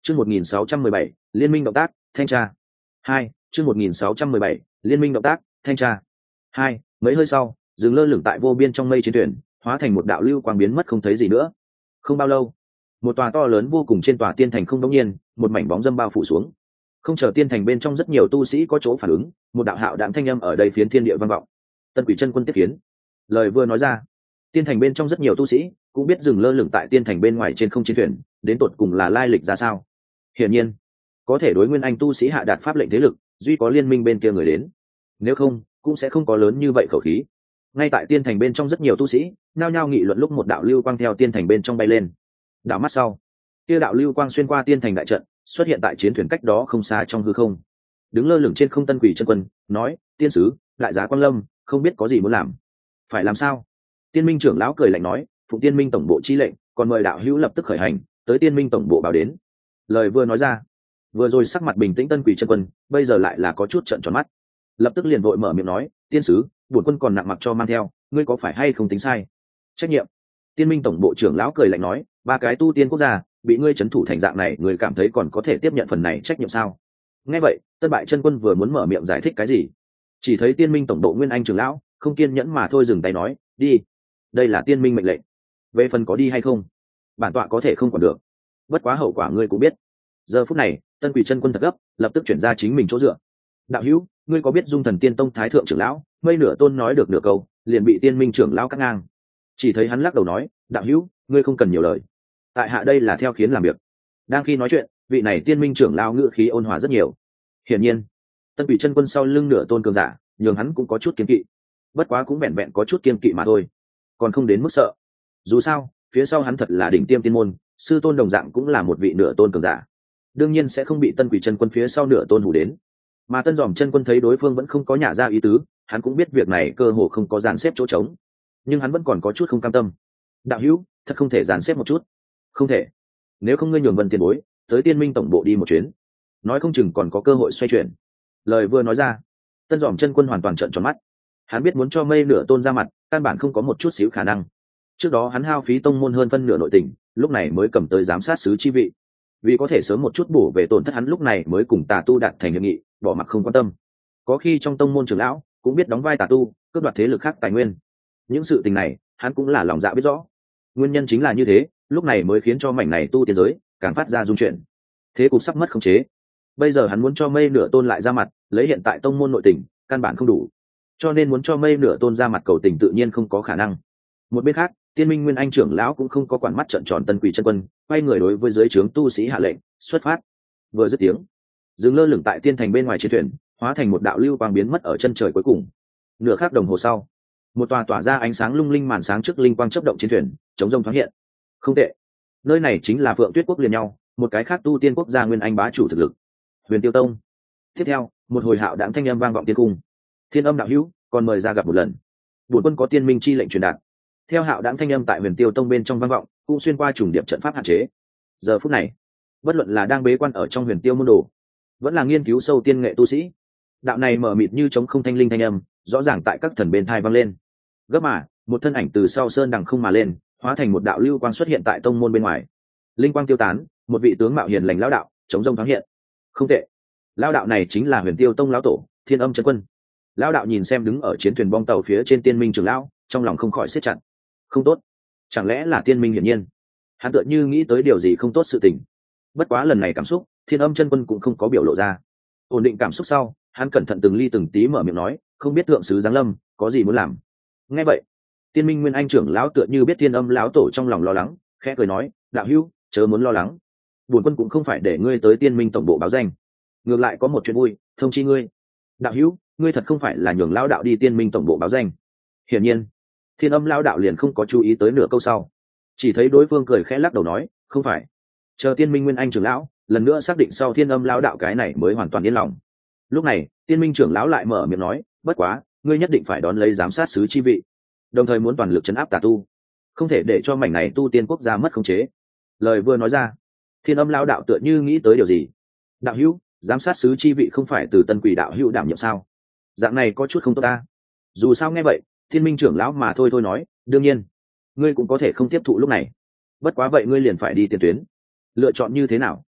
Chương 1617, Liên minh động tác, thanh tra. 2, chương 1617, Liên minh động tác, thanh tra. 2, mấy hơi sau, dừng lơ lửng tại vô biên trong mây chiến thuyền, hóa thành một đạo lưu quang biến mất không thấy gì nữa. Không bao lâu, một tòa to lớn vô cùng trên tòa tiên thành không đống nhiên, một mảnh bóng dâm bao phủ xuống. Không chờ tiên thành bên trong rất nhiều tu sĩ có chỗ phản ứng, một đạo hạo đạm thanh âm ở đây phiến thiên địa vang vọng. Tân Quỷ Chân Quân tiếp kiến. Lời vừa nói ra, tiên thành bên trong rất nhiều tu sĩ cũng biết dừng lơ lửng tại tiên thành bên ngoài trên không chiến thuyền, đến tột cùng là lai lịch ra sao. Hiển nhiên, có thể đối nguyên anh tu sĩ hạ đạt pháp lệnh thế lực, duy có liên minh bên kia người đến. Nếu không, cũng sẽ không có lớn như vậy khẩu khí. Ngay tại tiên thành bên trong rất nhiều tu sĩ nhao nhao nghị luận lúc một đạo lưu quang theo tiên thành bên trong bay lên. Đạo mắt sau, kia đạo lưu quang xuyên qua tiên thành đại trận, xuất hiện tại chiến thuyền cách đó không xa trong hư không. Đứng lơ lửng trên không Tân Quỷ Chân Quân nói: "Tiên sứ, đại giá Quang Lâm, không biết có gì muốn làm." "Phải làm sao?" Tiên Minh trưởng lão cười lạnh nói: "Phụng Tiên Minh tổng bộ chi lệnh, còn mời đạo hữu lập tức khởi hành, tới Tiên Minh tổng bộ báo đến." Lời vừa nói ra, vừa rồi sắc mặt bình tĩnh Tân Quỷ Chân Quân bây giờ lại là có chút trợn tròn mắt, lập tức liền vội mở miệng nói: "Tiên sứ, bổn quân còn nặng mặc cho mang theo, ngươi có phải hay không tính sai trách nhiệm?" Tiên Minh tổng bộ trưởng lão cười lạnh nói: "Ba cái tu tiên quốc gia bị ngươi trấn thủ thành dạng này, ngươi cảm thấy còn có thể tiếp nhận phần này trách nhiệm sao?" Nghe vậy, Tân Bại Chân Quân vừa muốn mở miệng giải thích cái gì, chỉ thấy Tiên Minh tổng bộ Nguyên Anh trưởng lão không kiên nhẫn mà thôi dừng tay nói: "Đi, đây là Tiên Minh mệnh lệnh, về phần có đi hay không, bản tọa có thể không quản được, bất quá hậu quả ngươi cũng biết." Giờ phút này, Tân Quỷ Chân Quân thật gấp, lập tức chuyển ra chính mình chỗ dựa. "Đạo hữu, ngươi có biết Dung Thần Tiên Tông thái thượng trưởng lão Mây Nửa Tôn nói được nửa câu, liền bị Tiên Minh trưởng lão cắt ngang." Chỉ thấy hắn lắc đầu nói: "Đạo hữu, ngươi không cần nhiều lời, tại hạ đây là theo khiến làm việc." Đang khi nói chuyện, vị này Tiên Minh trưởng lão ngữ khí ôn hòa rất nhiều. Hiển nhiên, Tân Quỷ Chân Quân sau lưng Nửa Tôn cường giả, nhường hắn cũng có chút kiêng kỵ. Bất quá cũng vẹn vẹn có chút kiêng kỵ mà thôi, còn không đến mức sợ. Dù sao, phía sau hắn thật là đỉnh tiêm tiên môn, sư tôn đồng dạng cũng là một vị Nửa Tôn cường giả, đương nhiên sẽ không bị Tân Quỷ Chân Quân phía sau Nửa Tôn hù đến. Mà Tân Dòm Chân Quân thấy đối phương vẫn không có nhả ra ý tứ, hắn cũng biết việc này cơ hồ không có dàn xếp chỗ trống, nhưng hắn vẫn còn có chút không cam tâm. "Đạo hữu, thật không thể dàn xếp một chút?" "Không thể. Nếu không ngươi nhường Vân tiền bối tới Tiên Minh tổng bộ đi một chuyến, nói không chừng còn có cơ hội xoay chuyển." Lời vừa nói ra, Tân Dòm Chân Quân hoàn toàn trợn tròn mắt. Hắn biết muốn cho Mây Nửa Tôn ra mặt, căn bản không có một chút xíu khả năng. Trước đó hắn hao phí tông môn hơn phân nửa nội tình, lúc này mới cầm tới giám sát sứ chi vị. Vì có thể sớm một chút bổ về tổn thất, hắn lúc này mới cùng Tà Tu đạt thành hiệp nghị, bỏ mặc không quan tâm. Có khi trong tông môn trưởng lão cũng biết đóng vai Tà Tu, cướp đoạt thế lực khác tài nguyên. Những sự tình này, hắn cũng là lòng dạ biết rõ. Nguyên nhân chính là như thế, lúc này mới khiến cho mảnh này tu tiên giới càng phát ra dung chuyển. Thế cục sắp mất khống chế. Bây giờ hắn muốn cho Mây Nửa Tôn lại ra mặt, lấy hiện tại tông môn nội tình, căn bản không đủ. Cho nên muốn cho Mây Nửa Tôn ra mặt cầu tình tự nhiên không có khả năng. Một bên khác, Tiên Minh Nguyên Anh trưởng lão cũng không có quản mắt trợn tròn Tân Quỷ Chân Quân, quay người đối với dưới trướng tu sĩ hạ lệnh, xuất phát. Vừa dứt tiếng, dừng lơ lửng tại tiên thành bên ngoài chiến thuyền, hóa thành một đạo lưu quang biến mất ở chân trời cuối cùng. Nửa khắc đồng hồ sau, một tòa tỏa ra ánh sáng lung linh màn sáng trước linh quang chớp động chiến thuyền, chống rông thoáng hiện. Không tệ, nơi này chính là Phượng Tuyết quốc liền nhau, một cái khác tu tiên quốc gia Nguyên Anh bá chủ thực lực, Huyền Tiêu Tông. Tiếp theo, một hồi hạo đãng thanh âm vang vọng tiên cung. "Thiên Âm đạo hữu, còn mời ra gặp một lần. Bổn quân có tiên minh chi lệnh truyền đạt." Theo hạo đãng thanh âm tại Huyền Tiêu Tông bên trong vang vọng, cũng xuyên qua trùng điệp trận pháp hạn chế. Giờ phút này, bất luận là đang bế quan ở trong Huyền Tiêu môn đồ, vẫn là nghiên cứu sâu tiên nghệ tu sĩ, đạo này mở mịt như trống không thanh linh thanh âm, rõ ràng tại các thần bên thai vang lên. Gấp mà, một thân ảnh từ sau sơn đằng không mà lên, hóa thành một đạo lưu quang xuất hiện tại tông môn bên ngoài. Linh quang tiêu tán, một vị tướng mạo hiền lành lão đạo chống rông thoáng hiện. Không tệ, lão đạo này chính là Huyền Tiêu Tông lão tổ Thiên Âm Chân Quân. Lão đạo nhìn xem đứng ở chiến thuyền bong tàu phía trên Tiên Minh trưởng lão, trong lòng không khỏi siết chặt. Không tốt, chẳng lẽ là Tiên Minh? Hiển nhiên, hắn tựa như nghĩ tới điều gì không tốt sự tình. Bất quá lần này cảm xúc, Thiên Âm Chân Quân cũng không có biểu lộ ra. Ổn định cảm xúc sau, hắn cẩn thận từng ly từng tí mở miệng nói: "Không biết thượng sứ giáng lâm, có gì muốn làm?" Nghe vậy, Tiên Minh Nguyên Anh trưởng lão tựa như biết Thiên Âm lão tổ trong lòng lo lắng, khẽ cười nói: "Đạo hữu, chớ muốn lo lắng. Bổn quân cũng không phải để ngươi tới Tiên Minh tổng bộ báo danh, ngược lại có một chuyện vui thông chi ngươi." "Đạo hữu, ngươi thật không phải là nhường lão đạo đi Tiên Minh tổng bộ báo danh?" Hiển nhiên, Thiên Âm lão đạo liền không có chú ý tới nửa câu sau, chỉ thấy đối phương cười khẽ lắc đầu nói: "Không phải." Chờ Tiên Minh Nguyên Anh trưởng lão lần nữa xác định sau, Thiên Âm lão đạo cái này mới hoàn toàn yên lòng. Lúc này, Tiên Minh trưởng lão lại mở miệng nói: "Bất quá, ngươi nhất định phải đón lấy giám sát sứ chi vị, đồng thời muốn toàn lực trấn áp Tà Tu, không thể để cho mảnh này tu tiên quốc gia mất khống chế." Lời vừa nói ra, Thiên Âm lão đạo tựa như nghĩ tới điều gì. "Đạo hữu, giám sát sứ chi vị không phải từ Tân Quỷ đạo hữu đảm nhiệm sao? Dạng này có chút không tốt ta." Dù sao nghe vậy, Thiên Minh trưởng lão mà thôi nói: "Đương nhiên, ngươi cũng có thể không tiếp thụ lúc này. Bất quá vậy ngươi liền phải đi tiền tuyến. Lựa chọn như thế nào?"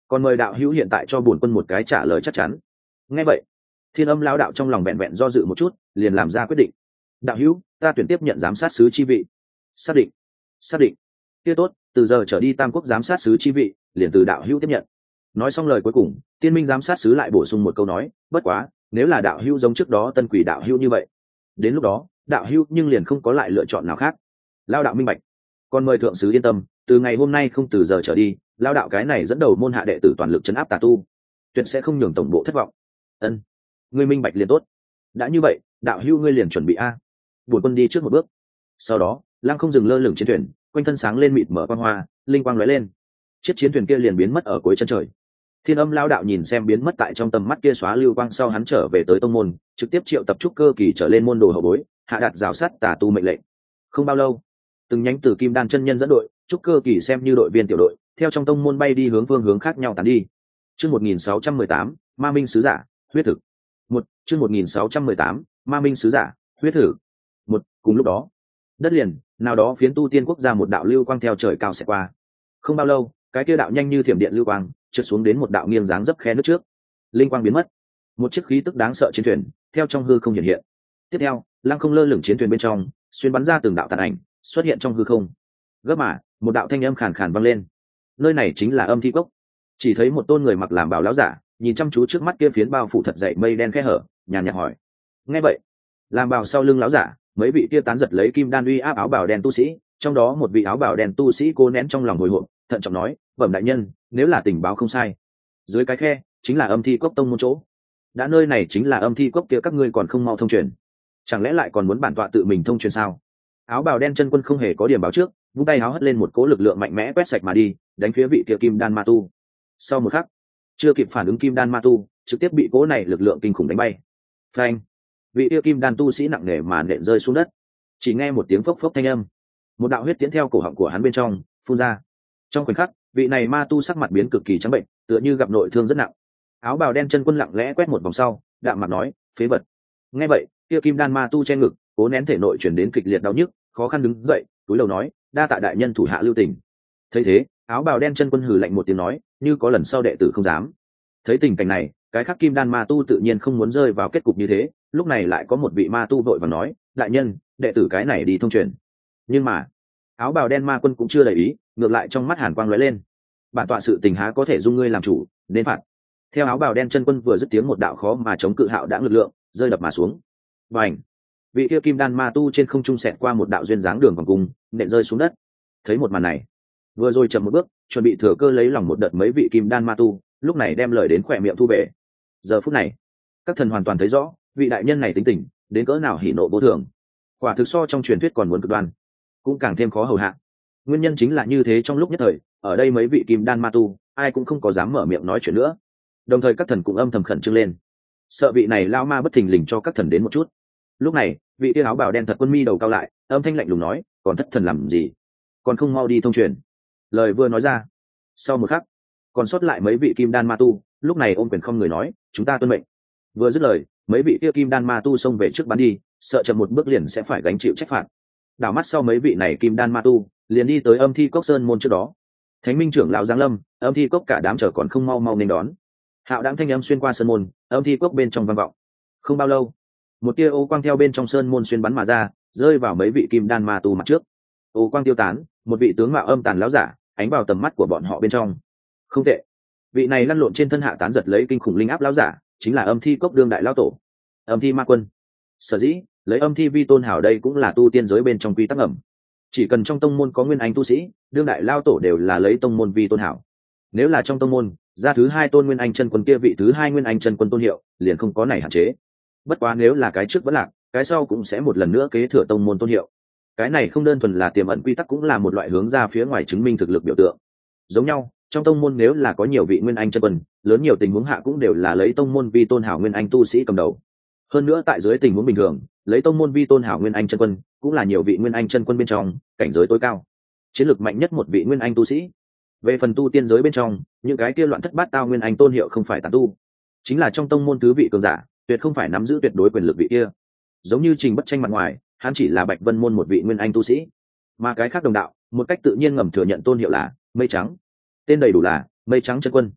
còn mời đạo hữu hiện tại cho bổn quân một cái trả lời chắc chắn. Nghe vậy, Thiên Âm lão đạo trong lòng vẹn vẹn do dự một chút, liền làm ra quyết định. Đạo hữu, ta tuyển tiếp nhận giám sát sứ chi vị. Xác định. Xác định. Kia tốt, từ giờ trở đi Tam Quốc giám sát sứ chi vị liền từ đạo hữu tiếp nhận. Nói xong lời cuối cùng, Tiên Minh giám sát sứ lại bổ sung một câu nói, bất quá, nếu là đạo hữu giống trước đó Tân Quỷ đạo hữu như vậy, đến lúc đó, đạo hữu nhưng liền không có lại lựa chọn nào khác. Lão đạo minh bạch. Còn mời thượng sứ yên tâm, từ ngày hôm nay không từ giờ trở đi, lão đạo cái này dẫn đầu môn hạ đệ tử toàn lực trấn áp tà tu, tuyệt sẽ không nhường tổng bộ thất vọng. Ân, ngươi minh bạch liền tốt. Đã như vậy, đạo hữu ngươi liền chuẩn bị a. Bổn quân đi trước một bước. Sau đó, Lăng Không dừng lơ lửng chiến thuyền, quanh thân sáng lên mịt mở quang hoa, linh quang lóe lên. Chiếc chiến thuyền kia liền biến mất ở cuối chân trời. Thiên Âm lão đạo nhìn xem biến mất tại trong tầm mắt kia xóa lưu quang sau, hắn trở về tới tông môn, trực tiếp triệu tập trúc cơ kỳ trở lên môn đồ hậu bối, hạ đạt rào sát tà tu mệnh lệnh. Không bao lâu, từng nhánh từ Kim Đan chân nhân dẫn đội, trúc cơ kỳ xem như đội viên tiểu đội, theo trong tông môn bay đi hướng phương hướng khác nhau tán đi. Chương 1618, Ma Minh sứ giả, huyết thực. Chương 1618, Ma Minh sứ giả, huyết thử. Cùng lúc đó, đất liền, nào đó phiến tu tiên quốc gia một đạo lưu quang theo trời cao xẹt qua. Không bao lâu, cái kia đạo nhanh như thiểm điện lưu quang trượt xuống đến một đạo nghiêng dáng dấp khe nước trước. Linh quang biến mất, một chiếc khí tức đáng sợ chiến thuyền theo trong hư không hiện hiện. Tiếp theo, Lăng Không lơ lửng chiến thuyền bên trong, xuyên bắn ra từng đạo tàn ảnh xuất hiện trong hư không. Gấp mà, một đạo thanh âm khàn khàn vang lên. Nơi này chính là Âm Thi Cốc. Chỉ thấy một tôn người mặc làm bào lão giả, nhìn chăm chú trước mắt kia phiến bao phủ thật dậy mây đen khe hở, nhàn nhạt hỏi. Nghe vậy, làm bào sau lưng lão giả, mấy vị kia tán giật lấy kim đan uy áp áo bào đen tu sĩ, trong đó một vị áo bào đen tu sĩ cố nén trong lòng hồi hộp, thận trọng nói, bẩm đại nhân, nếu là tình báo không sai, dưới cái khe chính là Âm Thi Cốc tông môn chỗ. Đã nơi này chính là Âm Thi Cốc kia, các ngươi còn không mau thông truyền, chẳng lẽ lại còn muốn bản tọa tự mình thông truyền sao? Áo bào đen chân quân không hề có điểm báo trước, vung tay áo hất lên một cỗ lực lượng mạnh mẽ quét sạch mà đi, đánh phía vị kia kim đan ma tu. Sau một khắc, chưa kịp phản ứng kim đan ma tu trực tiếp bị cỗ này lực lượng kinh khủng đánh bay. Phanh! Vị kia kim đan tu sĩ nặng nề mà nện rơi xuống đất. Chỉ nghe một tiếng phốc phốc thanh âm, một đạo huyết tiến theo cổ họng của hắn bên trong phun ra. Trong khoảnh khắc, vị này ma tu sắc mặt biến cực kỳ trắng bệnh, tựa như gặp nội thương rất nặng. Áo bào đen chân quân lặng lẽ quét một vòng sau, đạm mặt nói, phế vật. Nghe vậy, kia kim đan ma tu che ngực, cố nén thể nội chuyển đến kịch liệt đau nhức, khó khăn đứng dậy, túi lầu nói, đa tạ đại nhân thủ hạ lưu tình. Thấy thế, áo bào đen chân quân hừ lạnh một tiếng nói, như có lần sau đệ tử không dám. Thấy tình cảnh này, cái khác kim đan ma tu tự nhiên không muốn rơi vào kết cục như thế, lúc này lại có một vị ma tu vội vàng nói, đại nhân, đệ tử cái này đi thông truyền. Nhưng mà, áo bào đen ma quân cũng chưa để ý, ngược lại trong mắt hàn quang lóe lên. Bản tọa sự tình há có thể dung ngươi làm chủ, nên phạt. Theo áo bào đen chân quân vừa dứt tiếng, một đạo khó mà chống cự hạo đãng lực lượng rơi đập mà xuống. Bành! Vị kia kim đan ma tu trên không trung xẹt qua một đạo duyên dáng đường vòng cung, nện rơi xuống đất. Thấy một màn này, vừa rồi chậm một bước, chuẩn bị thừa cơ lấy lòng một đợt mấy vị kim đan ma tu, lúc này đem lời đến khỏe miệng thu về. Giờ phút này, các thần hoàn toàn thấy rõ, vị đại nhân này tính tình đến cỡ nào hỉ nộ vô thường, quả thực so trong truyền thuyết còn muốn cực đoan, cũng càng thêm khó hầu hạ. Nguyên nhân chính là như thế, trong lúc nhất thời, ở đây mấy vị kim đan ma tu ai cũng không có dám mở miệng nói chuyện nữa. Đồng thời các thần cũng âm thầm khẩn trương lên, sợ vị này lao ma bất thình lình cho các thần đến một chút. Lúc này, vị tia áo bào đen thật quân mi đầu cao lại, âm thanh lạnh lùng nói, còn thất thần làm gì, còn không mau đi thông truyền. Lời vừa nói ra, sau một khắc, còn sót lại mấy vị kim đan ma tu lúc này ôm quyền không người nói, chúng ta tuân mệnh. Vừa dứt lời, mấy vị kia kim đan ma tu xông về trước bắn đi, sợ chậm một bước liền sẽ phải gánh chịu trách phạt. Đảo mắt sau mấy vị này kim đan ma tu liền đi tới Âm Thi Cốc sơn môn trước đó. Thánh Minh trưởng lão giáng lâm, Âm Thi Cốc cả đám chờ còn không mau mau nên đón. Hạo đãng thanh âm xuyên qua sơn môn, Âm Thi Cốc bên trong vang vọng. Không bao lâu, một tia ô quang theo bên trong sơn môn xuyên bắn mà ra, rơi vào mấy vị kim đan ma tu mặt trước. Ô quang tiêu tán, một vị tướng mạo âm tàn lão giả ánh vào tầm mắt của bọn họ bên trong. Không tệ, vị này lăn lộn trên thân hạ tán giật lấy kinh khủng linh áp lão giả chính là Âm Thi Cốc đương đại lão tổ, Âm Thi Ma Quân. Sở dĩ lấy Âm Thi vi tôn hảo, đây cũng là tu tiên giới bên trong quy tắc ẩm, chỉ cần trong tông môn có nguyên anh tu sĩ, đương đại lão tổ đều là lấy tông môn vi tôn hảo. Nếu là trong tông môn ra thứ hai tôn nguyên anh chân quân, kia vị thứ hai nguyên anh chân quân tôn hiệu liền không có này hạn chế. Bất quá nếu là cái trước vẫn lạc, cái sau cũng sẽ một lần nữa kế thừa tông môn tôn hiệu. Cái này không đơn thuần là tiềm ẩn quy tắc, cũng là một loại hướng ra phía ngoài chứng minh thực lực biểu tượng. Giống nhau, trong tông môn nếu là có nhiều vị nguyên anh chân quân, lớn nhiều tình huống hạ cũng đều là lấy tông môn vi tôn hảo nguyên anh tu sĩ cầm đầu. Hơn nữa tại dưới tình huống bình thường, lấy tông môn vi tôn hảo nguyên anh chân quân cũng là nhiều vị nguyên anh chân quân bên trong cảnh giới tối cao, chiến lược mạnh nhất một vị nguyên anh tu sĩ. Về phần tu tiên giới bên trong, những cái kia loạn thất bát tao nguyên anh tôn hiệu không phải tán tu, chính là trong tông môn tứ vị cường giả, tuyệt không phải nắm giữ tuyệt đối quyền lực vị kia. Giống như Trình Bất Tranh mặt ngoài, hắn chỉ là Bạch Vân môn một vị nguyên anh tu sĩ, mà cái khác đồng đạo một cách tự nhiên ngầm thừa nhận tôn hiệu là Mây Trắng, tên đầy đủ là Mây Trắng chân quân.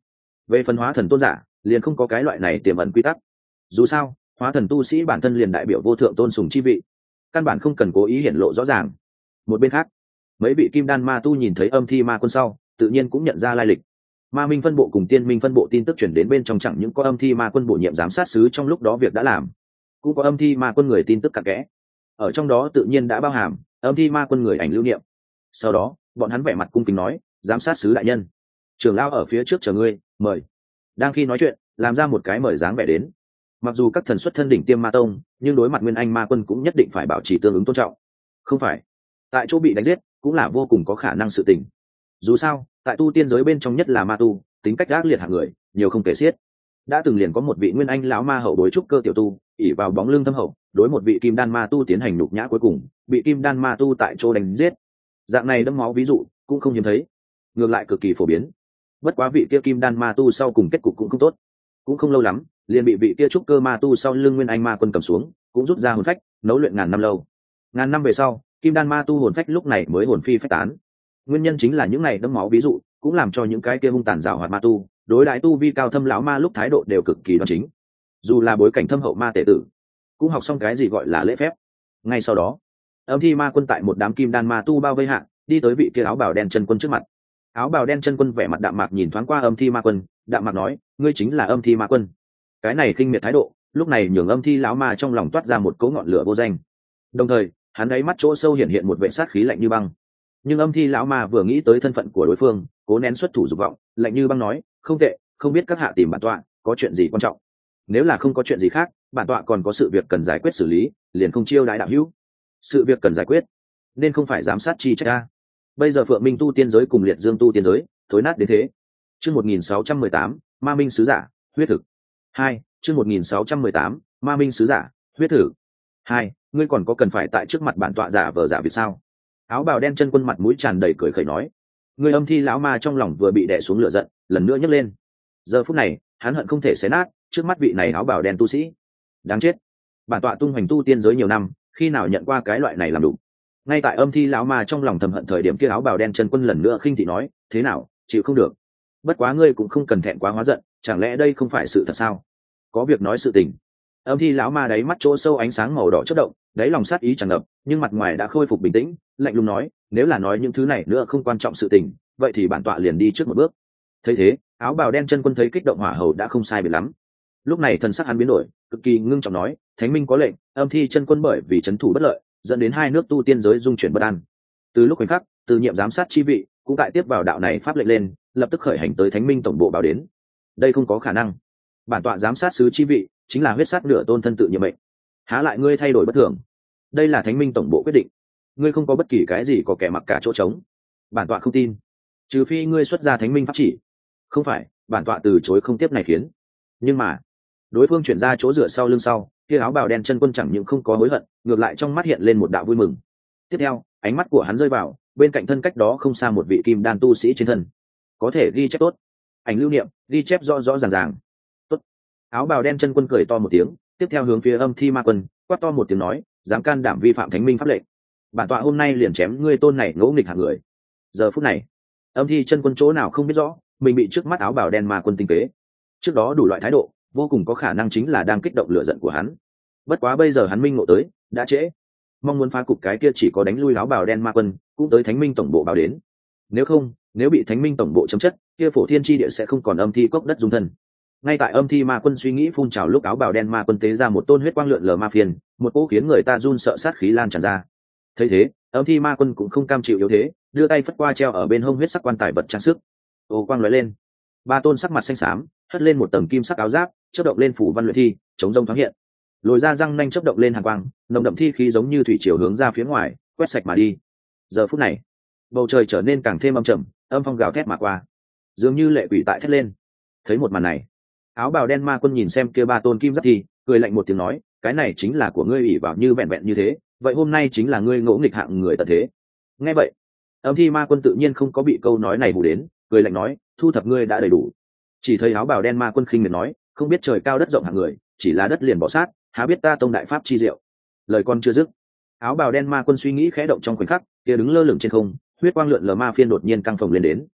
Về phần hóa thần tôn giả liền không có cái loại này tiềm ẩn quy tắc. Dù sao hóa thần tu sĩ bản thân liền đại biểu vô thượng tôn sùng chi vị, căn bản không cần cố ý hiển lộ rõ ràng. Một bên khác, mấy vị kim đan ma tu nhìn thấy âm thi ma quân sau tự nhiên cũng nhận ra lai lịch. Ma minh phân bộ cùng tiên minh phân bộ tin tức chuyển đến bên trong, chẳng những có âm thi ma quân bổ nhiệm giám sát sứ trong lúc đó việc đã làm, cũng có âm thi ma quân người tin tức cặn kẽ. Ở trong đó tự nhiên đã bao hàm âm thi ma quân người ảnh lưu niệm. Sau đó bọn hắn vẻ mặt cung kính nói: giám sát sứ đại nhân, trưởng lao ở phía trước chờ ngươi, mời. Đang khi nói chuyện, làm ra một cái mời dáng vẻ đến. Mặc dù các thần xuất thân đỉnh tiêm ma tông, nhưng đối mặt nguyên anh ma quân cũng nhất định phải bảo trì tương ứng tôn trọng. Không phải tại chỗ bị đánh giết cũng là vô cùng có khả năng sự tình. Dù sao tại tu tiên giới bên trong, nhất là ma tu, tính cách ác liệt hạng người nhiều không kể xiết. Đã từng liền có một vị nguyên anh lão ma hậu đối trúc cơ tiểu tu ỉ vào bóng lưng thâm hậu, đối một vị kim đan ma tu tiến hành nhục nhã, cuối cùng bị kim đan ma tu tại chỗ đánh giết. Dạng này đẫm máu ví dụ cũng không hiếm thấy, ngược lại cực kỳ phổ biến. Bất quá vị kia kim đan ma tu sau cùng kết cục cũng không tốt, cũng không lâu lắm liền bị vị kia trúc cơ ma tu sau lưng nguyên anh ma quân cầm xuống, cũng rút ra hồn phách nấu luyện ngàn năm lâu. Ngàn năm về sau, kim đan ma tu hồn phách lúc này mới hồn phi phách tán. Nguyên nhân chính là những này đẫm máu ví dụ cũng làm cho những cái kia hung tàn rào hoạt ma tu đối đại tu vi cao thâm lão ma lúc thái độ đều cực kỳ đoan chính. Dù là bối cảnh thâm hậu ma tể tử cũng học xong cái gì gọi là lễ phép. Ngay sau đó, âm thi ma quân tại một đám kim đan ma tu bao vây hạ đi tới vị kia áo bào đen chân quân trước mặt. Áo bào đen chân quân vẻ mặt đạm mạc nhìn thoáng qua âm thi ma quân, đạm mạc nói: ngươi chính là âm thi ma quân. Cái này khinh miệt thái độ lúc này nhường âm thi lão ma trong lòng toát ra một cỗ ngọn lửa vô danh, đồng thời hắn ấy mắt chỗ sâu hiện một vệ sát khí lạnh như băng. Nhưng âm thi lão ma vừa nghĩ tới thân phận của đối phương, cố nén xuất thủ dục vọng, lạnh như băng nói: không tệ, không biết các hạ tìm bản tọa có chuyện gì quan trọng? Nếu là không có chuyện gì khác, bản tọa còn có sự việc cần giải quyết xử lý, liền không chiêu đãi đạo hữu. Sự việc cần giải quyết nên không phải giám sát chi trách a. Bây giờ Phượng Minh tu tiên giới cùng Liệt Dương tu tiên giới thối nát đến thế. Chương 1618, Ma Minh sứ giả, huyết thực. 2, chương 1618, Ma Minh sứ giả, huyết thực. 2, ngươi còn có cần phải tại trước mặt bản tọa giả vờ giả việc sao? Áo bào đen chân quân mặt mũi tràn đầy cười khẩy nói. Người âm thi lão ma trong lòng vừa bị đè xuống lửa giận, lần nữa nhấc lên. Giờ phút này, hắn hận không thể xé nát trước mắt vị này áo bào đen tu sĩ. Đáng chết! Bản tọa tung hoành tu tiên giới nhiều năm, khi nào nhận qua cái loại này làm đủ? Ngay tại âm thi lão ma trong lòng thầm hận thời điểm kia, áo bào đen chân quân lần nữa khinh thị nói: thế nào, chịu không được? Bất quá ngươi cũng không cần thẹn quá hóa giận, chẳng lẽ đây không phải sự thật sao? Có việc nói sự tình. Âm thi lão ma đáy mắt chỗ sâu ánh sáng màu đỏ chớp động, đáy lòng sát ý tràn ngập, nhưng mặt ngoài đã khôi phục bình tĩnh, lạnh lùng nói: nếu là nói những thứ này nữa không quan trọng sự tình, vậy thì bản tọa liền đi trước một bước. Thấy thế, áo bào đen chân quân thấy kích động hỏa hầu đã không sai biệt lắm. Lúc này thần sắc hắn biến đổi, cực kỳ ngưng trọng nói: thánh minh có lệnh, âm thi chân quân bởi vì trấn thủ bất lợi, dẫn đến hai nước tu tiên giới dung chuyển bất an. Từ lúc khoảnh khắc, từ nhiệm giám sát chi vị cũng tại tiếp vào đạo này pháp lệnh lên, lập tức khởi hành tới thánh minh tổng bộ báo đến. Đây không có khả năng. Bản tọa giám sát sứ chi vị chính là huyết sát nửa tôn thân tự nhiệm mệnh, há lại ngươi thay đổi bất thường? Đây là thánh minh tổng bộ quyết định, ngươi không có bất kỳ cái gì có kẻ mặc cả chỗ trống. Bản tọa không tin, trừ phi ngươi xuất ra thánh minh pháp chỉ. Không phải, bản tọa từ chối không tiếp này khiến. Nhưng mà đối phương chuyển ra chỗ dựa sau lưng sau, kia áo bào đen chân quân chẳng những không có hối hận, ngược lại trong mắt hiện lên một đạo vui mừng. Tiếp theo ánh mắt của hắn rơi vào bên cạnh thân cách đó không xa một vị kim đan tu sĩ trên thân. Có thể ghi chép tốt, ảnh lưu niệm ghi chép rõ rõ ràng ràng. Tốt. Áo bào đen chân quân cười to một tiếng, tiếp theo hướng phía âm thi ma quân quát to một tiếng nói: dám can đảm vi phạm thánh minh pháp lệnh, bản tọa hôm nay liền chém ngươi tôn này ngỗ nghịch hạng người. Giờ phút này, âm thi chân quân chỗ nào không biết rõ mình bị trước mắt áo bào đen ma quân tinh kế. Trước đó đủ loại thái độ vô cùng có khả năng chính là đang kích động lửa giận của hắn. Bất quá bây giờ hắn minh ngộ tới, đã trễ. Mong muốn phá cục cái kia chỉ có đánh lui áo bào đen ma quân, cũng tới thánh minh tổng bộ báo đến. Nếu không, nếu bị thánh minh tổng bộ chấm chất, kia phổ thiên chi địa sẽ không còn âm thi cốc đất dung thân. Ngay tại âm thi ma quân suy nghĩ phun trào lúc, áo bào đen ma quân tế ra một tôn huyết quang lượn lờ ma phiền, một cỗ khiến người ta run sợ sát khí lan tràn ra. Thấy thế, âm thi ma quân cũng không cam chịu yếu thế, đưa tay phất qua treo ở bên hông huyết sắc quan tài vật trang sức. Ô quang lóe lên, ba tôn sắc mặt xanh xám hất lên một tầng kim sắc áo giáp, chớp động lên phủ văn luyện thi, chống rông thoáng hiện. Lồi ra răng nanh chớp động lên hàn quang, nồng đậm thi khí giống như thủy triều hướng ra phía ngoài, quét sạch mà đi. Giờ phút này, bầu trời trở nên càng thêm âm trầm, âm phong gào thét mà qua, dường như lệ quỷ tại thét lên. Thấy một màn này, áo bào đen ma quân nhìn xem kia ba tôn kim giáp thi, cười lạnh một tiếng nói: cái này chính là của ngươi ỷ vào như vẹn vẹn như thế, vậy hôm nay chính là ngươi ngỗ nghịch hạng người tận thế. Nghe vậy, âm thi ma quân tự nhiên không có bị câu nói này hù đến, cười lạnh nói: thu thập ngươi đã đầy đủ. Chỉ thấy áo bào đen ma quân khinh miệt nói: không biết trời cao đất rộng hạng người, chỉ là đất liền bỏ sát, há biết ta tông đại pháp chi diệu. Lời con chưa dứt, áo bào đen ma quân suy nghĩ khẽ động trong khoảnh khắc, kia đứng lơ lửng trên không, huyết quang lượn lờ ma phiên đột nhiên căng phồng lên đến.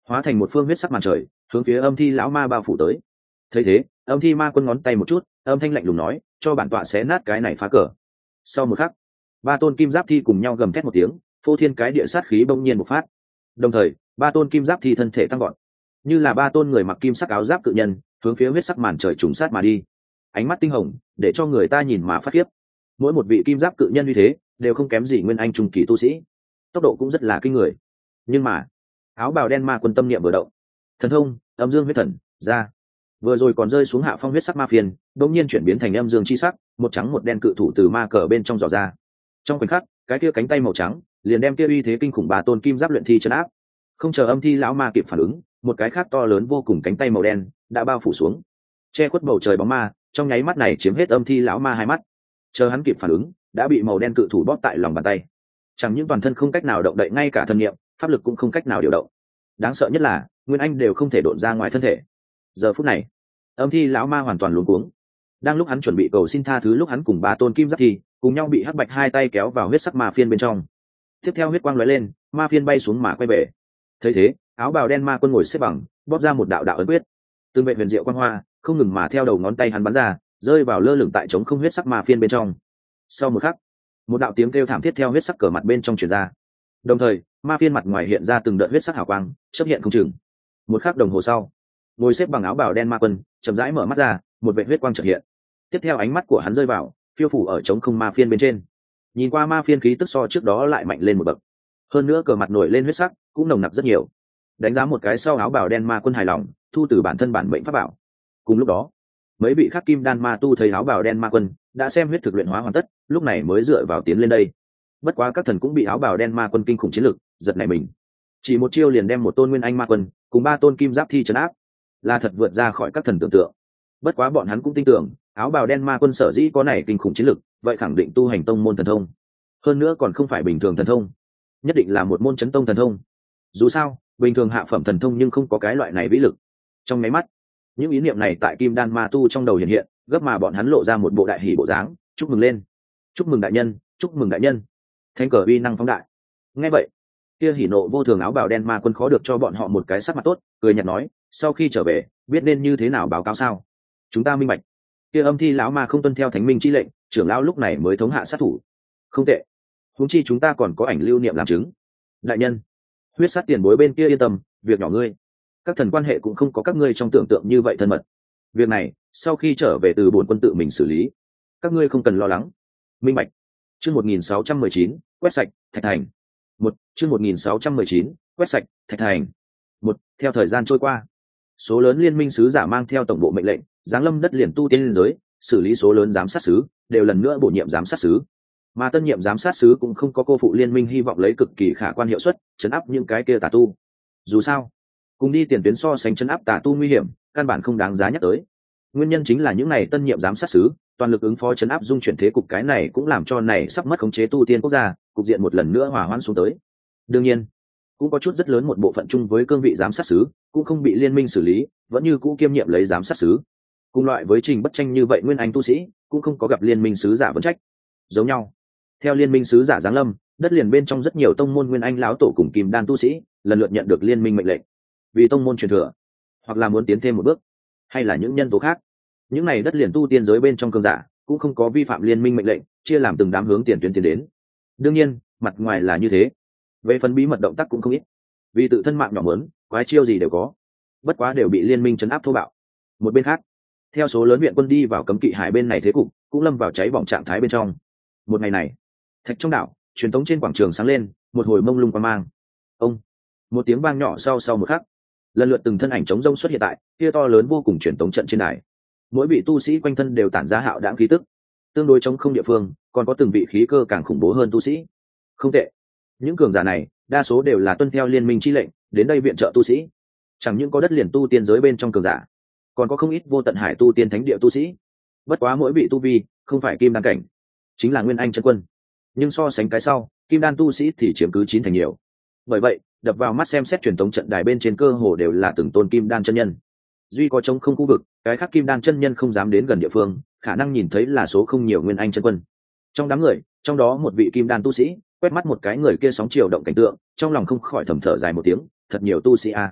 hóa thành một phương huyết sắc màn trời hướng phía âm thi lão ma bao phủ tới. Thấy thế, âm thi ma quân ngón tay một chút, âm thanh lạnh lùng nói, cho bản tọa xé nát cái này phá cờ. Sau một khắc, ba tôn kim giáp thi cùng nhau gầm thét một tiếng, phô thiên cái địa sát khí bỗng nhiên bộc phát. Đồng thời, ba tôn kim giáp thi thân thể tăng gọn, như là ba tôn người mặc kim sắc áo giáp cự nhân, hướng phía huyết sắc màn trời trùng sát mà đi. Ánh mắt tinh hồng, để cho người ta nhìn mà phát khiếp. Mỗi một vị kim giáp cự nhân như thế, đều không kém gì nguyên anh trung kỳ tu sĩ, tốc độ cũng rất là kinh người. Nhưng mà, áo bào đen ma quân tâm niệm vừa động, thần thông âm dương huyết thần ra, vừa rồi còn rơi xuống hạ phong huyết sắc ma phiền đột nhiên chuyển biến thành âm dương chi sắc, một trắng một đen cự thủ từ ma cờ bên trong dò ra. Trong khoảnh khắc, cái kia cánh tay màu trắng liền đem kia uy thế kinh khủng bà tôn kim giáp luyện thi chấn áp. Không chờ âm thi lão ma kịp phản ứng, một cái khác to lớn vô cùng cánh tay màu đen đã bao phủ xuống, che khuất bầu trời bóng ma, trong nháy mắt này chiếm hết âm thi lão ma hai mắt. Chờ hắn kịp phản ứng, đã bị màu đen cự thủ bóp tại lòng bàn tay. Chẳng những toàn thân không cách nào động đậy, ngay cả thân niệm, pháp lực cũng không cách nào điều động. Đáng sợ nhất là nguyên anh đều không thể độn ra ngoài thân thể. Giờ phút này, âm thi lão ma hoàn toàn luống cuống. Đang lúc hắn chuẩn bị cầu xin tha thứ, lúc hắn cùng ba tôn kim giáp thi cùng nhau bị hắc bạch hai tay kéo vào huyết sắc ma phiên bên trong. Tiếp theo huyết quang lóe lên, ma phiên bay xuống mà quay về. Thấy thế, áo bào đen ma quân ngồi xếp bằng, bóp ra một đạo đạo ấn quyết. Từng vệ huyền diệu quang hoa không ngừng mà theo đầu ngón tay hắn bắn ra, rơi vào lơ lửng tại trống không huyết sắc ma phiên bên trong. Sau một khắc, một đạo tiếng kêu thảm thiết theo huyết sắc cờ mặt bên trong truyền ra. Đồng thời, ma phiên mặt ngoài hiện ra từng đợt huyết sắc hào quang, chớp hiện không chừng. Một khắc đồng hồ sau, ngồi xếp bằng áo bào đen ma quân chậm rãi mở mắt ra, một vệt huyết quang chợt hiện. Tiếp theo ánh mắt của hắn rơi vào phiêu phủ ở trống không ma phiên bên trên. Nhìn qua ma phiên khí tức so trước đó lại mạnh lên một bậc, hơn nữa cờ mặt nổi lên huyết sắc cũng nồng nặc rất nhiều. Đánh giá một cái sau, áo bào đen ma quân hài lòng, thu từ bản thân bản mệnh pháp bảo. Cùng lúc đó, mấy vị khắc kim đan ma tu thấy áo bào đen ma quân đã xem huyết thực luyện hóa hoàn tất, lúc này mới dựa vào tiến lên đây. Bất quá các thần cũng bị áo bào đen ma quân kinh khủng chiến lực giật nảy mình, chỉ một chiêu liền đem một tôn nguyên anh ma quân cùng ba tôn kim giáp thi trấn áp, là thật vượt ra khỏi các thần tưởng tượng. Bất quá bọn hắn cũng tin tưởng áo bào đen ma quân sở dĩ có này kinh khủng chiến lực, vậy khẳng định tu hành tông môn thần thông, hơn nữa còn không phải bình thường thần thông, nhất định là một môn chấn tông thần thông. Dù sao bình thường hạ phẩm thần thông nhưng không có cái loại này vĩ lực. Trong máy mắt, những ý niệm này tại kim đan ma tu trong đầu hiện hiện, gấp mà bọn hắn lộ ra một bộ đại hỉ bộ dáng. Chúc mừng lên, chúc mừng đại nhân, chúc mừng đại nhân. Thanh cờ uy năng phóng đại. Nghe vậy, kia hỉ nộ vô thường áo bào đen ma quân khó được cho bọn họ một cái sắc mặt tốt, cười nhạt nói, sau khi trở về biết nên như thế nào báo cáo sao? Chúng ta minh bạch. Kia âm thi lão ma không tuân theo thánh minh chi lệnh, trưởng lão lúc này mới thống hạ sát thủ. Không tệ, huống chi chúng ta còn có ảnh lưu niệm làm chứng. Đại nhân, huyết sát tiền bối bên kia yên tâm, việc nhỏ ngươi, các thần quan hệ cũng không có các ngươi trong tưởng tượng như vậy thân mật. Việc này sau khi trở về từ bổn quân tự mình xử lý, các ngươi không cần lo lắng. Minh bạch. Chương 1619, quét sạch Thạch Thành. Chương 1619, quét sạch Thạch Thành. Theo thời gian trôi qua, số lớn liên minh sứ giả mang theo tổng bộ mệnh lệnh, giáng lâm đất liền tu tiên liên giới, xử lý số lớn giám sát sứ đều lần nữa bổ nhiệm giám sát sứ. Mà tân nhiệm giám sát sứ cũng không có cô phụ liên minh hy vọng lấy cực kỳ khả quan hiệu suất chấn áp những cái kia tà tu. Dù sao, cùng đi tiền tuyến so sánh chấn áp tà tu nguy hiểm, căn bản không đáng giá nhắc tới. Nguyên nhân chính là những này tân nhiệm giám sát sứ toàn lực ứng phó chấn áp dung chuyển thế cục, cái này cũng làm cho này sắp mất khống chế tu tiên quốc gia cục diện một lần nữa hòa hoãn xuống tới. Đương nhiên, cũng có chút rất lớn một bộ phận chung với cương vị giám sát sứ cũng không bị liên minh xử lý, vẫn như cũ kiêm nhiệm lấy giám sát sứ. Cùng loại với Trình Bất Tranh như vậy nguyên anh tu sĩ cũng không có gặp liên minh sứ giả vấn trách. Giống nhau, theo liên minh sứ giả giáng lâm, đất liền bên trong rất nhiều tông môn nguyên anh lão tổ cùng kim đan tu sĩ lần lượt nhận được liên minh mệnh lệnh, vì tông môn truyền thừa hoặc là muốn tiến thêm một bước, hay là những nhân tố khác. Những này đất liền tu tiên giới bên trong cường giả cũng không có vi phạm liên minh mệnh lệnh, chia làm từng đám hướng tiền tuyến tiến đến. Đương nhiên, mặt ngoài là như thế, về phần bí mật động tác cũng không ít, vì tự thân mạng nhỏ mớn quái chiêu gì đều có, bất quá đều bị liên minh chấn áp thô bạo. Một bên khác, theo số lớn viện quân đi vào cấm kỵ hải bên này, thế cục cũng lâm vào cháy bỏng trạng thái bên trong. Một ngày này, thạch trong đảo truyền tống trên quảng trường sáng lên một hồi mông lung qua mang. Ông, một tiếng vang nhỏ sau một khắc, lần lượt từng thân ảnh trống rông xuất hiện tại kia to lớn vô cùng truyền tống trận trên đài. Mỗi vị tu sĩ quanh thân đều tản ra hạo đãng khí tức, tương đối trống không địa phương còn có từng vị khí cơ càng khủng bố hơn tu sĩ. Không tệ, những cường giả này đa số đều là tuân theo liên minh chi lệnh đến đây viện trợ tu sĩ. Chẳng những có đất liền tu tiên giới bên trong cường giả, còn có không ít vô tận hải tu tiên thánh địa tu sĩ. Bất quá mỗi vị tu vi không phải kim đan cảnh, chính là nguyên anh chân quân, nhưng so sánh cái sau, kim đan tu sĩ thì chiếm cứ 9 thành nhiều. Bởi vậy đập vào mắt xem xét truyền thống trận đài bên trên cơ hồ đều là từng tôn kim đan chân nhân. Duy có trống không khu vực, cái khác kim đan chân nhân không dám đến gần địa phương, khả năng nhìn thấy là số không nhiều nguyên anh chân quân. Trong đám người, trong đó một vị kim đan tu sĩ quét mắt một cái người kia sóng chiều động cảnh tượng, trong lòng không khỏi thầm thở dài một tiếng, thật nhiều tu sĩ a.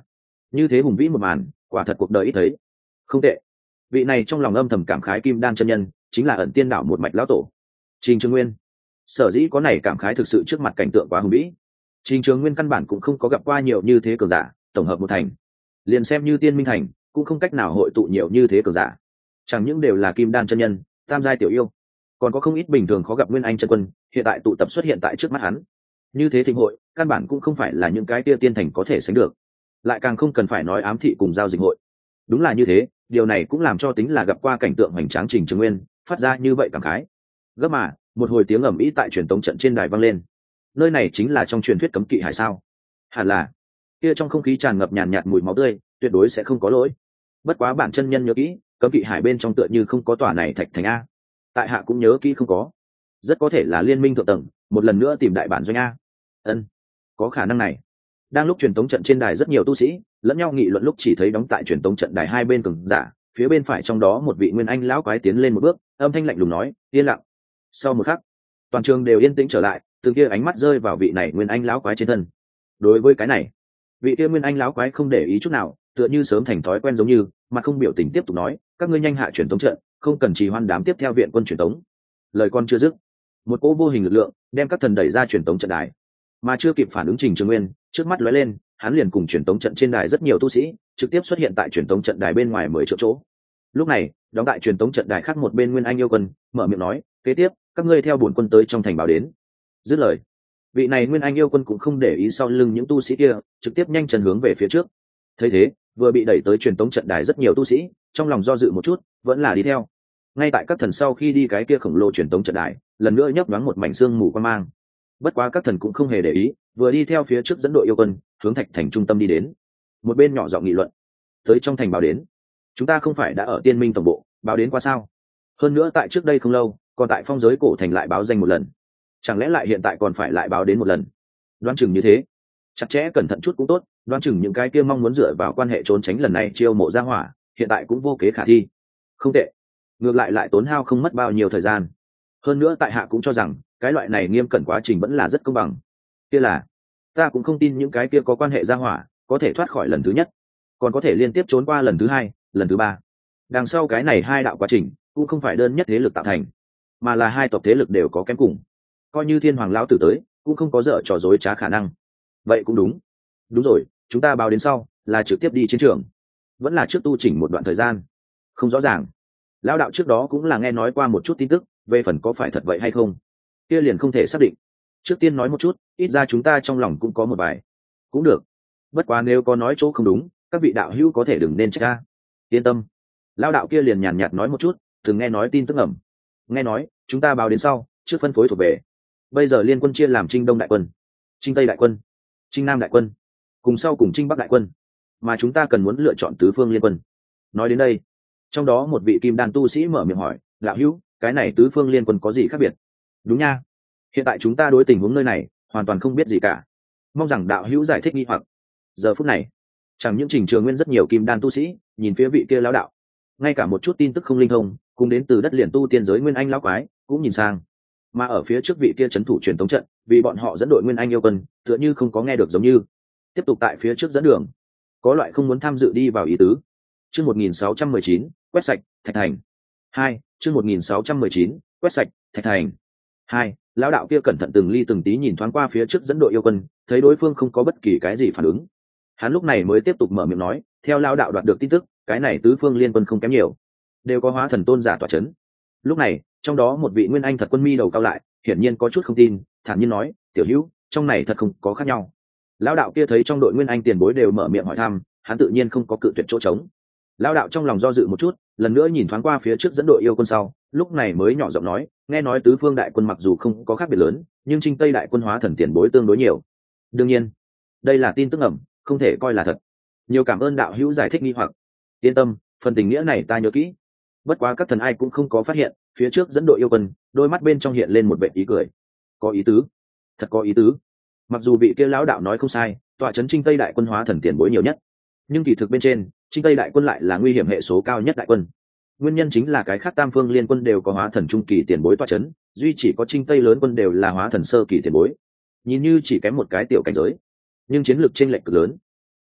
như thế hùng vĩ một màn quả thật cuộc đời ít thấy. Không tệ. Vị này trong lòng âm thầm cảm khái kim đan chân nhân chính là ẩn tiên đảo một mạch lão tổ Trình Trường Nguyên. Sở dĩ có này cảm khái thực sự trước mặt cảnh tượng quá hùng vĩ. Trình Trường Nguyên căn bản cũng không có gặp qua nhiều như thế cường giả tổng hợp một thành, liền xem như tiên minh thành cũng không cách nào hội tụ nhiều như thế cường giả, chẳng những đều là kim đan chân nhân, tam giai tiểu yêu, còn có không ít bình thường khó gặp nguyên anh chân quân hiện tại tụ tập xuất hiện tại trước mắt hắn. Như thế thịnh hội căn bản cũng không phải là những cái kia tiên thành có thể sánh được, lại càng không cần phải nói ám thị cùng giao dịch hội. Đúng là như thế, điều này cũng làm cho tính là gặp qua cảnh tượng hoành tráng Trình Trường Nguyên phát ra như vậy cảm khái. Gấp mà một hồi tiếng ầm ĩ tại truyền tống trận trên đài vang lên. Nơi này chính là trong truyền thuyết cấm kỵ hải sao? Hẳn là. Kia trong không khí tràn ngập nhàn nhạt mùi máu tươi, tuyệt đối sẽ không có lỗi. Bất quá bản chân nhân nhớ kỹ, cấm kỵ hải bên trong tựa như không có tòa này thạch thành a. Tại hạ cũng nhớ kỹ không có. Rất có thể là liên minh thượng tầng một lần nữa tìm đại bản doanh a. Ân, có khả năng này. Đang lúc truyền tống trận trên đài rất nhiều tu sĩ lẫn nhau nghị luận lúc, chỉ thấy đóng tại truyền tống trận đài hai bên cường giả, phía bên phải trong đó một vị nguyên anh lão quái tiến lên một bước, âm thanh lạnh lùng nói: yên lặng. Sau một khắc, toàn trường đều yên tĩnh trở lại, từng kia ánh mắt rơi vào vị này nguyên anh lão quái trên thân. Đối với cái này, vị kia nguyên anh lão quái không để ý chút nào, tựa như sớm thành thói quen giống như, mà không biểu tình tiếp tục nói: các ngươi nhanh hạ truyền tống trận, không cần trì hoãn đám tiếp theo viện quân truyền tống. Lời con chưa dứt, một cỗ vô hình lực lượng đem các thần đẩy ra truyền tống trận đài, mà chưa kịp phản ứng Trình Trường Nguyên trước mắt lóe lên, hắn liền cùng truyền tống trận trên đài rất nhiều tu sĩ trực tiếp xuất hiện tại truyền tống trận đài bên ngoài 10 triệu chỗ. Lúc này, đóng tại truyền tống trận đài khác một bên nguyên anh yêu quân mở miệng nói: kế tiếp các ngươi theo bổn quân tới trong thành báo đến. Dứt lời, vị này nguyên anh yêu quân cũng không để ý sau lưng những tu sĩ kia, trực tiếp nhanh chân hướng về phía trước. Thấy thế, vừa bị đẩy tới truyền tống trận đài rất nhiều tu sĩ trong lòng do dự một chút, vẫn là đi theo. Ngay tại các thần sau khi đi cái kia khổng lồ truyền tống trận đài lần nữa nhấp nhoáng một mảnh xương mù quang mang. Bất quá các thần cũng không hề để ý, vừa đi theo phía trước dẫn đội yêu quân hướng thạch thành trung tâm đi đến. Một bên nhỏ giọng nghị luận: tới trong thành báo đến, chúng ta không phải đã ở tiên minh tổng bộ báo đến qua sao? Hơn nữa tại trước đây không lâu còn tại phong giới cổ thành lại báo danh một lần, chẳng lẽ lại hiện tại còn phải lại báo đến một lần? Đoán chừng như thế, chặt chẽ cẩn thận chút cũng tốt. Đoán chừng những cái kia mong muốn dựa vào quan hệ trốn tránh lần này chiêu mộ ra hỏa hiện tại cũng vô kế khả thi. Không tệ, ngược lại tốn hao không mất bao nhiêu thời gian. Hơn nữa tại hạ cũng cho rằng cái loại này nghiêm cẩn quá trình vẫn là rất công bằng. Kia là, ta cũng không tin những cái kia có quan hệ ra hỏa có thể thoát khỏi lần thứ nhất còn có thể liên tiếp trốn qua lần thứ hai, lần thứ ba. Đằng sau cái này hai đạo quá trình cũng không phải đơn nhất thế lực tạo thành, mà là hai tộc thế lực đều có kém cùng. Coi như thiên hoàng lão tử tới cũng không có dở trò dối trá khả năng. Vậy cũng đúng. Đúng rồi, chúng ta báo đến sau là trực tiếp đi chiến trường vẫn là trước tu chỉnh một đoạn thời gian? Không rõ ràng. Lão đạo trước đó cũng là nghe nói qua một chút tin tức, về phần có phải thật vậy hay không kia liền không thể xác định. Trước tiên nói một chút, ít ra chúng ta trong lòng cũng có một bài. Cũng được. Bất quá nếu có nói chỗ không đúng, các vị đạo hữu có thể đừng nên trách ta. Yên tâm. Lão đạo kia liền nhàn nhạt nói một chút, từng nghe nói tin tức ẩm. Nghe nói chúng ta báo đến sau trước phân phối thuộc về. Bây giờ liên quân chia làm Trinh Đông đại quân, Trinh Tây đại quân, Trinh Nam đại quân, cùng sau cùng Trinh Bắc đại quân, mà chúng ta cần muốn lựa chọn tứ phương liên quân. Nói đến đây, trong đó một vị kim đan tu sĩ mở miệng hỏi: đạo hữu, cái này tứ phương liên quân có gì khác biệt? Đúng nha, hiện tại chúng ta đối tình huống nơi này hoàn toàn không biết gì cả, mong rằng đạo hữu giải thích nghi hoặc. Giờ phút này, chẳng những Trình Trường Nguyên rất nhiều kim đan tu sĩ nhìn phía vị kia lão đạo, ngay cả một chút tin tức không linh thông cùng đến từ đất liền tu tiên giới nguyên anh lão quái cũng nhìn sang. Mà ở phía trước vị kia trấn thủ truyền tống trận, vì bọn họ dẫn đội nguyên anh yêu quân tựa như không có nghe được giống như, tiếp tục tại phía trước dẫn đường, có loại không muốn tham dự đi vào ý tứ. Chương 1619, quét sạch Thạch Thành. 2, chương 1619, quét sạch Thạch Thành. 2, lão đạo kia cẩn thận từng ly từng tí nhìn thoáng qua phía trước dẫn đội yêu quân, thấy đối phương không có bất kỳ cái gì phản ứng. Hắn lúc này mới tiếp tục mở miệng nói: theo lão đạo đoạt được tin tức, cái này tứ phương liên quân không kém nhiều, đều có hóa thần tôn giả tọa chấn. Lúc này, trong đó một vị nguyên anh thật quân mi đầu cao lại, hiển nhiên có chút không tin, thản nhiên nói: tiểu hữu, trong này thật không có khác nhau. Lão đạo kia thấy trong đội nguyên anh tiền bối đều mở miệng hỏi thăm, hắn tự nhiên không có cự tuyệt chỗ trống. Lão đạo trong lòng do dự một chút, lần nữa nhìn thoáng qua phía trước dẫn đội yêu quân sau, lúc này mới nhỏ giọng nói: nghe nói tứ phương đại quân mặc dù không có khác biệt lớn, nhưng Trinh Tây đại quân hóa thần tiền bối tương đối nhiều. Đương nhiên, đây là tin tức ẩm, không thể coi là thật. Nhiều cảm ơn đạo hữu giải thích nghi hoặc. Yên tâm, phần tình nghĩa này ta nhớ kỹ. Bất quá các thần ai cũng không có phát hiện, phía trước dẫn đội yêu quân, đôi mắt bên trong hiện lên một vẻ ý cười. Có ý tứ, thật có ý tứ. Mặc dù vị kia lão đạo nói không sai, tọa trấn Trinh Tây đại quân hóa thần tiền bối nhiều nhất, nhưng kỳ thực bên trên, Trinh Tây đại quân lại là nguy hiểm hệ số cao nhất đại quân. Nguyên nhân chính là cái khác tam phương liên quân đều có hóa thần trung kỳ tiền bối tọa trấn, duy chỉ có Trinh Tây lớn quân đều là hóa thần sơ kỳ tiền bối. Nhìn như chỉ kém một cái tiểu cảnh giới, nhưng chiến lược chênh lệch cực lớn.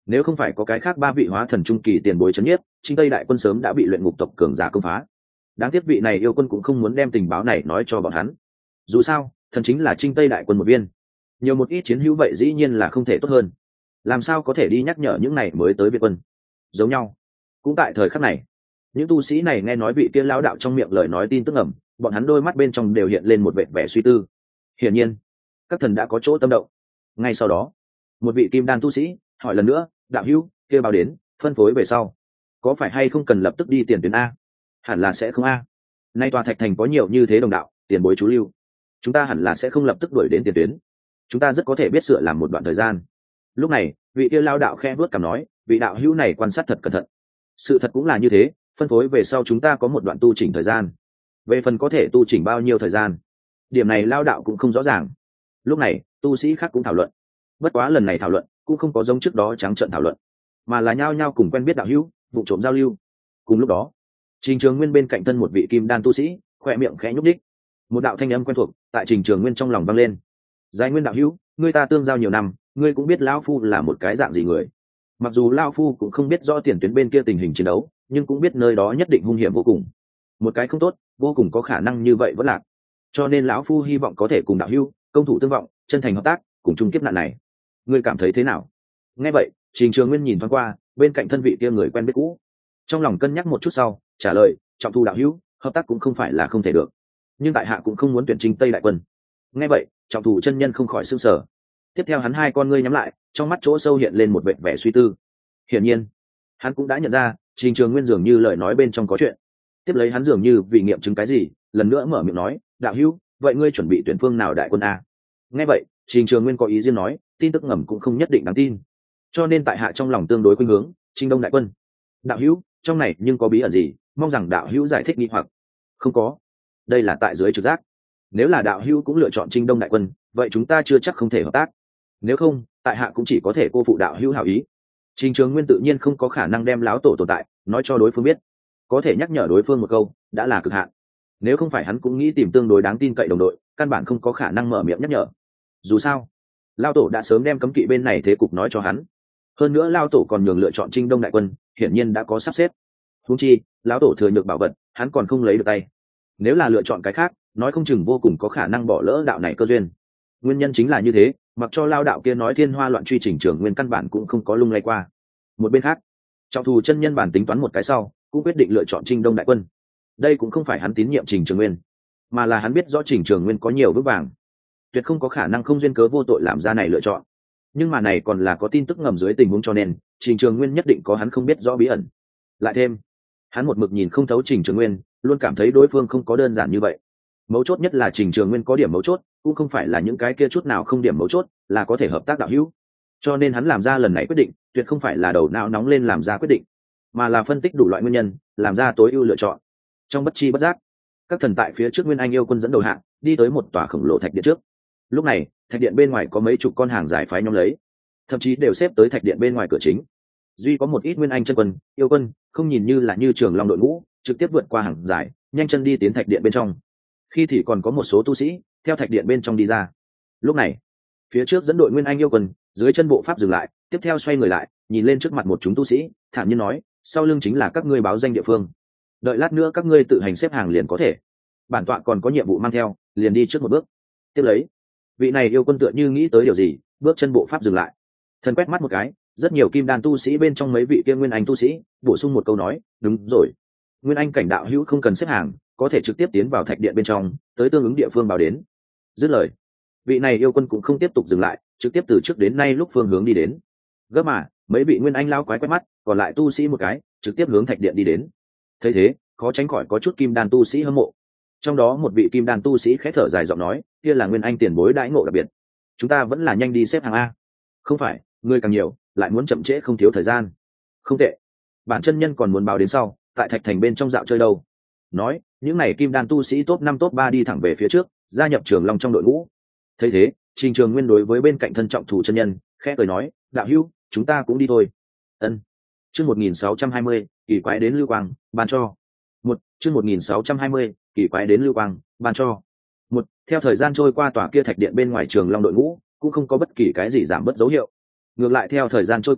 nếu không phải có cái khác ba vị hóa thần trung kỳ tiền bối chấn nhiếp, Trinh Tây đại quân sớm đã bị luyện ngục tộc cường giả công phá. Đáng tiếc vị này yêu quân cũng không muốn đem tình báo này nói cho bọn hắn. Dù sao, thần chính là Trinh Tây đại quân một viên, nhiều một ít chiến hữu vậy dĩ nhiên là không thể tốt hơn. Làm sao có thể đi nhắc nhở những này mới tới Việt quân? Giống nhau, cũng tại thời khắc này, những tu sĩ này nghe nói vị kia lão đạo trong miệng lời nói tin tức ẩm, bọn hắn đôi mắt bên trong đều hiện lên một vẻ vẻ suy tư. Hiển nhiên, các thần đã có chỗ tâm động. Ngay sau đó, một vị kim đan tu sĩ hỏi lần nữa, đạo hữu kia báo đến phân phối về sau, có phải hay không cần lập tức đi tiền tuyến a? Hẳn là sẽ không a. Nay tòa thạch thành có nhiều như thế đồng đạo tiền bối chú lưu, chúng ta hẳn là sẽ không lập tức đuổi đến tiền tuyến, chúng ta rất có thể biết sửa làm một đoạn thời gian. Lúc này vị kia lao đạo khe vuốt cằm nói, vị đạo hữu này quan sát thật cẩn thận. Sự thật cũng là như thế, phân phối về sau chúng ta có một đoạn tu chỉnh thời gian. Về phần có thể tu chỉnh bao nhiêu thời gian, điểm này lao đạo cũng không rõ ràng. Lúc này tu sĩ khác cũng thảo luận, bất quá lần này thảo luận cũng không có giống trước đó trắng trợn thảo luận, mà là nhao nhao cùng quen biết đạo hữu vụ trộm giao lưu. Cùng lúc đó, Trình Trường Nguyên bên cạnh thân một vị kim đan tu sĩ khoe miệng khẽ nhúc đích, một đạo thanh âm quen thuộc tại Trình Trường Nguyên trong lòng vang lên. Giải Nguyên đạo hữu, ngươi ta tương giao nhiều năm, ngươi cũng biết lão phu là một cái dạng gì người. Mặc dù lão phu cũng không biết rõ tiền tuyến bên kia tình hình chiến đấu, nhưng cũng biết nơi đó nhất định hung hiểm vô cùng, một cái không tốt vô cùng có khả năng như vậy vẫn lạc. Cho nên lão phu hy vọng có thể cùng đạo hữu công thủ tương vọng, chân thành hợp tác, cùng chung kiếp nạn này. Ngươi cảm thấy thế nào? Nghe vậy, Trình Trường Nguyên nhìn thoáng qua bên cạnh thân vị kia người quen biết cũ, trong lòng cân nhắc một chút sau trả lời, trọng thu đạo hữu, hợp tác cũng không phải là không thể được, nhưng tại hạ cũng không muốn tuyển Trinh Tây đại quân. Nghe vậy, trọng thủ chân nhân không khỏi sửng sở. Tiếp theo hắn hai con ngươi nhắm lại, trong mắt chỗ sâu hiện lên một vẻ vẻ suy tư. Hiển nhiên, hắn cũng đã nhận ra Trình Trường Nguyên dường như lời nói bên trong có chuyện. Tiếp lấy hắn dường như vì nghiệm chứng cái gì, lần nữa mở miệng nói, đạo hữu, vậy ngươi chuẩn bị tuyển phương nào đại quân a? Nghe vậy, Trình Trường Nguyên có ý riêng nói, tin tức ngầm cũng không nhất định đáng tin, cho nên tại hạ trong lòng tương đối khuynh hướng Trinh Đông đại quân. Đạo hữu, trong này nhưng có bí ẩn gì, mong rằng đạo hữu giải thích nghi hoặc. Không có, đây là tại dưới trực giác. Nếu là đạo hữu cũng lựa chọn Trinh Đông đại quân, vậy chúng ta chưa chắc không thể hợp tác. Nếu không, tại hạ cũng chỉ có thể cô phụ đạo hữu hảo ý. Trình Trường Nguyên tự nhiên không có khả năng đem láo tổ tồn tại nói cho đối phương biết, có thể nhắc nhở đối phương một câu đã là cực hạn. Nếu không phải hắn cũng nghĩ tìm tương đối đáng tin cậy đồng đội, căn bản không có khả năng mở miệng nhắc nhở. Dù sao, lao tổ đã sớm đem cấm kỵ bên này thế cục nói cho hắn. Hơn nữa lao tổ còn nhường lựa chọn Trinh Đông đại quân, hiển nhiên đã có sắp xếp. Huống chi, lão tổ thừa nhược bảo vật, hắn còn không lấy được tay. Nếu là lựa chọn cái khác, nói không chừng vô cùng có khả năng bỏ lỡ đạo này cơ duyên. Nguyên nhân chính là như thế, mặc cho lao đạo kia nói thiên hoa loạn truy, Trình Trường Nguyên căn bản cũng không có lung lay qua. Một bên khác, trọng thù chân nhân bản tính toán một cái sau, cũng quyết định lựa chọn Trinh Đông đại quân. Đây cũng không phải hắn tín nhiệm Trình Trường Nguyên, mà là hắn biết rõ Trình Trường Nguyên có nhiều vững vàng, tuyệt không có khả năng không duyên cớ vô tội làm ra này lựa chọn. Nhưng mà này còn là có tin tức ngầm dưới tình huống, cho nên Trình Trường Nguyên nhất định có hắn không biết rõ bí ẩn. Lại thêm, hắn một mực nhìn không thấu Trình Trường Nguyên, luôn cảm thấy đối phương không có đơn giản như vậy. Mấu chốt nhất là Trình Trường Nguyên có điểm mấu chốt, cũng không phải là những cái kia chút nào không điểm mấu chốt là có thể hợp tác đạo hữu. Cho nên hắn làm ra lần này quyết định, tuyệt không phải là đầu não nóng lên làm ra quyết định, mà là phân tích đủ loại nguyên nhân, làm ra tối ưu lựa chọn. Trong bất chi bất giác, các thần tại phía trước Nguyên Anh yêu quân dẫn đầu hạng, đi tới một tòa khổng lồ thạch điện trước. Lúc này, thạch điện bên ngoài có mấy chục con hàng giải phái nhóm lấy, thậm chí đều xếp tới thạch điện bên ngoài cửa chính. Duy có một ít Nguyên Anh chân quân, yêu quân, không nhìn như là như Trường Long đội ngũ, trực tiếp vượt qua hàng giải, nhanh chân đi tiến thạch điện bên trong. Khi thì còn có một số tu sĩ theo thạch điện bên trong đi ra. Lúc này, phía trước dẫn đội Nguyên Anh yêu quân, dưới chân bộ pháp dừng lại, tiếp theo xoay người lại, nhìn lên trước mặt một chúng tu sĩ, thản nhiên nói, sau lưng chính là các ngươi báo danh địa phương, đợi lát nữa các ngươi tự hành xếp hàng liền có thể. Bản tọa còn có nhiệm vụ mang theo, liền đi trước một bước. Tiếp lấy, vị này yêu quân tựa như nghĩ tới điều gì, bước chân bộ pháp dừng lại, thần quét mắt một cái, rất nhiều kim đan tu sĩ bên trong mấy vị kia Nguyên Anh tu sĩ bổ sung một câu nói, đúng rồi, Nguyên Anh cảnh đạo hữu không cần xếp hàng, có thể trực tiếp tiến vào thạch điện bên trong, tới tương ứng địa phương báo đến. Dứt lời, vị này yêu quân cũng không tiếp tục dừng lại, trực tiếp từ trước đến nay lúc phương hướng đi đến. Gấp mà mấy vị Nguyên Anh lao quái quét mắt, còn lại tu sĩ một cái trực tiếp hướng thạch điện đi đến. Thấy thế, khó tránh khỏi có chút kim đan tu sĩ hâm mộ. Trong đó một vị kim đan tu sĩ khẽ thở dài giọng nói, kia là Nguyên Anh tiền bối đãi ngộ đặc biệt, chúng ta vẫn là nhanh đi xếp hàng a. Không phải, người càng nhiều lại muốn chậm trễ không thiếu thời gian. Không tệ, bản chân nhân còn muốn báo đến sau, tại thạch thành bên trong dạo chơi đâu. Nói, những này kim đan tu sĩ top 5 top 3 đi thẳng về phía trước, gia nhập Trường Long trong đội ngũ. Thấy thế, Trình Trường Nguyên đối với bên cạnh thân trọng thủ chân nhân khẽ cười nói, đạo hữu, chúng ta cũng đi thôi. Ân. Chương 1620, kỳ quái đến lưu quang, ban cho. Chương 1620, kỳ quái đến lưu quang, ban cho. Theo thời gian trôi qua, tòa kia thạch điện bên ngoài Trường Long đội ngũ cũng không có bất kỳ cái gì giảm bớt dấu hiệu. Ngược lại theo thời gian trôi qua,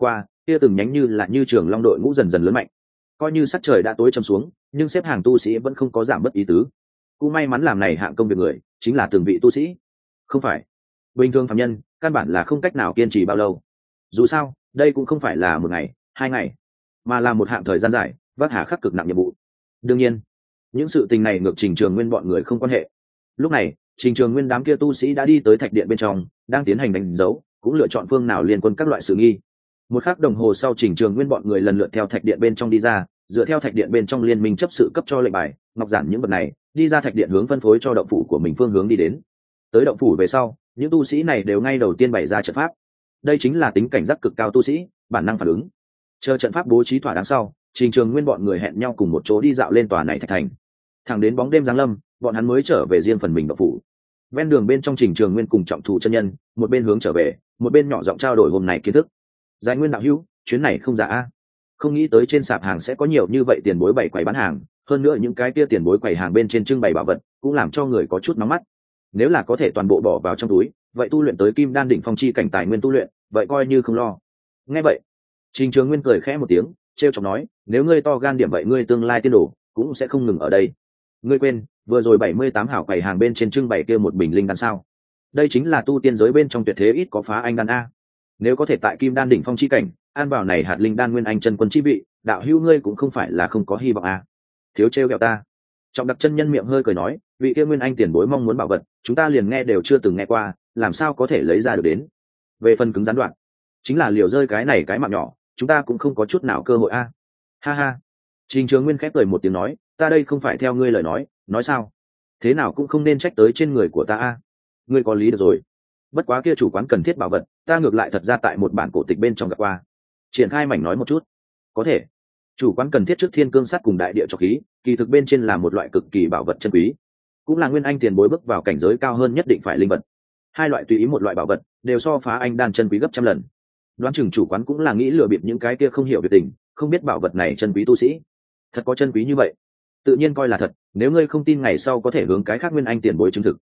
kia từng nhánh như trường long đội ngũ dần dần lớn mạnh. Coi như sắc trời đã tối châm xuống, nhưng xếp hàng tu sĩ vẫn không có giảm bất ý tứ. Cũng may mắn làm này hạng công việc người chính là từng vị tu sĩ, không phải bình thường phàm nhân, căn bản là không cách nào kiên trì bao lâu. Dù sao đây cũng không phải là một ngày 2 ngày, mà là một hạng thời gian dài, vác hà khắc cực nặng nhiệm vụ. đương nhiên những sự tình này ngược Trình Trường Nguyên bọn người không quan hệ. Lúc này Trình Trường Nguyên đám kia tu sĩ đã đi tới thạch điện bên trong, đang tiến hành đánh dấu, cũng lựa chọn phương nào liên quân các loại sự nghi. Một khắc đồng hồ sau, Trình Trường Nguyên bọn người lần lượt theo thạch điện bên trong đi ra, dựa theo thạch điện bên trong liên minh chấp sự cấp cho lệnh bài, ngọc giản những vật này, đi ra thạch điện hướng phân phối cho động phủ của mình phương hướng đi đến. Tới động phủ về sau, những tu sĩ này đều ngay đầu tiên bày ra trận pháp. Đây chính là tính cảnh giác cực cao tu sĩ, bản năng phản ứng. Chờ trận pháp bố trí thỏa đáng sau, Trình Trường Nguyên bọn người hẹn nhau cùng một chỗ đi dạo lên tòa này thạch thành. Thẳng đến bóng đêm giáng lâm, bọn hắn mới trở về riêng phần mình động phủ. Ven đường bên trong, Trình Trường Nguyên cùng Trọng Thủ chân nhân, một bên hướng trở về, một bên nhỏ giọng trao đổi hôm nay kiến thức. Giải Nguyên đạo hữu, chuyến này không giả a. Không nghĩ tới trên sạp hàng sẽ có nhiều như vậy tiền bối bày quầy bán hàng, hơn nữa những cái kia tiền bối quầy hàng bên trên trưng bày bảo vật, cũng làm cho người có chút nóng mắt. Nếu là có thể toàn bộ bỏ vào trong túi, vậy tu luyện tới Kim Đan đỉnh phong chi cảnh tài nguyên tu luyện, vậy coi như không lo. Nghe vậy, Trình Trường Nguyên cười khẽ một tiếng, trêu chọc nói, nếu ngươi to gan điểm vậy ngươi tương lai tiên đồ cũng sẽ không ngừng ở đây. Ngươi quên, vừa rồi 78 hảo quầy hàng bên trên trưng bày kia một bình linh đan sao? Đây chính là tu tiên giới bên trong tuyệt thế ít có phá anh đan a. Nếu có thể tại Kim Đan đỉnh phong chi cảnh, an bảo này hạt linh đan nguyên anh chân quân chi vị, đạo hữu ngươi cũng không phải là không có hy vọng a. Thiếu trêu ghẹo ta. Trọng Đặc chân nhân miệng hơi cười nói, vị kia nguyên anh tiền bối mong muốn bảo vật, chúng ta liền nghe đều chưa từng nghe qua, làm sao có thể lấy ra được đến. Về phần cứng rắn đoạn, chính là liều rơi cái này cái mạng nhỏ, chúng ta cũng không có chút nào cơ hội a. Ha ha. Trình Trường Nguyên khép cười một tiếng nói, ta đây không phải theo ngươi lời nói sao? Thế nào cũng không nên trách tới trên người của ta a. Ngươi có lý được rồi. Bất quá kia chủ quán cần thiết bảo vật, ta ngược lại thật ra tại một bản cổ tịch bên trong gặp qua. Triển khai mảnh nói một chút. Có thể. Chủ quán cần thiết trước thiên cương sắt cùng đại địa trọc khí, kỳ thực bên trên là một loại cực kỳ bảo vật chân quý, cũng là nguyên anh tiền bối bước vào cảnh giới cao hơn nhất định phải linh vật. Hai loại tùy ý một loại bảo vật, đều so phá anh đan chân quý gấp trăm lần. Đoán chừng chủ quán cũng là nghĩ lừa bịp những cái kia không hiểu về tình, không biết bảo vật này chân quý tu sĩ. Thật có chân quý như vậy? Tự nhiên coi là thật, nếu ngươi không tin ngày sau có thể hướng cái khác nguyên anh tiền bối chứng thực.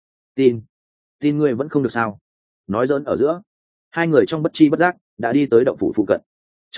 Tin ngươi vẫn không được sao? Nói giỡn ở giữa, hai người trong bất chi bất giác đã đi tới động phủ phụ cận.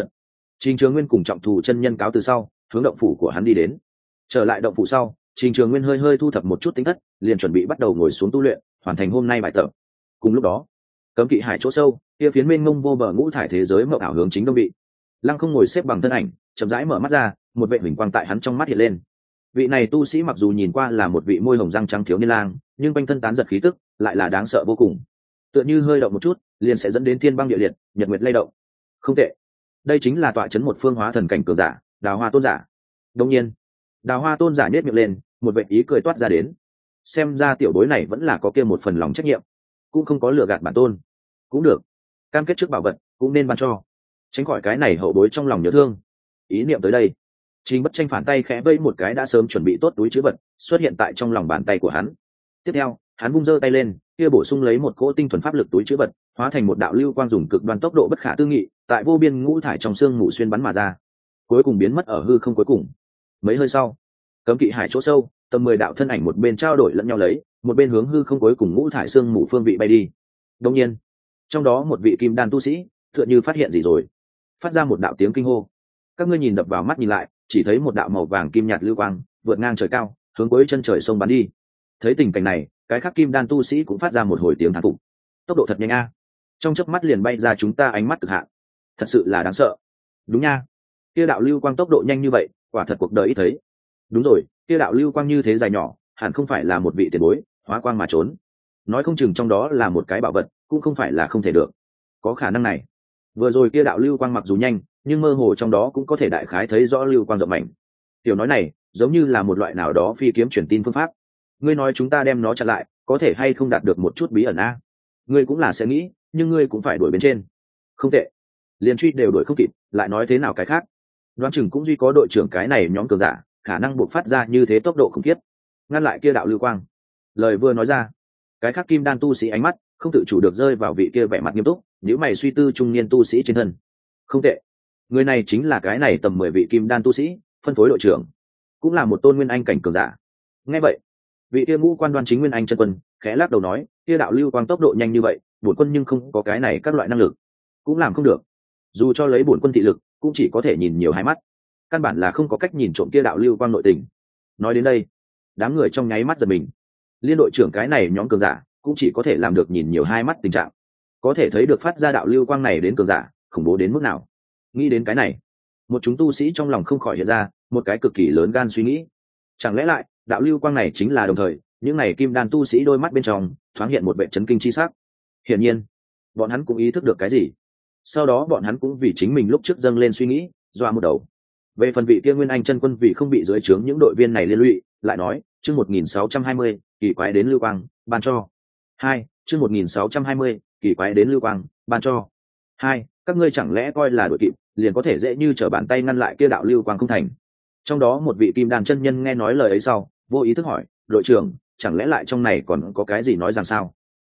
Trình Trường Nguyên cùng Trọng Thủ chân nhân cáo từ sau, hướng động phủ của hắn đi đến. Trở lại động phủ sau, Trình Trường Nguyên hơi thu thập một chút tính thất, liền chuẩn bị bắt đầu ngồi xuống tu luyện, hoàn thành hôm nay bài tập. Cùng lúc đó, Cấm Kỵ Hải chỗ sâu, kia phiến mênh mông vô bờ ngũ thải thế giới mộng ảo hướng chính đông vị. Lăng Không ngồi xếp bằng thân ảnh, chậm rãi mở mắt ra, một vệ huỳnh quang tại hắn trong mắt hiện lên. Vị này tu sĩ mặc dù nhìn qua là một vị môi hồng răng trắng thiếu niên lang, nhưng quanh thân tán giật khí tức, lại là đáng sợ vô cùng. Tựa như hơi động một chút, liền sẽ dẫn đến thiên băng địa liệt, nhật nguyệt lay động. Không tệ. Đây chính là tọa chấn một phương hóa thần cảnh cường giả, Đào Hoa Tôn giả. Đương nhiên, Đào Hoa Tôn giả nhếch miệng lên, một vệ ý cười toát ra đến. Xem ra tiểu bối này vẫn là có kia một phần lòng trách nhiệm, cũng không có lừa gạt bản tôn. Cũng được, cam kết trước bảo vật cũng nên ban cho, tránh khỏi cái này hậu bối trong lòng nhớ thương. Ý niệm tới đây, Trình Bất Tranh phản tay khẽ vẫy một cái đã sớm chuẩn bị tốt túi trữ vật xuất hiện tại trong lòng bàn tay của hắn. Tiếp theo, hắn vung giơ tay lên, kia bổ sung lấy một cỗ tinh thuần pháp lực túi trữ vật, hóa thành một đạo lưu quang dùng cực đoan tốc độ bất khả tư nghị, tại vô biên ngũ thải trong xương mù xuyên bắn mà ra, cuối cùng biến mất ở hư không cuối cùng. Mấy hơi sau, Cấm Kỵ Hải chỗ sâu, tầm 10 đạo thân ảnh một bên trao đổi lẫn nhau lấy, một bên hướng hư không cuối cùng ngũ thải xương mù phương vị bay đi. Đương nhiên, trong đó một vị kim đan tu sĩ tựa như phát hiện gì rồi, phát ra một đạo tiếng kinh hô. Các ngươi nhìn đập vào mắt nhìn lại, chỉ thấy một đạo màu vàng kim nhạt lưu quang vượt ngang trời cao, hướng cuối chân trời sông bắn đi. Thấy tình cảnh này, cái khác kim đan tu sĩ cũng phát ra một hồi tiếng thán phục. Tốc độ thật nhanh a, trong chớp mắt liền bay ra chúng ta ánh mắt cực hạn, thật sự là đáng sợ. Đúng nha, kia đạo lưu quang tốc độ nhanh như vậy, quả thật cuộc đời ít thấy. Đúng rồi, kia đạo lưu quang như thế dài nhỏ, hẳn không phải là một vị tiền bối hóa quang mà trốn, nói không chừng trong đó là một cái bảo vật, cũng không phải là không thể được. Có khả năng này. Vừa rồi kia đạo lưu quang mặc dù nhanh, nhưng mơ hồ trong đó cũng có thể đại khái thấy rõ lưu quang rộng mạnh. Tiểu nói này giống như là một loại nào đó phi kiếm truyền tin phương pháp. Ngươi nói chúng ta đem nó chặn lại, có thể hay không đạt được một chút bí ẩn a? Ngươi cũng là sẽ nghĩ, nhưng ngươi cũng phải đuổi bên trên. Không tệ, liền truy đều đuổi không kịp, lại nói thế nào cái khác. Đoán chừng cũng duy có đội trưởng cái này nhóm cường giả khả năng buộc phát ra như thế tốc độ khủng khiếp, ngăn lại kia đạo lưu quang. Lời vừa nói ra, cái khác kim đan tu sĩ ánh mắt không tự chủ được rơi vào vị kia vẻ mặt nghiêm túc, nếu mày suy tư trung niên tu sĩ trên thân. Không tệ, người này chính là cái này tầm 10 vị kim đan tu sĩ phân phối đội trưởng, cũng là một tôn nguyên anh cảnh cường giả. Nghe vậy, vị kia ngũ quan đoan chính nguyên anh chân quân khẽ lắc đầu nói, kia đạo lưu quang tốc độ nhanh như vậy, bổn quân nhưng không có cái này các loại năng lực, cũng làm không được. dù cho lấy bổn quân thị lực cũng chỉ có thể nhìn nhiều hai mắt, căn bản là không có cách nhìn trộm kia đạo lưu quang nội tình. Nói đến đây, đám người trong nháy mắt giật mình. Liên đội trưởng cái này nhóm cường giả cũng chỉ có thể làm được nhìn nhiều hai mắt tình trạng, có thể thấy được phát ra đạo lưu quang này đến cường giả khủng bố đến mức nào. Nghĩ đến cái này, một chúng tu sĩ trong lòng không khỏi hiện ra một cái cực kỳ lớn gan suy nghĩ. Chẳng lẽ lại đạo lưu quang này chính là đồng thời những này kim đan tu sĩ đôi mắt bên trong thoáng hiện một vẻ chấn kinh chi sắc. Hiển nhiên bọn hắn cũng ý thức được cái gì, sau đó bọn hắn cũng vì chính mình lúc trước dâng lên suy nghĩ dọa một đầu. Về phần vị kia Nguyên Anh chân quân vì không bị dưới trướng những đội viên này liên lụy, lại nói chương 1620 kỳ quái đến lưu quang ban cho. Chương 1620 kỳ quái đến lưu quang ban cho. Các ngươi chẳng lẽ coi là đội kịp liền có thể dễ như trở bàn tay ngăn lại kia đạo lưu quang không thành? Trong đó một vị kim đan chân nhân nghe nói lời ấy sau vô ý thức hỏi, đội trưởng chẳng lẽ lại trong này còn có cái gì nói rằng sao?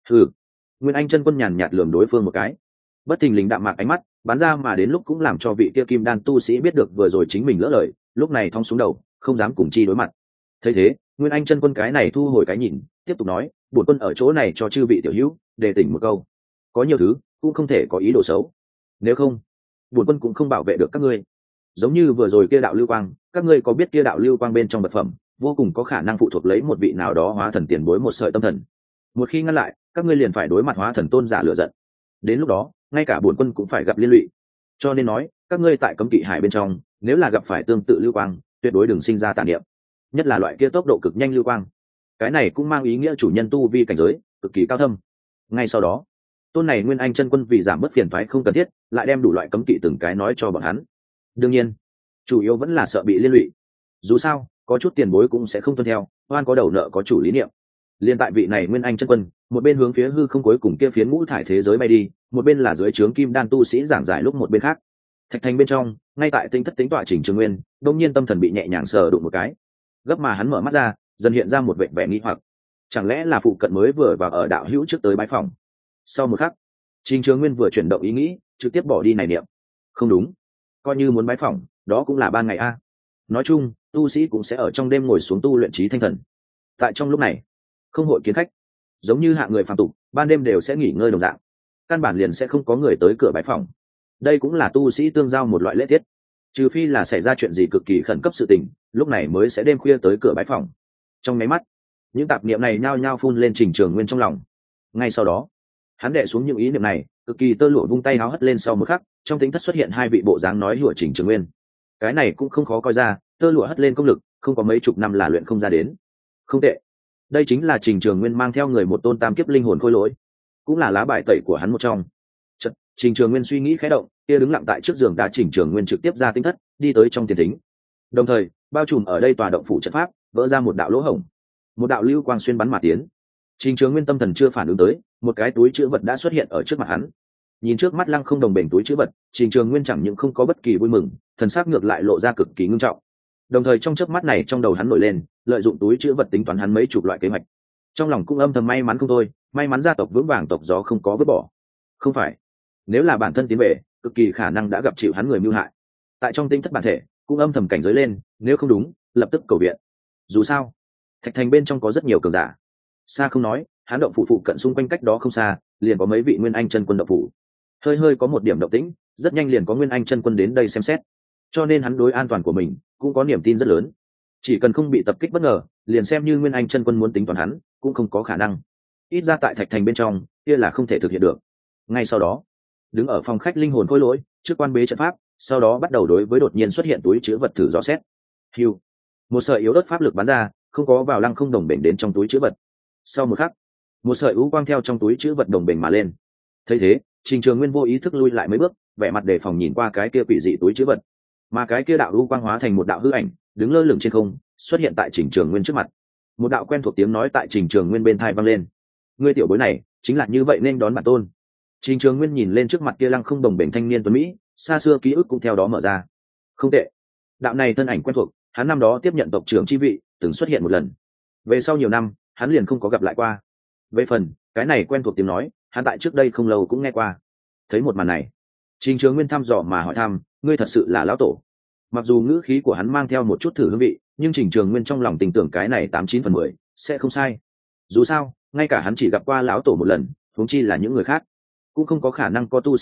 Nguyên Anh chân quân nhàn nhạt lườm đối phương một cái, bất thình lình đạm mạc ánh mắt bắn ra mà đến lúc cũng làm cho vị kia kim đan tu sĩ biết được vừa rồi chính mình lỡ lời, lúc này thong xuống đầu không dám cùng chi đối mặt. Thấy thế, Nguyên Anh chân quân cái này thu hồi cái nhìn, tiếp tục nói, bổn quân ở chỗ này cho chư vị tiểu hữu đề tỉnh một câu, có nhiều thứ cũng không thể có ý đồ xấu, nếu không bổn quân cũng không bảo vệ được các ngươi. Giống như vừa rồi kia đạo lưu quang, các ngươi có biết kia đạo lưu quang bên trong vật phẩm vô cùng có khả năng phụ thuộc lấy một vị nào đó hóa thần tiền bối một sợi tâm thần, một khi ngăn lại các ngươi liền phải đối mặt hóa thần tôn giả lựa giận, đến lúc đó ngay cả bổn quân cũng phải gặp liên lụy. Cho nên nói các ngươi tại cấm kỵ hải bên trong nếu là gặp phải tương tự lưu quang tuyệt đối đừng sinh ra tà niệm, nhất là loại kia tốc độ cực nhanh lưu quang, cái này cũng mang ý nghĩa chủ nhân tu vi cảnh giới cực kỳ cao thâm. Ngay sau đó tôn này Nguyên Anh chân quân vì giảm bớt phiền toái không cần thiết lại đem đủ loại cấm kỵ từng cái nói cho bọn hắn. Đương nhiên chủ yếu vẫn là sợ bị liên lụy, dù sao có chút tiền bối cũng sẽ không tuân theo, oan có đầu nợ có chủ lý niệm. Liên tại vị này Nguyên Anh chân quân một bên hướng phía hư không cuối cùng kia phiến ngũ thải thế giới bay đi, một bên là dưới trướng kim đan tu sĩ giảng giải lúc một bên khác thạch thành bên trong ngay tại tinh thất tính tọa Trình Trường Nguyên đông nhiên tâm thần bị nhẹ nhàng sờ đụng một cái, gấp mà hắn mở mắt ra dần hiện ra một vẻ vẻ nghi hoặc, chẳng lẽ là phụ cận mới vừa vào ở đạo hữu trước tới bái phòng. Sau một khắc Trình Trường Nguyên vừa chuyển động ý nghĩ trực tiếp bỏ đi này niệm, không đúng, coi như muốn bái phòng đó cũng là ban ngày a. Nói chung tu sĩ cũng sẽ ở trong đêm ngồi xuống tu luyện trí thanh thần, tại trong lúc này không hội kiến khách, giống như hạng người phàm tục ban đêm đều sẽ nghỉ ngơi đồng dạng, căn bản liền sẽ không có người tới cửa bái phòng. Đây cũng là tu sĩ tương giao một loại lễ tiết, trừ phi là xảy ra chuyện gì cực kỳ khẩn cấp sự tình, lúc này mới sẽ đêm khuya tới cửa bái phòng. Trong máy mắt những tạp niệm này nhao nhao phun lên Trình Trường Nguyên trong lòng. Ngay sau đó hắn đệ xuống những ý niệm này, cực kỳ tơ lụa vung tay háo hất lên, sau một khắc trong tính thất xuất hiện hai vị bộ dáng nói hùa Trình Trường Nguyên. Cái này cũng không khó coi ra, tơ lụa hất lên công lực không có mấy chục năm là luyện không ra đến. Không tệ, đây chính là Trình Trường Nguyên mang theo người một tôn tam kiếp linh hồn khôi lỗi, cũng là lá bài tẩy của hắn một trong. Trình Trường Nguyên suy nghĩ khẽ động, kia đứng lặng tại trước giường đá Trình Trường Nguyên trực tiếp ra tinh thất đi tới trong tiền thính, đồng thời bao trùm ở đây tòa động phủ trận pháp vỡ ra một đạo lỗ hổng, một đạo lưu quang xuyên bắn mà tiến. Trình Trường Nguyên tâm thần chưa phản ứng tới, một cái túi chữ vật đã xuất hiện ở trước mặt hắn. Nhìn trước mắt lăng không đồng bền túi chữ vật, Trình Trường Nguyên chẳng những không có bất kỳ vui mừng, thần sắc ngược lại lộ ra cực kỳ ngưng trọng. Đồng thời trong chớp mắt này trong đầu hắn nổi lên lợi dụng túi chữ vật tính toán hắn mấy chục loại kế hoạch, trong lòng cũng âm thầm may mắn không thôi, may mắn gia tộc vững vàng tộc gió không có vứt bỏ. Không phải, nếu là bản thân tiến về cực kỳ khả năng đã gặp chịu hắn người mưu hại. Tại trong tinh thất bản thể cũng âm thầm cảnh giới lên, nếu không đúng lập tức cầu viện. Dù sao thạch thành bên trong có rất nhiều cường giả, xa không nói, hắn động phủ phụ cận xung quanh cách đó không xa liền có mấy vị Nguyên Anh chân quân động phủ, hơi có một điểm động tĩnh rất nhanh liền có Nguyên Anh chân quân đến đây xem xét, cho nên hắn đối an toàn của mình cũng có niềm tin rất lớn. Chỉ cần không bị tập kích bất ngờ, liền xem như Nguyên Anh chân quân muốn tính toán hắn cũng không có khả năng, ít ra tại thạch thành bên trong kia là không thể thực hiện được. Ngay sau đó đứng ở phòng khách linh hồn khôi lỗi trước quan bế trận pháp, sau đó bắt đầu đối với đột nhiên xuất hiện túi chứa vật thử dò xét. Hưu, một sợi yếu ớt pháp lực bắn ra, không có vào lăng không đồng bền đến trong túi chứa vật. Sau một khắc một sợi ú quang theo trong túi chứa vật đồng bền mà lên. Thấy thế Trình Trường Nguyên vô ý thức lui lại mấy bước, vẻ mặt đề phòng nhìn qua cái kia quỷ dị túi chứa vật, mà cái kia đạo ú quang hóa thành một đạo hư ảnh đứng lơ lửng trên không, xuất hiện tại Trình Trường Nguyên trước mặt. Một đạo quen thuộc tiếng nói tại Trình Trường Nguyên bên tai vang lên, ngươi tiểu bối này chính là như vậy nên đón bản tôn. Trình Trường Nguyên nhìn lên trước mặt kia lăng không đồng bền thanh niên tuấn mỹ, xa xưa ký ức cũng theo đó mở ra. Không tệ, đạo này thân ảnh quen thuộc, hắn năm đó tiếp nhận tộc trưởng chi vị từng xuất hiện một lần, về sau nhiều năm hắn liền không có gặp lại qua. Về phần cái này quen thuộc tiếng nói, hắn tại trước đây không lâu cũng nghe qua. Thấy một màn này, Trình Trường Nguyên thăm dò mà hỏi thăm, ngươi thật sự là lão tổ? Mặc dù ngữ khí của hắn mang theo một chút thử hương vị, nhưng Trình Trường Nguyên trong lòng tin tưởng cái này 89/10 sẽ không sai. Dù sao ngay cả hắn chỉ gặp qua lão tổ một lần, huống chi là những người khác, cũng không có khả năng có tu sĩ khác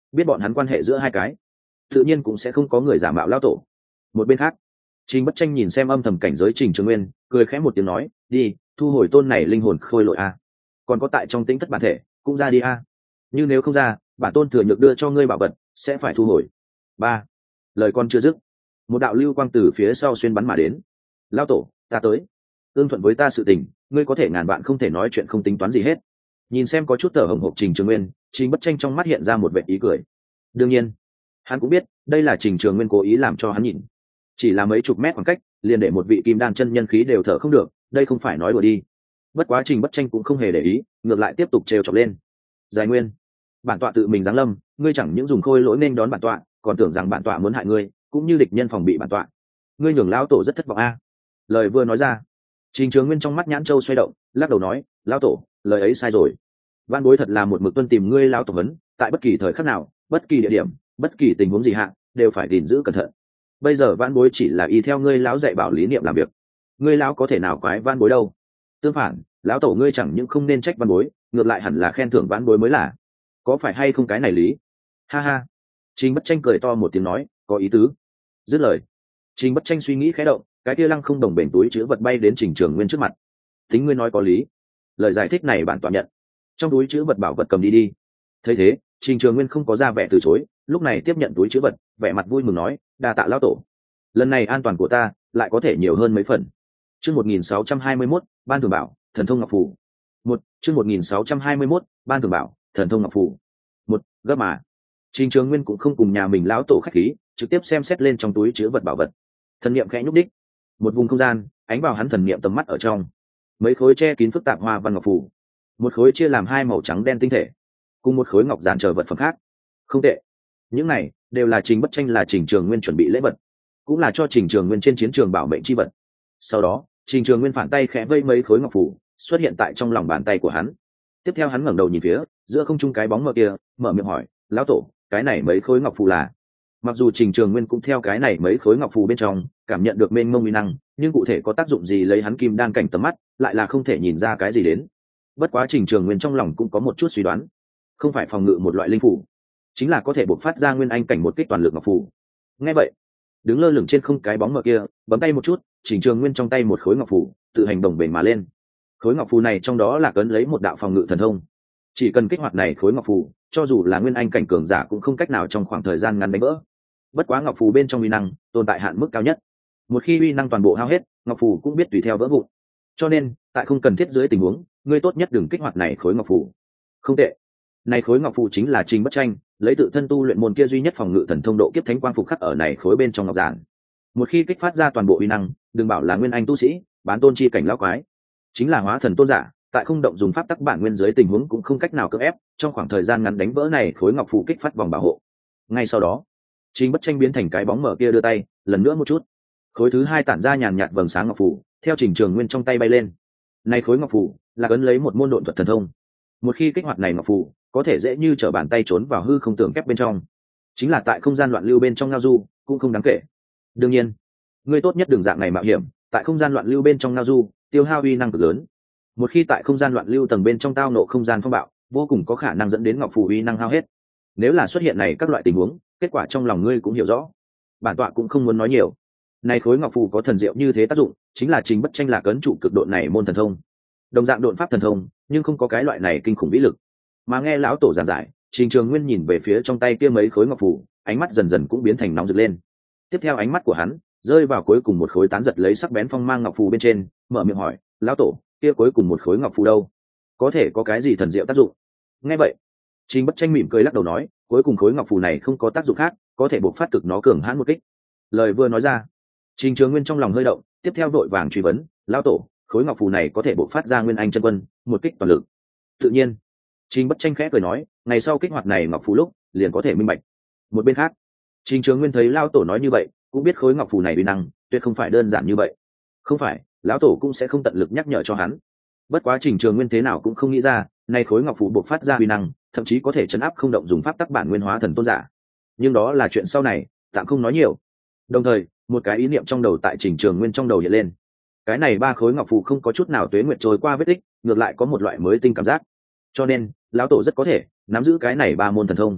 biết bọn hắn quan hệ giữa hai cái tự nhiên cũng sẽ không có người giả mạo lão tổ. Một bên khác, Trình Bất Tranh nhìn xem âm thầm cảnh giới Trình Trường Nguyên, cười khẽ một tiếng nói, đi thu hồi tôn này linh hồn khôi lội a, còn có tại trong tính thất bản thể cũng ra đi a, như nếu không ra bản tôn thừa nhược đưa cho ngươi bảo vật sẽ phải thu hồi. Ba, lời con chưa dứt, một đạo lưu quang từ phía sau xuyên bắn mà đến. Lão tổ, ta tới. Ương thuận với ta sự tình, ngươi có thể ngàn vạn không thể nói chuyện không tính toán gì hết. Nhìn xem có chút thở hổn hộc Trình Trường Nguyên, Trình Bất Tranh trong mắt hiện ra một vẻ ý cười. Đương nhiên hắn cũng biết đây là Trình Trường Nguyên cố ý làm cho hắn nhìn, chỉ là mấy chục mét khoảng cách liền để một vị kim đan chân nhân khí đều thở không được, đây không phải nói đùa đi. Bất quá Trình Bất Tranh cũng không hề để ý, ngược lại tiếp tục trêu chọc lên. Giải Nguyên, bản tọa tự mình giáng lâm, ngươi chẳng những dùng khôi lỗi nên đón bản tọa, còn tưởng rằng bản tọa muốn hại ngươi, cũng như địch nhân phòng bị bản tọa. Ngươi nhường lão tổ rất thất vọng a. Lời vừa nói ra, Trình Trường Nguyên trong mắt nhãn châu xoay động, lắc đầu nói, lão tổ, lời ấy sai rồi. Văn bối thật là một mực tuân tìm ngươi lão tổ vấn, tại bất kỳ thời khắc nào, bất kỳ địa điểm, bất kỳ tình huống gì hạ, đều phải gìn giữ cẩn thận. Bây giờ văn bối chỉ là y theo ngươi lão dạy bảo lý niệm làm việc, ngươi lão có thể nào quái văn bối đâu. Tương phản, lão tổ ngươi chẳng những không nên trách văn bối, ngược lại hẳn là khen thưởng văn bối mới là. Có phải hay không cái này lý? Ha ha. Trình Bất Tranh cười to một tiếng nói, có ý tứ. Dứt lời, Trình Bất Tranh suy nghĩ khẽ động, cái kia lăng không đồng bền túi chứa vật bay đến Trình Trường Nguyên trước mặt. Tính ngươi nói có lý, lời giải thích này bản tọa nhận. Trong túi chứa vật bảo vật cầm đi đi. Thấy thế, Trình Trường Nguyên không có ra vẻ từ chối, lúc này tiếp nhận túi chứa vật, vẻ mặt vui mừng nói, đa tạ lão tổ, lần này an toàn của ta lại có thể nhiều hơn mấy phần. Chương 1621, ban thưởng bảo, thần thông ngọc phù. Chương 1621, ban thưởng bảo, thần thông ngọc phù. Gấp mà. Trình Trường Nguyên cũng không cùng nhà mình lão tổ khách khí, trực tiếp xem xét lên trong túi chứa vật bảo vật. Thần niệm khẽ nhúc đích, một vùng không gian ánh vào hắn thần niệm tầm mắt ở trong. Mấy khối che kín phức tạp hoa văn ngọc phù, một khối chia làm hai màu trắng đen tinh thể, cùng một khối ngọc giản chờ vật phẩm khác. Không tệ, những này đều là Trình Bất Tranh là Trình Trường Nguyên chuẩn bị lễ vật, cũng là cho Trình Trường Nguyên trên chiến trường bảo mệnh chi vật. Sau đó, Trình Trường Nguyên phản tay khẽ vây mấy khối ngọc phù xuất hiện tại trong lòng bàn tay của hắn. Tiếp theo hắn ngẩng đầu nhìn phía giữa không trung cái bóng mờ kia, mở miệng hỏi, lão tổ, cái này mấy khối ngọc phù là? Mặc dù Trình Trường Nguyên cũng theo cái này mấy khối ngọc phù bên trong cảm nhận được mênh mông uy năng, nhưng cụ thể có tác dụng gì lấy hắn kim đan cảnh tầm mắt lại là không thể nhìn ra cái gì đến. Bất quá Trình Trường Nguyên trong lòng cũng có một chút suy đoán, không phải phòng ngự một loại linh phù, chính là có thể bộc phát ra nguyên anh cảnh một kích toàn lực ngọc phù. Nghe vậy, đứng lơ lửng trên không cái bóng mờ kia bấm tay một chút, Trình Trường Nguyên trong tay một khối ngọc phù tự hành đồng bền mà lên. Khối ngọc phù này trong đó là cấn lấy một đạo phòng ngự thần thông, chỉ cần kích hoạt này khối ngọc phù, cho dù là nguyên anh cảnh cường giả cũng không cách nào trong khoảng thời gian ngắn đánh vỡ. Bất quá ngọc phù bên trong uy năng tồn tại hạn mức cao nhất, một khi uy năng toàn bộ hao hết, ngọc phù cũng biết tùy theo vỡ vụn. Cho nên tại không cần thiết dưới tình huống, ngươi tốt nhất đừng kích hoạt này khối ngọc phù. Không tệ, này khối ngọc phù chính là Trình Bất Tranh lấy tự thân tu luyện môn kia duy nhất phòng ngự thần thông độ kiếp thánh quang phục khắc ở này khối bên trong ngọc giản. Một khi kích phát ra toàn bộ uy năng, đừng bảo là nguyên anh tu sĩ, bán tôn chi cảnh lão quái, chính là hóa thần tôn giả, tại không động dùng pháp tắc bản nguyên dưới tình huống cũng không cách nào cưỡng ép trong khoảng thời gian ngắn đánh vỡ này khối ngọc phù kích phát vòng bảo hộ. Ngay sau đó, Trình Bất Tranh biến thành cái bóng mở kia đưa tay lần nữa một chút, khối thứ hai tản ra nhàn nhạt vầng sáng ngọc phù theo Trình Trường Nguyên trong tay bay lên. Này khối ngọc phù là ấn lấy một môn độn thuật thần thông, một khi kích hoạt này ngọc phù có thể dễ như trở bàn tay trốn vào hư không tưởng kép bên trong, chính là tại không gian loạn lưu bên trong ngao du cũng không đáng kể. Đương nhiên, ngươi tốt nhất đường dạng này mạo hiểm tại không gian loạn lưu bên trong ngao du, tiêu hao uy năng cực lớn. Một khi tại không gian loạn lưu tầng bên trong tao nộ không gian phong bạo, vô cùng có khả năng dẫn đến ngọc phù uy năng hao hết. Nếu là xuất hiện này các loại tình huống, kết quả trong lòng ngươi cũng hiểu rõ. Bản tọa cũng không muốn nói nhiều. Này khối ngọc phù có thần diệu như thế tác dụng, chính là Trình Bất Tranh là cấn trụ cực độ này môn thần thông. Đồng dạng độn pháp thần thông, nhưng không có cái loại này kinh khủng vĩ lực. Mà nghe lão tổ giảng giải, Trình Trường Nguyên nhìn về phía trong tay kia mấy khối ngọc phù, ánh mắt dần dần cũng biến thành nóng rực lên. Tiếp theo ánh mắt của hắn rơi vào cuối cùng một khối tán giật lấy sắc bén phong mang ngọc phù bên trên, mở miệng hỏi, lão tổ, kia cuối cùng một khối ngọc phù đâu? Có thể có cái gì thần diệu tác dụng? Nghe vậy, Trình Bất Tranh mỉm cười lắc đầu nói, cuối cùng khối ngọc phù này không có tác dụng khác, có thể bộc phát cực nó cường hãn một kích. Lời vừa nói ra, Trình Trường Nguyên trong lòng hơi động, tiếp theo vội vàng truy vấn, lão tổ, khối ngọc phù này có thể bộc phát ra nguyên anh chân quân một kích toàn lực? Tự nhiên. Trình Bất Tranh khẽ cười nói, ngày sau kích hoạt này ngọc phù lúc liền có thể minh bạch. Một bên khác, Trình Trường Nguyên thấy lão tổ nói như vậy, cũng biết khối ngọc phù này uy năng tuyệt không phải đơn giản như vậy. Không phải, lão tổ cũng sẽ không tận lực nhắc nhở cho hắn. Bất quá Trình Trường Nguyên thế nào cũng không nghĩ ra, này khối ngọc phù bộc phát ra uy năng, thậm chí có thể chấn áp không động dùng pháp tắc bản nguyên hóa thần tôn giả. Nhưng đó là chuyện sau này, tạm không nói nhiều. Đồng thời, một cái ý niệm trong đầu tại Trình Trường Nguyên trong đầu hiện lên. Cái này ba khối ngọc phù không có chút nào tuế nguyệt trôi qua vết tích, ngược lại có một loại mới tinh cảm giác. Cho nên, lão tổ rất có thể nắm giữ cái này ba môn thần thông.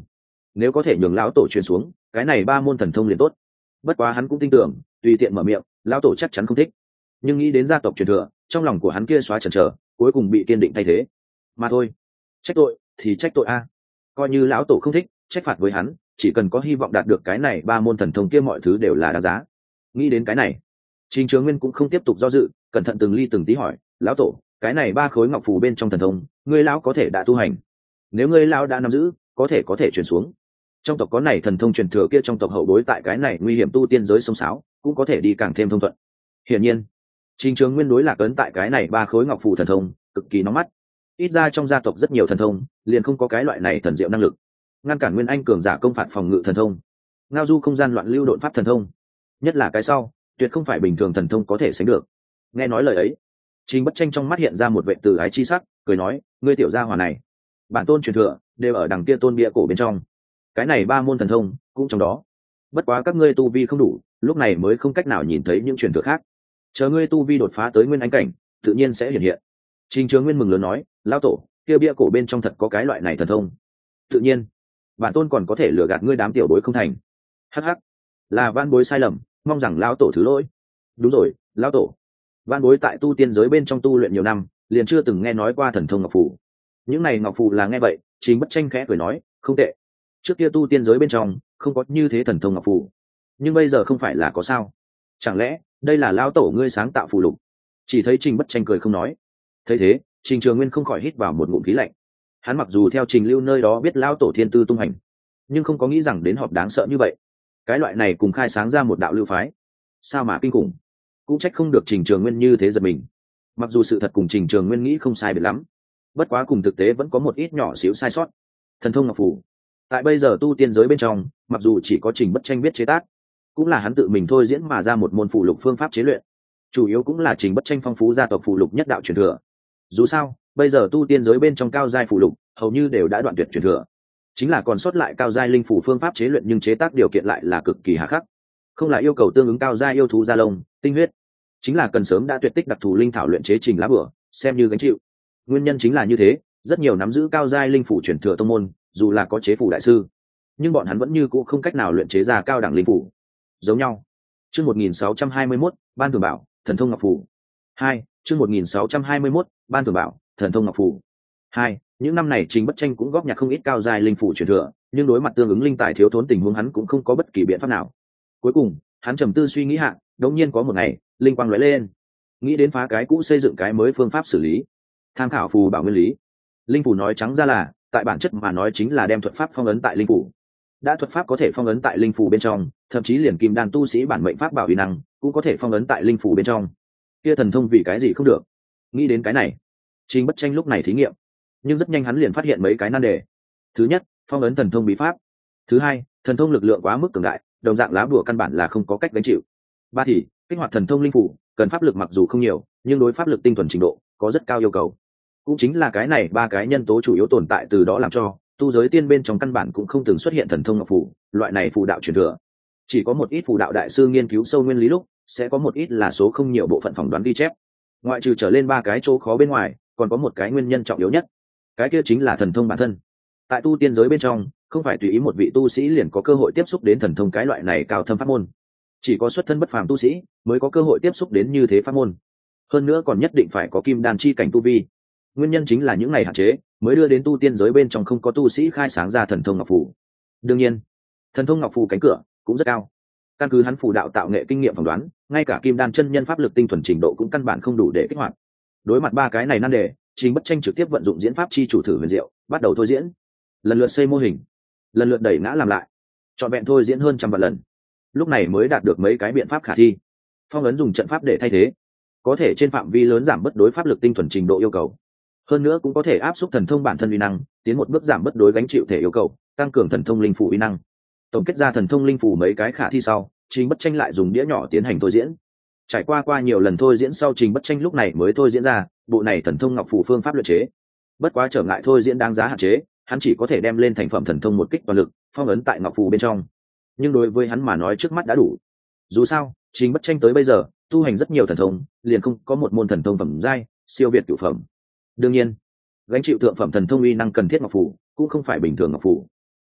nếu có thể nhường lão tổ truyền xuống cái này 3 môn thần thông liền tốt. Bất quá hắn cũng tin tưởng tùy tiện mở miệng lão tổ chắc chắn không thích, nhưng nghĩ đến gia tộc truyền thừa trong lòng của hắn kia xóa chần chờ cuối cùng bị kiên định thay thế mà thôi. Trách tội thì trách tội a, coi như lão tổ không thích trách phạt với hắn, chỉ cần có hy vọng đạt được cái này 3 môn thần thông kia mọi thứ đều là đáng giá. Nghĩ đến cái này, Trình Trường Nguyên cũng không tiếp tục do dự, cẩn thận từng ly từng tí hỏi lão tổ, cái này 3 khối ngọc phù bên trong thần thông ngươi lão có thể đã tu hành, nếu ngươi lão đã nắm giữ có thể truyền xuống. Trong tộc có này thần thông truyền thừa kia trong tộc hậu bối tại cái này nguy hiểm tu tiên giới sông sáo cũng có thể đi càng thêm thông thuận. Hiển nhiên Trình Trường Nguyên đối lạc ấn tại cái này 3 khối ngọc phù thần thông cực kỳ nóng mắt, ít ra trong gia tộc rất nhiều thần thông liền không có cái loại này thần diệu năng lực ngăn cản nguyên anh cường giả công phạt phòng ngự thần thông, ngao du không gian loạn lưu độn pháp thần thông, nhất là cái sau tuyệt không phải bình thường thần thông có thể sánh được. Nghe nói lời ấy, Trình Bất Tranh trong mắt hiện ra một vệ từ ái chi sắc, cười nói ngươi tiểu gia hỏa này bản tôn truyền thừa đều ở đằng kia tôn bia cổ bên trong, cái này 3 môn thần thông cũng trong đó, bất quá các ngươi tu vi không đủ lúc này mới không cách nào nhìn thấy những truyền thừa khác, chờ ngươi tu vi đột phá tới nguyên anh cảnh tự nhiên sẽ hiện hiện. Trình Trường Nguyên mừng lớn nói lão tổ, kia bia cổ bên trong thật có cái loại này thần thông? Tự nhiên, bản tôn còn có thể lừa gạt ngươi đám tiểu bối không thành. Hắc hắc, là van bối sai lầm, mong rằng lão tổ thứ lỗi. Đúng rồi lão tổ, van bối tại tu tiên giới bên trong tu luyện nhiều năm liền chưa từng nghe nói qua thần thông ngọc phù. Những này ngọc phù là nghe vậy Trình Bất Tranh khẽ cười nói không tệ, trước kia tu tiên giới bên trong không có như thế thần thông ngọc phù, nhưng bây giờ không phải là có sao? Chẳng lẽ đây là lão tổ ngươi sáng tạo phù lục? Chỉ thấy Trình Bất Tranh cười không nói. Thấy thế Trình Trường Nguyên không khỏi hít vào một ngụm khí lạnh. Hắn mặc dù theo Trình Lưu nơi đó biết lão tổ thiên tư tung hành, nhưng không có nghĩ rằng đến họp đáng sợ như vậy. Cái loại này cùng khai sáng ra một đạo lưu phái, sao mà kinh khủng. Cũng trách không được Trình Trường Nguyên như thế giật mình. Mặc dù sự thật cùng Trình Trường Nguyên nghĩ không sai biệt lắm, bất quá cùng thực tế vẫn có một ít nhỏ xíu sai sót. Thần thông ngọc phù tại bây giờ tu tiên giới bên trong, mặc dù chỉ có Trình Bất Tranh biết chế tác, cũng là hắn tự mình thôi diễn mà ra một môn phù lục phương pháp chế luyện, chủ yếu cũng là Trình Bất Tranh phong phú gia tộc phù lục nhất đạo truyền thừa. Dù sao bây giờ tu tiên giới bên trong cao giai phù lục hầu như đều đã đoạn tuyệt truyền thừa, chính là còn sót lại cao giai linh phù phương pháp chế luyện, nhưng chế tác điều kiện lại là cực kỳ hà khắc, không là yêu cầu tương ứng cao giai yêu thú da lông tinh huyết, chính là cần sớm đã tuyệt tích đặc thù linh thảo luyện chế trình lá bửa xem như gánh chịu. Nguyên nhân chính là như thế, rất nhiều nắm giữ cao giai linh phủ truyền thừa tông môn dù là có chế phủ đại sư, nhưng bọn hắn vẫn như cũ không cách nào luyện chế ra cao đẳng linh phủ giống nhau. Chương 1621, ban thường bảo thần thông ngọc phù 2. Chương 1621, ban thường bảo thần thông ngọc phù 2. Những năm này Trình Bất Tranh cũng góp nhặt không ít cao giai linh phủ truyền thừa, nhưng đối mặt tương ứng linh tài thiếu thốn tình huống hắn cũng không có bất kỳ biện pháp nào. Cuối cùng hắn trầm tư suy nghĩ hạ, đột nhiên có một ngày linh quang lóe lên, nghĩ đến phá cái cũ xây dựng cái mới phương pháp xử lý. Tham khảo phù bảo nguyên lý, linh phủ nói trắng ra là tại bản chất mà nói chính là đem thuật pháp phong ấn tại linh phủ. Đã thuật pháp có thể phong ấn tại linh phủ bên trong, thậm chí liền kim đan tu sĩ bản mệnh pháp bảo uy năng cũng có thể phong ấn tại linh phủ bên trong, kia thần thông vì cái gì không được? Nghĩ đến cái này, Trình Bất Tranh lúc này thí nghiệm, nhưng rất nhanh hắn liền phát hiện mấy cái nan đề. Thứ nhất, phong ấn thần thông bí pháp. Thứ hai, thần thông lực lượng quá mức cường đại, đồng dạng lá bùa căn bản là không có cách gánh chịu. Ba thì kích hoạt thần thông linh phủ cần pháp lực mặc dù không nhiều, nhưng đối pháp lực tinh thuần trình độ có rất cao yêu cầu. Cũng chính là cái này ba cái nhân tố chủ yếu tồn tại, từ đó làm cho tu giới tiên bên trong căn bản cũng không từng xuất hiện thần thông ngọc phủ loại này phù đạo truyền thừa. Chỉ có một ít phù đạo đại sư nghiên cứu sâu nguyên lý lúc sẽ có một ít là số không nhiều bộ phận phỏng đoán ghi chép. Ngoại trừ trở lên ba cái chỗ khó bên ngoài, còn có một cái nguyên nhân trọng yếu nhất, cái kia chính là thần thông bản thân. Tại tu tiên giới bên trong, không phải tùy ý một vị tu sĩ liền có cơ hội tiếp xúc đến thần thông cái loại này cao thâm pháp môn, chỉ có xuất thân bất phàm tu sĩ mới có cơ hội tiếp xúc đến như thế pháp môn, hơn nữa còn nhất định phải có kim đan chi cảnh tu vi. Nguyên nhân chính là những ngày hạn chế mới đưa đến tu tiên giới bên trong không có tu sĩ khai sáng ra thần thông ngọc phù. Đương nhiên thần thông ngọc phù cánh cửa cũng rất cao, căn cứ hắn phù đạo tạo nghệ kinh nghiệm phỏng đoán, ngay cả kim đan chân nhân pháp lực tinh thuần trình độ cũng căn bản không đủ để kích hoạt. Đối mặt ba cái này nan đề, Trình Bất Tranh trực tiếp vận dụng diễn pháp chi chủ thử huyền diệu, bắt đầu thôi diễn, lần lượt xây mô hình, lần lượt đẩy ngã làm lại, trọn vẹn thôi diễn hơn trăm vạn lần, lúc này mới đạt được mấy cái biện pháp khả thi. Phong ấn dùng trận pháp để thay thế, có thể trên phạm vi lớn giảm bất đối pháp lực tinh thuần trình độ yêu cầu, hơn nữa cũng có thể áp suất thần thông bản thân uy năng, tiến một bước giảm bất đối gánh chịu thể yêu cầu, tăng cường thần thông linh phủ uy năng. Tổng kết ra thần thông linh phủ mấy cái khả thi sau, Trình Bất Tranh lại dùng đĩa nhỏ tiến hành thôi diễn. Trải qua nhiều lần thôi diễn sau, Trình Bất Tranh lúc này mới thôi diễn ra bộ này thần thông ngọc phù phương pháp luyện chế. Bất quá trở ngại thôi diễn đáng giá hạn chế, hắn chỉ có thể đem lên thành phẩm thần thông một kích toàn lực phong ấn tại ngọc phù bên trong, nhưng đối với hắn mà nói trước mắt đã đủ. Dù sao Trình Bất Tranh tới bây giờ tu hành rất nhiều thần thông, liền không có một môn thần thông phẩm giai siêu việt cửu phẩm. Đương nhiên gánh chịu thượng phẩm thần thông uy năng cần thiết ngọc phù cũng không phải bình thường ngọc phù.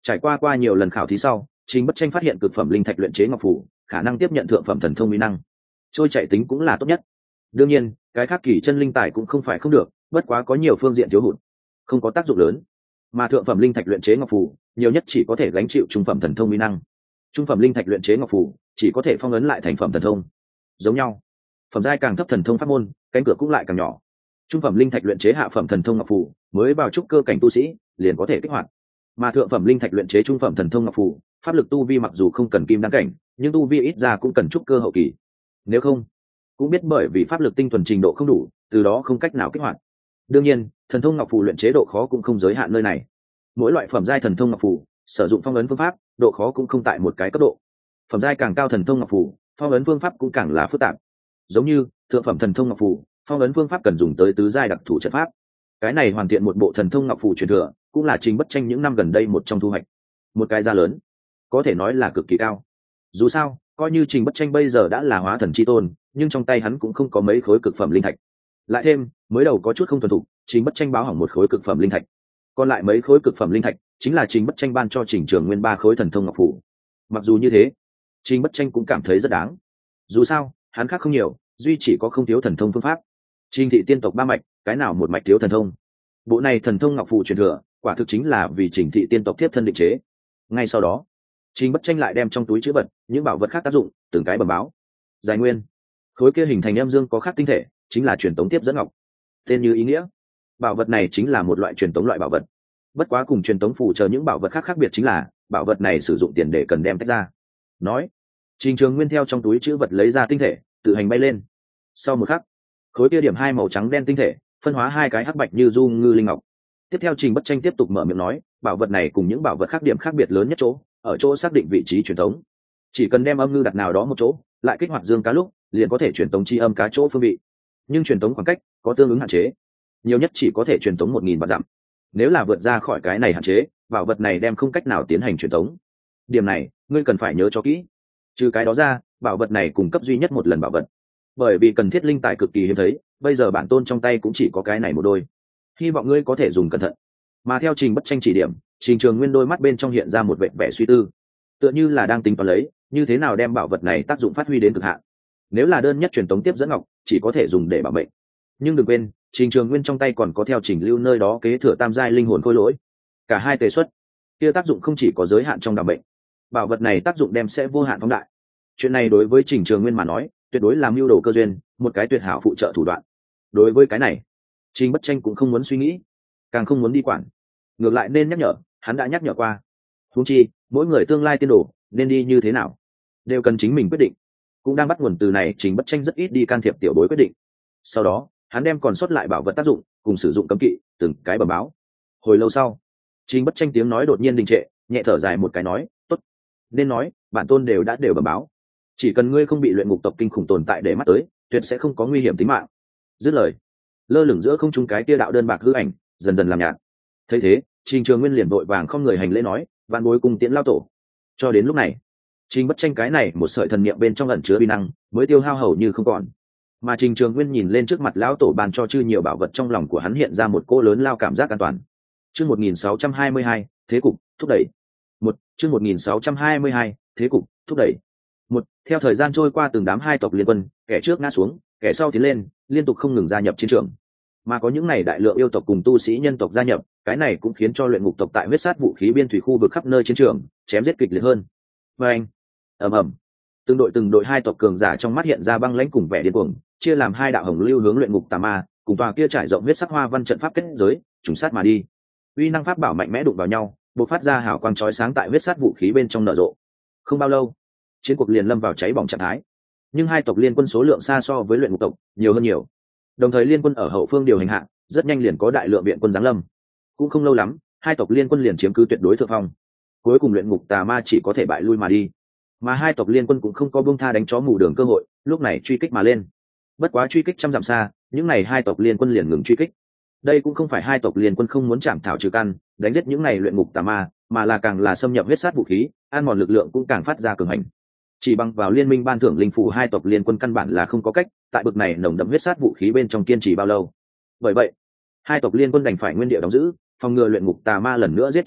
Trải qua nhiều lần khảo thí sau, Trình Bất Tranh phát hiện cực phẩm linh thạch luyện chế ngọc phù khả năng tiếp nhận thượng phẩm thần thông uy năng, trôi chảy tính cũng là tốt nhất. Đương nhiên cái khác kỳ chân linh tài cũng không phải không được, bất quá có nhiều phương diện thiếu hụt, không có tác dụng lớn. Mà thượng phẩm linh thạch luyện chế ngọc phù nhiều nhất chỉ có thể gánh chịu trung phẩm thần thông uy năng, trung phẩm linh thạch luyện chế ngọc phù chỉ có thể phong ấn lại thành phẩm thần thông. Giống nhau, phẩm giai càng thấp thần thông pháp môn cánh cửa cũng lại càng nhỏ. Trung phẩm linh thạch luyện chế hạ phẩm thần thông ngọc phù mới vào trúc cơ cảnh tu sĩ liền có thể kích hoạt, mà thượng phẩm linh thạch luyện chế trung phẩm thần thông ngọc phù pháp lực tu vi mặc dù không cần kim đăng cảnh, nhưng tu vi ít ra cũng cần trúc cơ hậu kỳ. Nếu không, cũng biết bởi vì pháp lực tinh thuần trình độ không đủ, từ đó không cách nào kích hoạt. Đương nhiên thần thông ngọc phù luyện chế độ khó cũng không giới hạn nơi này, mỗi loại phẩm giai thần thông ngọc phù sử dụng phong ấn phương pháp độ khó cũng không tại một cái cấp độ. Phẩm giai càng cao thần thông ngọc phù phong ấn phương pháp cũng càng là phức tạp, giống như thượng phẩm thần thông ngọc phù phong ấn phương pháp cần dùng tới tứ giai đặc thù trận pháp. Cái này hoàn thiện một bộ thần thông ngọc phù truyền thừa cũng là Trình Bất Tranh những năm gần đây một trong thu hoạch, một cái giá lớn, có thể nói là cực kỳ cao. Dù sao coi như Trình Bất Tranh bây giờ đã là hóa thần chi tôn, nhưng trong tay hắn cũng không có mấy khối cực phẩm linh thạch. Lại thêm mới đầu có chút không thuần thục, Trình Bất Tranh báo hỏng một khối cực phẩm linh thạch, còn lại mấy khối cực phẩm linh thạch chính là Trình Bất Tranh ban cho Trình Trường Nguyên 3 khối thần thông ngọc phù. Mặc dù như thế, Trình Bất Tranh cũng cảm thấy rất đáng. Dù sao hắn khác không nhiều, duy chỉ có không thiếu thần thông phương pháp. Trình thị tiên tộc 3 mạch, cái nào một mạch thiếu thần thông? Bộ này thần thông ngọc phù truyền thừa quả thực chính là vì Trình thị tiên tộc tiếp thân định chế. Ngay sau đó Trình Bất Tranh lại đem trong túi chữ vật những bảo vật khác tác dụng từng cái bẩm báo. Giải nguyên, khối kia hình thành em dương có khắc tinh thể chính là truyền tống tiếp dẫn ngọc, tên như ý nghĩa. Bảo vật này chính là một loại truyền tống loại bảo vật, bất quá cùng truyền tống phù chờ những bảo vật khác khác biệt chính là bảo vật này sử dụng tiền để cần đem tách ra. Nói Trình Trường Nguyên theo trong túi chữ vật lấy ra tinh thể tự hành bay lên. Sau một khắc, khối kia điểm 2 màu trắng đen tinh thể phân hóa 2 cái hắc bạch như du ngư linh ngọc. Tiếp theo Trình Bất Tranh tiếp tục mở miệng nói, bảo vật này cùng những bảo vật khác điểm khác biệt lớn nhất chỗ ở chỗ xác định vị trí truyền tống. Chỉ cần đem âm ngư đặt nào đó một chỗ, lại kích hoạt dương cá lúc liền có thể truyền tống chi âm cá chỗ phương vị. Nhưng truyền tống khoảng cách có tương ứng hạn chế, nhiều nhất chỉ có thể truyền tống 1000 vạn dặm. Nếu là vượt ra khỏi cái này hạn chế, bảo vật này đem không cách nào tiến hành truyền tống. Điểm này ngươi cần phải nhớ cho kỹ. Trừ cái đó ra, bảo vật này cung cấp duy nhất một lần bảo vật, bởi vì cần thiết linh tài cực kỳ hiếm thấy, bây giờ bản tôn trong tay cũng chỉ có cái này một đôi, hy vọng ngươi có thể dùng cẩn thận. Mà theo Trình Bất Tranh chỉ điểm, Trình Trường Nguyên đôi mắt bên trong hiện ra một vẻ vẻ suy tư, tựa như là đang tính toán lấy như thế nào đem bảo vật này tác dụng phát huy đến cực hạn. Nếu là đơn nhất truyền tống tiếp dẫn ngọc chỉ có thể dùng để bảo mệnh, nhưng đừng quên Trình Trường Nguyên trong tay còn có theo Trình Lưu nơi đó kế thừa tam giai linh hồn khôi lỗi, cả hai tề xuất kia tác dụng không chỉ có giới hạn trong đảm bệnh, bảo vật này tác dụng đem sẽ vô hạn phóng đại. Chuyện này đối với Trình Trường Nguyên mà nói tuyệt đối là mưu đồ cơ duyên, một cái tuyệt hảo phụ trợ thủ đoạn. Đối với cái này Trình Bất Tranh cũng không muốn suy nghĩ, càng không muốn đi quản, ngược lại nên nhắc nhở, hắn đã nhắc nhở qua. Huống chi mỗi người tương lai tiên đồ nên đi như thế nào đều cần chính mình quyết định, cũng đang bắt nguồn từ này. Trình Bất Tranh rất ít đi can thiệp tiểu bối quyết định. Sau đó hắn đem còn sót lại bảo vật tác dụng cùng sử dụng cấm kỵ từng cái bẩm báo. Hồi lâu sau, Trình Bất Tranh tiếng nói đột nhiên đình trệ, nhẹ thở dài một cái nói, tốt, nên nói bản tôn đều bẩm báo, chỉ cần ngươi không bị luyện ngục tộc kinh khủng tồn tại để mắt tới, tuyệt sẽ không có nguy hiểm tính mạng. Dứt lời, lơ lửng giữa không trung cái tia đạo đơn bạc hư ảnh dần dần làm nhạt. Thấy thế, Trình Trường Nguyên liền vội vàng không người hành lễ nói, vạn bối cùng tiễn lao tổ. Cho đến lúc này, Trình Bất Tranh cái này một sợi thần niệm bên trong ẩn chứa uy năng mới tiêu hao hầu như không còn. Mà Trình Trường Nguyên nhìn lên trước mặt lão tổ ban cho chư nhiều bảo vật, trong lòng của hắn hiện ra một cỗ lớn lao cảm giác an toàn. Chương 1622, thế cục thúc đẩy. Chương 1622, thế cục thúc đẩy. Theo thời gian trôi qua, từng đám hai tộc liên quân, kẻ trước ngã xuống, kẻ sau tiến lên, liên tục không ngừng gia nhập chiến trường. Mà có những này đại lượng yêu tộc cùng tu sĩ nhân tộc gia nhập, cái này cũng khiến cho luyện ngục tộc tại huyết sát vũ khí biên thủy khu vực khắp nơi chiến trường chém giết kịch liệt hơn. Và anh, ầm, từng đội hai tộc cường giả trong mắt hiện ra băng lãnh cùng vẻ điên cuồng, chia làm hai đạo hồng lưu hướng luyện ngục tà ma cùng tòa kia trải rộng huyết sắc hoa văn trận pháp kết giới trùng sát mà đi. Uy năng pháp bảo mạnh mẽ đụng vào nhau, bộc phát ra hào quang chói sáng tại huyết sát vũ khí bên trong nở rộ. Không bao lâu, chiến cuộc liền lâm vào cháy bỏng trạng thái. Nhưng hai tộc liên quân số lượng xa so với luyện ngục tộc nhiều hơn nhiều, đồng thời liên quân ở hậu phương điều hành hạ, rất nhanh liền có đại lượng viện quân giáng lâm. Cũng không lâu lắm, hai tộc liên quân liền chiếm cứ tuyệt đối thượng phong. Cuối cùng luyện ngục tà ma chỉ có thể bại lui mà đi. Mà hai tộc liên quân cũng không có buông tha đánh chó mù đường cơ hội, lúc này truy kích mà lên. Bất quá truy kích trăm dặm xa, những này hai tộc liên quân liền ngừng truy kích. Đây cũng không phải hai tộc liên quân không muốn chạm thảo trừ căn, đánh giết những này luyện ngục tà ma, mà là càng là xâm nhập huyết sát vũ khí, ăn mòn lực lượng cũng càng phát ra cường hành. Chỉ bằng vào liên minh ban thưởng linh phù, hai tộc liên quân căn bản là không có cách tại bực này nồng đậm huyết sát vũ khí bên trong kiên trì bao lâu. Bởi vậy hai tộc liên quân đành phải nguyên địa đóng giữ, phòng ngừa luyện ngục tà ma lần nữa giết trở lại,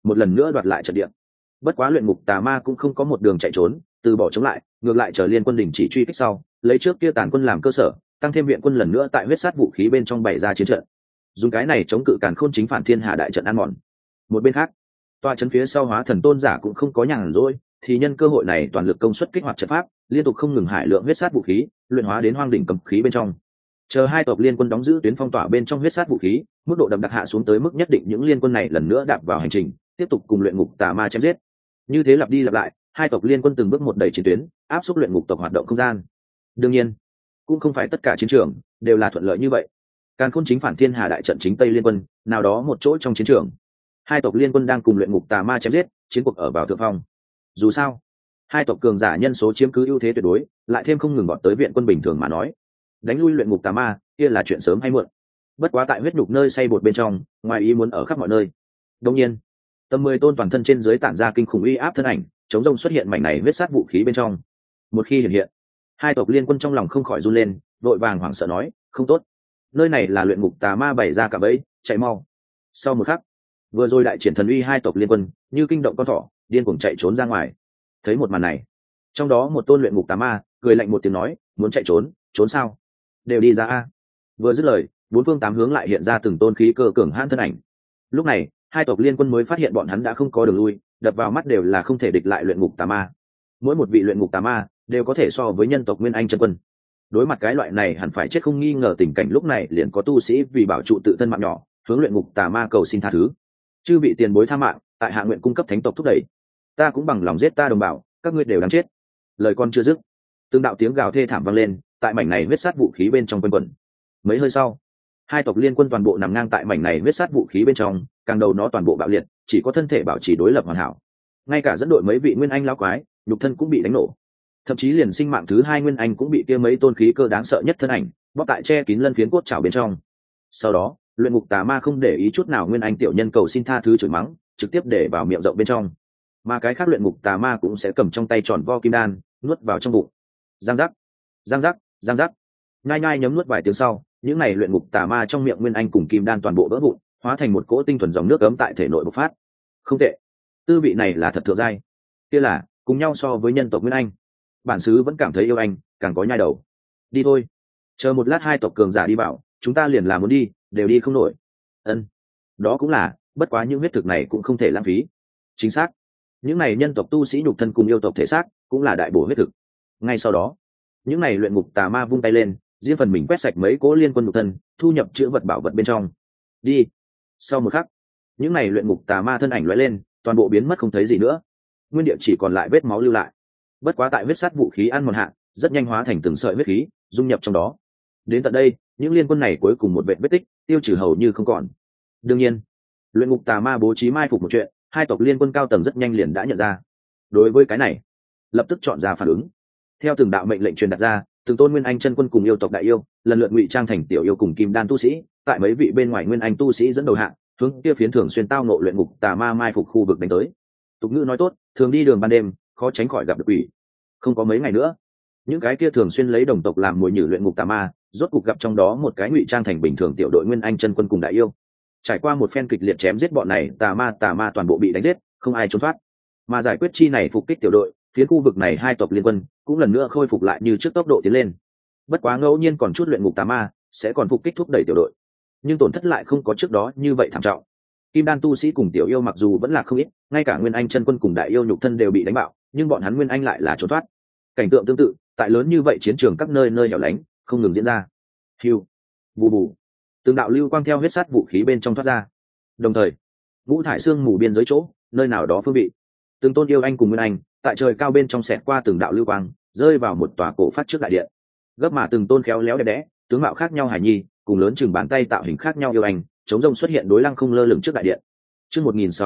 một lần nữa đoạt lại trận địa. Bất quá luyện ngục tà ma cũng không có một đường chạy trốn, từ bỏ chống lại, ngược lại chờ liên quân đình chỉ truy kích sau, lấy trước kia tàn quân làm cơ sở, tăng thêm viện quân lần nữa tại huyết sát vũ khí bên trong bày ra chiến trận, dùng cái này chống cự càn khôn chính phản thiên hà đại trận ăn mòn. Một bên khác, tọa trấn phía sau hóa thần tôn giả cũng không có nhàn rỗi, thì nhân cơ hội này toàn lực công suất kích hoạt trận pháp, liên tục không ngừng hải lượng huyết sát vũ khí luyện hóa đến hoang đỉnh cầm khí bên trong. Chờ hai tộc liên quân đóng giữ tuyến phong tỏa bên trong huyết sát vũ khí, mức độ đậm đặc hạ xuống tới mức nhất định, những liên quân này lần nữa đạp vào hành trình, tiếp tục cùng luyện ngục tà ma chém giết. Như thế lặp đi lặp lại, hai tộc liên quân từng bước một đẩy chiến tuyến, áp xúc luyện ngục tộc hoạt động không gian. Đương nhiên, cũng không phải tất cả chiến trường đều là thuận lợi như vậy. Càn khôn chính phản thiên hà đại trận chính tây liên quân, nào đó một chỗ trong chiến trường, hai tộc liên quân đang cùng luyện ngục tà ma chém giết, chiến cuộc ở vào thượng phong. Dù sao, hai tộc cường giả nhân số chiếm cứ ưu thế tuyệt đối, lại thêm không ngừng bọn tới viện quân bình thường mà nói, đánh lui luyện ngục tà ma kia là chuyện sớm hay muộn. Bất quá tại huyết nhục nơi xây bột bên trong, ngoài ý muốn ở khắp mọi nơi. Đương nhiên, tầm 10 tôn toàn thân trên dưới tản ra kinh khủng uy áp thân ảnh, chống rông xuất hiện mảnh này huyết sát vũ khí bên trong. Một khi hiện hiện, hai tộc liên quân trong lòng không khỏi run lên, vội vàng hoảng sợ nói, không tốt, nơi này là luyện ngục tà ma bày ra cả bẫy, chạy mau. Sau một khắc, vừa rồi đại triển thần uy hai tộc liên quân như kinh động con thỏ, điên cuồng chạy trốn ra ngoài. Thấy một màn này, trong đó một tôn luyện ngục tà ma cười lạnh một tiếng nói, muốn chạy trốn, trốn sao? Đều đi ra a. Vừa dứt lời, bốn phương tám hướng lại hiện ra từng tôn khí cơ cường hãn thân ảnh. Lúc này, hai tộc liên quân mới phát hiện bọn hắn đã không có đường lui, đập vào mắt đều là không thể địch lại luyện ngục tà ma. Mỗi một vị luyện ngục tà ma đều có thể so với nhân tộc nguyên anh chân quân. Đối mặt cái loại này hẳn phải chết không nghi ngờ tình cảnh, lúc này liền có tu sĩ vì bảo trụ tự thân mạng nhỏ, hướng luyện ngục tà ma cầu xin tha thứ. Chư vị tiền bối tha mạng, tại hạ nguyện cung cấp thánh tộc thúc đẩy, ta cũng bằng lòng giết ta đồng bào, các ngươi đều đáng chết. Lời con chưa dứt, từng đạo tiếng gào thê thảm vang lên, tại mảnh này huyết sát vũ khí bên trong quanh quẩn. Mấy hơi sau, hai tộc liên quân toàn bộ nằm ngang tại mảnh này huyết sát vũ khí bên trong, càng đầu nó toàn bộ bạo liệt, chỉ có thân thể bảo trì đối lập hoàn hảo. Ngay cả dẫn đội mấy vị nguyên anh lão quái, nhục thân cũng bị đánh nổ. Thậm chí liền sinh mạng thứ hai nguyên anh cũng bị kia mấy tôn khí cơ đáng sợ nhất thân ảnh bóp tại che kín lân phiến cốt trào bên trong. Sau đó, luyện ngục tà ma không để ý chút nào nguyên anh tiểu nhân cầu xin tha thứ chửi mắng, trực tiếp để vào miệng rộng bên trong. Mà cái khác luyện ngục tà ma cũng sẽ cầm trong tay tròn vo kim đan nuốt vào trong bụng. Giang giác, giang giác, giang giác, nhai nhai nhấm nuốt vài tiếng sau, những này luyện ngục tà ma trong miệng nguyên anh cùng kim đan toàn bộ vỡ vụn, hóa thành một cỗ tinh thuần dòng nước ấm tại thể nội bộc phát. Không tệ, tư vị này là thật thượng giai. Kia là cùng nhau so với nhân tộc nguyên anh, bản xứ vẫn cảm thấy yêu anh càng có nhai đầu. Đi thôi, chờ một lát hai tộc cường giả đi vào, chúng ta liền làm muốn đi đều đi không nổi. Ân, đó cũng là, bất quá những huyết thực này cũng không thể lãng phí. Chính xác, những này nhân tộc tu sĩ nhục thân cùng yêu tộc thể xác cũng là đại bổ huyết thực. Ngay sau đó, những này luyện ngục tà ma vung tay lên, riêng phần mình quét sạch mấy cố liên quân nhục thân, thu nhập chữ vật bảo vật bên trong. Đi. Sau một khắc, những này luyện ngục tà ma thân ảnh lóe lên, toàn bộ biến mất không thấy gì nữa, nguyên địa chỉ còn lại vết máu lưu lại. Bất quá tại huyết sát vũ khí ăn mòn hạ, rất nhanh hóa thành từng sợi huyết khí dung nhập trong đó. Đến tận đây, những liên quân này cuối cùng một vết tích tiêu trừ hầu như không còn. Đương nhiên, luyện ngục tà ma bố trí mai phục một chuyện, hai tộc liên quân cao tầng rất nhanh liền đã nhận ra. Đối với cái này, lập tức chọn ra phản ứng. Theo từng đạo mệnh lệnh truyền đặt ra, từng tôn nguyên anh chân quân cùng yêu tộc đại yêu lần lượt ngụy trang thành tiểu yêu cùng kim đan tu sĩ, tại mấy vị bên ngoài nguyên anh tu sĩ dẫn đầu hạng hướng kia phiến thường xuyên tao ngộ luyện ngục tà ma mai phục khu vực đánh tới. Tục ngữ nói tốt, thường đi đường ban đêm khó tránh khỏi gặp được quỷ. Không có mấy ngày nữa, những cái kia thường xuyên lấy đồng tộc làm mồi nhử luyện ngục tà ma rốt cục gặp trong đó một cái ngụy trang thành bình thường tiểu đội nguyên anh chân quân cùng đại yêu. Trải qua một phen kịch liệt chém giết bọn này tà ma toàn bộ bị đánh giết, không ai trốn thoát. Mà giải quyết chi này phục kích tiểu đội, phía khu vực này hai tộc liên quân cũng lần nữa khôi phục lại như trước tốc độ tiến lên. Bất quá ngẫu nhiên còn chút luyện ngục tà ma sẽ còn phục kích thúc đẩy tiểu đội, nhưng tổn thất lại không có trước đó như vậy thảm trọng. Kim đan tu sĩ cùng tiểu yêu mặc dù vẫn là không ít, ngay cả nguyên anh chân quân cùng đại yêu nhục thân đều bị đánh bạo, nhưng bọn hắn nguyên anh lại là trốn thoát. Cảnh tượng tương tự tại lớn như vậy chiến trường các nơi nơi hẻo lánh không ngừng diễn ra. Hiu, bù bù, từng đạo lưu quang theo huyết sát vũ khí bên trong thoát ra. Đồng thời, ngũ thải xương mù biên giới chỗ nơi nào đó phương vị, từng tôn yêu anh cùng nguyên anh tại trời cao bên trong xẹt qua từng đạo lưu quang, rơi vào một tòa cổ phát trước đại điện. Gấp mà từng tôn khéo léo đẹp đẽ, tướng mạo khác nhau hài nhi, cùng lớn chừng bàn tay tạo hình khác nhau yêu anh, chống rông xuất hiện đối lăng không lơ lửng trước đại điện. Chương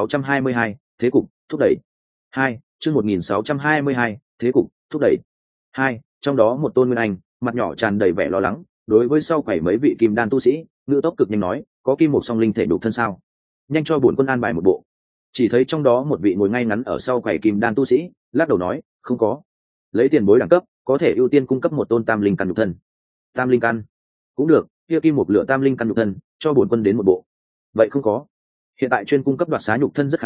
1622, thế cục thúc đẩy. 2, chương 1622, thế cục thúc đẩy. 2, trong đó một tôn nguyên anh, mặt nhỏ tràn đầy vẻ lo lắng, đối với sau quầy mấy vị kim đan tu sĩ, ngữ tốc cực nhanh nói, có kim một song linh thể đủ thân sao? Nhanh cho bổn quân an bài một bộ. Chỉ thấy trong đó một vị ngồi ngay ngắn ở sau quầy kim đan tu sĩ, lắc đầu nói, không có. Lấy tiền bối đẳng cấp, có thể ưu tiên cung cấp một tôn tam linh căn nhục thân. Tam linh căn cũng được, kia kim một lửa tam linh căn nhục thân, cho bổn quân đến một bộ. Vậy không có. Hiện tại chuyên cung cấp đoạt xá nhục thân rất khan hiếm,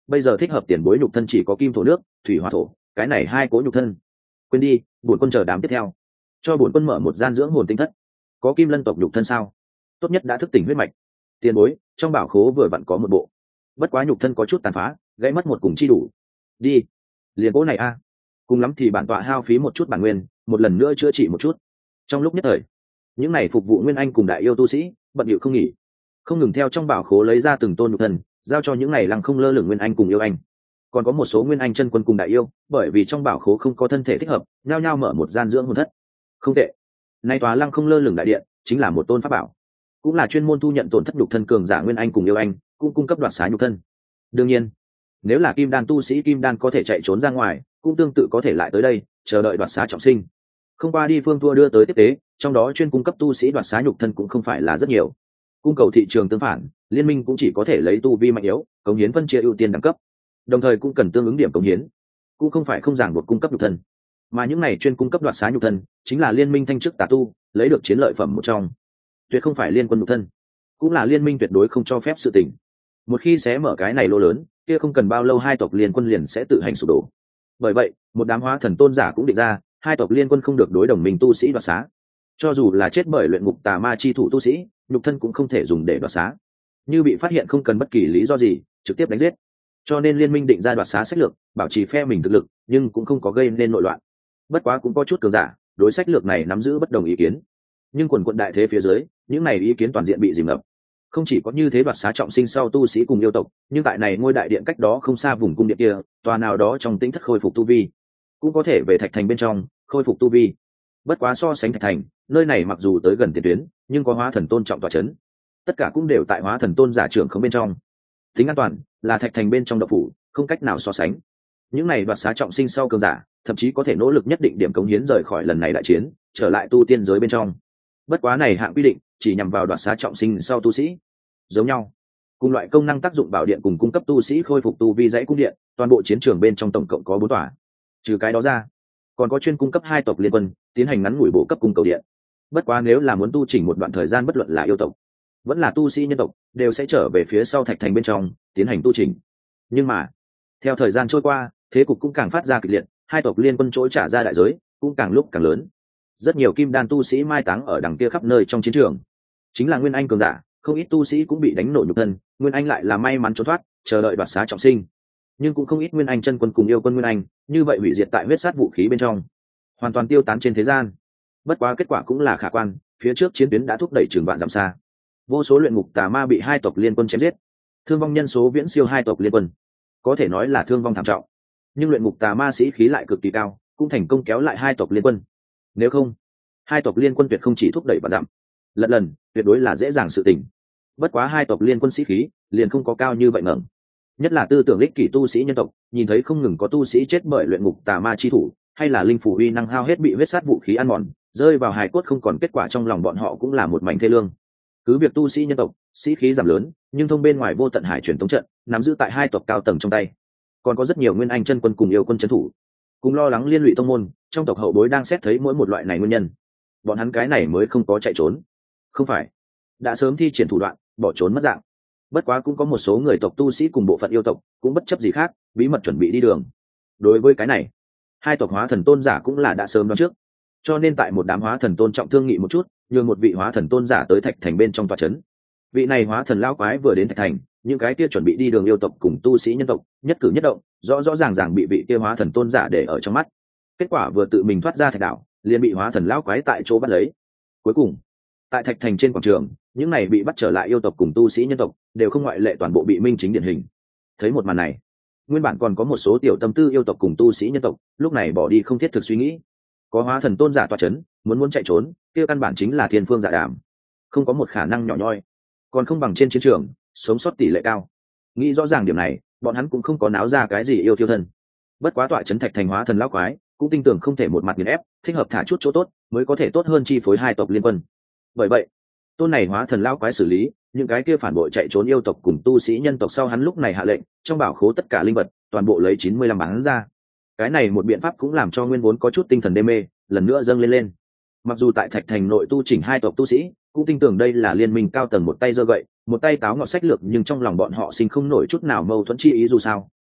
bây giờ thích hợp tiền bối nhục thân chỉ có kim thổ nước, thủy hỏa thổ, cái này hai cố nhục thân. Quên đi, bổn quân chờ đám tiếp theo, cho bổn quân mở một gian dưỡng hồn tinh thất. Có kim lân tộc nhục thân sao? Tốt nhất đã thức tỉnh huyết mạch. Tiền bối, trong bảo khố vừa vặn có một bộ, bất quá nhục thân có chút tàn phá, gãy mất một cùng chi đủ. Đi, liền cố này a. Cùng lắm thì bản tọa hao phí một chút bản nguyên, một lần nữa chữa trị một chút. Trong lúc nhất thời, những này phục vụ nguyên anh cùng đại yêu tu sĩ bận điệu không nghỉ, không ngừng theo trong bảo khố lấy ra từng tôn nhục thân, giao cho những này lăng không lơ lửng nguyên anh cùng yêu anh. Còn có một số nguyên anh chân quân cùng đại yêu, bởi vì trong bảo khố không có thân thể thích hợp, nhao nhao mở một gian dưỡng hồn thất. Không tệ, nay tòa lăng không lơ lửng đại điện chính là một tôn pháp bảo, cũng là chuyên môn thu nhận tổn thất nhục thân cường giả nguyên anh cùng yêu anh, cũng cung cấp đoạt xá nhục thân. Đương nhiên, nếu là kim đan tu sĩ kim đan có thể chạy trốn ra ngoài, cũng tương tự có thể lại tới đây chờ đợi đoạt xá trọng sinh. Không qua đi phương thua đưa tới tiếp tế, trong đó chuyên cung cấp tu sĩ đoạt xá nhục thân cũng không phải là rất nhiều. Cung cầu thị trường tương phản, liên minh cũng chỉ có thể lấy tu vi mạnh yếu cống hiến phân chia ưu tiên đẳng cấp, đồng thời cũng cần tương ứng điểm cống hiến, cũng không phải không ràng buộc cung cấp nhục thân, mà những này chuyên cung cấp đoạt xá nhục thân chính là liên minh thanh chức tà tu lấy được chiến lợi phẩm một trong, tuyệt không phải liên quân nhục thân, cũng là liên minh tuyệt đối không cho phép sự tình. Một khi xé mở cái này lô lớn, kia không cần bao lâu hai tộc liên quân liền sẽ tự hành sụp đổ. Bởi vậy một đám hóa thần tôn giả cũng định ra, hai tộc liên quân không được đối đồng minh tu sĩ đoạt xá, cho dù là chết bởi luyện ngục tà ma chi thủ tu sĩ, nhục thân cũng không thể dùng để đoạt xá. Như bị phát hiện không cần bất kỳ lý do gì, trực tiếp đánh giết. Cho nên liên minh định ra đoạt xá sách lược, bảo trì phe mình thực lực, nhưng cũng không có gây nên nội loạn. Bất quá cũng có chút cường giả đối sách lược này nắm giữ bất đồng ý kiến, nhưng quần quận đại thế phía dưới, những này ý kiến toàn diện bị dìm ngập. Không chỉ có như thế, đoạt xá trọng sinh sau tu sĩ cùng yêu tộc, nhưng tại này ngôi đại điện cách đó không xa vùng cung điện kia, tòa nào đó trong tĩnh thất khôi phục tu vi, cũng có thể về thạch thành bên trong khôi phục tu vi. Bất quá so sánh thạch thành, nơi này mặc dù tới gần tiền tuyến, nhưng có hóa thần tôn trọng tòa chấn, tất cả cũng đều tại hóa thần tôn giả trưởng không bên trong, tính an toàn là thạch thành bên trong độc phủ không cách nào so sánh. Những này đoạt xá trọng sinh sau cường giả thậm chí có thể nỗ lực nhất định điểm cống hiến rời khỏi lần này đại chiến, trở lại tu tiên giới bên trong. Bất quá này hạng quy định chỉ nhằm vào đoạt xá trọng sinh sau tu sĩ. Giống nhau, cùng loại công năng tác dụng bảo điện cùng cung cấp tu sĩ khôi phục tu vi dãy cung điện, toàn bộ chiến trường bên trong tổng cộng có 4 tòa. Trừ cái đó ra, còn có chuyên cung cấp 2 tộc liên quân tiến hành ngắn ngủi bổ cấp cung cầu điện. Bất quá nếu là muốn tu chỉnh một đoạn thời gian, bất luận là yêu tộc vẫn là tu sĩ nhân tộc, đều sẽ trở về phía sau thạch thành bên trong tiến hành tu chỉnh. Nhưng mà theo thời gian trôi qua, thế cục cũng càng phát ra kịch liệt, 2 tộc liên quân trỗi trả ra đại giới cũng càng lúc càng lớn. Rất nhiều kim đan tu sĩ mai táng ở đằng kia khắp nơi trong chiến trường, chính là nguyên anh cường giả, không ít tu sĩ cũng bị đánh nổ nhục thân, nguyên anh lại là may mắn trốn thoát, chờ đợi đoạt xá trọng sinh. Nhưng cũng không ít nguyên anh chân quân cùng yêu quân nguyên anh như vậy hủy diệt tại huyết sát vũ khí bên trong, hoàn toàn tiêu tán trên thế gian. Bất quá kết quả cũng là khả quan, phía trước chiến tuyến đã thúc đẩy trường vạn dặm xa, vô số luyện ngục tà ma bị 2 tộc liên quân chém giết, thương vong nhân số viễn siêu 2 tộc liên quân, có thể nói là thương vong thảm trọng. Nhưng luyện ngục tà ma sĩ khí lại cực kỳ cao, cũng thành công kéo lại 2 tộc liên quân. Nếu không, 2 tộc liên quân tuyệt không chỉ thúc đẩy vạn dặm, lần tuyệt đối là dễ dàng sự tình. Bất quá 2 tộc liên quân sĩ khí liền không có cao như vậy ngẩng. Nhất là tư tưởng ích kỷ tu sĩ nhân tộc, nhìn thấy không ngừng có tu sĩ chết bởi luyện ngục tà ma chi thủ, hay là linh phủ uy năng hao hết bị huyết sát vũ khí ăn mòn, rơi vào hài cốt không còn, kết quả trong lòng bọn họ cũng là một mảnh thê lương. Cứ việc tu sĩ nhân tộc sĩ khí giảm lớn, nhưng thông bên ngoài vô tận hải truyền tống trận nắm giữ tại 2 tộc cao tầng trong tay, còn có rất nhiều nguyên anh chân quân cùng yêu quân trấn thủ, cùng lo lắng liên lụy tông môn trong tộc hậu bối đang xét thấy mỗi một loại này nguyên nhân, bọn hắn cái này mới không có chạy trốn, không phải đã sớm thi triển thủ đoạn bỏ trốn mất dạng. Bất quá cũng có một số người tộc tu sĩ cùng bộ phận yêu tộc cũng bất chấp gì khác, bí mật chuẩn bị đi đường. Đối với cái này, 2 tộc hóa thần tôn giả cũng là đã sớm đoán trước, cho nên tại một đám hóa thần tôn trọng thương nghị một chút, nhường một vị hóa thần tôn giả tới thạch thành bên trong tòa trấn. Vị này hóa thần lão quái vừa đến thạch thành, những cái kia chuẩn bị đi đường yêu tộc cùng tu sĩ nhân tộc nhất cử nhất động rõ ràng bị vị kia hóa thần tôn giả để ở trong mắt. Kết quả vừa tự mình thoát ra thạch đảo, liền bị hóa thần lão quái tại chỗ bắt lấy. Cuối cùng tại thạch thành trên quảng trường, những này bị bắt trở lại yêu tộc cùng tu sĩ nhân tộc đều không ngoại lệ toàn bộ bị minh chính điển hình. Thấy một màn này, nguyên bản còn có một số tiểu tâm tư yêu tộc cùng tu sĩ nhân tộc lúc này bỏ đi không thiết thực suy nghĩ. Có hóa thần tôn giả tọa chấn, muốn chạy trốn, kia căn bản chính là thiên phương dạ đàm, không có một khả năng nhỏ nhoi, còn không bằng trên chiến trường sống sót tỷ lệ cao. Nghĩ rõ ràng điểm này, bọn hắn cũng không có náo ra cái gì yêu tiêu thân. Bất quá tọa chấn thạch thành hóa thần lão quái cũng tin tưởng không thể một mặt nghiền ép, thích hợp thả chút chỗ tốt mới có thể tốt hơn chi phối 2 tộc liên quân. Bởi vậy tôn này hóa thần lão quái xử lý những cái kia phản bội chạy trốn yêu tộc cùng tu sĩ nhân tộc sau, hắn lúc này hạ lệnh trong bảo khố tất cả linh vật toàn bộ lấy 95 bán ra. Cái này một biện pháp cũng làm cho nguyên vốn có chút tinh thần đê mê lần nữa dâng lên. Mặc dù tại thạch thành nội tu chỉnh 2 tộc tu sĩ cũng tin tưởng đây là liên minh cao tầng một tay giơ gậy một tay táo ngọt sách lược, nhưng trong lòng bọn họ sinh không nổi chút nào mâu thuẫn chi ý. Dù sao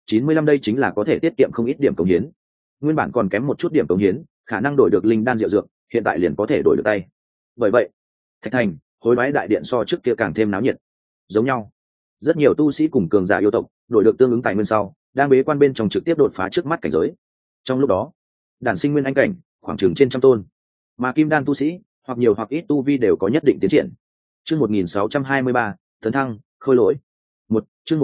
95 đây chính là có thể tiết kiệm không ít điểm cống hiến. Nguyên bản còn kém một chút điểm cống hiến, khả năng đổi được linh đan diệu dược, hiện tại liền có thể đổi được tay. Bởi vậy, Thạch Thành, hối đoái đại điện so trước kia càng thêm náo nhiệt. Giống nhau, rất nhiều tu sĩ cùng cường giả yêu tộc đổi được tương ứng tài nguyên sau, đang bế quan bên trong trực tiếp đột phá trước mắt cảnh giới. Trong lúc đó, đản sinh nguyên anh cảnh khoảng chừng trên trăm tôn, mà kim đan tu sĩ hoặc nhiều hoặc ít tu vi đều có nhất định tiến triển. Chương 1623, tấn thăng, khôi lỗi. Chương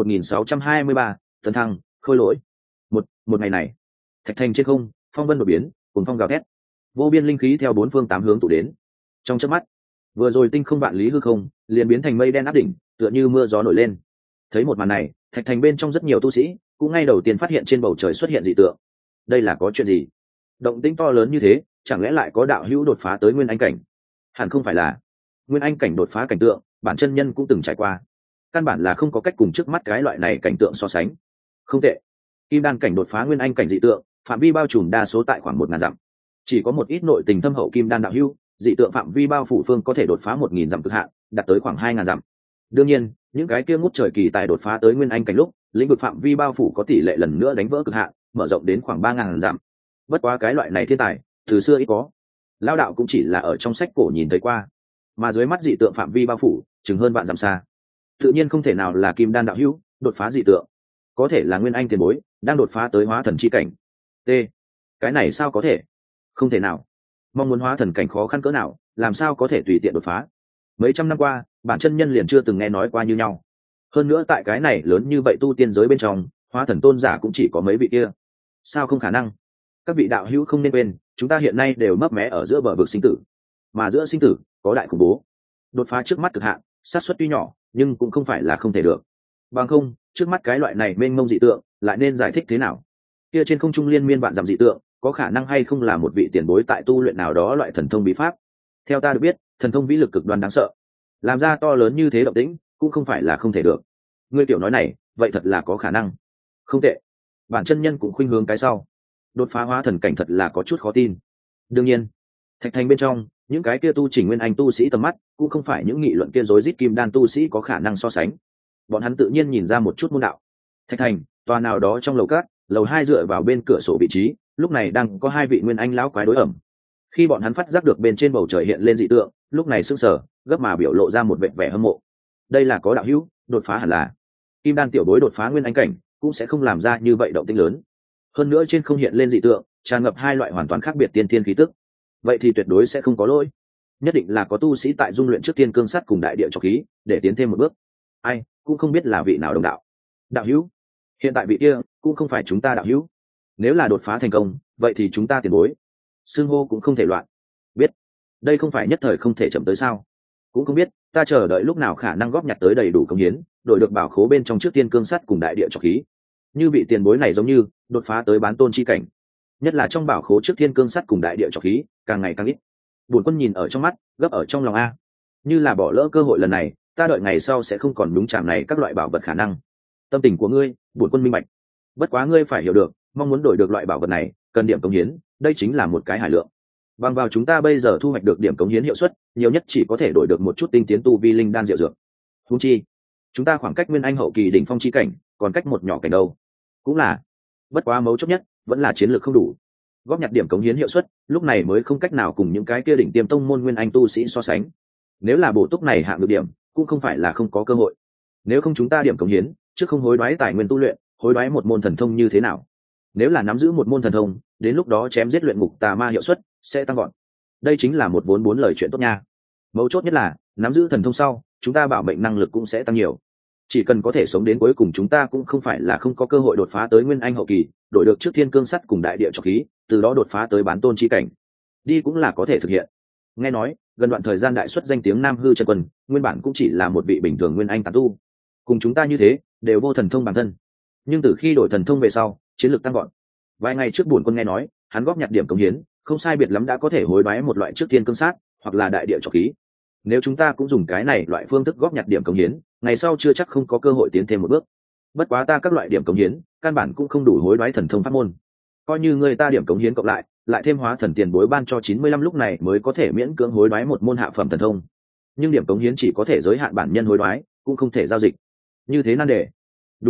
1623, tấn thăng, khôi lỗi. Một ngày này, Thạch Thành trên không, phong vân đột biến, cùng phong gào thét, vô biên linh khí theo bốn phương tám hướng tụ đến. Trong chớp mắt, vừa rồi tinh không vạn lý hư không liền biến thành mây đen áp đỉnh, tựa như mưa gió nổi lên. Thấy một màn này, Thạch Thành bên trong rất nhiều tu sĩ cũng ngay đầu tiên phát hiện trên bầu trời xuất hiện dị tượng. Đây là có chuyện gì? Động tĩnh to lớn như thế, chẳng lẽ lại có đạo hữu đột phá tới nguyên anh cảnh? Hẳn không phải là. Nguyên anh cảnh đột phá cảnh tượng, bản chân nhân cũng từng trải qua, căn bản là không có cách cùng trước mắt cái loại này cảnh tượng so sánh. Không tệ. Kim đan cảnh đột phá nguyên anh cảnh dị tượng, phạm vi bao trùm đa số tại khoảng 1000 dặm. Chỉ có một ít nội tình thâm hậu kim đan đạo hữu, dị tượng phạm vi bao phủ phương có thể đột phá 1000 dặm cực hạn, đạt tới khoảng 2000 dặm. Đương nhiên, những cái kia ngút trời kỳ tài đột phá tới nguyên anh cảnh lúc, lĩnh vực phạm vi bao phủ có tỷ lệ lần nữa đánh vỡ cực hạn, mở rộng đến khoảng 3000 dặm. Bất quá cái loại này thiên tài, từ xưa ít có. Lão đạo cũng chỉ là ở trong sách cổ nhìn thấy qua, mà dưới mắt dị tượng phạm vi bao phủ, chừng hơn vạn dặm xa. Tự nhiên không thể nào là kim đan đạo hữu đột phá dị tượng, có thể là nguyên anh tiền bối đang đột phá tới hóa thần chi cảnh. T. Cái này sao có thể? Không thể nào. Mong muốn hóa thần cảnh khó khăn cỡ nào, làm sao có thể tùy tiện đột phá? Mấy trăm năm qua, bản chân nhân liền chưa từng nghe nói qua như nhau. Hơn nữa tại cái này lớn như vậy tu tiên giới bên trong, hóa thần tôn giả cũng chỉ có mấy vị kia. Sao không khả năng? Các vị đạo hữu không nên quên, chúng ta hiện nay đều mấp mé ở giữa bờ vực sinh tử, mà giữa sinh tử có đại khủng bố. Đột phá trước mắt cực hạn, xác suất tuy nhỏ, nhưng cũng không phải là không thể được. Bằng không, trước mắt cái loại này mênh mông dị tượng, lại nên giải thích thế nào? Kia trên không trung liên miên vạn dặm dị tượng, có khả năng hay không là một vị tiền bối tại tu luyện nào đó loại thần thông bí pháp? Theo ta được biết, thần thông vĩ lực cực đoan đáng sợ, làm ra to lớn như thế động tĩnh, cũng không phải là không thể được. Ngươi tiểu nói này, vậy thật là có khả năng. Không tệ. Bản chân nhân cũng khuynh hướng cái sau. Đột phá hóa thần cảnh thật là có chút khó tin. Đương nhiên, Thạch Thành bên trong, những cái kia tu chỉnh nguyên anh tu sĩ tầm mắt, cũng không phải những nghị luận kia rối rít kim đan tu sĩ có khả năng so sánh. Bọn hắn tự nhiên nhìn ra một chút môn đạo. Thạch Thành, tòa nào đó trong lầu cát, lầu 2 dựa vào bên cửa sổ vị trí, lúc này đang có hai vị nguyên anh lão quái đối ẩm. Khi bọn hắn phát giác được bên trên bầu trời hiện lên dị tượng, lúc này sững sờ, gấp mà biểu lộ ra một vẻ vẻ hâm mộ. Đây là có đạo hữu đột phá hẳn là. Kim đan tiểu bối đột phá nguyên anh cảnh, cũng sẽ không làm ra như vậy động tĩnh lớn. Hơn nữa trên không hiện lên dị tượng, tràn ngập hai loại hoàn toàn khác biệt tiên thiên khí tức. Vậy thì tuyệt đối sẽ không có lỗi. Nhất định là có tu sĩ tại dung luyện trước tiên cương sắt cùng đại địa trọc khí, để tiến thêm một bước. Ai cũng không biết là vị nào đồng đạo. Đạo hữu, hiện tại vị kia cũng không phải chúng ta đạo hữu. Nếu là đột phá thành công, vậy thì chúng ta tiền bối. Xưng hô cũng không thể loạn. Biết, đây không phải nhất thời không thể chậm tới sao? Cũng không biết, ta chờ đợi lúc nào khả năng góp nhặt tới đầy đủ công hiến, đổi được bảo khố bên trong trước tiên cương sắt cùng đại địa trọc khí. Như vị tiền bối này giống như đột phá tới bán tôn chi cảnh, nhất là trong bảo khố trước thiên cương sắt cùng đại địa trọc khí càng ngày càng ít. Bổn quân nhìn ở trong mắt, gấp ở trong lòng a. Như là bỏ lỡ cơ hội lần này, ta đợi ngày sau sẽ không còn đúng chạm này các loại bảo vật khả năng. Tâm tình của ngươi, bổn quân minh bạch. Bất quá ngươi phải hiểu được, mong muốn đổi được loại bảo vật này, cần điểm cống hiến, đây chính là một cái hải lượng. Bằng vào chúng ta bây giờ thu hoạch được điểm cống hiến hiệu suất, nhiều nhất chỉ có thể đổi được một chút tinh tiến tu vi linh đan diệu dược. Huống chi, chúng ta khoảng cách nguyên anh hậu kỳ đỉnh phong chi cảnh, còn cách một nhỏ cảnh đâu. Cũng là, bất quá mấu chốt nhất vẫn là chiến lược không đủ. Góp nhặt điểm cống hiến hiệu suất, lúc này mới không cách nào cùng những cái kia đỉnh tiêm tông môn nguyên anh tu sĩ so sánh. Nếu là bổ túc này hạng được điểm, cũng không phải là không có cơ hội. Nếu không chúng ta điểm cống hiến, trước không hối đoái tài nguyên tu luyện, hối đoái một môn thần thông như thế nào? Nếu là nắm giữ một môn thần thông, đến lúc đó chém giết luyện ngục tà ma hiệu suất sẽ tăng gọn. Đây chính là một vốn bốn lời chuyện tốt nha. Mấu chốt nhất là, nắm giữ thần thông sau, chúng ta bảo mệnh năng lực cũng sẽ tăng nhiều. Chỉ cần có thể sống đến cuối cùng chúng ta cũng không phải là không có cơ hội đột phá tới nguyên anh hậu kỳ, đổi được trước thiên cương sắt cùng đại địa trọc khí, từ đó đột phá tới bán tôn chi cảnh. Đi cũng là có thể thực hiện. Nghe nói, gần đoạn thời gian đại xuất danh tiếng Nam Hư Chân Quân, nguyên bản cũng chỉ là một vị bình thường nguyên anh tán tu. Cùng chúng ta như thế, đều vô thần thông bản thân. Nhưng từ khi đổi thần thông về sau, chiến lược tăng gọn. Vài ngày trước bổn quân nghe nói, hắn góp nhặt điểm cống hiến, không sai biệt lắm đã có thể hối đoái một loại trước thiên cương sát, hoặc là đại địa trọc khí. Nếu chúng ta cũng dùng cái này loại phương thức góp nhặt điểm cống hiến, ngày sau chưa chắc không có cơ hội tiến thêm một bước. Bất quá ta các loại điểm cống hiến, căn bản cũng không đủ hối đoái thần thông pháp môn. Coi như người ta điểm cống hiến cộng lại thêm hóa thần tiền bối ban cho 95 lúc này mới có thể miễn cưỡng hối đoái một môn hạ phẩm thần thông. Nhưng điểm cống hiến chỉ có thể giới hạn bản nhân hối đoái, cũng không thể giao dịch. Như thế nan đề. Đúng nha,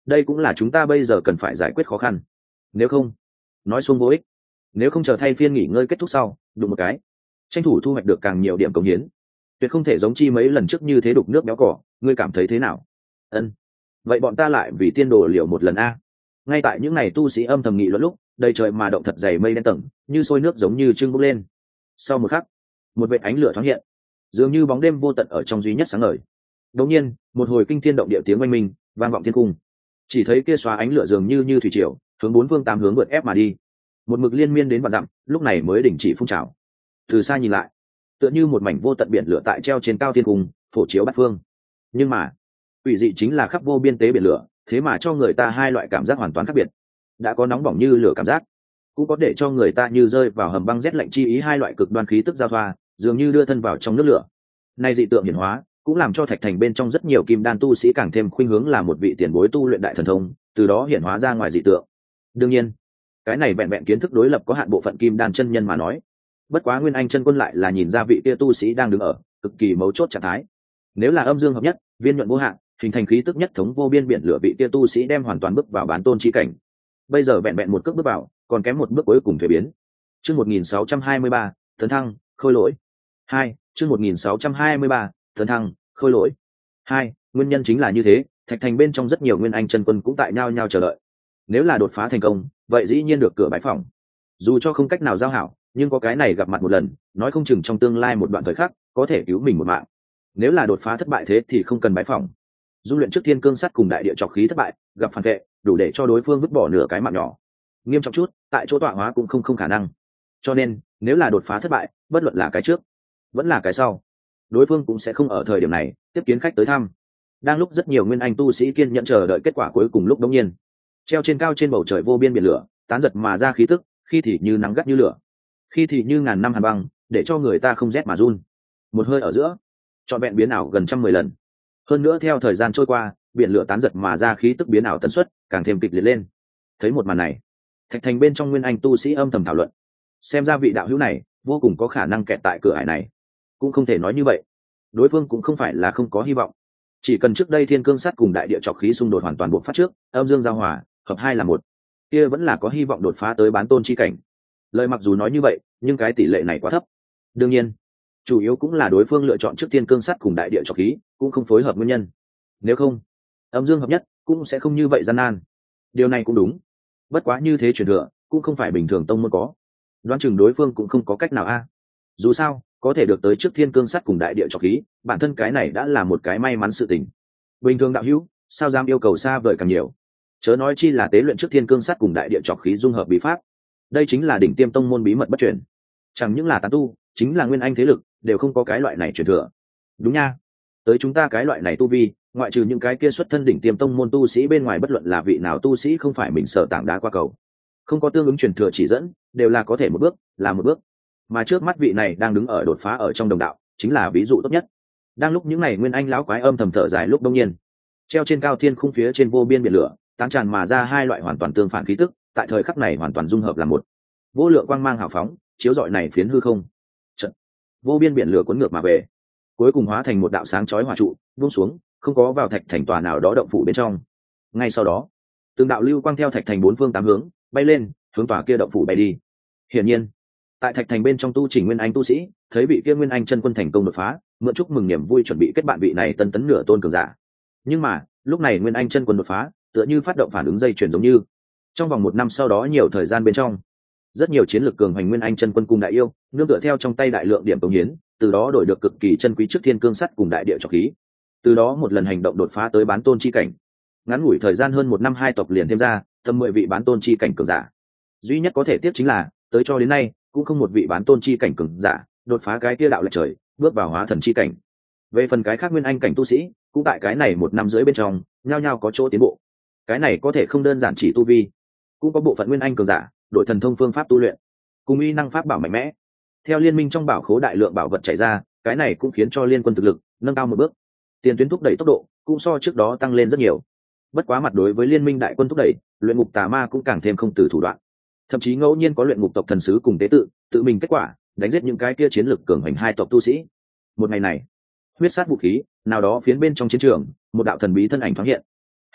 đây cũng là chúng ta bây giờ cần phải giải quyết khó khăn. Nếu không, nói xuông vô ích. Nếu không chờ thay phiên nghỉ ngơi kết thúc sau đụng một cái, tranh thủ thu hoạch được càng nhiều điểm cống hiến, tuyệt không thể giống chi mấy lần trước như thế đục nước béo cỏ. Ngươi cảm thấy thế nào? Ân, vậy bọn ta lại vì tiên đồ liều một lần a. Ngay tại những ngày tu sĩ âm thầm nghị luận lúc, đầy trời mà động thật dày mây đen tầng như sôi nước giống như trưng bốc lên. Sau một khắc, một vệt ánh lửa thoáng hiện, dường như bóng đêm vô tận ở trong duy nhất sáng ngời. Đột nhiên, một hồi kinh thiên động địa tiếng oanh minh vang vọng thiên cung. Chỉ thấy kia xóa ánh lửa dường như thủy triều, hướng bốn phương tám hướng vượt ép mà đi. Một mực liên miên đến vạn dặm, lúc này mới đình chỉ phun trào. Từ xa nhìn lại, tựa như một mảnh vô tận biển lửa tại treo trên cao thiên cung, phổ chiếu bát phương. Nhưng mà, quỷ dị chính là khắp vô biên tế biển lửa, thế mà cho người ta hai loại cảm giác hoàn toàn khác biệt. Đã có nóng bỏng như lửa cảm giác, cũng có để cho người ta như rơi vào hầm băng rét lạnh chi ý, hai loại cực đoan khí tức giao thoa, dường như đưa thân vào trong nước lửa. Nay dị tượng hiển hóa, cũng làm cho thạch thành bên trong rất nhiều kim đan tu sĩ càng thêm khuynh hướng là một vị tiền bối tu luyện đại thần thông, từ đó hiển hóa ra ngoài dị tượng. Đương nhiên, cái này vẹn vẹn kiến thức đối lập có hạn bộ phận kim đan chân nhân mà nói. Bất quá Nguyên Anh chân quân lại là nhìn ra vị kia tu sĩ đang đứng ở cực kỳ mấu chốt trạng thái. Nếu là âm dương hợp nhất, viên nhuận vô hạn, hình thành khí tức nhất thống vô biên biển lửa, vị kia tu sĩ đem hoàn toàn bước vào bán tôn chi cảnh. Bây giờ vẹn vẹn một cước bước vào, còn kém một bước cuối cùng thuế biến. Chương 1623, tấn thăng, khôi lỗi. 2, chương 1623, tấn thăng, khôi lỗi. 2, nguyên nhân chính là như thế, thạch thành bên trong rất nhiều Nguyên Anh chân quân cũng tại nhao nhao chờ đợi. Nếu là đột phá thành công, vậy dĩ nhiên được cửa bái phỏng. Dù cho không cách nào giao hảo, nhưng có cái này gặp mặt một lần, nói không chừng trong tương lai một đoạn thời khắc có thể cứu mình một mạng. Nếu là đột phá thất bại thế thì không cần bái phỏng. Dung luyện trước thiên cương sắt cùng đại địa trọc khí thất bại, gặp phản vệ, đủ để cho đối phương vứt bỏ nửa cái mạng nhỏ. Nghiêm trọng chút, tại chỗ tọa hóa cũng không khả năng. Cho nên, nếu là đột phá thất bại, bất luận là cái trước, vẫn là cái sau, đối phương cũng sẽ không ở thời điểm này tiếp kiến khách tới thăm. Đang lúc rất nhiều Nguyên Anh tu sĩ kiên nhẫn chờ đợi kết quả cuối cùng lúc đống nhiên, treo trên cao trên bầu trời vô biên biển lửa, tán giật mà ra khí tức, khi thì như nắng gắt như lửa, khi thì như ngàn năm hàn băng, để cho người ta không rét mà run. Một hơi ở giữa, trọn vẹn biến ảo gần 110 lần. Hơn nữa theo thời gian trôi qua, biển lửa tán giật mà ra khí tức biến ảo tần suất càng thêm kịch liệt lên. Thấy một màn này, thạch thành bên trong Nguyên Anh tu sĩ âm thầm thảo luận, xem ra vị đạo hữu này vô cùng có khả năng kẹt tại cửa ải này. Cũng không thể nói như vậy, đối phương cũng không phải là không có hy vọng. Chỉ cần trước đây thiên cương sắt cùng đại địa trọc khí xung đột hoàn toàn buộc phát trước, âm dương giao hòa, hợp hai là một, kia vẫn là có hy vọng đột phá tới bán tôn chi cảnh. Lời mặc dù nói như vậy, nhưng cái tỷ lệ này quá thấp. Đương nhiên, chủ yếu cũng là đối phương lựa chọn trước thiên cương sắt cùng đại địa trọc khí cũng không phối hợp nguyên nhân. Nếu không, âm dương hợp nhất cũng sẽ không như vậy gian nan. Điều này cũng đúng. Bất quá như thế truyền thừa cũng không phải bình thường tông môn có. Đoán chừng đối phương cũng không có cách nào a. Dù sao, có thể được tới trước thiên cương sắt cùng đại địa trọc khí, bản thân cái này đã là một cái may mắn sự tình. Bình thường đạo hữu, sao dám yêu cầu xa vời càng nhiều? Chớ nói chi là tế luyện trước thiên cương sắt cùng đại địa trọc khí dung hợp bí pháp. Đây chính là đỉnh tiêm tông môn bí mật bất truyền. Chẳng những là tán tu, chính là Nguyên Anh thế lực đều không có cái loại này truyền thừa. Đúng nha. Tới chúng ta cái loại này tu vi, ngoại trừ những cái kia xuất thân đỉnh tiêm tông môn tu sĩ bên ngoài, bất luận là vị nào tu sĩ không phải mình sở tảng đá qua cầu, không có tương ứng truyền thừa chỉ dẫn, đều là có thể một bước là một bước. Mà trước mắt vị này đang đứng ở đột phá ở trong đồng đạo, chính là ví dụ tốt nhất. Đang lúc những ngày Nguyên Anh lão quái âm thầm thở dài lúc đông nhiên, treo trên cao thiên khung phía trên vô biên biển lửa, tán tràn mà ra hai loại hoàn toàn tương phản khí tức, tại thời khắc này hoàn toàn dung hợp làm một. Vô lượng quang mang hào phóng, chiếu rọi này phiến hư không. Trận. Vô biên biển lửa cuốn ngược mà về, cuối cùng hóa thành một đạo sáng chói hỏa trụ, buông xuống, không có vào thạch thành tòa nào đó động phủ bên trong. Ngay sau đó, từng đạo lưu quang theo thạch thành bốn phương tám hướng bay lên, hướng tòa kia động phủ bay đi. Hiển nhiên, tại thạch thành bên trong tu chỉnh Nguyên Anh tu sĩ thấy vị kia Nguyên Anh chân quân thành công đột phá, mượn chúc mừng niềm vui chuẩn bị kết bạn vị này tân tấn nửa tôn cường giả. Nhưng mà lúc này Nguyên Anh chân quân đột phá, tựa như phát động phản ứng dây chuyền giống như. Trong vòng 1 năm sau đó nhiều thời gian bên trong, rất nhiều chiến lược cường hành Nguyên Anh chân quân cùng đại yêu nương tựa theo trong tay đại lượng điểm cống hiến, từ đó đổi được cực kỳ chân quý trước thiên cương sắt cùng đại địa trọc khí, từ đó một lần hành động đột phá tới bán tôn chi cảnh. Ngắn ngủi thời gian hơn 1 năm, 2 tộc liền thêm ra tầm 10 vị bán tôn chi cảnh cường giả. Duy nhất có thể tiếp chính là tới cho đến nay cũng không một vị bán tôn chi cảnh cường giả đột phá cái kia đạo lệch trời, bước vào hóa thần chi cảnh. Về phần cái khác Nguyên Anh cảnh tu sĩ, cũng tại cái này 1 năm rưỡi bên trong nhao nhao có chỗ tiến bộ. Cái này có thể không đơn giản chỉ tu vi, cũng có bộ phận Nguyên Anh cường giả đổi thần thông phương pháp tu luyện, cùng uy năng pháp bảo mạnh mẽ. Theo liên minh trong bảo khố đại lượng bảo vật chảy ra, cái này cũng khiến cho liên quân thực lực nâng cao một bước, tiền tuyến thúc đẩy tốc độ cũng so trước đó tăng lên rất nhiều. Bất quá mặt đối với liên minh đại quân thúc đẩy, luyện ngục tà ma cũng càng thêm không từ thủ đoạn, thậm chí ngẫu nhiên có luyện ngục tộc thần sứ cùng tế tự mình kết quả đánh giết những cái kia chiến lực cường hành 2 tộc tu sĩ. Một ngày này, huyết sát vũ khí nào đó phiến bên trong chiến trường, một đạo thần bí thân ảnh thoáng hiện.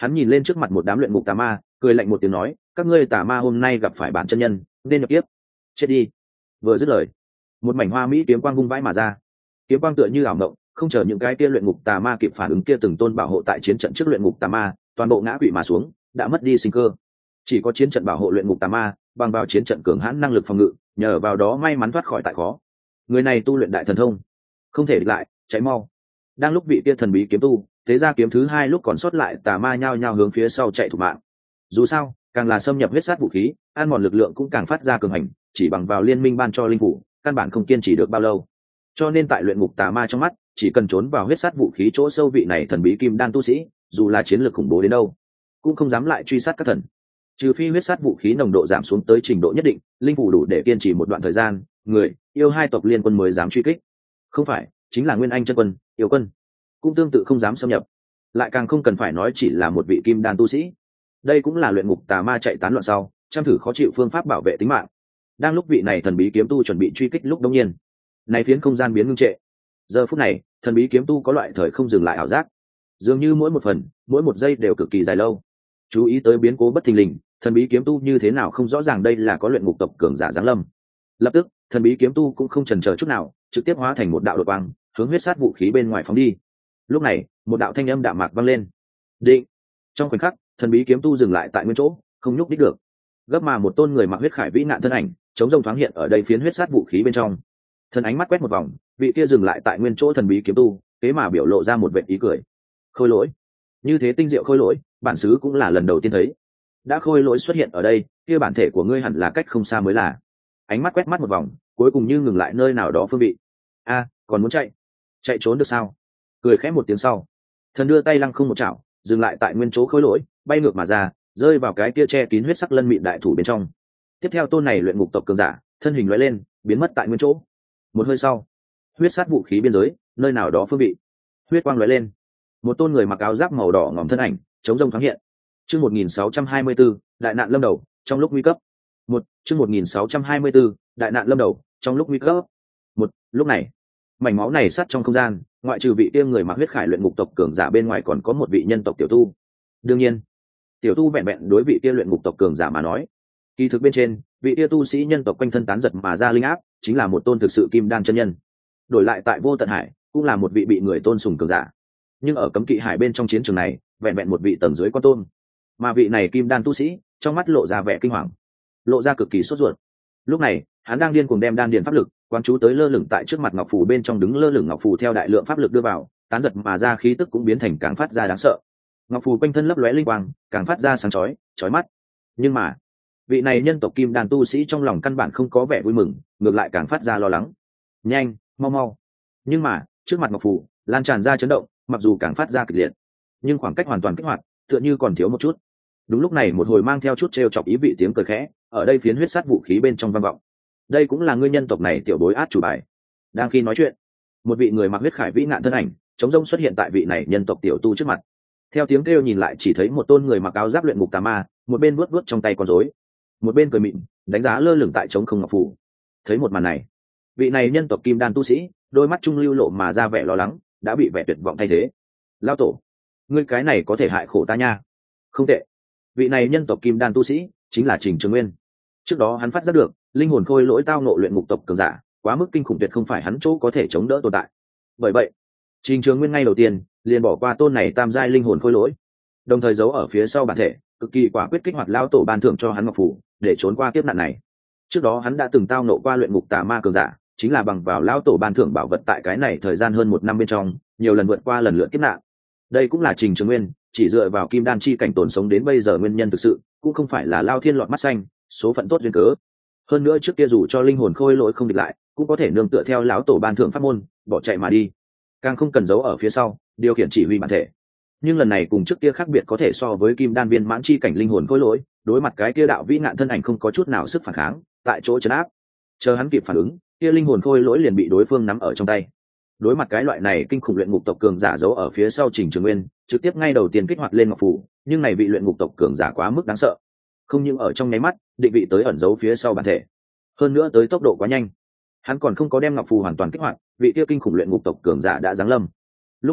Hắn nhìn lên trước mặt một đám luyện ngục tà ma, cười lạnh một tiếng nói, các ngươi tà ma hôm nay gặp phải bản chân nhân, nên nhập kiếp, chết đi. Vừa dứt lời, một mảnh hoa mỹ kiếm quang vung vãi mà ra. Kiếm quang tựa như ảo mộng, không chờ những cái kia luyện ngục tà ma kịp phản ứng, kia từng tôn bảo hộ tại chiến trận trước luyện ngục tà ma toàn bộ ngã quỵ mà xuống, đã mất đi sinh cơ. Chỉ có chiến trận bảo hộ luyện ngục tà ma bằng vào chiến trận cường hãn năng lực phòng ngự, nhờ vào đó may mắn thoát khỏi tại khó. Người này tu luyện đại thần thông, không thể địch lại, cháy mau. Đang lúc vị kia thần bí kiếm tu thế ra kiếm thứ hai lúc còn sót lại tà ma nhao nhao hướng phía sau chạy thủ mạng. Dù sao càng là xâm nhập huyết sát vũ khí, ăn mòn lực lượng cũng càng phát ra cường hành, chỉ bằng vào liên minh ban cho linh phủ căn bản không kiên trì được bao lâu. Cho nên tại luyện ngục tà ma trong mắt, chỉ cần trốn vào huyết sát vũ khí chỗ sâu, vị này thần bí kim đan tu sĩ dù là chiến lược khủng bố đến đâu cũng không dám lại truy sát các thần. Trừ phi huyết sát vũ khí nồng độ giảm xuống tới trình độ nhất định, linh phủ đủ để kiên trì một đoạn thời gian, người yêu hai tộc liên quân mới dám truy kích. Không phải chính là nguyên anh chân quân, yêu quân cũng tương tự không dám xâm nhập, lại càng không cần phải nói chỉ là một vị kim đan tu sĩ. Đây cũng là luyện ngục tà ma chạy tán loạn sau chăm thử khó chịu phương pháp bảo vệ tính mạng. Đang lúc vị này thần bí kiếm tu chuẩn bị truy kích lúc đông nhiên, này phiến không gian biến ngưng trệ. Giờ phút này thần bí kiếm tu có loại thời không dừng lại ảo giác, dường như mỗi một phần mỗi một giây đều cực kỳ dài lâu. Chú ý tới biến cố bất thình lình, thần bí kiếm tu như thế nào không rõ ràng đây là có luyện ngục tộc cường giả giáng lâm. Lập tức thần bí kiếm tu cũng không chần chờ chút nào, trực tiếp hóa thành một đạo đột quang hướng huyết sát vũ khí bên ngoài phóng đi. Lúc này một đạo thanh âm đạm mạc vang lên, định. Trong khoảnh khắc thần bí kiếm tu dừng lại tại nguyên chỗ, không nhúc đích được. Gấp mà một tôn người mặc huyết khải vĩ nạn thân ảnh chống rông thoáng hiện ở đây phiến huyết sát vũ khí bên trong. Thần ánh mắt quét một vòng, vị kia dừng lại tại nguyên chỗ thần bí kiếm tu thế mà biểu lộ ra một vệt ý cười. Khôi lỗi, như thế tinh diệu khôi lỗi bản xứ cũng là lần đầu tiên thấy. Đã khôi lỗi xuất hiện ở đây, kia bản thể của ngươi hẳn là cách không xa mới là. Ánh mắt quét mắt một vòng, cuối cùng như ngừng lại nơi nào đó phương vị. A, còn muốn chạy? Chạy trốn được sao? Cười khẽ một tiếng sau, thần đưa tay lăng không một chảo, dừng lại tại nguyên chỗ khôi lỗi, bay ngược mà ra, rơi vào cái kia che kín huyết sắc lân mịn đại thủ bên trong. Tiếp theo tôn này luyện ngục tộc cường giả thân hình lóe lên, biến mất tại nguyên chỗ. Một hơi sau, huyết sát vũ khí biên giới nơi nào đó phương vị, huyết quang lóe lên, một tôn người mặc áo giáp màu đỏ ngòm thân ảnh chống rông thoáng hiện. Chương 1624, đại nạn lâm đầu, trong lúc nguy cấp. Chương 1624, đại nạn lâm đầu, trong lúc nguy cấp. Lúc này, mảnh máu này sát trong không gian, ngoại trừ vị kia người mặc huyết khải luyện ngục tộc cường giả bên ngoài còn có một vị nhân tộc tiểu tu. Đương nhiên, tiểu tu vẹn vẹn đối vị kia luyện ngục tộc cường giả mà nói. Kỳ thực bên trên, vị kia tu sĩ nhân tộc quanh thân tán giật mà ra linh áp, chính là một tôn thực sự kim đan chân nhân. Đổi lại tại Vô Tận Hải, cũng là một vị bị người tôn sùng cường giả. Nhưng ở cấm kỵ hải bên trong chiến trường này, vẹn vẹn một vị tầng dưới con tôn. Mà vị này kim đan tu sĩ, trong mắt lộ ra vẻ kinh hoàng, lộ ra cực kỳ sốt ruột. Lúc này, hắn đang điên cuồng đem đan điền pháp lực quán chú tới lơ lửng tại trước mặt ngọc phù bên trong, đứng lơ lửng ngọc phù theo đại lượng pháp lực đưa vào, tán giật mà ra khí tức cũng biến thành càng phát ra đáng sợ. Ngọc phù quanh thân lấp lóe linh quang, càng phát ra sáng chói, chói mắt. Nhưng mà, vị này nhân tộc kim đan tu sĩ trong lòng căn bản không có vẻ vui mừng, ngược lại càng phát ra lo lắng. Nhanh, mau mau. Nhưng mà, trước mặt ngọc phù lan tràn ra chấn động, mặc dù càng phát ra kịch liệt, nhưng khoảng cách hoàn toàn kích hoạt tựa như còn thiếu một chút. Đúng lúc này một hồi mang theo chút trêu chọc ý vị tiếng cười khẽ ở đây phiến huyết sát vũ khí bên trong vang vọng. Đây cũng là ngươi nhân tộc này tiểu bối át chủ bài. Đang khi nói chuyện, một vị người mặc huyết khải vĩ nạn thân ảnh chống rông xuất hiện tại vị này nhân tộc tiểu tu trước mặt. Theo tiếng kêu nhìn lại, chỉ thấy một tôn người mặc áo giáp luyện ngục tà ma, một bên vuốt vuốt trong tay con rối, một bên cười mịn đánh giá lơ lửng tại trống không ngọc phủ. Thấy một màn này, vị này nhân tộc kim đan tu sĩ đôi mắt trung lưu lộ mà ra vẻ lo lắng, đã bị vẻ tuyệt vọng thay thế. Lao tổ, ngươi cái này có thể hại khổ ta nha. Không tệ, vị này nhân tộc kim đan tu sĩ chính là Trình Trường Nguyên. Trước đó hắn phát giác được linh hồn khôi lỗi tao nộ luyện ngục tộc cường giả quá mức kinh khủng, tuyệt không phải hắn chỗ có thể chống đỡ tồn tại. Bởi vậy Trình Trường Nguyên ngay đầu tiên liền bỏ qua tôn này tam giai linh hồn khôi lỗi, đồng thời giấu ở phía sau bản thể, cực kỳ quả quyết kích hoạt lão tổ ban thưởng cho hắn ngọc phủ để trốn qua kiếp nạn này. Trước đó hắn đã từng tao nộ qua luyện ngục tà ma cường giả, chính là bằng vào lão tổ ban thưởng bảo vật tại cái này thời gian hơn 1 năm bên trong nhiều lần vượt qua lần lượt kiếp nạn. Đây cũng là Trình Trường Nguyên chỉ dựa vào kim đan chi cảnh tồn sống đến bây giờ nguyên nhân thực sự, cũng không phải là lao thiên lọt mắt xanh, số phận tốt duyên cớ. Hơn nữa trước kia dù cho linh hồn khôi lỗi không địch lại, cũng có thể nương tựa theo lão tổ ban thưởng pháp môn bỏ chạy mà đi, càng không cần giấu ở phía sau điều khiển chỉ huy bản thể. Nhưng lần này cùng trước kia khác biệt, có thể so với kim đan viên mãn chi cảnh linh hồn khôi lỗi, đối mặt cái kia đạo vĩ ngạn thân ảnh không có chút nào sức phản kháng, tại chỗ chấn áp. Chờ hắn kịp phản ứng, kia linh hồn khôi lỗi liền bị đối phương nắm ở trong tay. Đối mặt cái loại này kinh khủng luyện ngục tộc cường giả giấu ở phía sau Trình Trường Nguyên, trực tiếp ngay đầu tiên kích hoạt lên ngọc phủ, nhưng này vị luyện ngục tộc cường giả quá mức đáng sợ, không những ở trong nháy mắt định vị tới ẩn giấu phía sau bản thể, hơn nữa tới tốc độ quá nhanh, hắn còn không có đem ngọc phù hoàn toàn kích hoạt, vị kia kinh khủng luyện ngục tộc cường giả đã giáng lâm. Lúc này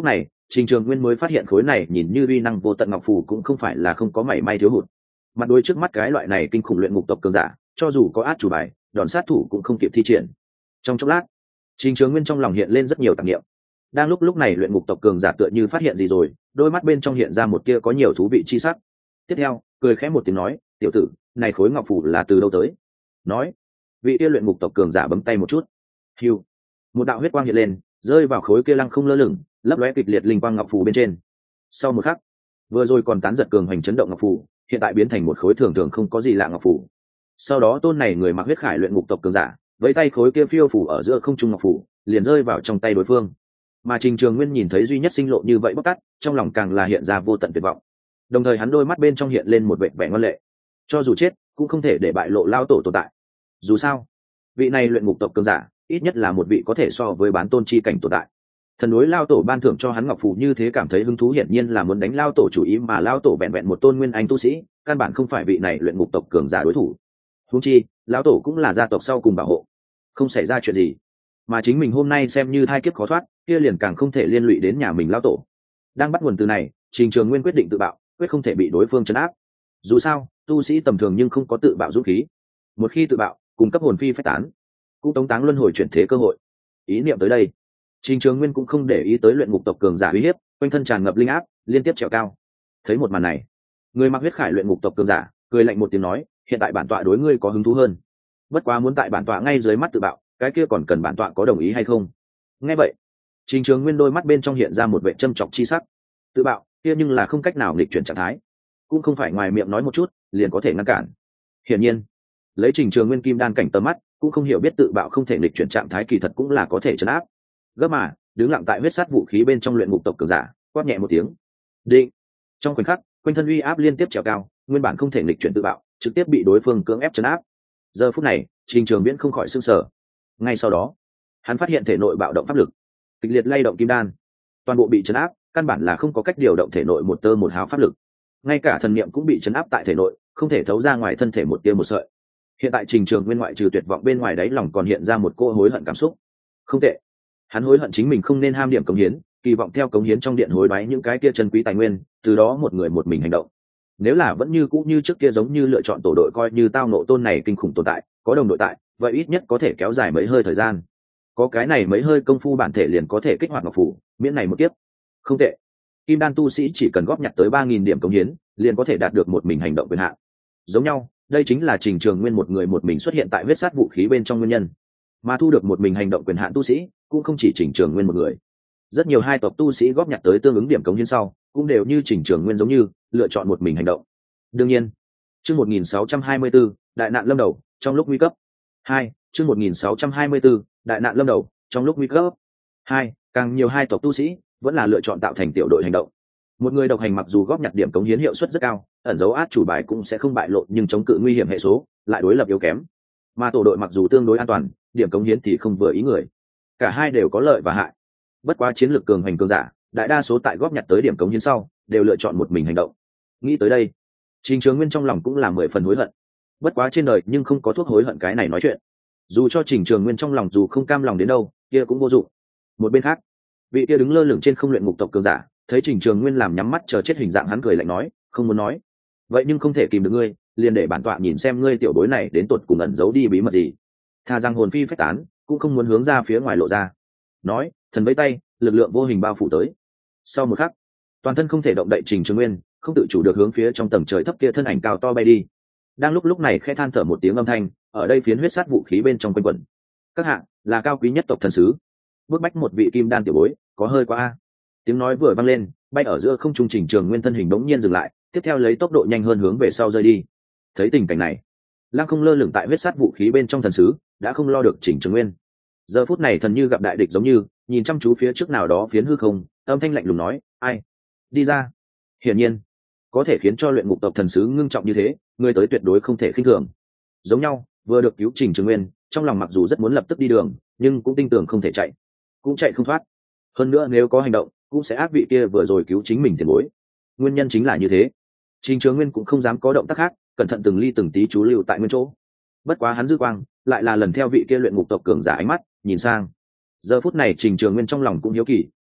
Trình Trường Nguyên mới phát hiện khối này nhìn như uy năng vô tận ngọc phù cũng không phải là không có mảy may thiếu hụt. Mặt đối trước mắt cái loại này kinh khủng luyện ngục tộc cường giả, cho dù có át chủ bài, đòn sát thủ cũng không kịp thi triển. Trong chốc lát, Trình Trường Nguyên trong lòng hiện lên rất nhiều tạp niệm. Đang lúc này luyện ngục tộc cường giả tựa như phát hiện gì rồi, đôi mắt bên trong hiện ra một tia có nhiều thú vị chi sắc. Tiếp theo, cười khẽ một tiếng nói, "Tiểu tử, này khối ngọc phù là từ đâu tới?" Nói, vị tia luyện ngục tộc cường giả bấm tay một chút. Hưu, một đạo huyết quang hiện lên, rơi vào khối kia lăng không lơ lửng, lấp lóe kịch liệt linh quang ngọc phù bên trên. Sau một khắc, vừa rồi còn tán giật cường hành chấn động ngọc phù, hiện tại biến thành một khối thường thường không có gì lạ ngọc phù. Sau đó tôn này người mặc huyết khải luyện ngục tộc cường giả, với tay khối kia phiêu phù ở giữa không trung ngọc phù, liền rơi vào trong tay đối phương. Mà Trình Trường Nguyên nhìn thấy duy nhất sinh lộ như vậy bóc tát, trong lòng càng là hiện ra vô tận tuyệt vọng. Đồng thời hắn đôi mắt bên trong hiện lên một vẻ vẻ ngoan lệ. Cho dù chết, cũng không thể để bại lộ lao tổ tồn tại. Dù sao, vị này luyện ngục tộc cường giả, ít nhất là một vị có thể so với bán tôn chi cảnh tồn tại. Thần núi lao tổ ban thưởng cho hắn ngọc phù như thế cảm thấy hứng thú, hiển nhiên là muốn đánh lao tổ chủ ý, mà lao tổ vẹn vẹn một tôn nguyên anh tu sĩ, căn bản không phải vị này luyện ngục tộc cường giả đối thủ. Huống chi, lão tổ cũng là gia tộc sau cùng bảo hộ, không xảy ra chuyện gì, mà chính mình hôm nay xem như thai kiếp khó thoát, kia liền càng không thể liên lụy đến nhà mình lao tổ. Đang bắt nguồn từ này, Trình Trường Nguyên quyết định tự bạo, quyết không thể bị đối phương trấn áp. Dù sao, tu sĩ tầm thường nhưng không có tự bạo dũng khí, một khi tự bạo, cung cấp hồn phi phách tán, cũng tống táng luân hồi chuyển thế cơ hội. Ý niệm tới đây, Trình Trường Nguyên cũng không để ý tới luyện ngục tộc cường giả uy hiếp, quanh thân tràn ngập linh áp, liên tiếp trèo cao. Thấy một màn này, người mặc huyết khải luyện ngục tộc cường giả cười lạnh một tiếng nói, hiện tại bản tọa đối ngươi có hứng thú hơn, bất quá muốn tại bản tọa ngay dưới mắt tự bạo, cái kia còn cần bản tọa có đồng ý hay không? Nghe vậy, Trình Trường Nguyên đôi mắt bên trong hiện ra một vẻ châm chọc chi sắc. Tự bạo, kia nhưng là không cách nào nghịch chuyển trạng thái, cũng không phải ngoài miệng nói một chút liền có thể ngăn cản. Hiển nhiên, lấy Trình Trường Nguyên kim đan cảnh tầm mắt, cũng không hiểu biết tự bạo không thể nghịch chuyển trạng thái kỳ thật cũng là có thể trấn áp. Gấp mà, đứng lặng tại huyết sát vũ khí bên trong luyện ngục tộc cường giả, quát nhẹ một tiếng. Định. Trong khoảnh khắc, quanh thân uy áp liên tiếp trèo cao, nguyên bản không thể nghịch chuyển tự bạo, trực tiếp bị đối phương cưỡng ép trấn áp. Giờ phút này, Trình Trường Viễn không khỏi sửng sở. Ngay sau đó, hắn phát hiện thể nội bạo động pháp lực, kịch liệt lay động kim đan, toàn bộ bị trấn áp, căn bản là không có cách điều động thể nội một tơ một hào pháp lực. Ngay cả thần niệm cũng bị trấn áp tại thể nội, không thể thấu ra ngoài thân thể một tia một sợi. Hiện tại Trình Trường Nguyên ngoại trừ tuyệt vọng bên ngoài, đáy lòng còn hiện ra một cô hối hận cảm xúc. Không tệ, hắn hối hận chính mình không nên ham điểm cống hiến, kỳ vọng theo cống hiến trong điện hối đoái những cái kia chân quý tài nguyên, từ đó một người một mình hành động. Nếu là vẫn như cũ như trước kia, giống như lựa chọn tổ đội coi như tao nộ tôn này kinh khủng tồn tại, có đồng đội tại, vậy ít nhất có thể kéo dài mấy hơi thời gian. Có cái này mấy hơi công phu bản thể liền có thể kích hoạt ngọc phủ, miễn này một tiếp. Không tệ, kim đan tu sĩ chỉ cần góp nhặt tới 3.000 điểm cống hiến, liền có thể đạt được một mình hành động quyền hạn. Giống nhau, đây chính là Trình Trường Nguyên một người một mình xuất hiện tại huyết sát vũ khí bên trong nguyên nhân. Mà thu được một mình hành động quyền hạn tu sĩ, cũng không chỉ Trình Trường Nguyên một người. Rất nhiều hai tộc tu sĩ góp nhặt tới tương ứng điểm cống hiến sau, cũng đều như Trình Trường Nguyên giống như lựa chọn một mình hành động. Đương nhiên, chương 1624, đại nạn lâm đầu, trong lúc nguy cấp. 2, chương 1624, đại nạn lâm đầu, trong lúc nguy cấp. 2, càng nhiều hai tộc tu sĩ vẫn là lựa chọn tạo thành tiểu đội hành động. Một người độc hành mặc dù góp nhặt điểm cống hiến hiệu suất rất cao, ẩn dấu át chủ bài cũng sẽ không bại lộ, nhưng chống cự nguy hiểm hệ số lại đối lập yếu kém. Mà tổ đội mặc dù tương đối an toàn, điểm cống hiến thì không vừa ý người. Cả hai đều có lợi và hại. Bất quá chiến lược cường hành cường giả, đại đa số tại góp nhặt tới điểm cống hiến sau, đều lựa chọn một mình hành động. Nghĩ tới đây, Trình Trường Nguyên trong lòng cũng là 10 phần hối hận. Bất quá trên đời nhưng không có thuốc hối hận cái này nói chuyện. Dù cho Trình Trường Nguyên trong lòng dù không cam lòng đến đâu, kia cũng vô dụng. Một bên khác, vị kia đứng lơ lửng trên không luyện ngục tộc cường giả, thấy Trình Trường Nguyên làm nhắm mắt chờ chết hình dạng, hắn cười lạnh nói, không muốn nói. Vậy nhưng không thể kìm được ngươi, liền để bản tọa nhìn xem ngươi tiểu bối này đến tột cùng ẩn giấu đi bí mật gì. Tha rằng hồn phi phách tán, cũng không muốn hướng ra phía ngoài lộ ra. Nói, thần vẫy tay, lực lượng vô hình bao phủ tới. Sau một khắc, toàn thân không thể động đậy Trình Trường Nguyên không tự chủ được hướng phía trong tầng trời thấp kia thân ảnh cao to bay đi. Đang lúc này khẽ than thở một tiếng âm thanh, ở đây phiến huyết sát vũ khí bên trong quanh quẩn. Các hạ là cao quý nhất tộc thần sứ, bước bách một vị kim đan tiểu bối, có hơi quá a. Tiếng nói vừa vang lên, bay ở giữa không trung Trình Trường Nguyên thân hình bỗng nhiên dừng lại, tiếp theo lấy tốc độ nhanh hơn hướng về sau rơi đi. Thấy tình cảnh này, lăng không lơ lửng tại huyết sát vũ khí bên trong thần sứ đã không lo được Trình Trường Nguyên. Giờ phút này thần như gặp đại địch giống như nhìn chăm chú phía trước nào đó phiến hư không, âm thanh lạnh lùng nói, ai đi ra. Hiển nhiên, có thể khiến cho luyện ngục tộc thần sứ ngưng trọng như thế, người tới tuyệt đối không thể khinh thường. Giống nhau, vừa được cứu Trình Trường Nguyên, trong lòng mặc dù rất muốn lập tức đi đường, nhưng cũng tin tưởng không thể chạy, cũng chạy không thoát. Hơn nữa nếu có hành động, cũng sẽ ác vị kia vừa rồi cứu chính mình tiền bối. Nguyên nhân chính là như thế, Trình Trường Nguyên cũng không dám có động tác khác, cẩn thận từng ly từng tí chú lưu tại nguyên chỗ. Bất quá hắn dư quang lại là lần theo vị kia luyện ngục tộc cường giả ánh mắt nhìn sang. Giờ phút này Trình Trường Nguyên trong lòng cũng hiếu kỳ,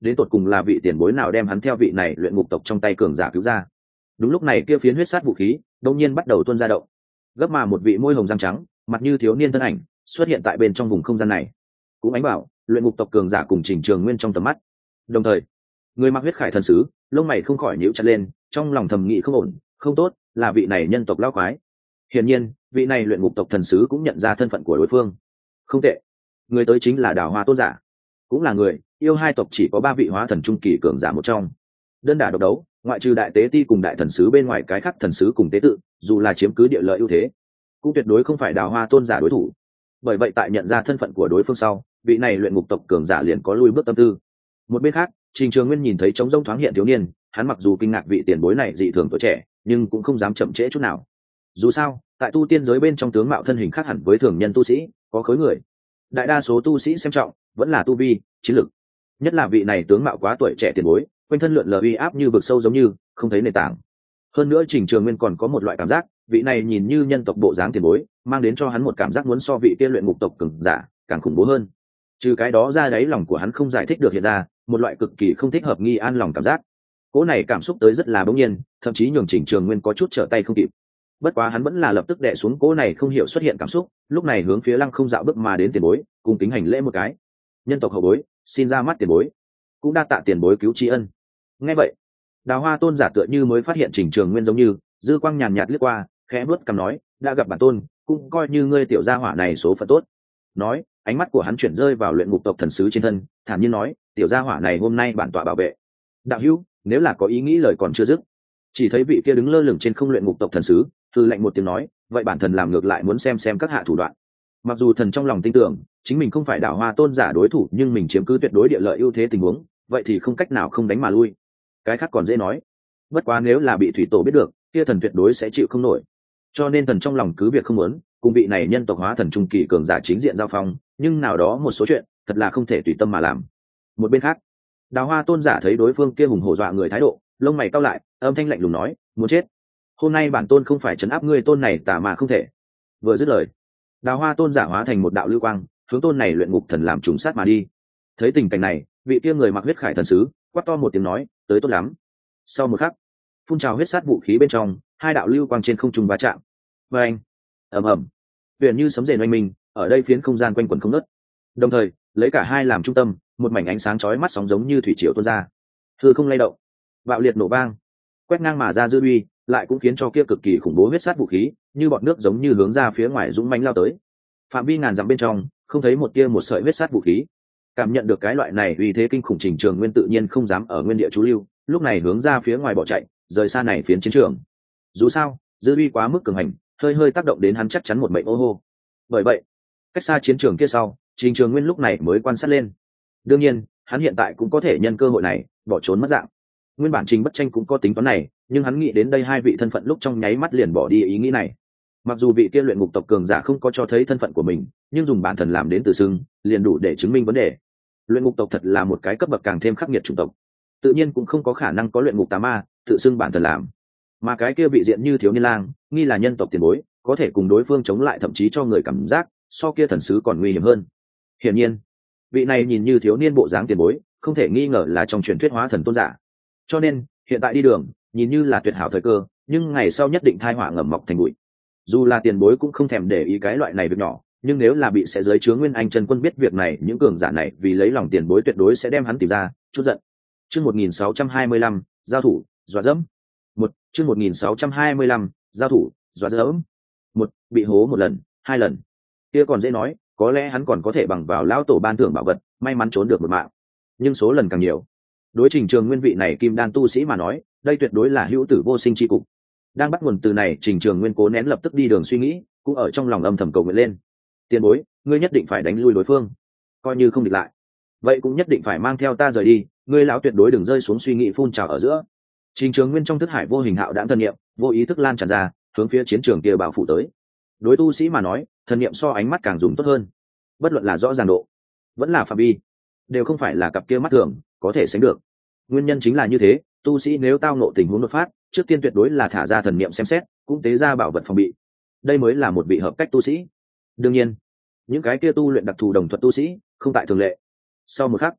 đến tột cùng là vị tiền bối nào đem hắn theo vị này luyện ngục tộc trong tay cường giả cứu ra. Đúng lúc này kia phiến huyết sát vũ khí đột nhiên bắt đầu tuôn ra động, gấp mà một vị môi hồng răng trắng, mặt như thiếu niên thân ảnh xuất hiện tại bên trong vùng không gian này, cũng ánh bảo luyện ngục tộc cường giả cùng Trình Trường Nguyên trong tầm mắt. Đồng thời người mặc huyết khải thần sứ lông mày không khỏi nhíu chặt lên, trong lòng thầm nghĩ không ổn, không tốt, là vị này nhân tộc lão quái. Hiển nhiên vị này luyện ngục tộc thần sứ cũng nhận ra thân phận của đối phương. Không tệ, người tới chính là Đào Hoa tôn giả, cũng là người yêu hai tộc chỉ có 3 vị hóa thần trung kỳ cường giả một trong. Đơn đả độc đấu, ngoại trừ đại tế ti cùng đại thần sứ bên ngoài, cái khác thần sứ cùng tế tự dù là chiếm cứ địa lợi ưu thế cũng tuyệt đối không phải Đào Hoa tôn giả đối thủ. Bởi vậy tại nhận ra thân phận của đối phương sau, vị này luyện ngục tộc cường giả liền có lui bước tâm tư. Một bên khác, Trình Trường Nguyên nhìn thấy trống rông thoáng hiện thiếu niên, hắn mặc dù kinh ngạc vị tiền bối này dị thường tuổi trẻ, nhưng cũng không dám chậm trễ chút nào. Dù sao tại tu tiên giới bên trong tướng mạo thân hình khác hẳn với thường nhân tu sĩ, có khối người, đại đa số tu sĩ xem trọng vẫn là tu vi, chiến lực. Nhất là vị này tướng mạo quá tuổi trẻ tiền bối, quanh thân lượn lờ uy áp như vực sâu, giống như không thấy nền tảng. Hơn nữa Trình Trường Nguyên còn có một loại cảm giác, vị này nhìn như nhân tộc bộ dáng tiền bối, mang đến cho hắn một cảm giác muốn so vị kia luyện ngục tộc cường giả càng khủng bố hơn. Trừ cái đó ra, đáy lòng của hắn không giải thích được hiện ra một loại cực kỳ không thích hợp nghi an lòng cảm giác. Cỗ này cảm xúc tới rất là bỗng nhiên, thậm chí nhường Trình Trường Nguyên có chút trở tay không kịp. Bất quá hắn vẫn là lập tức đè xuống cỗ này không hiểu xuất hiện cảm xúc, lúc này hướng phía Lăng Không Dạo bước mà đến tiền bối, cùng kính hành lễ một cái. Nhân tộc hậu bối, xin ra mắt tiền bối, cũng đa tạ tiền bối cứu tri ân. Nghe vậy, Đào Hoa tôn giả tựa như mới phát hiện Trình Trường Nguyên, giống như dư quang nhàn nhạt liếc qua, khẽ vuốt cằm nói, đã gặp bản tôn, cũng coi như ngươi tiểu gia hỏa này số phận tốt. Nói, ánh mắt của hắn chuyển rơi vào luyện ngục tộc thần sứ trên thân, thản nhiên nói, tiểu gia hỏa này hôm nay bản tọa bảo vệ. Đạo hữu, nếu là có ý nghĩ lời còn chưa dứt, chỉ thấy vị kia đứng lơ lửng trên không luyện ngục tộc thần sứ thư lạnh một tiếng nói, vậy bản thần làm ngược lại muốn xem các hạ thủ đoạn. Mặc dù thần trong lòng tin tưởng chính mình không phải Đào Hoa tôn giả đối thủ, nhưng mình chiếm cứ tuyệt đối địa lợi ưu thế tình huống, vậy thì không cách nào không đánh mà lui. Cái khác còn dễ nói, bất quá nếu là bị thủy tổ biết được, kia thần tuyệt đối sẽ chịu không nổi. Cho nên thần trong lòng cứ việc không muốn cùng vị này nhân tộc hóa thần trung kỳ cường giả chính diện giao phong, nhưng nào đó một số chuyện thật là không thể tùy tâm mà làm. Một bên khác, Đào Hoa tôn giả thấy đối phương kia hùng hổ dọa người thái độ, lông mày cau lại, âm thanh lạnh lùng nói, muốn chết, hôm nay bản tôn không phải trấn áp ngươi tôn này tà mà không thể. Vừa dứt lời, Đào Hoa tôn giả hóa thành một đạo lưu quang, hướng tôn này luyện ngục thần làm trùng sát mà đi. Thấy tình cảnh này, vị kia người mặc huyết khải thần sứ quát to một tiếng nói, tới tốt lắm. Sau một khắc, phun trào huyết sát vũ khí bên trong, 2 đạo lưu quang trên không trung va chạm. Và anh, ầm ầm, huyền như sấm rền oanh minh, ở đây phiến không gian quanh quẩn không nứt. Đồng thời, lấy cả hai làm trung tâm, một mảnh ánh sáng chói mắt sóng giống như thủy triều tuôn ra, hư không lay động, bạo liệt nổ vang, quét ngang mà ra dư uy, lại cũng khiến cho kia cực kỳ khủng bố huyết sát vũ khí như bọt nước giống như hướng ra phía ngoài dũng mãnh lao tới. Phạm vi ngàn dặm bên trong không thấy một tia một sợi huyết sát vũ khí. Cảm nhận được cái loại này uy thế kinh khủng, Trình Trường Nguyên tự nhiên không dám ở nguyên địa trú lưu, lúc này hướng ra phía ngoài bỏ chạy, rời xa này phiến chiến trường. Dù sao dư uy quá mức cường hành, hơi tác động đến hắn chắc chắn một mệnh ô hô. Bởi vậy cách xa chiến trường kia sau, Trình Trường Nguyên lúc này mới quan sát lên. Đương nhiên hắn hiện tại cũng có thể nhân cơ hội này bỏ trốn mất dạng. Nguyên bản Trình Bất Tranh cũng có tính toán này, nhưng hắn nghĩ đến đây 2 vị thân phận lúc trong nháy mắt liền bỏ đi ý nghĩ này. Mặc dù vị kia luyện ngục tộc cường giả không có cho thấy thân phận của mình, nhưng dùng bản thần làm đến từ xưng liền đủ để chứng minh vấn đề. Luyện ngục tộc thật là một cái cấp bậc càng thêm khắc nghiệt chủng tộc, tự nhiên cũng không có khả năng có luyện ngục tà ma tự xưng bản thần làm. Mà cái kia bị diện như thiếu niên lang, nghi là nhân tộc tiền bối, có thể cùng đối phương chống lại, thậm chí cho người cảm giác so kia thần sứ còn nguy hiểm hơn. Hiển nhiên vị này nhìn như thiếu niên bộ dáng tiền bối không thể nghi ngờ là trong truyền thuyết hóa thần tôn giả. Cho nên hiện tại đi đường nhìn như là tuyệt hảo thời cơ, nhưng ngày sau nhất định tai họa ngầm mọc thành bụi. Dù là tiền bối cũng không thèm để ý cái loại này việc nhỏ, nhưng nếu là bị sẽ dưới chướng Nguyên Anh chân quân biết việc này, những cường giả này vì lấy lòng tiền bối tuyệt đối sẽ đem hắn tìm ra chút giận. Chương 1625, giao thủ dọa dẫm. Chương 1625, giao thủ dọa dẫm. Bị hố 1 lần 2 lần kia còn dễ nói, có lẽ hắn còn có thể bằng vào lão tổ ban thưởng bảo vật may mắn trốn được một mạng, nhưng số lần càng nhiều, đối Trình Trường Nguyên vị này kim đan tu sĩ mà nói, đây tuyệt đối là hữu tử vô sinh chi cục. Đang bắt nguồn từ này, Trình Trường Nguyên cố nén lập tức đi đường suy nghĩ, cũng ở trong lòng âm thầm cầu nguyện lên. Tiền bối, ngươi nhất định phải đánh lui đối phương, coi như không địch lại, vậy cũng nhất định phải mang theo ta rời đi. Ngươi lão tuyệt đối đừng rơi xuống suy nghĩ phun trào ở giữa. Trình Trường Nguyên trong thức hải vô hình hạo đãng thần niệm, vô ý thức lan tràn ra, hướng phía chiến trường kia bao phủ tới. Đối tu sĩ mà nói, thần niệm so ánh mắt càng dùng tốt hơn. Bất luận là rõ ràng độ, vẫn là phạm vi, đều không phải là cặp kia mắt thường có thể sánh được. Nguyên nhân chính là như thế, tu sĩ nếu tao ngộ tình huống đột phát, trước tiên tuyệt đối là thả ra thần niệm xem xét, cũng tế ra bảo vật phòng bị. Đây mới là một vị hợp cách tu sĩ. Đương nhiên, những cái kia tu luyện đặc thù đồng thuật tu sĩ không tại thường lệ. Sau một khắc,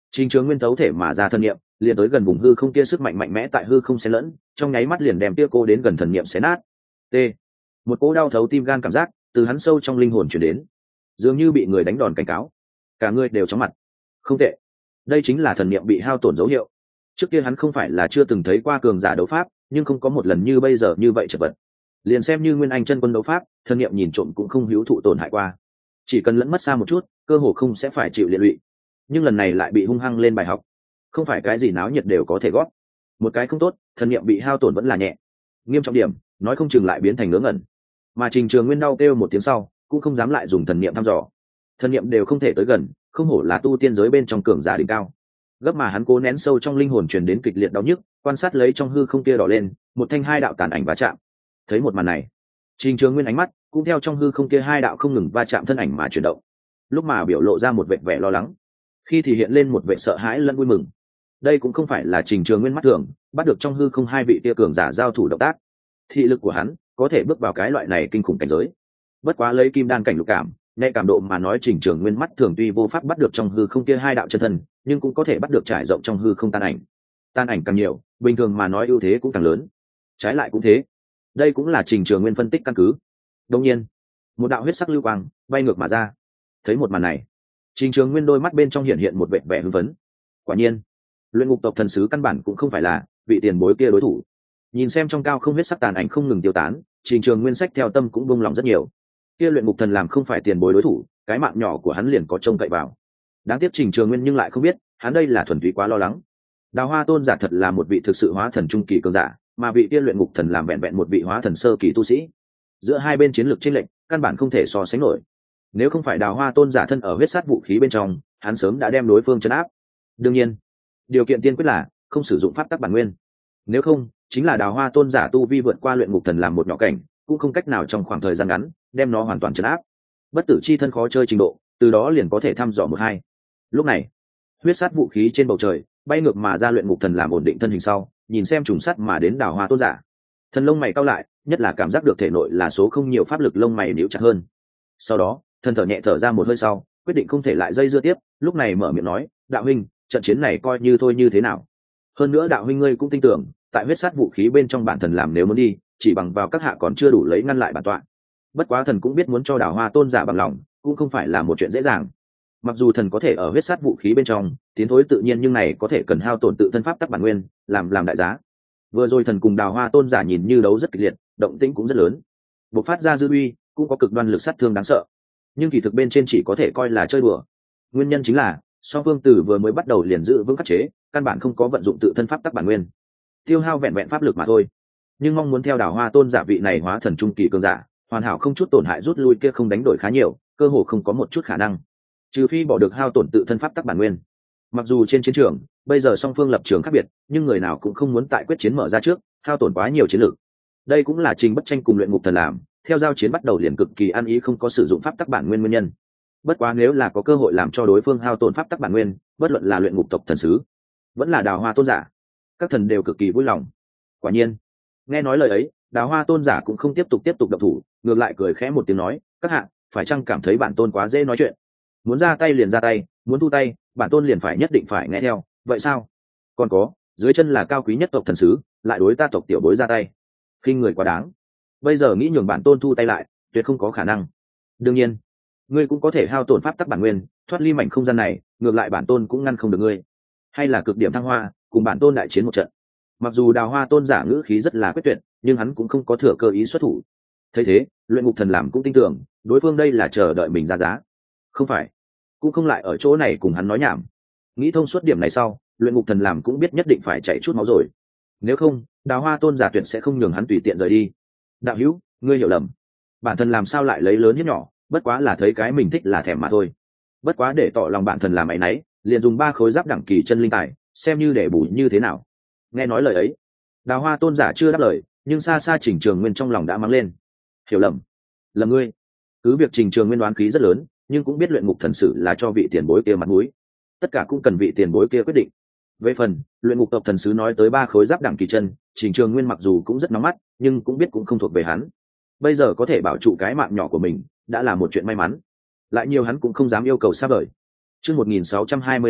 Trình Trường Nguyên thấu thể mà ra thân niệm, liền tới gần vùng hư không kia, sức mạnh mạnh mẽ tại hư không xen lẫn, trong nháy mắt liền đem kia cô đến gần thần niệm xé nát. T. Một cỗ đau thấu tim gan cảm giác từ hắn sâu trong linh hồn truyền đến, dường như bị người đánh đòn cảnh cáo, cả người đều chóng mặt. Không tệ, đây chính là thần niệm bị hao tổn dấu hiệu. Trước kia hắn không phải là chưa từng thấy qua cường giả đấu pháp, nhưng không có một lần như bây giờ như vậy chật vật. Liền xem như Nguyên Anh chân quân đấu pháp, thần niệm nhìn trộm cũng không hữu thụ tổn hại qua, chỉ cần lẫn mất xa một chút, cơ hồ không sẽ phải chịu liên lụy. Nhưng lần này lại bị hung hăng lên bài học, không phải cái gì náo nhiệt đều có thể gót. Một cái không tốt, thần niệm bị hao tổn vẫn là nhẹ, nghiêm trọng điểm nói không chừng lại biến thành ngớ ngẩn. Mà Trình Trường Nguyên đau kêu một tiếng sau, cũng không dám lại dùng thần niệm thăm dò, thần niệm đều không thể tới gần, không hổ là tu tiên giới bên trong cường giả đỉnh cao. Gấp mà hắn cố nén sâu trong linh hồn truyền đến kịch liệt đau nhức, quan sát lấy trong hư không kia đỏ lên, một thanh hai đạo tàn ảnh va chạm. Thấy một màn này, Trình Trường Nguyên ánh mắt cũng theo trong hư không kia hai đạo không ngừng va chạm thân ảnh mà chuyển động, lúc mà biểu lộ ra một vẻ vẻ lo lắng, khi thì hiện lên một vẻ sợ hãi lẫn vui mừng. Đây cũng không phải là Trình Trường Nguyên mắt thường, bắt được trong hư không hai vị kia cường giả giao thủ động tác, thị lực của hắn có thể bước vào cái loại này kinh khủng cảnh giới. Bất quá lấy kim đan cảnh lục cảm, nhạy cảm độ mà nói, Trình Trường Nguyên mắt thường tuy vô pháp bắt được trong hư không kia hai đạo chân thân, nhưng cũng có thể bắt được trải rộng trong hư không tan ảnh. Tan ảnh càng nhiều, bình thường mà nói ưu thế cũng càng lớn. Trái lại cũng thế. Đây cũng là Trình Trường Nguyên phân tích căn cứ. Đương nhiên, một đạo huyết sắc lưu quang bay ngược mà ra. Thấy một màn này, Trình Trường Nguyên đôi mắt bên trong hiện hiện một vẻ vẻ hưng phấn. Quả nhiên, luyện ngục tộc thần sứ căn bản cũng không phải là vị tiền bối kia đối thủ. Nhìn xem trong cao không huyết sắc tàn ảnh không ngừng tiêu tán, Trình Trường Nguyên sách theo tâm cũng buông lòng rất nhiều. Kia luyện ngục thần làm không phải tiền bối đối thủ, cái mạng nhỏ của hắn liền có trông cậy vào. Đáng tiếc Trình Trường Nguyên nhưng lại không biết, hắn đây là thuần túy quá lo lắng. Đào Hoa Tôn giả thật là một vị thực sự hóa thần trung kỳ cường giả, mà vị kia luyện ngục thần làm vẹn vẹn một vị hóa thần sơ kỳ tu sĩ. Giữa hai bên chiến lược chênh lệch, căn bản không thể so sánh nổi. Nếu không phải Đào Hoa Tôn giả thân ở huyết sát vũ khí bên trong, hắn sớm đã đem đối phương trấn áp. Đương nhiên, điều kiện tiên quyết là không sử dụng pháp tắc bản nguyên. Nếu không, chính là Đào Hoa Tôn giả tu vi vượt qua luyện ngục thần làm một nhỏ cảnh, cũng không cách nào trong khoảng thời gian ngắn đem nó hoàn toàn trấn áp. Bất tử chi thân khó chơi trình độ, từ đó liền có thể thăm dò một hai. Lúc này, huyết sát vũ khí trên bầu trời bay ngược mà ra, luyện ngục thần làm ổn định thân hình sau, nhìn xem trùng sắt mà đến Đào Hoa Tôn giả, thần lông mày cau lại, nhất là cảm giác được thể nội là số không nhiều pháp lực, lông mày níu chặt hơn. Sau đó, thần thở nhẹ thở ra một hơi sau, quyết định không thể lại dây dưa tiếp, lúc này mở miệng nói: đạo huynh, trận chiến này coi như thôi như thế nào? Hơn nữa đạo huynh ngươi cũng tin tưởng, tại huyết sát vũ khí bên trong bản thần làm nếu muốn đi, chỉ bằng vào các hạ còn chưa đủ lấy ngăn lại bản tọa. Bất quá thần cũng biết muốn cho Đào Hoa Tôn giả bằng lòng, cũng không phải là một chuyện dễ dàng. Mặc dù thần có thể ở huyết sát vũ khí bên trong tiến thối tự nhiên, nhưng này có thể cần hao tổn tự thân pháp tắc bản nguyên, làm đại giá. Vừa rồi thần cùng Đào Hoa Tôn giả nhìn như đấu rất kịch liệt, động tĩnh cũng rất lớn, bộc phát ra dư uy, cũng có cực đoan lực sát thương đáng sợ. Nhưng kỳ thực bên trên chỉ có thể coi là chơi đùa. Nguyên nhân chính là song phương từ vừa mới bắt đầu liền giữ vững khắc chế, căn bản không có vận dụng tự thân pháp tắc bản nguyên, tiêu hao vẹn vẹn pháp lực mà thôi. Nhưng mong muốn theo Đào Hoa Tôn giả vị này hóa thần trung kỳ cường giả hoàn hảo không chút tổn hại rút lui kia không đánh đổi khá nhiều, cơ hồ không có một chút khả năng, trừ phi bỏ được hao tổn tự thân pháp tắc bản nguyên. Mặc dù trên chiến trường bây giờ song phương lập trường khác biệt, nhưng người nào cũng không muốn tại quyết chiến mở ra trước hao tổn quá nhiều chiến lược. Đây cũng là Trình Bất Tranh cùng luyện ngục thần làm theo giao chiến bắt đầu liền cực kỳ ăn ý không có sử dụng pháp tắc bản nguyên nguyên nhân. Bất quá nếu là có cơ hội làm cho đối phương hao tổn pháp tắc bản nguyên, bất luận là luyện ngục tộc thần sứ vẫn là Đào Hoa Tôn giả, các thần đều cực kỳ vui lòng. Quả nhiên, nghe nói lời ấy, Đào Hoa Tôn giả cũng không tiếp tục động thủ, ngược lại cười khẽ một tiếng nói: các hạ phải chăng cảm thấy bản tôn quá dễ nói chuyện? Muốn ra tay liền ra tay, muốn thu tay bản tôn liền phải nhất định phải nghe theo, vậy sao? Còn có, dưới chân là cao quý nhất tộc thần sứ, lại đối ta tộc tiểu bối ra tay, khinh người quá đáng. Bây giờ nghĩ nhường bản tôn thu tay lại, tuyệt không có khả năng. Đương nhiên, ngươi cũng có thể hao tổn pháp tắc bản nguyên, thoát ly mảnh không gian này, ngược lại bản tôn cũng ngăn không được ngươi. Hay là cực điểm thăng hoa, cùng bản tôn đại chiến một trận. Mặc dù Đào Hoa Tôn giả ngữ khí rất là quyết tuyệt, nhưng hắn cũng không có thừa cơ ý xuất thủ. Thấy thế, luyện ngục thần làm cũng tin tưởng đối phương đây là chờ đợi mình ra giá, không phải, cũng không lại ở chỗ này cùng hắn nói nhảm. Nghĩ thông suốt điểm này sau, luyện ngục thần làm cũng biết nhất định phải chạy chút máu rồi, nếu không Đào Hoa Tôn giả tuyệt sẽ không nhường hắn tùy tiện rời đi. Đạo hữu, ngươi hiểu lầm, bản thân làm sao lại lấy lớn hiếp nhỏ, bất quá là thấy cái mình thích là thèm mà thôi. Bất quá để tỏ lòng bản thân làm áy náy, liền dùng 3 khối giáp đẳng kỳ chân linh tài xem như để bù như thế nào. Nghe nói lời ấy, Đào Hoa Tôn giả chưa đáp lời, nhưng xa xa Trình Trường Nguyên trong lòng đã mắng lên: hiểu lầm, lầm ngươi. Cứ việc Trình Trường Nguyên đoán khí rất lớn, nhưng cũng biết luyện ngục thần sử là cho vị tiền bối kia mặt mũi, tất cả cũng cần vị tiền bối kia quyết định. Về phần luyện ngục tộc thần sứ nói tới 3 khối giáp đẳng kỳ chân, Trình Trường Nguyên mặc dù cũng rất nóng mắt, nhưng cũng biết cũng không thuộc về hắn. Bây giờ có thể bảo trụ cái mạng nhỏ của mình đã là một chuyện may mắn, lại nhiều hắn cũng không dám yêu cầu xa vời. Chương 1625,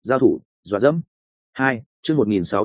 giao thủ dọa dẫm. 2. Chương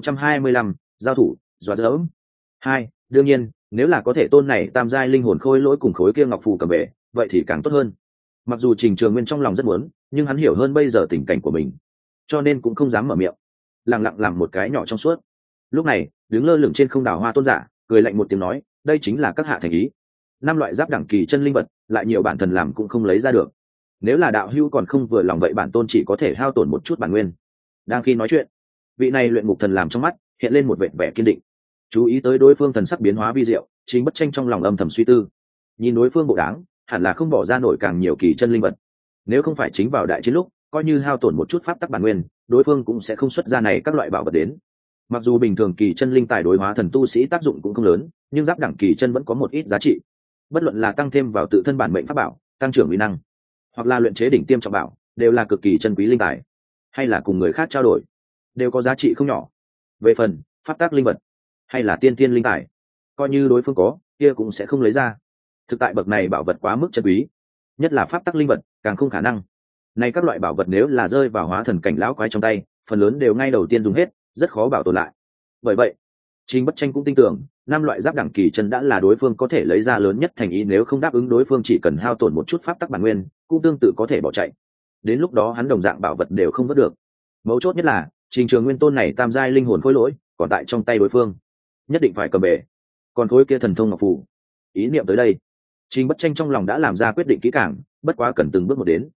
1625, giao thủ dọa dẫm. 2. Đương nhiên, nếu là có thể tôn này tam giai linh hồn khôi lỗi cùng khối kia ngọc phù cầm bể, vậy thì càng tốt hơn. Mặc dù Trình Trường Nguyên trong lòng rất muốn, nhưng hắn hiểu hơn bây giờ tình cảnh của mình, cho nên cũng không dám mở miệng, lặng lặng làm một cái nhỏ trong suốt. Lúc này, đứng lơ lửng trên không đào hoa tôn giả, cười lạnh một tiếng nói, đây chính là các hạ thành ý. 5 loại giáp đẳng kỳ chân linh vật, lại nhiều bản thần làm cũng không lấy ra được. Nếu là đạo hữu còn không vừa lòng vậy bản tôn chỉ có thể hao tổn một chút bản nguyên. Đang khi nói chuyện, vị này luyện ngục thần làm trong mắt hiện lên một vẻ vẻ kiên định. Chú ý tới đối phương thần sắc biến hóa vi diệu, Trình Bất Tranh trong lòng âm thầm suy tư. Nhìn đối phương bộ đáng, hẳn là không bỏ ra nổi càng nhiều kỳ chân linh vật. Nếu không phải chính vào đại chiến lúc, coi như hao tổn một chút pháp tắc bản nguyên, đối phương cũng sẽ không xuất ra này các loại bảo vật đến. Mặc dù bình thường kỳ chân linh tài đối hóa thần tu sĩ tác dụng cũng không lớn, nhưng giáp đẳng kỳ chân vẫn có một ít giá trị. Bất luận là tăng thêm vào tự thân bản mệnh pháp bảo, tăng trưởng uy năng, hoặc là luyện chế đỉnh tiêm trọng bảo, đều là cực kỳ chân quý linh tài. Hay là cùng người khác trao đổi, đều có giá trị không nhỏ. Về phần pháp tắc linh vật, hay là tiên thiên linh tài, coi như đối phương có, kia cũng sẽ không lấy ra. Thực tại bậc này bảo vật quá mức chân quý, nhất là pháp tắc linh vật, càng không khả năng. Này các loại bảo vật nếu là rơi vào hóa thần cảnh lão quái trong tay, phần lớn đều ngay đầu tiên dùng hết, rất khó bảo tồn lại. Bởi vậy, Trình Bất Tranh cũng tin tưởng, 5 loại giáp đẳng kỳ chân đã là đối phương có thể lấy ra lớn nhất thành ý, nếu không đáp ứng đối phương chỉ cần hao tổn một chút pháp tắc bản nguyên, cũng tương tự có thể bỏ chạy. Đến lúc đó hắn đồng dạng bảo vật đều không vớt được. Mấu chốt nhất là, Trình Trường Nguyên tôn này tam giai linh hồn khối lỗi, còn tại trong tay đối phương, nhất định phải cầm bể. Còn khối kia thần thông ngọc phù, ý niệm tới đây, Trình Bất Tranh trong lòng đã làm ra quyết định kỹ càng, bất quá cần từng bước một đến.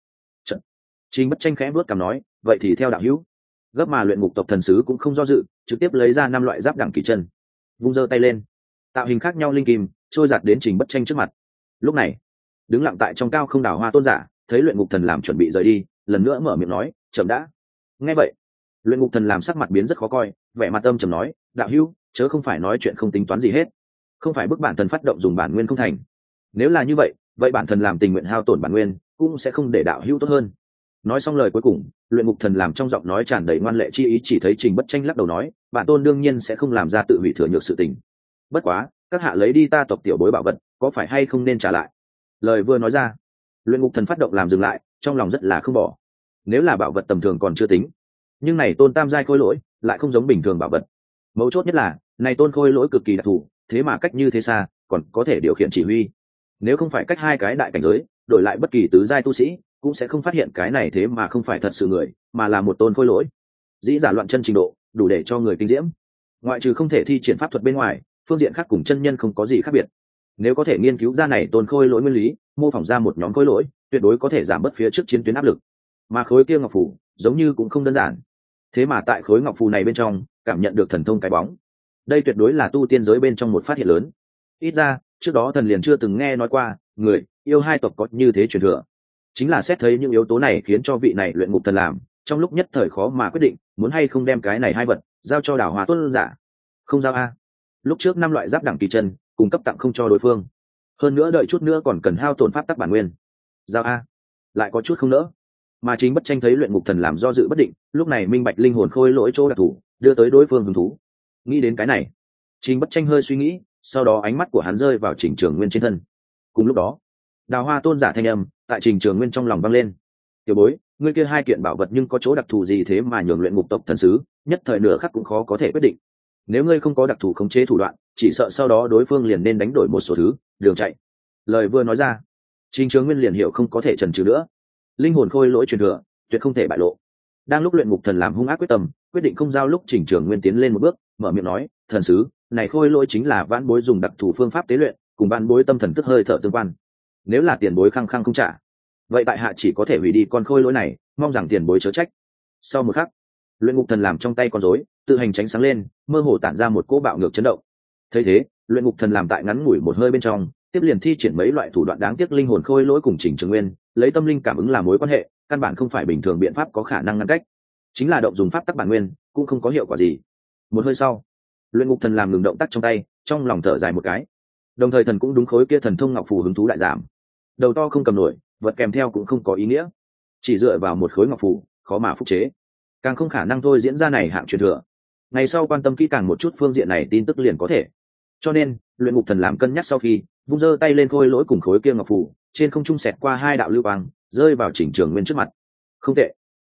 Trình Bất Tranh khẽ bước cằm nói, vậy thì theo đạo hữu. Gấp mà luyện ngục tộc thần sứ cũng không do dự, trực tiếp lấy ra 5 loại giáp đẳng kỳ chân, vung giơ tay lên, tạo hình khác nhau linh kim trôi giạt đến Trình Bất Tranh trước mặt. Lúc này, đứng lặng tại trong cao không đào hoa tôn giả thấy luyện ngục thần làm chuẩn bị rời đi, lần nữa mở miệng nói, chậm đã. Nghe vậy, luyện ngục thần làm sắc mặt biến rất khó coi, vẻ mặt âm trầm nói, đạo hữu, chớ không phải nói chuyện không tính toán gì hết, không phải bức bản thần phát động dùng bản nguyên không thành. Nếu là như vậy, vậy bản thần làm tình nguyện hao tổn bản nguyên, cũng sẽ không để đạo hữu tốt hơn. Nói xong lời cuối cùng, luyện ngục thần làm trong giọng nói tràn đầy ngoan lệ chi ý, chỉ thấy Trình Bất Tranh lắc đầu nói, bản tôn đương nhiên sẽ không làm ra tự hủy thừa nhược sự tình. Bất quá, các hạ lấy đi ta tộc tiểu bối bảo vật, có phải hay không nên trả lại? Lời vừa nói ra, luyện ngục thần phát động làm dừng lại, trong lòng rất là không bỏ. Nếu là bảo vật tầm thường còn chưa tính, nhưng này tôn tam giai khôi lỗi lại không giống bình thường bảo vật. Mấu chốt nhất là, này tôn khôi lỗi cực kỳ đặc thù, thế mà cách như thế xa, còn có thể điều khiển chỉ huy. Nếu không phải cách 2 cái đại cảnh giới, đổi lại bất kỳ tứ giai tu sĩ cũng sẽ không phát hiện cái này, thế mà không phải thật sự người, mà là một tôn khôi lỗi. Dĩ giả loạn chân trình độ, đủ để cho người kinh diễm. Ngoại trừ không thể thi triển pháp thuật bên ngoài, phương diện khác cùng chân nhân không có gì khác biệt. Nếu có thể nghiên cứu ra này tôn khôi lỗi nguyên lý, mô phỏng ra một nhóm khôi lỗi, tuyệt đối có thể giảm bớt phía trước chiến tuyến áp lực. Mà khối kia ngọc phù giống như cũng không đơn giản. Thế mà tại khối ngọc phù này bên trong, cảm nhận được thần thông cái bóng. Đây tuyệt đối là tu tiên giới bên trong một phát hiện lớn. Ít ra, trước đó thần liền chưa từng nghe nói qua, người yêu 2 tộc có như thế truyền thừa. Chính là xét thấy những yếu tố này khiến cho vị này luyện ngục thần làm, trong lúc nhất thời khó mà quyết định, muốn hay không đem cái này 2 vật giao cho đảo hòa tuân giả. Không giao a. Lúc trước 5 loại giáp đẳng kỳ chân, cung cấp tặng không cho đối phương. Hơn nữa đợi chút nữa còn cần hao tổn pháp tắc bản nguyên. Giao a. Lại có chút không nỡ. Mà chính Bất Tranh thấy luyện ngục thần làm do dự bất định, lúc này minh bạch linh hồn khôi lỗi chỗ đặc thù, đưa tới đối phương hứng thú. Nghĩ đến cái này, Trình Bất Tranh hơi suy nghĩ, sau đó ánh mắt của hắn rơi vào Trình Trường Nguyên trên thân. Cùng lúc đó, đào hoa tôn giả thanh âm tại Trình Trường Nguyên trong lòng vang lên, tiểu bối, ngươi kia 2 kiện bảo vật nhưng có chỗ đặc thù gì thế mà nhường luyện ngục tộc thần sứ nhất thời nửa khắc cũng khó có thể quyết định. Nếu ngươi không có đặc thù khống chế thủ đoạn, chỉ sợ sau đó đối phương liền nên đánh đổi một số thứ, đường chạy. Lời vừa nói ra, Trình Trường Nguyên liền hiểu không có thể chần chừ nữa. Linh hồn khôi lỗi truyền thừa, tuyệt không thể bại lộ. Đang lúc luyện ngục thần làm hung ác quyết tâm, quyết định không giao lúc Trình Trường Nguyên tiến lên một bước, mở miệng nói, thần sứ, này khôi lỗi chính là vãn bối dùng đặc thù phương pháp tế luyện, cùng vãn bối tâm thần tức hơi thở tương quan. Nếu là tiền bối khăng khăng không trả, vậy tại hạ chỉ có thể hủy đi con khôi lỗi này, mong rằng tiền bối chớ trách. Sau một khắc, luyện ngục thần làm trong tay con rối tự hành tránh sáng lên, mơ hồ tản ra một cỗ bạo ngược chấn động. Thấy thế, luyện ngục thần làm tại ngắn ngủi một hơi bên trong, tiếp liền thi triển mấy loại thủ đoạn đáng tiếc, linh hồn khôi lỗi cùng Trình Trường Nguyên lấy tâm linh cảm ứng làm mối quan hệ, căn bản không phải bình thường biện pháp có khả năng ngăn cách. Chính là động dùng pháp tắc bản nguyên, cũng không có hiệu quả gì. Một hơi sau, luyện ngục thần làm ngừng động tác trong tay, trong lòng thở dài một cái. Đồng thời thần cũng đúng khối kia thần thông ngọc phù hứng thú đại giảm. Đầu to không cầm nổi, vật kèm theo cũng không có ý nghĩa. Chỉ dựa vào một khối ngọc phù, khó mà phúc chế, càng không khả năng thôi diễn ra này hạng truyền thừa. Ngày sau quan tâm kỹ càng một chút phương diện này tin tức liền có thể. Cho nên, luyện ngục thần làm cân nhắc sau khi vung giơ tay lên khôi lỗi cùng khối kia ngọc phù, trên không trung xẹt qua 2 đạo lưu quang, rơi vào Trình Trường Nguyên trước mặt. Không tệ,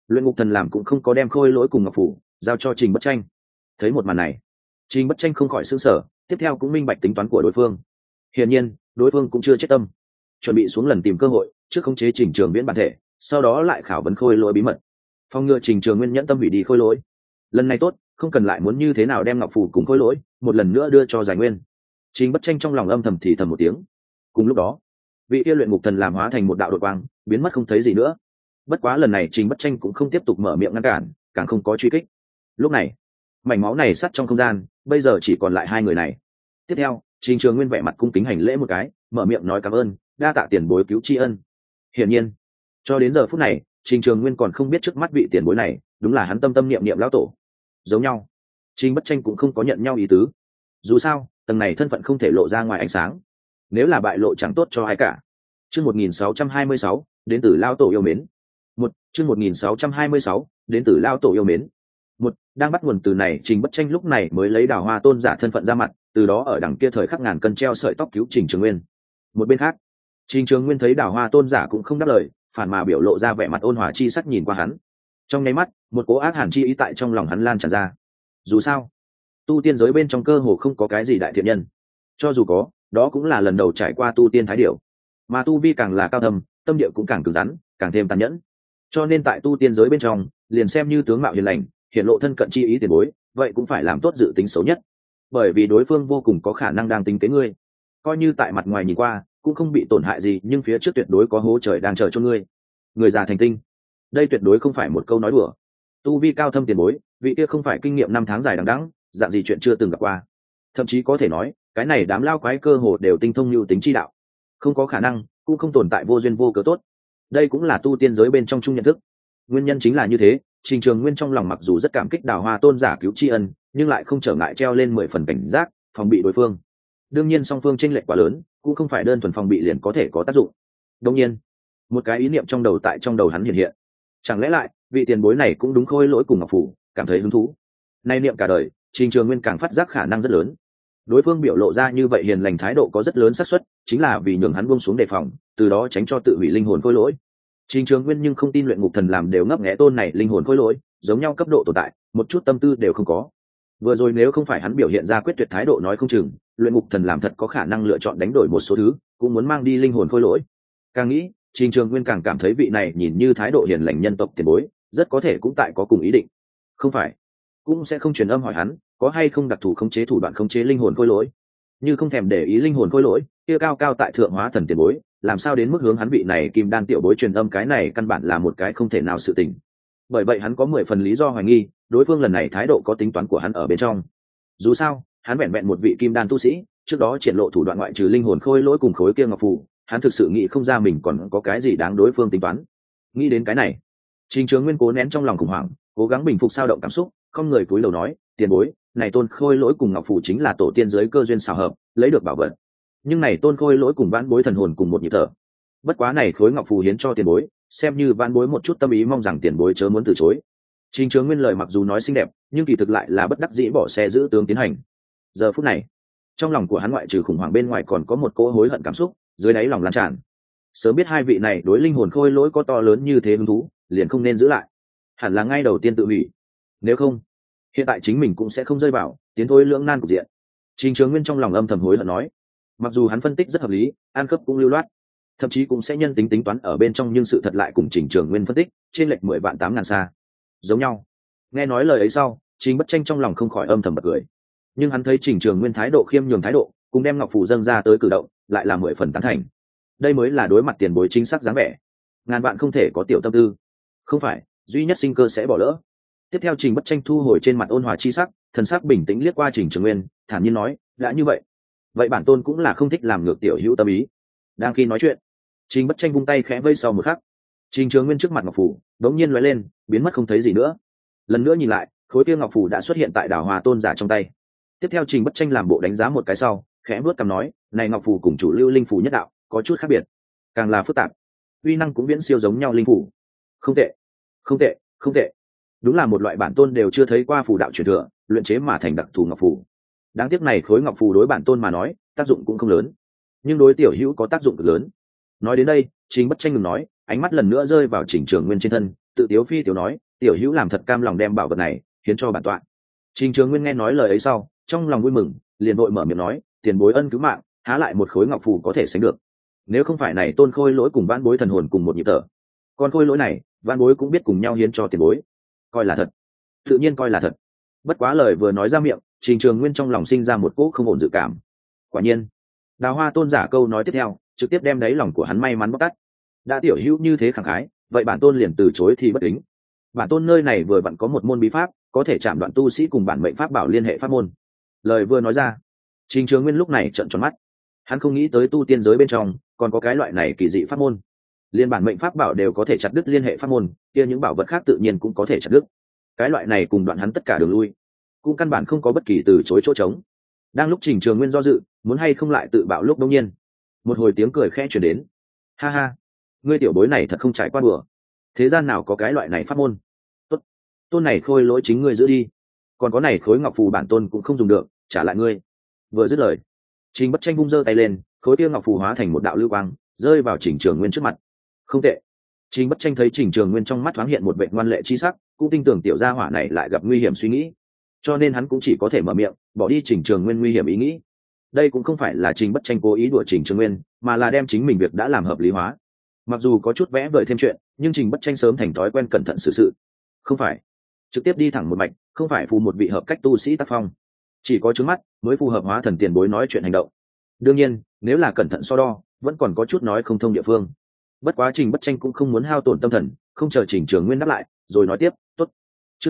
luyện ngục thần làm cũng không có đem khôi lỗi cùng ngọc phủ giao cho Trình Bất Tranh. Thấy một màn này, Trình Bất Tranh không khỏi sửng sở, tiếp theo cũng minh bạch tính toán của đối phương. Hiển nhiên đối phương cũng chưa chết tâm, chuẩn bị xuống lần tìm cơ hội trước khống chế Trình Trường Viễn bản thể, sau đó lại khảo vấn khôi lỗi bí mật, phòng ngừa Trình Trường Nguyên nhẫn tâm hủy đi khôi lỗi. Lần này tốt, không cần lại muốn như thế nào đem ngọc phủ cùng khôi lỗi một lần nữa đưa cho Giải Nguyên. Trình Bất Tranh trong lòng âm thầm thì thầm một tiếng. Cùng lúc đó, vị kia luyện ngục thần làm hóa thành một đạo đột quang, biến mất không thấy gì nữa. Bất quá lần này Trình Bất Tranh cũng không tiếp tục mở miệng ngăn cản, càng không có truy kích. Lúc này, mảnh máu này sắt trong không gian, bây giờ chỉ còn lại hai người này. Tiếp theo, Trình Trường Nguyên vẻ mặt cung kính hành lễ một cái, mở miệng nói cảm ơn, đa tạ tiền bối cứu tri ân. Hiển nhiên, cho đến giờ phút này, Trình Trường Nguyên còn không biết trước mắt vị tiền bối này đúng là hắn tâm tâm niệm niệm lão tổ. Giống nhau, Trình Bất Tranh cũng không có nhận nhau ý tứ. Dù sao, tầng này thân phận không thể lộ ra ngoài ánh sáng, nếu là bại lộ chẳng tốt cho ai cả. Chương 1626, đến từ lão tổ yêu mến. Chương 1626, đến từ lão tổ yêu mến. Đang bắt nguồn từ này, Trình Bất Tranh lúc này mới lấy Đào Hoa Tôn giả thân phận ra mặt, từ đó ở đằng kia thời khắc ngàn cân treo sợi tóc cứu Trình Trường Nguyên. Một bên khác, Trình Trường Nguyên thấy Đào Hoa Tôn giả cũng không đáp lời, phản mà biểu lộ ra vẻ mặt ôn hòa chi sắc nhìn qua hắn. Trong nháy mắt, một cố ác hàn chi ý tại trong lòng hắn lan tràn ra. Dù sao, tu tiên giới bên trong cơ hồ không có cái gì đại thiện nhân, cho dù có, đó cũng là lần đầu trải qua tu tiên thái điểu, mà tu vi càng là cao thâm, tâm địa cũng càng cứng rắn, càng thêm tàn nhẫn. Cho nên tại tu tiên giới bên trong, liền xem như tướng mạo hiền lành, hiện lộ thân cận chi ý tiền bối, vậy cũng phải làm tốt dự tính xấu nhất, bởi vì đối phương vô cùng có khả năng đang tính kế ngươi. Coi như tại mặt ngoài nhìn qua cũng không bị tổn hại gì, nhưng phía trước tuyệt đối có hố trời đang chờ cho ngươi. Người già thành tinh, đây tuyệt đối không phải một câu nói đùa. Tu vi cao thâm tiền bối, vị kia không phải kinh nghiệm năm tháng dài đằng đẵng, dạng gì chuyện chưa từng gặp qua. Thậm chí có thể nói, cái này đám lao quái cơ hồ đều tinh thông lưu tính chi đạo, không có khả năng, cũng không tồn tại vô duyên vô cớ tốt. Đây cũng là tu tiên giới bên trong chung nhận thức. Nguyên nhân chính là như thế, Trình Trường Nguyên trong lòng mặc dù rất cảm kích Đào Hoa Tôn giả cứu tri ân, nhưng lại không trở ngại treo lên 10 phần cảnh giác, phòng bị đối phương. Đương nhiên song phương chênh lệch quá lớn, cũng không phải đơn thuần phòng bị liền có thể có tác dụng. Đương nhiên, một cái ý niệm trong đầu hắn hiện hiện. Chẳng lẽ lại, vị tiền bối này cũng đúng khôi lỗi cùng ngọc phủ, cảm thấy hứng thú. Nay niệm cả đời, Trình Trường Nguyên càng phát giác khả năng rất lớn. Đối phương biểu lộ ra như vậy hiền lành thái độ có rất lớn xác suất, chính là vì nhường hắn buông xuống đề phòng, từ đó tránh cho tự hủy linh hồn khôi lỗi. Trình Trường Nguyên nhưng không tin luyện ngục thần làm đều ngấp nghé tôn này linh hồn khôi lỗi, giống nhau cấp độ tồn tại, một chút tâm tư đều không có. Vừa rồi nếu không phải hắn biểu hiện ra quyết tuyệt thái độ nói không chừng, luyện ngục thần làm thật có khả năng lựa chọn đánh đổi một số thứ, cũng muốn mang đi linh hồn khôi lỗi. Càng nghĩ, Trình Trường Nguyên càng cảm thấy vị này nhìn như thái độ hiền lành nhân tộc tiền bối, rất có thể cũng tại có cùng ý định. Không phải, cũng sẽ không truyền âm hỏi hắn, có hay không đặc thù khống chế thủ đoạn khống chế linh hồn khôi lỗi. Như không thèm để ý linh hồn khôi lỗi, kia cao cao tại thượng hóa thần tiền bối, làm sao đến mức hướng hắn vị này kim đan tiểu bối truyền âm, cái này căn bản là một cái không thể nào sự tình. Bởi vậy hắn có 10 phần lý do hoài nghi, đối phương lần này thái độ có tính toán của hắn ở bên trong. Dù sao, hắn vẹn vẹn một vị kim đan tu sĩ, trước đó triển lộ thủ đoạn ngoại trừ linh hồn khôi lỗi cùng khối kia ngọc phù, hắn thực sự nghĩ không ra mình còn có cái gì đáng đối phương tính toán. Nghĩ đến cái này, Trình Trường Nguyên cố nén trong lòng khủng hoảng, cố gắng bình phục dao động cảm xúc, không người cúi đầu nói, tiền bối, này tôn khôi lỗi cùng ngọc phù chính là tổ tiên giới cơ duyên xảo hợp, lấy được bảo vật. Nhưng này tôn khôi lỗi cùng vãn bối thần hồn cùng một nhịp thở. Bất quá này khối ngọc phù hiến cho tiền bối, xem như vãn bối một chút tâm ý, mong rằng tiền bối chớ muốn từ chối. Trình Trường Nguyên lời mặc dù nói xinh đẹp, nhưng kỳ thực lại là bất đắc dĩ bỏ xe giữ tướng tiến hành. Giờ phút này, trong lòng của hắn ngoại trừ khủng hoảng bên ngoài còn có một cỗ hối hận cảm xúc dưới đáy lòng lan tràn. Sớm biết hai vị này đối linh hồn khôi lỗi có to lớn như thế hứng thú, liền không nên giữ lại, hẳn là ngay đầu tiên tự hủy. Nếu không, hiện tại chính mình cũng sẽ không rơi vào tiến thối lưỡng nan cục diện. Trình Trường Nguyên trong lòng âm thầm hối hận nói, mặc dù hắn phân tích rất hợp lý, an cấp cũng lưu loát, thậm chí cũng sẽ nhân tính tính toán ở bên trong, nhưng sự thật lại cùng Trình Trường Nguyên phân tích trên lệch 10 vạn 8 ngàn xa. Giống nhau. Nghe nói lời ấy sau, Trình Bất Tranh trong lòng không khỏi âm thầm bật cười. Nhưng hắn thấy Trình Trường Nguyên thái độ khiêm nhường thái độ, cùng đem ngọc phù dâng ra tới cử động, lại là 10 phần tán thành. Đây mới là đối mặt tiền bối chính xác dáng vẻ. Ngàn vạn không thể có tiểu tâm tư. Không phải, duy nhất sinh cơ sẽ bỏ lỡ. Tiếp theo Trình Bất Tranh thu hồi trên mặt ôn hòa chi sắc, thần sắc bình tĩnh liếc qua Trình Trường Nguyên, thản nhiên nói, đã như vậy, vậy bản tôn cũng là không thích làm ngược tiểu hữu tâm ý. Đang khi nói chuyện, Trình Bất Tranh vung tay khẽ vây sau một khắc, Trình Trường Nguyên trước mặt ngọc phù đống nhiên lóe lên, biến mất không thấy gì nữa. Lần nữa nhìn lại, khối kia ngọc phù đã xuất hiện tại Đào Hoa Tôn giả trong tay. Tiếp theo Trình Bất Tranh làm bộ đánh giá một cái sau, khẽ vuốt cằm nói, này ngọc phù cùng chủ lưu linh phù nhất đạo có chút khác biệt, càng là phức tạp, uy năng cũng viễn siêu giống nhau linh phù. Không tệ, không tệ, không tệ. Đúng là một loại bản tôn đều chưa thấy qua phù đạo truyền thừa, luyện chế mà thành đặc thù ngọc phù. Đáng tiếc này khối ngọc phù đối bản tôn mà nói, tác dụng cũng không lớn, nhưng đối tiểu hữu có tác dụng cực lớn. Nói đến đây, Trình Bất Tranh ngừng nói, ánh mắt lần nữa rơi vào Trình Trường Nguyên trên thân, tự tiếu phi tiểu nói, tiểu hữu làm thật cam lòng đem bảo vật này hiến cho bản tọa. Trình Trường Nguyên nghe nói lời ấy sau, trong lòng vui mừng, liền vội mở miệng nói, tiền bối ân cứu mạng, há lại một khối ngọc phù có thể sánh được. Nếu không phải này tôn khôi lỗi cùng vãn bối thần hồn cùng một nhịp thở, con khôi lỗi này vãn bối cũng biết cùng nhau hiến cho tiền bối. Coi là thật, tự nhiên coi là thật. Bất quá lời vừa nói ra miệng, Trình Trường Nguyên trong lòng sinh ra một cỗ không ổn dự cảm. Quả nhiên, Đào Hoa tôn giả câu nói tiếp theo trực tiếp đem đáy lòng của hắn may mắn bóc tát. Đã tiểu hữu như thế khẳng khái, vậy bản tôn liền từ chối thì bất kính. Bản tôn nơi này vừa vặn có một môn bí pháp có thể chạm đoạn tu sĩ cùng bản mệnh pháp bảo liên hệ pháp môn. Lời vừa nói ra, Trình Trường Nguyên lúc này trợn tròn mắt. Hắn không nghĩ tới tu tiên giới bên trong còn có cái loại này kỳ dị pháp môn, liên bản mệnh pháp bảo đều có thể chặt đứt liên hệ pháp môn, kia những bảo vật khác tự nhiên cũng có thể chặt đứt. Cái loại này cùng đoạn hắn tất cả đường lui, cũng căn bản không có bất kỳ từ chối chỗ trống. Đang lúc Trình Trường Nguyên do dự muốn hay không lại tự bạo, lúc đông nhiên một hồi tiếng cười khẽ chuyển đến. Ha ha, ngươi tiểu bối này thật không trải qua bừa, thế gian nào có cái loại này pháp môn. Tốt, tôn này khôi lỗi chính ngươi giữ đi, còn có này khối ngọc phù bản tôn cũng không dùng được, trả lại ngươi. Vừa dứt lời, Trình Bất Tranh vung giơ tay lên, khối kia ngọc phù hóa thành một đạo lưu quang rơi vào Trình Trường Nguyên trước mặt. Không tệ. Trình Bất Tranh thấy Trình Trường Nguyên trong mắt thoáng hiện một vẻ ngoan lệ chi sắc, cũng tin tưởng tiểu gia hỏa này lại gặp nguy hiểm suy nghĩ, cho nên hắn cũng chỉ có thể mở miệng bỏ đi Trình Trường Nguyên nguy hiểm ý nghĩ. Đây cũng không phải là Trình Bất Tranh cố ý đùa Trình Trường Nguyên, mà là đem chính mình việc đã làm hợp lý hóa. Mặc dù có chút vẽ vời thêm chuyện, nhưng Trình Bất Tranh sớm thành thói quen cẩn thận xử sự. Không phải trực tiếp đi thẳng một mạch, không phải phù một vị hợp cách tu sĩ tác phong, chỉ có trước mắt mới phù hợp hóa thần tiền bối nói chuyện hành động. Đương nhiên, nếu là cẩn thận so đo, vẫn còn có chút nói không thông địa phương. Bất quá Trình Bất Tranh cũng không muốn hao tổn tâm thần, không chờ Trình Trường Nguyên đáp lại, rồi nói tiếp, tốt. Chương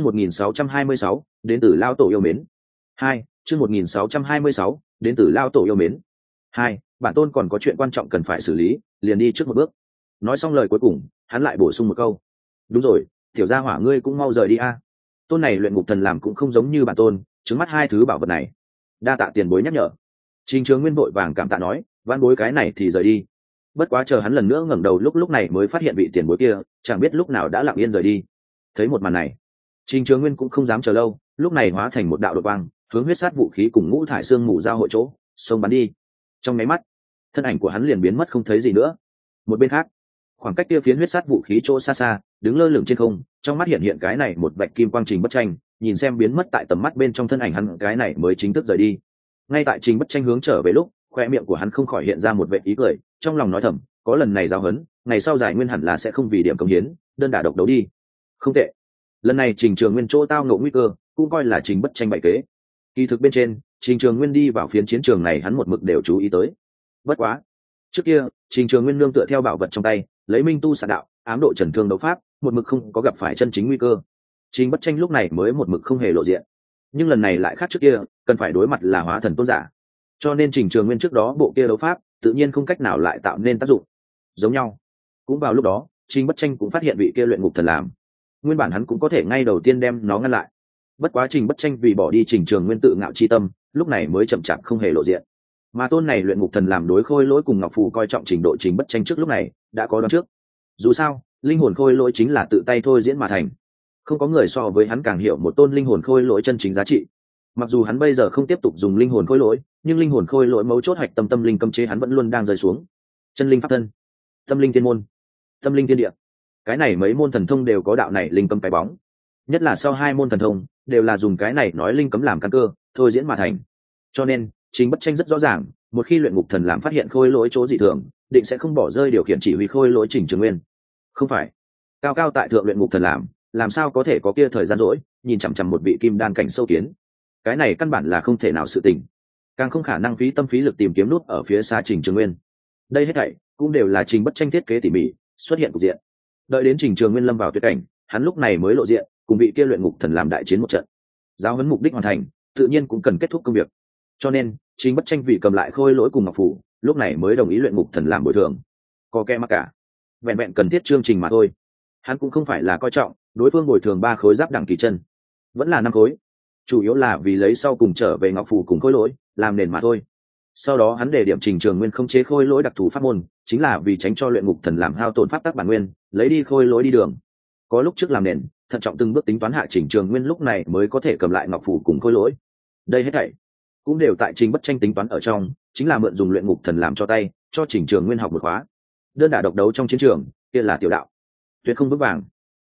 1626, đến từ Lao tổ yêu mến. 2, chương 1626, đến từ Lao tổ yêu mến. 2, bản tôn còn có chuyện quan trọng cần phải xử lý, liền đi trước một bước. Nói xong lời cuối cùng, hắn lại bổ sung một câu. Đúng rồi, tiểu gia hỏa ngươi cũng mau rời đi a. Tôn này luyện ngục thần làm cũng không giống như bản tôn, trứng mắt hai thứ bảo vật này. Đa tạ tiền bối nhắc nhở. Trình Trường Nguyên vội vàng cảm tạ nói, van bối cái này thì rời đi. Bất quá chờ hắn lần nữa ngẩng đầu lúc này mới phát hiện vị tiền bối kia chẳng biết lúc nào đã lặng yên rời đi. Thấy một màn này, Trình Trường Nguyên cũng không dám chờ lâu, lúc này hóa thành một đạo đột quang, hướng huyết sát vũ khí cùng ngũ thải xương mù giao hội chỗ, xông bắn đi. Trong máy mắt, thân ảnh của hắn liền biến mất không thấy gì nữa. Một bên khác, khoảng cách kia phiến huyết sát vũ khí chỗ xa xa, đứng lơ lửng trên không, trong mắt hiện hiện cái này một vạch kim quang. Trình Bất Tranh nhìn xem biến mất tại tầm mắt bên trong thân ảnh hắn, cái này mới chính thức rời đi. Ngay tại Trình Bất Tranh hướng trở về lúc, khoe miệng của hắn không khỏi hiện ra một vệt ý cười, trong lòng nói thầm, có lần này giáo huấn, ngày sau giải nguyên hẳn là sẽ không vì điểm công hiến đơn đả độc đấu đi. Không tệ, lần này Trình Trường Nguyên chỗ tao ngộ nguy cơ cũng coi là Trình Bất Tranh bày kế. Kỳ thực bên trên, Trình Trường Nguyên đi vào phiến chiến trường này hắn một mực đều chú ý tới. Bất quá, trước kia Trình Trường Nguyên nương tựa theo bảo vật trong tay, lấy minh tu xạ đạo, ám độ trần thương đấu pháp, một mực không có gặp phải chân chính nguy cơ. Trình Bất Tranh lúc này mới một mực không hề lộ diện. Nhưng lần này lại khác trước kia, cần phải đối mặt là hóa thần tôn giả, cho nên Trình Trường Nguyên trước đó bộ kia đấu pháp tự nhiên không cách nào lại tạo nên tác dụng. Giống nhau, cũng vào lúc đó, Trình Bất Tranh cũng phát hiện vị kia luyện ngục thần làm, nguyên bản hắn cũng có thể ngay đầu tiên đem nó ngăn lại. Bất quá Trình Bất Tranh vì bỏ đi Trình Trường Nguyên tự ngạo chi tâm, lúc này mới chậm chạp không hề lộ diện. Mà tôn này luyện ngục thần làm đối khôi lỗi cùng ngọc phù coi trọng trình độ Trình Bất Tranh trước lúc này đã có đoán trước. Dù sao, linh hồn khôi lỗi chính là tự tay thôi diễn mà thành, không có người so với hắn càng hiểu một tôn linh hồn khôi lỗi chân chính giá trị. Mặc dù hắn bây giờ không tiếp tục dùng linh hồn khôi lỗi, nhưng linh hồn khôi lỗi mấu chốt hạch tâm tâm linh cấm chế hắn vẫn luôn đang rơi xuống. Chân linh pháp thân, tâm linh thiên môn, tâm linh thiên địa, cái này mấy môn thần thông đều có đạo này linh cấm cái bóng. Nhất là sau hai môn thần thông đều là dùng cái này nói linh cấm làm căn cơ thôi diễn mà thành. Cho nên Trình Bất Tranh rất rõ ràng, một khi luyện ngục thần làm phát hiện khôi lỗi chỗ dị thường, định sẽ không bỏ rơi điều khiển chỉ huy khôi lỗi Trình Trường Nguyên. Không phải cao cao tại thượng luyện ngục thần làm sao có thể có kia thời gian rỗi nhìn chằm chằm một vị kim đan cảnh sâu kiến. Cái này căn bản là không thể nào sự tình, càng không khả năng phí tâm phí lực tìm kiếm nút ở phía xa Trình Trường Nguyên. Đây hết thảy cũng đều là Trình Bất Tranh thiết kế tỉ mỉ xuất hiện cục diện. Đợi đến Trình Trường Nguyên lâm vào tuyệt cảnh, hắn lúc này mới lộ diện, cùng vị kia luyện ngục thần làm đại chiến một trận. Giáo huấn mục đích hoàn thành, tự nhiên cũng cần kết thúc công việc. Cho nên Trình Bất Tranh vì cầm lại khôi lỗi cùng ngọc phủ, lúc này mới đồng ý luyện ngục thần làm bồi thường. Có kẻ mắc cả, vẹn vẹn cần thiết chương trình mà thôi. Hắn cũng không phải là coi trọng đối phương bồi thường 3 khối giáp đẳng kỳ chân, vẫn là 5 khối, chủ yếu là vì lấy sau cùng trở về ngọc phủ cùng khôi lỗi làm nền mà thôi. Sau đó hắn để điểm Trình Trường Nguyên không chế khôi lỗi đặc thù pháp môn, chính là vì tránh cho luyện ngục thần làm hao tổn pháp tắc bản nguyên, lấy đi khôi lỗi đi đường. Có lúc trước làm nền, thận trọng từng bước tính toán hạ Trình Trường Nguyên lúc này mới có thể cầm lại ngọc phủ cùng khôi lỗi. Đây hết thảy cũng đều tại Trình Bất Tranh tính toán ở trong, chính là mượn dùng luyện ngục thần làm cho tay, cho Trình Trường Nguyên học một khóa. Đơn đả độc đấu trong chiến trường, kia là tiểu đạo, tuyệt không vững vàng.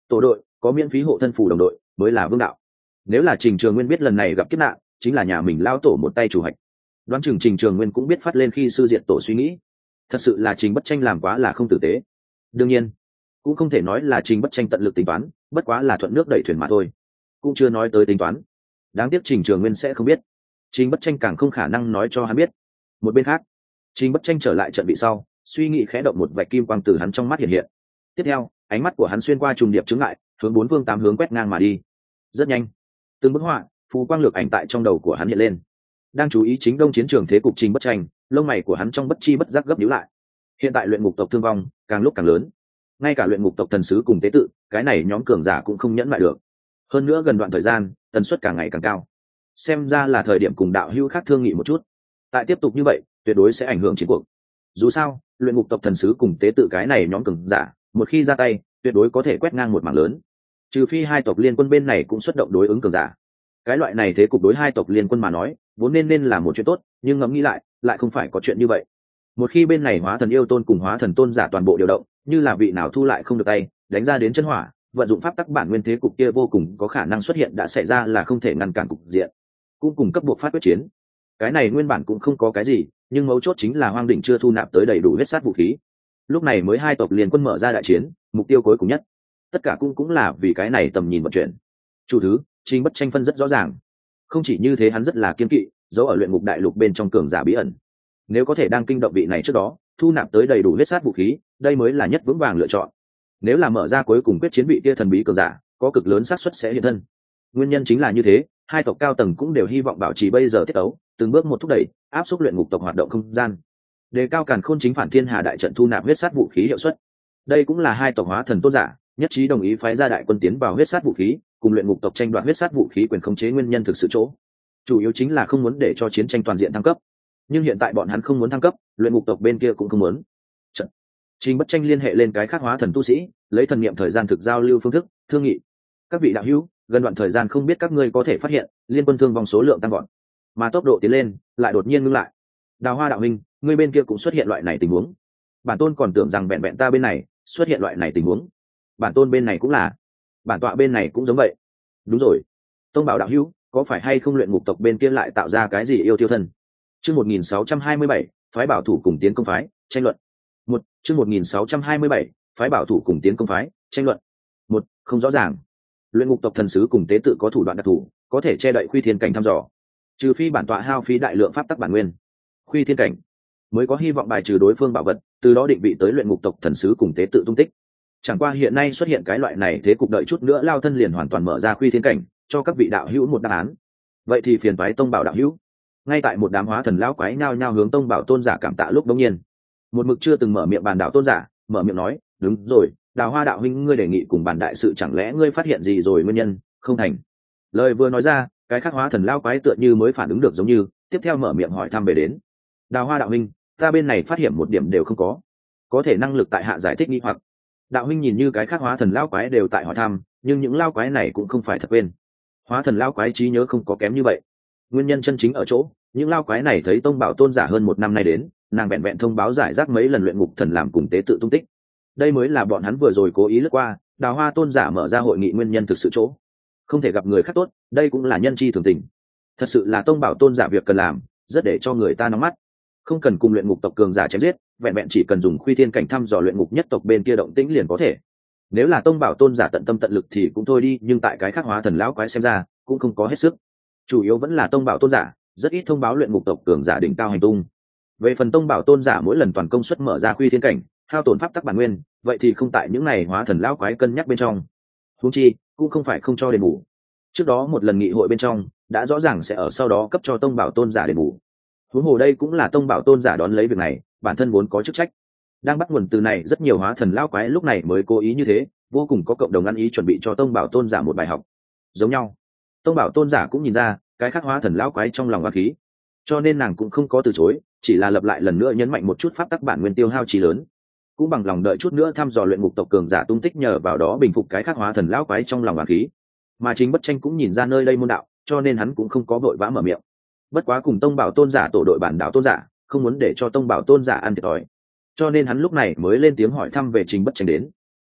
tổ đội có miễn phí hộ thân phù đồng đội mới là vương đạo. Nếu là Trình Trường Nguyên biết lần này gặp kiếp nạn chính là nhà mình lao tổ một tay chủ hạch, đoán chừng Trình Trường Nguyên cũng biết phát lên khi sư diệt tổ suy nghĩ. Thật sự là Trình Bất Tranh làm quá là không tử tế. Đương nhiên cũng không thể nói là Trình Bất Tranh tận lực tính toán, bất quá là thuận nước đẩy thuyền mà thôi, cũng chưa nói tới tính toán. Đáng tiếc Trình Trường Nguyên sẽ không biết, Trình Bất Tranh càng không khả năng nói cho hắn biết. Một bên khác, Trình Bất Tranh trở lại trận vị sau, suy nghĩ khẽ động, một vạch kim quang từ hắn trong mắt hiện hiện. Tiếp theo ánh mắt của hắn xuyên qua trùng điệp chướng ngại, hướng bốn phương tám hướng quét ngang mà đi. Rất nhanh, từng bức họa phù quang lược ảnh tại trong đầu của hắn hiện lên. Đang chú ý chính đông chiến trường thế cục Trình Bất Tranh, lông mày của hắn trong bất chi bất giác gấp nhíu lại. Hiện tại luyện ngục tộc thương vong càng lúc càng lớn, ngay cả luyện ngục tộc thần sứ cùng tế tự cái này nhóm cường giả cũng không nhẫn lại được. Hơn nữa gần đoạn thời gian tần suất càng ngày càng cao, xem ra là thời điểm cùng đạo hữu khác thương nghị một chút. Tại tiếp tục như vậy tuyệt đối sẽ ảnh hưởng chiến cuộc. Dù sao luyện ngục tộc thần sứ cùng tế tự cái này nhóm cường giả một khi ra tay tuyệt đối có thể quét ngang một mảng lớn, trừ phi hai tộc liên quân bên này cũng xuất động đối ứng cường giả. Cái loại này thế cục đối hai tộc liên quân mà nói vốn nên là một chuyện tốt, nhưng ngẫm nghĩ lại không phải có chuyện như vậy. Một khi bên này hóa thần yêu tôn cùng hóa thần tôn giả toàn bộ điều động, như là vị nào thu lại không được tay, đánh ra đến chân hỏa, vận dụng pháp tắc bản nguyên thế cục kia vô cùng có khả năng xuất hiện đã xảy ra là không thể ngăn cản cục diện, cũng cùng cấp buộc phát quyết chiến. Cái này nguyên bản cũng không có cái gì, nhưng mấu chốt chính là Hoang Đỉnh chưa thu nạp tới đầy đủ huyết sát vũ khí. Lúc này mới hai tộc liên quân mở ra đại chiến, mục tiêu cuối cùng nhất. Tất cả cũng là vì cái này tầm nhìn vận chuyển. Chủ thứ, Trình Bất Tranh phân rất rõ ràng. Không chỉ như thế, hắn rất là kiên kỵ, giấu ở luyện ngục đại lục bên trong cường giả bí ẩn. Nếu có thể đang kinh động vị này trước đó, thu nạp tới đầy đủ huyết sát vũ khí, đây mới là nhất vững vàng lựa chọn. Nếu là mở ra cuối cùng quyết chiến vị kia thần bí cường giả, có cực lớn xác suất sẽ hiện thân. Nguyên nhân chính là như thế, hai tộc cao tầng cũng đều hy vọng bảo trì bây giờ tiết tấu, từng bước một thúc đẩy, áp xúc luyện ngục tộc hoạt động không gian, đề cao càn khôn chính phản thiên hà đại trận thu nạp huyết sát vũ khí hiệu suất. Đây cũng là hai tộc hóa thần tôn giả nhất trí đồng ý phái ra đại quân tiến vào huyết sát vũ khí, cùng luyện ngục tộc tranh đoạt huyết sát vũ khí quyền khống chế nguyên nhân thực sự chỗ. Chủ yếu chính là không muốn để cho chiến tranh toàn diện thăng cấp. Nhưng hiện tại bọn hắn không muốn thăng cấp, luyện ngục tộc bên kia cũng không muốn. Trình Bất Tranh liên hệ lên cái khác hóa thần tu sĩ, lấy thần niệm thời gian thực giao lưu phương thức thương nghị. Các vị đạo hữu, gần đoạn thời gian không biết các ngươi có thể phát hiện liên quân thương vong số lượng tăng gọn, mà tốc độ tiến lên lại đột nhiên ngưng lại. Đào Hoa đạo huynh, ngươi bên kia cũng xuất hiện loại này tình huống. Bản tôn còn tưởng rằng vẹn ta bên này xuất hiện loại này tình huống. Bản tôn bên này cũng là, bản tọa bên này cũng giống vậy. Đúng rồi, Tông Bảo đạo hữu, có phải hay không luyện ngục tộc bên kia lại tạo ra cái gì yêu tiêu thân? Chương 1627, phái bảo thủ cùng tiến công phái, tranh luận. Chương 1627, phái bảo thủ cùng tiến công phái, tranh luận. Không rõ ràng. Luyện ngục tộc thần sứ cùng tế tự có thủ đoạn đặc thù, có thể che đậy Khuy Thiên cảnh thăm dò. Trừ phi bản tọa hao phí đại lượng pháp tắc bản nguyên, Khuy Thiên cảnh mới có hy vọng bài trừ đối phương bảo vật, từ đó định vị tới luyện ngục tộc thần sứ cùng tế tự tung tích. Chẳng qua hiện nay xuất hiện cái loại này thế cục, đợi chút nữa lao thân liền hoàn toàn mở ra Khuy Thiên cảnh, cho các vị đạo hữu một đáp án. Vậy thì phiền toái Tông Bảo đạo hữu. Ngay tại một đám hóa thần lão quái nhao nhao hướng Tông Bảo tôn giả cảm tạ lúc đống nhiên, một mực chưa từng mở miệng bàn đạo tôn giả mở miệng nói, đúng rồi, Đào Hoa đạo huynh, ngươi đề nghị cùng bàn đại sự, chẳng lẽ ngươi phát hiện gì rồi nguyên nhân không thành? Lời vừa nói ra, cái khác hóa thần lão quái tựa như mới phản ứng được, giống như tiếp theo mở miệng hỏi thăm về đến. Đào Hoa đạo huynh, ta bên này phát hiện một điểm đều không có thể năng lực tại hạ giải thích nghi hoặc. Đạo huynh nhìn như cái khác hóa thần lão quái đều tại hỏi thăm, nhưng những lão quái này cũng không phải thật quên. Hóa thần lão quái trí nhớ không có kém như vậy. Nguyên nhân chân chính ở chỗ, những lão quái này thấy Tông Bảo tôn giả hơn một năm nay đến, nàng vẹn vẹn thông báo giải rác mấy lần luyện ngục thần làm cùng tế tự tung tích. Đây mới là bọn hắn vừa rồi cố ý lướt qua, Đào Hoa tôn giả mở ra hội nghị nguyên nhân thực sự chỗ. Không thể gặp người khác tốt, đây cũng là nhân chi thường tình. Thật sự là Tông Bảo tôn giả việc cần làm, rất để cho người ta nóng mắt. Không cần cùng luyện ngục tộc cường giả chém giết, vẹn vẹn chỉ cần dùng Khuy Thiên cảnh thăm dò luyện ngục nhất tộc bên kia động tĩnh liền có thể. Nếu là Tông Bảo tôn giả tận tâm tận lực thì cũng thôi đi, nhưng tại cái khác hóa thần lão quái xem ra cũng không có hết sức. Chủ yếu vẫn là Tông Bảo tôn giả rất ít thông báo luyện ngục tộc cường giả đỉnh cao hành tung. Về phần Tông Bảo tôn giả mỗi lần toàn công suất mở ra Khuy Thiên cảnh, hao tổn pháp tắc bản nguyên, vậy thì không tại những này hóa thần lão quái cân nhắc bên trong. Huống chi cũng không phải không cho đền bù. Trước đó một lần nghị hội bên trong đã rõ ràng sẽ ở sau đó cấp cho Tông Bảo tôn giả đền bù. Huống hồ đây cũng là Tông Bảo tôn giả đón lấy việc này, bản thân vốn có chức trách. Đang bắt nguồn từ này, rất nhiều hóa thần lão quái lúc này mới cố ý như thế, vô cùng có cộng đồng ăn ý chuẩn bị cho Tông Bảo tôn giả một bài học. Giống nhau, Tông Bảo tôn giả cũng nhìn ra cái khác hóa thần lão quái trong lòng oán khí, cho nên nàng cũng không có từ chối, chỉ là lặp lại lần nữa nhấn mạnh một chút pháp tắc bản nguyên tiêu hao trí lớn, cũng bằng lòng đợi chút nữa thăm dò luyện ngục tộc cường giả tung tích, nhờ vào đó bình phục cái khác hóa thần lão quái trong lòng oán khí. Mà Trình Bất Tranh cũng nhìn ra nơi đây môn đạo, cho nên hắn cũng không có vội vã mở miệng. Bất quá cùng Tông Bảo tôn giả tổ đội bản đạo tôn giả không muốn để cho Tông Bảo tôn giả ăn thiệt thòi, cho nên hắn lúc này mới lên tiếng hỏi thăm về Trình Bất Tranh đến.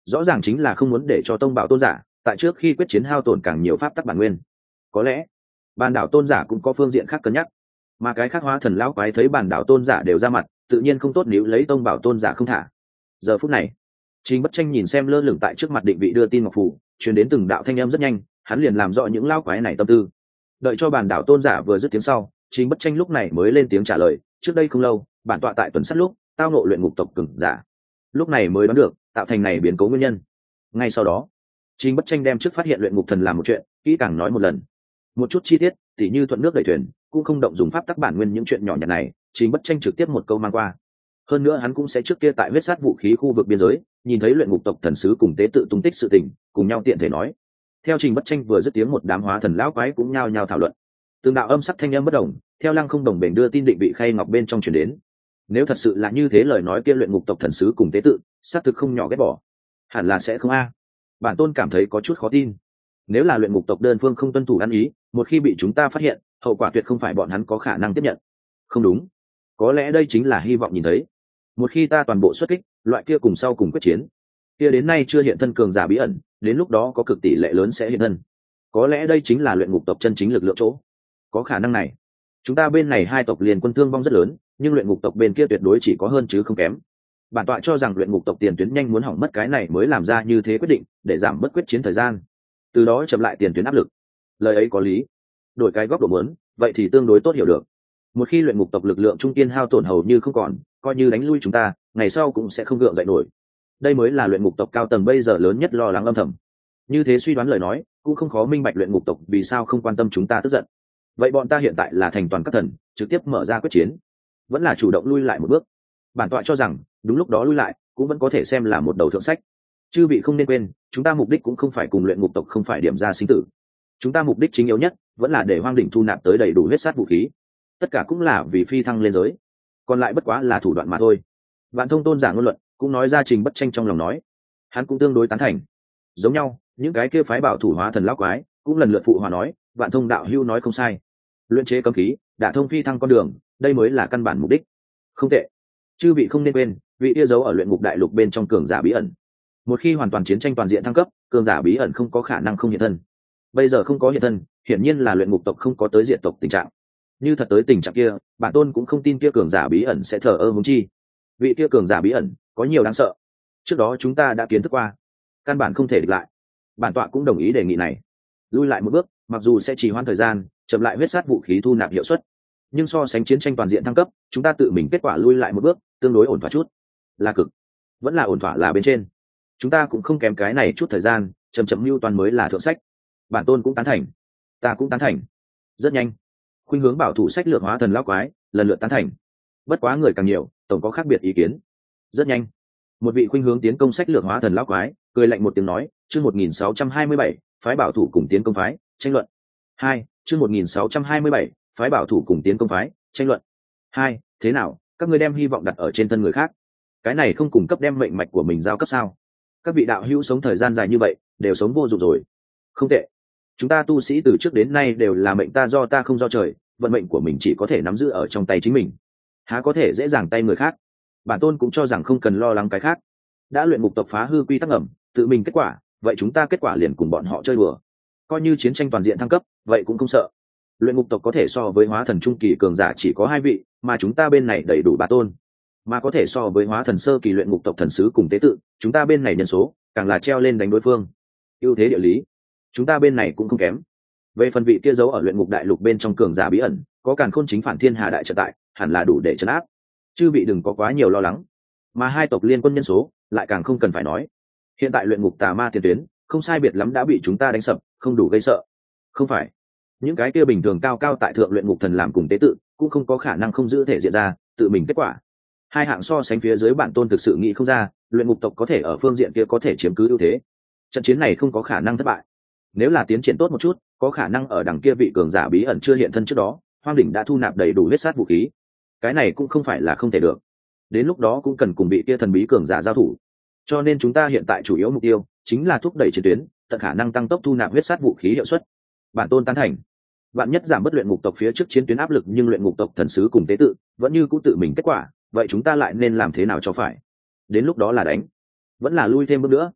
rõ ràng chính là không muốn để cho tông bảo tôn giả tại trước khi quyết chiến hao tổn càng nhiều pháp tắc bản nguyên. Có lẽ bản đảo tôn giả cũng có phương diện khác cân nhắc, mà cái khác hóa thần lão quái thấy bản đảo tôn giả đều ra mặt, tự nhiên không tốt nếu lấy tông bảo tôn giả không thả. Giờ phút này Trình Bất Tranh nhìn xem lơ lửng tại trước mặt định vị đưa tin ngọc phủ, truyền đến từng đạo thanh âm rất nhanh, hắn liền làm rõ những lão quái này tâm tư. Đợi cho bản đảo tôn giả vừa dứt tiếng sau, Trình Bất Tranh lúc này mới lên tiếng trả lời, trước đây không lâu bản tọa tại tuần sát lúc tao ngộ luyện ngục tộc cường giả, lúc này mới đoán được tạo thành này biến cố nguyên nhân. Ngay sau đó Trình Bất Tranh đem trước phát hiện luyện ngục thần làm một chuyện kỹ càng nói một lần, một chút chi tiết tỉ như thuận nước đẩy thuyền cũng không động dùng pháp tắc bản nguyên, những chuyện nhỏ nhặt này Trình Bất Tranh trực tiếp một câu mang qua. Hơn nữa hắn cũng sẽ trước kia tại huyết sát vũ khí khu vực biên giới nhìn thấy luyện ngục tộc thần sứ cùng tế tự tung tích sự tình, cùng nhau tiện thể nói. Theo Trình Bất Tranh vừa dứt tiếng, một đám hóa thần lão quái cũng nhao nhao thảo luận. Từng đạo âm sắc thanh âm bất đồng theo Lăng Không Đồng bền đưa tin định vị khay ngọc bên trong truyền đến. Nếu thật sự là như thế, lời nói kia luyện ngục tộc thần sứ cùng tế tự xác thực không nhỏ ghét bỏ. Hẳn là sẽ không a. Bản tôn cảm thấy có chút khó tin. Nếu là luyện ngục tộc đơn phương không tuân thủ ăn ý, một khi bị chúng ta phát hiện, hậu quả tuyệt không phải bọn hắn có khả năng tiếp nhận. Không đúng, có lẽ đây chính là hy vọng nhìn thấy. Một khi ta toàn bộ xuất kích, loại kia cùng sau cùng quyết chiến, kia đến nay chưa hiện thân cường giả bí ẩn, đến lúc đó có cực tỷ lệ lớn sẽ hiện thân. Có lẽ đây chính là luyện ngục tộc chân chính lực lượng chỗ. Có khả năng này. Chúng ta bên này hai tộc liền quân thương vong rất lớn, nhưng luyện ngục tộc bên kia tuyệt đối chỉ có hơn chứ không kém. Bản tọa cho rằng luyện ngục tộc tiền tuyến nhanh muốn hỏng mất, cái này mới làm ra như thế quyết định, để giảm bớt quyết chiến thời gian, từ đó chậm lại tiền tuyến áp lực. Lời ấy có lý. Đổi cái góc độ muốn, vậy thì tương đối tốt hiểu được. Một khi luyện ngục tộc lực lượng trung tiên hao tổn hầu như không còn, coi như đánh lui chúng ta, ngày sau cũng sẽ không gượng dậy nổi. Đây mới là luyện ngục tộc cao tầng bây giờ lớn nhất lo lắng âm thầm. Như thế suy đoán lời nói, cũng không khó minh bạch luyện ngục tộc vì sao không quan tâm chúng ta tức giận. Vậy bọn ta hiện tại là thành toàn các thần, trực tiếp mở ra quyết chiến, vẫn là chủ động lui lại một bước? Bản tọa cho rằng đúng lúc đó lui lại cũng vẫn có thể xem là một đầu thượng sách. Chư vị không nên quên, chúng ta mục đích cũng không phải cùng luyện ngục tộc không phải điểm ra sinh tử. Chúng ta mục đích chính yếu nhất vẫn là để hoang đỉnh thu nạp tới đầy đủ huyết sát vũ khí, tất cả cũng là vì phi thăng lên giới, còn lại bất quá là thủ đoạn mà thôi. Vạn Thông tôn giả ngôn luận cũng nói ra Trình Bất Tranh trong lòng nói, hắn cũng tương đối tán thành. Giống nhau, những cái kia phái bảo thủ hóa thần lão quái cũng lần lượt phụ hòa nói, Vạn Thông đạo hưu nói không sai, luyện chế cấm khí, đả thông phi thăng con đường, đây mới là căn bản mục đích. Không tệ. Chư vị không nên quên, vị yêu dấu ở luyện ngục đại lục bên trong cường giả bí ẩn. Một khi hoàn toàn chiến tranh toàn diện thăng cấp, cường giả bí ẩn không có khả năng không hiện thân. Bây giờ không có hiện thân, hiển nhiên là luyện ngục tộc không có tới diện tộc tình trạng. Như thật tới tình trạng kia, bản tôn cũng không tin kia cường giả bí ẩn sẽ thờ ơ huống chi. Vị kia cường giả bí ẩn có nhiều đáng sợ, trước đó chúng ta đã kiến thức qua, căn bản không thể địch lại. Bản tọa cũng đồng ý đề nghị này. Lui lại một bước, mặc dù sẽ trì hoãn thời gian, chậm lại huyết sát vũ khí thu nạp hiệu suất, nhưng so sánh chiến tranh toàn diện thăng cấp, chúng ta tự mình kết quả lui lại một bước, tương đối ổn thỏa chút. Là cực, vẫn là ổn thỏa là bên trên. Chúng ta cũng không kém cái này chút thời gian, chậm chậm mưu toàn mới là thượng sách. Bản tôn cũng tán thành, ta cũng tán thành. Rất nhanh, khuynh hướng bảo thủ sách lược hóa thần lão quái lần lượt tán thành. Bất quá người càng nhiều, tổng có khác biệt ý kiến. Rất nhanh, một vị khuynh hướng tiến công sách lược hóa thần lão quái cười lạnh một tiếng nói, chương 1627, phái bảo thủ cùng tiến công phái tranh luận. 2, chương 1627, phái bảo thủ cùng tiến công phái tranh luận. 2, thế nào, các ngươi đem hy vọng đặt ở trên thân người khác, cái này không cung cấp đem mệnh mạch của mình giao cấp sao? Các vị đạo hữu sống thời gian dài như vậy, đều sống vô dụng rồi. Không tệ. Chúng ta tu sĩ từ trước đến nay đều là mệnh ta do ta không do trời, vận mệnh của mình chỉ có thể nắm giữ ở trong tay chính mình, há có thể dễ dàng tay người khác. Bản tôn cũng cho rằng không cần lo lắng cái khác. Đã luyện ngục tộc phá hư quy tắc ẩm, tự mình kết quả, vậy chúng ta kết quả liền cùng bọn họ chơi đùa. Coi như chiến tranh toàn diện thăng cấp, vậy cũng không sợ. Luyện ngục tộc có thể so với hóa thần trung kỳ cường giả chỉ có 2 vị, mà chúng ta bên này đầy đủ 3 tôn. Mà có thể so với hóa thần sơ kỳ luyện ngục tộc thần sứ cùng tế tự, chúng ta bên này nhân số càng là treo lên đánh đối phương. Ưu thế địa lý, chúng ta bên này cũng không kém. Về phần vị kia giấu ở luyện ngục đại lục bên trong cường giả bí ẩn, có càn khôn chính phản thiên hà đại trận tại, hẳn là đủ để trấn áp. Chư vị đừng có quá nhiều lo lắng. Mà hai tộc liên quân nhân số lại càng không cần phải nói. Hiện tại luyện ngục tà ma tiền tuyến không sai biệt lắm đã bị chúng ta đánh sập, không đủ gây sợ. Không phải, những cái kia bình thường cao cao tại thượng luyện ngục thần làm cùng tế tự cũng không có khả năng không giữ thể diện ra tự mình kết quả. Hai hạng so sánh phía dưới bản tôn thực sự nghĩ không ra luyện ngục tộc có thể ở phương diện kia có thể chiếm cứ ưu thế. Trận chiến này không có khả năng thất bại. Nếu là tiến triển tốt một chút, có khả năng ở đằng kia vị cường giả bí ẩn chưa hiện thân trước đó, hoang đỉnh đã thu nạp đầy đủ huyết sát vũ khí. Cái này cũng không phải là không thể được. Đến lúc đó cũng cần cùng bị kia thần bí cường giả giao thủ. Cho nên chúng ta hiện tại chủ yếu mục tiêu chính là thúc đẩy chiến tuyến, tận khả năng tăng tốc thu nạp huyết sát vũ khí hiệu suất. Bản tôn tán thành. Vạn nhất giảm bất luyện ngục tộc phía trước chiến tuyến áp lực, nhưng luyện ngục tộc thần sứ cùng tế tự vẫn như cũ tự mình kết quả, vậy chúng ta lại nên làm thế nào cho phải? Đến lúc đó là đánh, vẫn là lui thêm bước nữa?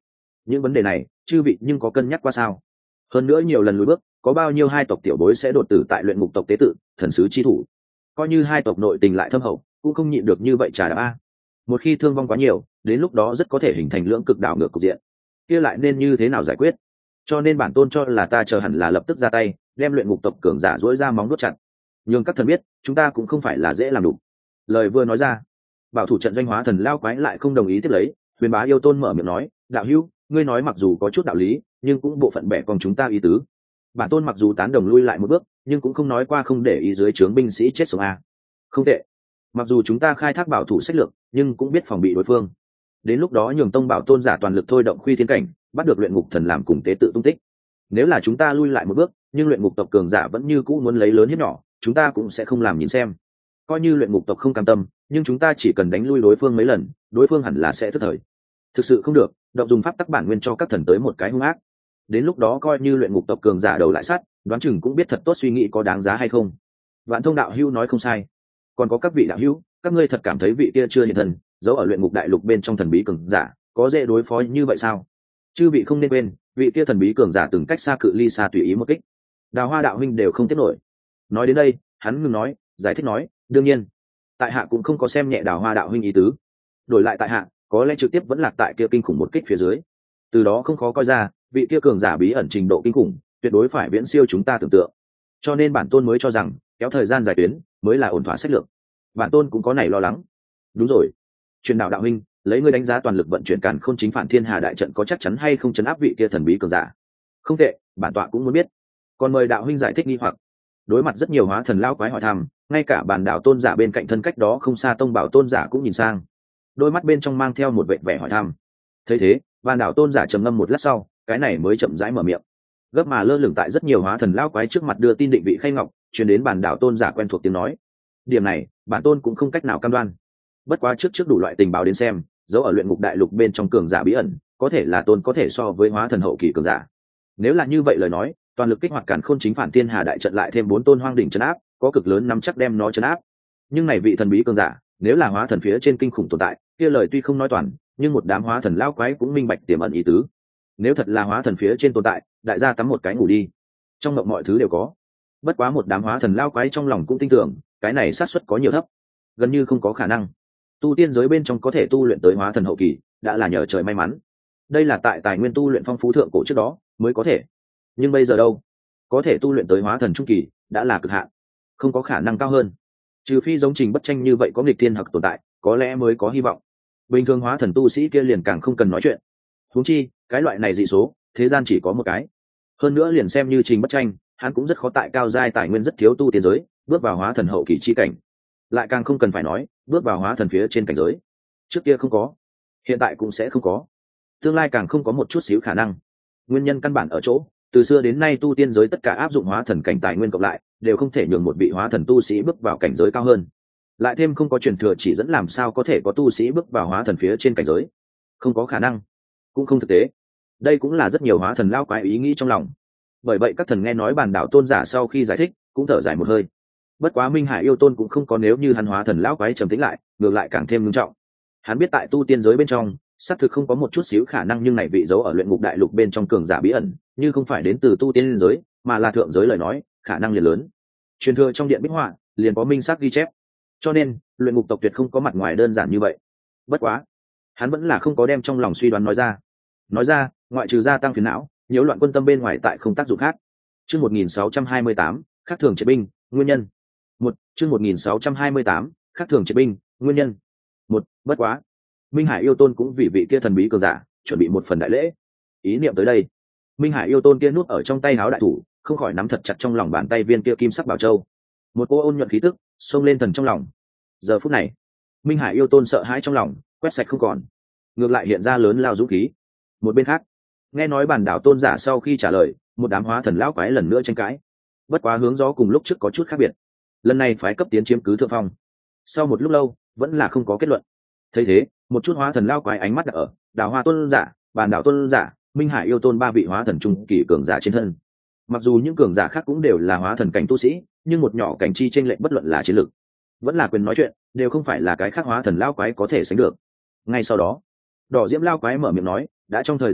những vấn đề này chư vị nhưng có cân nhắc qua sao? Hơn nữa nhiều lần lùi bước, có bao nhiêu hai tộc tiểu bối sẽ đột tử tại luyện ngục tộc tế tự thần sứ chi thủ? Coi như hai tộc nội tình lại thâm hậu, cũng không nhịn được như vậy trả đạp a. Một khi thương vong quá nhiều, đến lúc đó rất có thể hình thành lưỡng cực đảo ngược cục diện, kia lại nên như thế nào giải quyết? Cho nên bản tôn cho là ta chờ hẳn là lập tức ra tay, đem luyện ngục tộc cường giả dỗi ra móng đốt chặt, nhưng các thần biết chúng ta cũng không phải là dễ làm đủ. Lời vừa nói ra, bảo thủ trận doanh hóa thần lao quái lại không đồng ý tiếp lấy. Huyền Bá Yêu Tôn mở miệng nói, đạo hữu, ngươi nói mặc dù có chút đạo lý, nhưng cũng bộ phận bẻ còn chúng ta ý tứ. Bản tôn mặc dù tán đồng lui lại một bước, nhưng cũng không nói qua không để ý dưới trướng binh sĩ chết sống a. Không tệ. Mặc dù chúng ta khai thác bảo thủ sách lược, nhưng cũng biết phòng bị đối phương. Đến lúc đó nhường tông bảo tôn giả toàn lực thôi động khuy thiên cảnh, bắt được luyện ngục thần làm cùng tế tự tung tích. Nếu là chúng ta lui lại một bước, nhưng luyện ngục tộc cường giả vẫn như cũ muốn lấy lớn hiếp nhỏ, chúng ta cũng sẽ không làm nhìn xem. Coi như luyện ngục tộc không cam tâm, nhưng chúng ta chỉ cần đánh lui đối phương mấy lần, đối phương hẳn là sẽ thất thời. Thực sự không được, động dùng pháp tắc bản nguyên cho các thần tới một cái hung ác. Đến lúc đó coi như luyện ngục tộc cường giả đầu lại sát, đoán chừng cũng biết thật tốt suy nghĩ có đáng giá hay không. Vạn Thông đạo hữu nói không sai. Còn có các vị đạo hữu, các ngươi thật cảm thấy vị kia chưa hiện thân, giấu ở luyện ngục đại lục bên trong thần bí cường giả, có dễ đối phó như vậy sao? Chư vị không nên quên, vị kia thần bí cường giả từng cách xa cự ly xa tùy ý một kích, Đào Hoa đạo huynh đều không tiếp nổi. Nói đến đây, hắn ngừng nói, giải thích nói, đương nhiên, tại hạ cũng không có xem nhẹ Đào Hoa đạo huynh ý tứ. Đổi lại tại hạ, có lẽ trực tiếp vẫn lạc tại kia kinh khủng một kích phía dưới. Từ đó không khó coi ra, vị kia cường giả bí ẩn trình độ kinh khủng, tuyệt đối phải viễn siêu chúng ta tưởng tượng. Cho nên bản tôn mới cho rằng, kéo thời gian dài tuyến mới là ổn thỏa sách lược. Bản tôn cũng có này lo lắng. Đúng rồi, truyền đạo đạo huynh, lấy ngươi đánh giá toàn lực vận chuyển càn khôn chính phản thiên hà đại trận có chắc chắn hay không chấn áp vị kia thần bí cường giả? Không tệ, bản tọa cũng muốn biết. Còn mời đạo huynh giải thích nghi hoặc. Đối mặt rất nhiều hóa thần lao quái hỏi thăm, ngay cả bản đạo tôn giả bên cạnh thân cách đó không xa tông bảo tôn giả cũng nhìn sang, đôi mắt bên trong mang theo một vẻ vẻ hỏi thăm. Thấy thế, bản đạo tôn giả trầm ngâm một lát sau, cái này mới chậm rãi mở miệng. Gấp mà lơ lửng tại rất nhiều hóa thần lao quái trước mặt đưa tin định vị khay ngọc, truyền đến bản đạo tôn giả quen thuộc tiếng nói. Điểm này, bản tôn cũng không cách nào cam đoan. Bất quá trước đủ loại tình báo đến xem, dấu ở luyện ngục đại lục bên trong cường giả bí ẩn, có thể là tôn có thể so với hóa thần hậu kỳ cường giả. Nếu là như vậy lời nói, toàn lực kích hoạt càn khôn chính phản thiên hà đại trận lại thêm 4 tôn hoang đỉnh trấn áp, có cực lớn nắm chắc đem nó trấn áp. Nhưng này vị thần bí cường giả, nếu là hóa thần phía trên kinh khủng tồn tại, kia lời tuy không nói toàn, nhưng một đám hóa thần lao quái cũng minh bạch tiềm ẩn ý tứ. Nếu thật là hóa thần phía trên tồn tại, đại gia tắm một cái ngủ đi. Trong mộng mọi thứ đều có. Bất quá một đám hóa thần lao quái trong lòng cũng tin tưởng, cái này xác suất có nhiều thấp, gần như không có khả năng. Tu tiên giới bên trong có thể tu luyện tới hóa thần hậu kỳ, đã là nhờ trời may mắn. Đây là tại tài nguyên tu luyện phong phú thượng cổ trước đó mới có thể. Nhưng bây giờ đâu? Có thể tu luyện tới hóa thần trung kỳ, đã là cực hạn, không có khả năng cao hơn. Trừ phi giống Trình Bất Tranh như vậy có nghịch thiên hặc tồn tại, có lẽ mới có hy vọng. Bình thường hóa thần tu sĩ kia liền càng không cần nói chuyện. Huống chi, cái loại này dị số, thế gian chỉ có một cái. Hơn nữa liền xem như Trình Bất Tranh, hắn cũng rất khó tại cao giai tài nguyên rất thiếu tu tiên giới, bước vào hóa thần hậu kỳ chi cảnh. Lại càng không cần phải nói, bước vào hóa thần phía trên cảnh giới. Trước kia không có, hiện tại cũng sẽ không có, tương lai càng không có một chút xíu khả năng. Nguyên nhân căn bản ở chỗ, từ xưa đến nay tu tiên giới tất cả áp dụng hóa thần cảnh tài nguyên cộng lại, đều không thể nhường một vị hóa thần tu sĩ bước vào cảnh giới cao hơn. Lại thêm không có truyền thừa chỉ dẫn, làm sao có thể có tu sĩ bước vào hóa thần phía trên cảnh giới? Không có khả năng, cũng không thực tế. Đây cũng là rất nhiều hóa thần lao quái ý nghĩ trong lòng. Bởi vậy các thần nghe nói bản đạo tôn giả sau khi giải thích, cũng thở dài một hơi. Bất quá Minh Hải yêu tôn cũng không có nếu như hắn hóa thần lão quái trầm tĩnh lại, ngược lại càng thêm nghiêm trọng. Hắn biết tại tu tiên giới bên trong, xác thực không có một chút xíu khả năng, nhưng này vị giấu ở luyện ngục đại lục bên trong cường giả bí ẩn, như không phải đến từ tu tiên giới, mà là thượng giới lời nói, khả năng liền lớn. Truyền thừa trong điện bích họa, liền có minh xác ghi chép. Cho nên, luyện ngục tộc tuyệt không có mặt ngoài đơn giản như vậy. Bất quá, hắn vẫn là không có đem trong lòng suy đoán nói ra. Nói ra, ngoại trừ gia tăng phiền não, nhiễu loạn quân tâm bên ngoài tại không tác dụng khác. Chương 1628, khác thường triệt binh, nguyên nhân. Chương 1628, khác thường triệt binh, nguyên nhân. Bất quá, Minh Hải yêu tôn cũng vì vị kia thần bí cường giả chuẩn bị một phần đại lễ. Ý niệm tới đây, Minh Hải yêu tôn kia nuốt ở trong tay áo đại thủ, không khỏi nắm thật chặt trong lòng bàn tay viên kia kim sắc bảo châu. Một cô ôn nhuận khí tức xông lên thần trong lòng. Giờ phút này, Minh Hải yêu tôn sợ hãi trong lòng quét sạch không còn, ngược lại hiện ra lớn lao dũng khí. Một bên khác, nghe nói bản đạo tôn giả sau khi trả lời, một đám hóa thần lão quái lần nữa tranh cãi. Bất quá hướng gió cùng lúc trước có chút khác biệt, lần này phái cấp tiến chiếm cứ thượng phong. Sau một lúc lâu vẫn là không có kết luận. Thấy thế, một chút hóa thần lao quái ánh mắt đặt ở Đào Hoa tôn giả, Bản Đạo tôn giả, Minh Hải yêu tôn ba vị hóa thần trung kỳ cường giả trên thân. Mặc dù những cường giả khác cũng đều là hóa thần cảnh tu sĩ, nhưng một nhỏ cảnh chi chênh lệch bất luận là chiến lược, vẫn là quyền nói chuyện, đều không phải là cái khác hóa thần lao quái có thể sánh được. Ngay sau đó, Đỏ Diễm lao quái mở miệng nói, đã trong thời gian ngắn,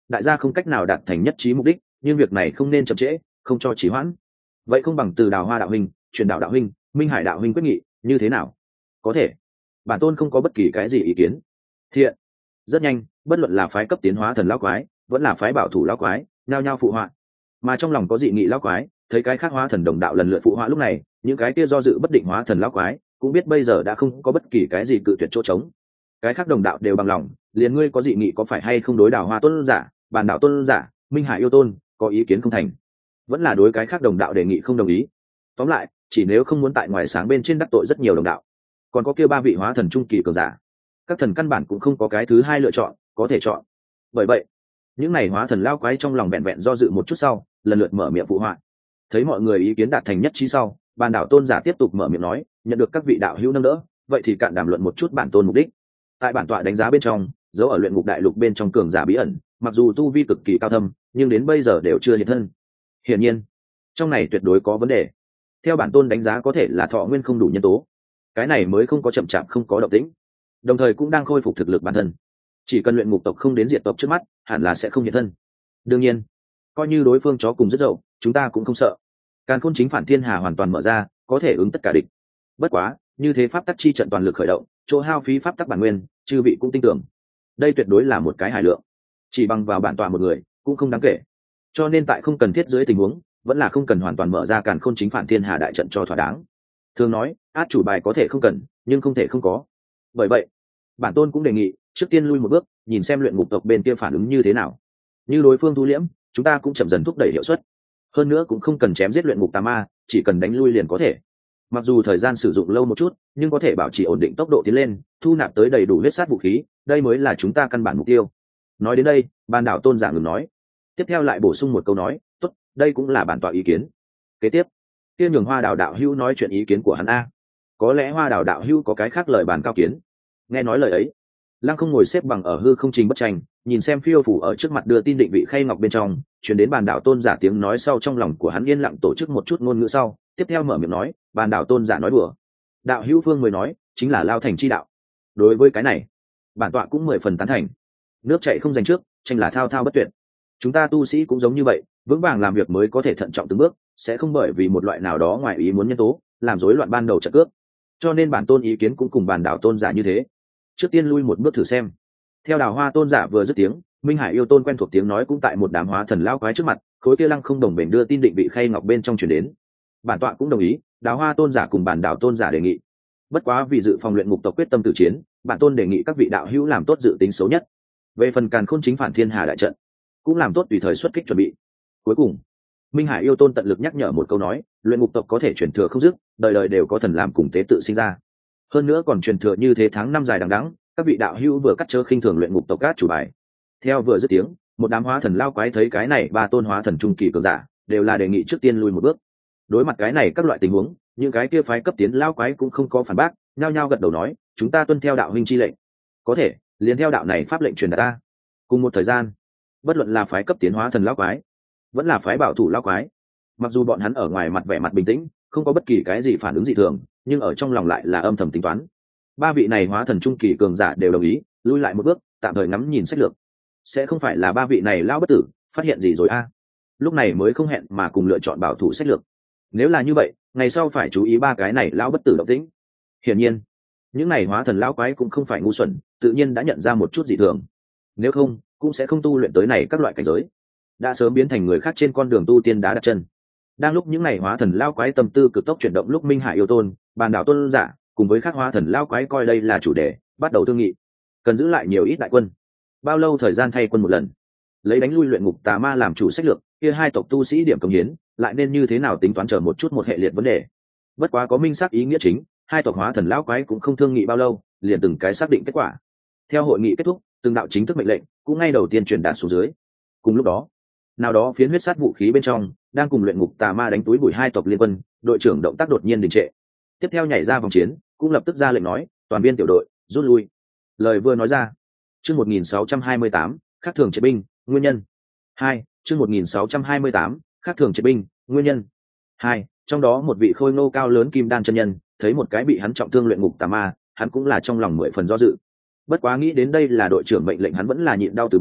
đại gia không cách nào đạt thành nhất trí mục đích, nhưng việc này không nên chậm trễ, không cho trì hoãn. Vậy không bằng từ Đào Hoa đạo huynh, truyền đạo đạo huynh, Minh Hải đạo huynh quyết nghị như thế nào? Có thể, bản tôn không có bất kỳ cái gì ý kiến. Thiện. Rất nhanh, bất luận là phái cấp tiến hóa thần lão quái vẫn là phái bảo thủ lão quái nhao nhao phụ họa. Mà trong lòng có dị nghị lão quái thấy cái khác hóa thần đồng đạo lần lượt phụ họa, lúc này những cái kia do dự bất định hóa thần lão quái cũng biết bây giờ đã không có bất kỳ cái gì cự tuyệt chỗ trống. Cái khác đồng đạo đều bằng lòng, liền ngươi có dị nghị có phải hay không đối Đào Hoa tôn giả, Bàn đạo tôn giả, Minh Hải yêu tôn có ý kiến không thành, vẫn là đối cái khác đồng đạo đề nghị không đồng ý. Tóm lại, chỉ nếu không muốn tại ngoài sáng bên trên đắc tội rất nhiều đồng đạo, còn có kia ba vị hóa thần trung kỳ cường giả, các thần căn bản cũng không có cái thứ hai lựa chọn có thể chọn. Bởi vậy những này hóa thần lao quái trong lòng vẹn vẹn do dự một chút sau, lần lượt mở miệng phụ họa. Thấy mọi người ý kiến đạt thành nhất trí sau, Bàn đạo tôn giả tiếp tục mở miệng nói, nhận được các vị đạo hữu nâng đỡ, vậy thì cạn đàm luận một chút bản tôn mục đích. Tại bản tọa đánh giá bên trong, dấu ở luyện ngục đại lục bên trong cường giả bí ẩn, mặc dù tu vi cực kỳ cao thâm, nhưng đến bây giờ đều chưa hiện thân. Hiển nhiên trong này tuyệt đối có vấn đề. Theo bản tôn đánh giá có thể là thọ nguyên không đủ nhân tố, cái này mới không có chậm chạp không có động tĩnh, đồng thời cũng đang khôi phục thực lực bản thân. Chỉ cần luyện ngục tộc không đến diệt tộc trước mắt, hẳn là sẽ không hiện thân. Đương nhiên, coi như đối phương chó cùng rất dậu, chúng ta cũng không sợ. Càn Khôn Chính Phản Thiên Hà hoàn toàn mở ra, có thể ứng tất cả địch. Bất quá, như thế pháp tắc chi trận toàn lực khởi động, chỗ hao phí pháp tắc bản nguyên, chư vị cũng tin tưởng. Đây tuyệt đối là một cái hài lượng, chỉ bằng vào bản tọa một người cũng không đáng kể. Cho nên tại không cần thiết dưới tình huống, vẫn là không cần hoàn toàn mở ra Càn Khôn Chính Phản Thiên Hà đại trận cho thỏa đáng. Thường nói, át chủ bài có thể không cần, nhưng không thể không có. Bởi vậy, bản tôn cũng đề nghị trước tiên lui một bước, nhìn xem luyện ngục tộc bên kia phản ứng như thế nào. Như đối phương thu liễm, chúng ta cũng chậm dần thúc đẩy hiệu suất. Hơn nữa cũng không cần chém giết luyện ngục tà ma, chỉ cần đánh lui liền có thể. Mặc dù thời gian sử dụng lâu một chút, nhưng có thể bảo trì ổn định tốc độ tiến lên, thu nạp tới đầy đủ huyết sát vũ khí, đây mới là chúng ta căn bản mục tiêu. Nói đến đây, Ban đạo tôn giả ngừng nói, tiếp theo lại bổ sung một câu nói, tốt, đây cũng là bản tọa ý kiến. Kế tiếp, kia nhường Hoa Đào đạo hữu nói chuyện ý kiến của hắn a. Có lẽ Hoa Đào đạo hữu có cái khác lời bàn cao kiến. Nghe nói lời ấy, Lăng Không ngồi xếp bằng ở hư không trình bất tranh, nhìn xem phiêu phủ ở trước mặt đưa tin định vị khay ngọc bên trong, truyền đến Bàn đạo tôn giả tiếng nói sau, trong lòng của hắn yên lặng tổ chức một chút ngôn ngữ sau, tiếp theo mở miệng nói, Bàn đạo tôn giả nói đùa. Đạo hữu phương mới nói, chính là lao thành chi đạo. Đối với cái này, bản tọa cũng 10 phần tán thành. Nước chảy không giành trước, tranh là thao thao bất tuyệt. Chúng ta tu sĩ cũng giống như vậy, vững vàng làm việc mới có thể thận trọng từng bước, sẽ không bởi vì một loại nào đó ngoài ý muốn nhân tố, làm rối loạn ban đầu trận cước. Cho nên bản tôn ý kiến cũng cùng Bàn đạo tôn giả như thế. Trước tiên lui một bước thử xem. Theo Đào Hoa tôn giả vừa dứt tiếng, Minh Hải yêu tôn quen thuộc tiếng nói cũng tại một đám hóa thần lao quái trước mặt, khối kia Lăng Không đồng bền đưa tin định vị khay ngọc bên trong truyền đến. Bản tọa cũng đồng ý, Đào Hoa tôn giả cùng Bàn đạo tôn giả đề nghị. Bất quá vì dự phòng luyện ngục tộc quyết tâm tử chiến, bản tôn đề nghị các vị đạo hữu làm tốt dự tính xấu nhất. Về phần Càn Khôn Chính Phản Thiên Hà đại trận, cũng làm tốt tùy thời xuất kích chuẩn bị. Cuối cùng, Minh Hải yêu tôn tận lực nhắc nhở một câu nói, luyện ngục tộc có thể truyền thừa không dứt, đời đời đều có thần làm cùng tế tự sinh ra. Hơn nữa còn truyền thừa như thế tháng năm dài đằng đẵng, các vị đạo hữu vừa cắt chớ khinh thường luyện ngục tộc cát chủ bài. Theo vừa dứt tiếng, một đám hóa thần lao quái thấy cái này ba tôn hóa thần trung kỳ cường giả, đều là đề nghị trước tiên lui một bước. Đối mặt cái này các loại tình huống, những cái kia phái cấp tiến lao quái cũng không có phản bác, nhao nhao gật đầu nói, chúng ta tuân theo đạo huynh chi lệnh. Có thể, liền theo đạo này pháp lệnh truyền đạt ta. Cùng một thời gian, bất luận là phái cấp tiến hóa thần lao quái, vẫn là phái bảo thủ lao quái, mặc dù bọn hắn ở ngoài mặt vẻ mặt bình tĩnh, không có bất kỳ cái gì phản ứng dị thường, nhưng ở trong lòng lại là âm thầm tính toán. Ba vị này hóa thần trung kỳ cường giả đều đồng ý lui lại một bước, tạm thời ngắm nhìn sách lược. Sẽ không phải là ba vị này lão bất tử phát hiện gì rồi a? Lúc này mới không hẹn mà cùng lựa chọn bảo thủ sách lược. Nếu là như vậy, ngày sau phải chú ý ba cái này lão bất tử động tĩnh. Hiển nhiên, những này hóa thần lão quái cũng không phải ngu xuẩn, tự nhiên đã nhận ra một chút dị thường. Nếu không, cũng sẽ không tu luyện tới này các loại cảnh giới, đã sớm biến thành người khác trên con đường tu tiên đã đặt chân. Đang lúc những này hóa thần lão quái tâm tư cực tốc chuyển động, lúc Minh Hải yêu tôn, Bàn đạo tôn giả cùng với các hóa thần lão quái coi đây là chủ đề, bắt đầu thương nghị cần giữ lại nhiều ít đại quân, bao lâu thời gian thay quân một lần, lấy đánh lui luyện ngục tà ma làm chủ sách lược, kia hai tộc tu sĩ điểm công hiến lại nên như thế nào tính toán, chờ một chút một hệ liệt vấn đề. Bất quá có minh xác ý nghĩa chính, hai tộc hóa thần lão quái cũng không thương nghị bao lâu, liền từng cái xác định kết quả. Theo hội nghị kết thúc, từng đạo chính thức mệnh lệnh cũng ngay đầu tiên truyền đạt xuống dưới. Cùng lúc đó, nào đó phiến huyết sát vũ khí bên trong đang cùng luyện ngục tà ma đánh túi bụi hai tộc liên quân, đội trưởng động tác đột nhiên đình trệ, tiếp theo nhảy ra vòng chiến, cũng lập tức ra lệnh nói, toàn viên tiểu đội rút lui. Lời vừa nói ra, chương 1628, khác thường triệt binh, nguyên nhân. 2, chương 1628, khác thường triệt binh, nguyên nhân. 2, trong đó một vị khôi ngô cao lớn kim đan chân nhân, thấy một cái bị hắn trọng thương luyện ngục tà ma, hắn cũng là trong lòng 10 phần do dự. Bất quá nghĩ đến đây là đội trưởng mệnh lệnh, hắn vẫn là nhịn đau từ bỏ,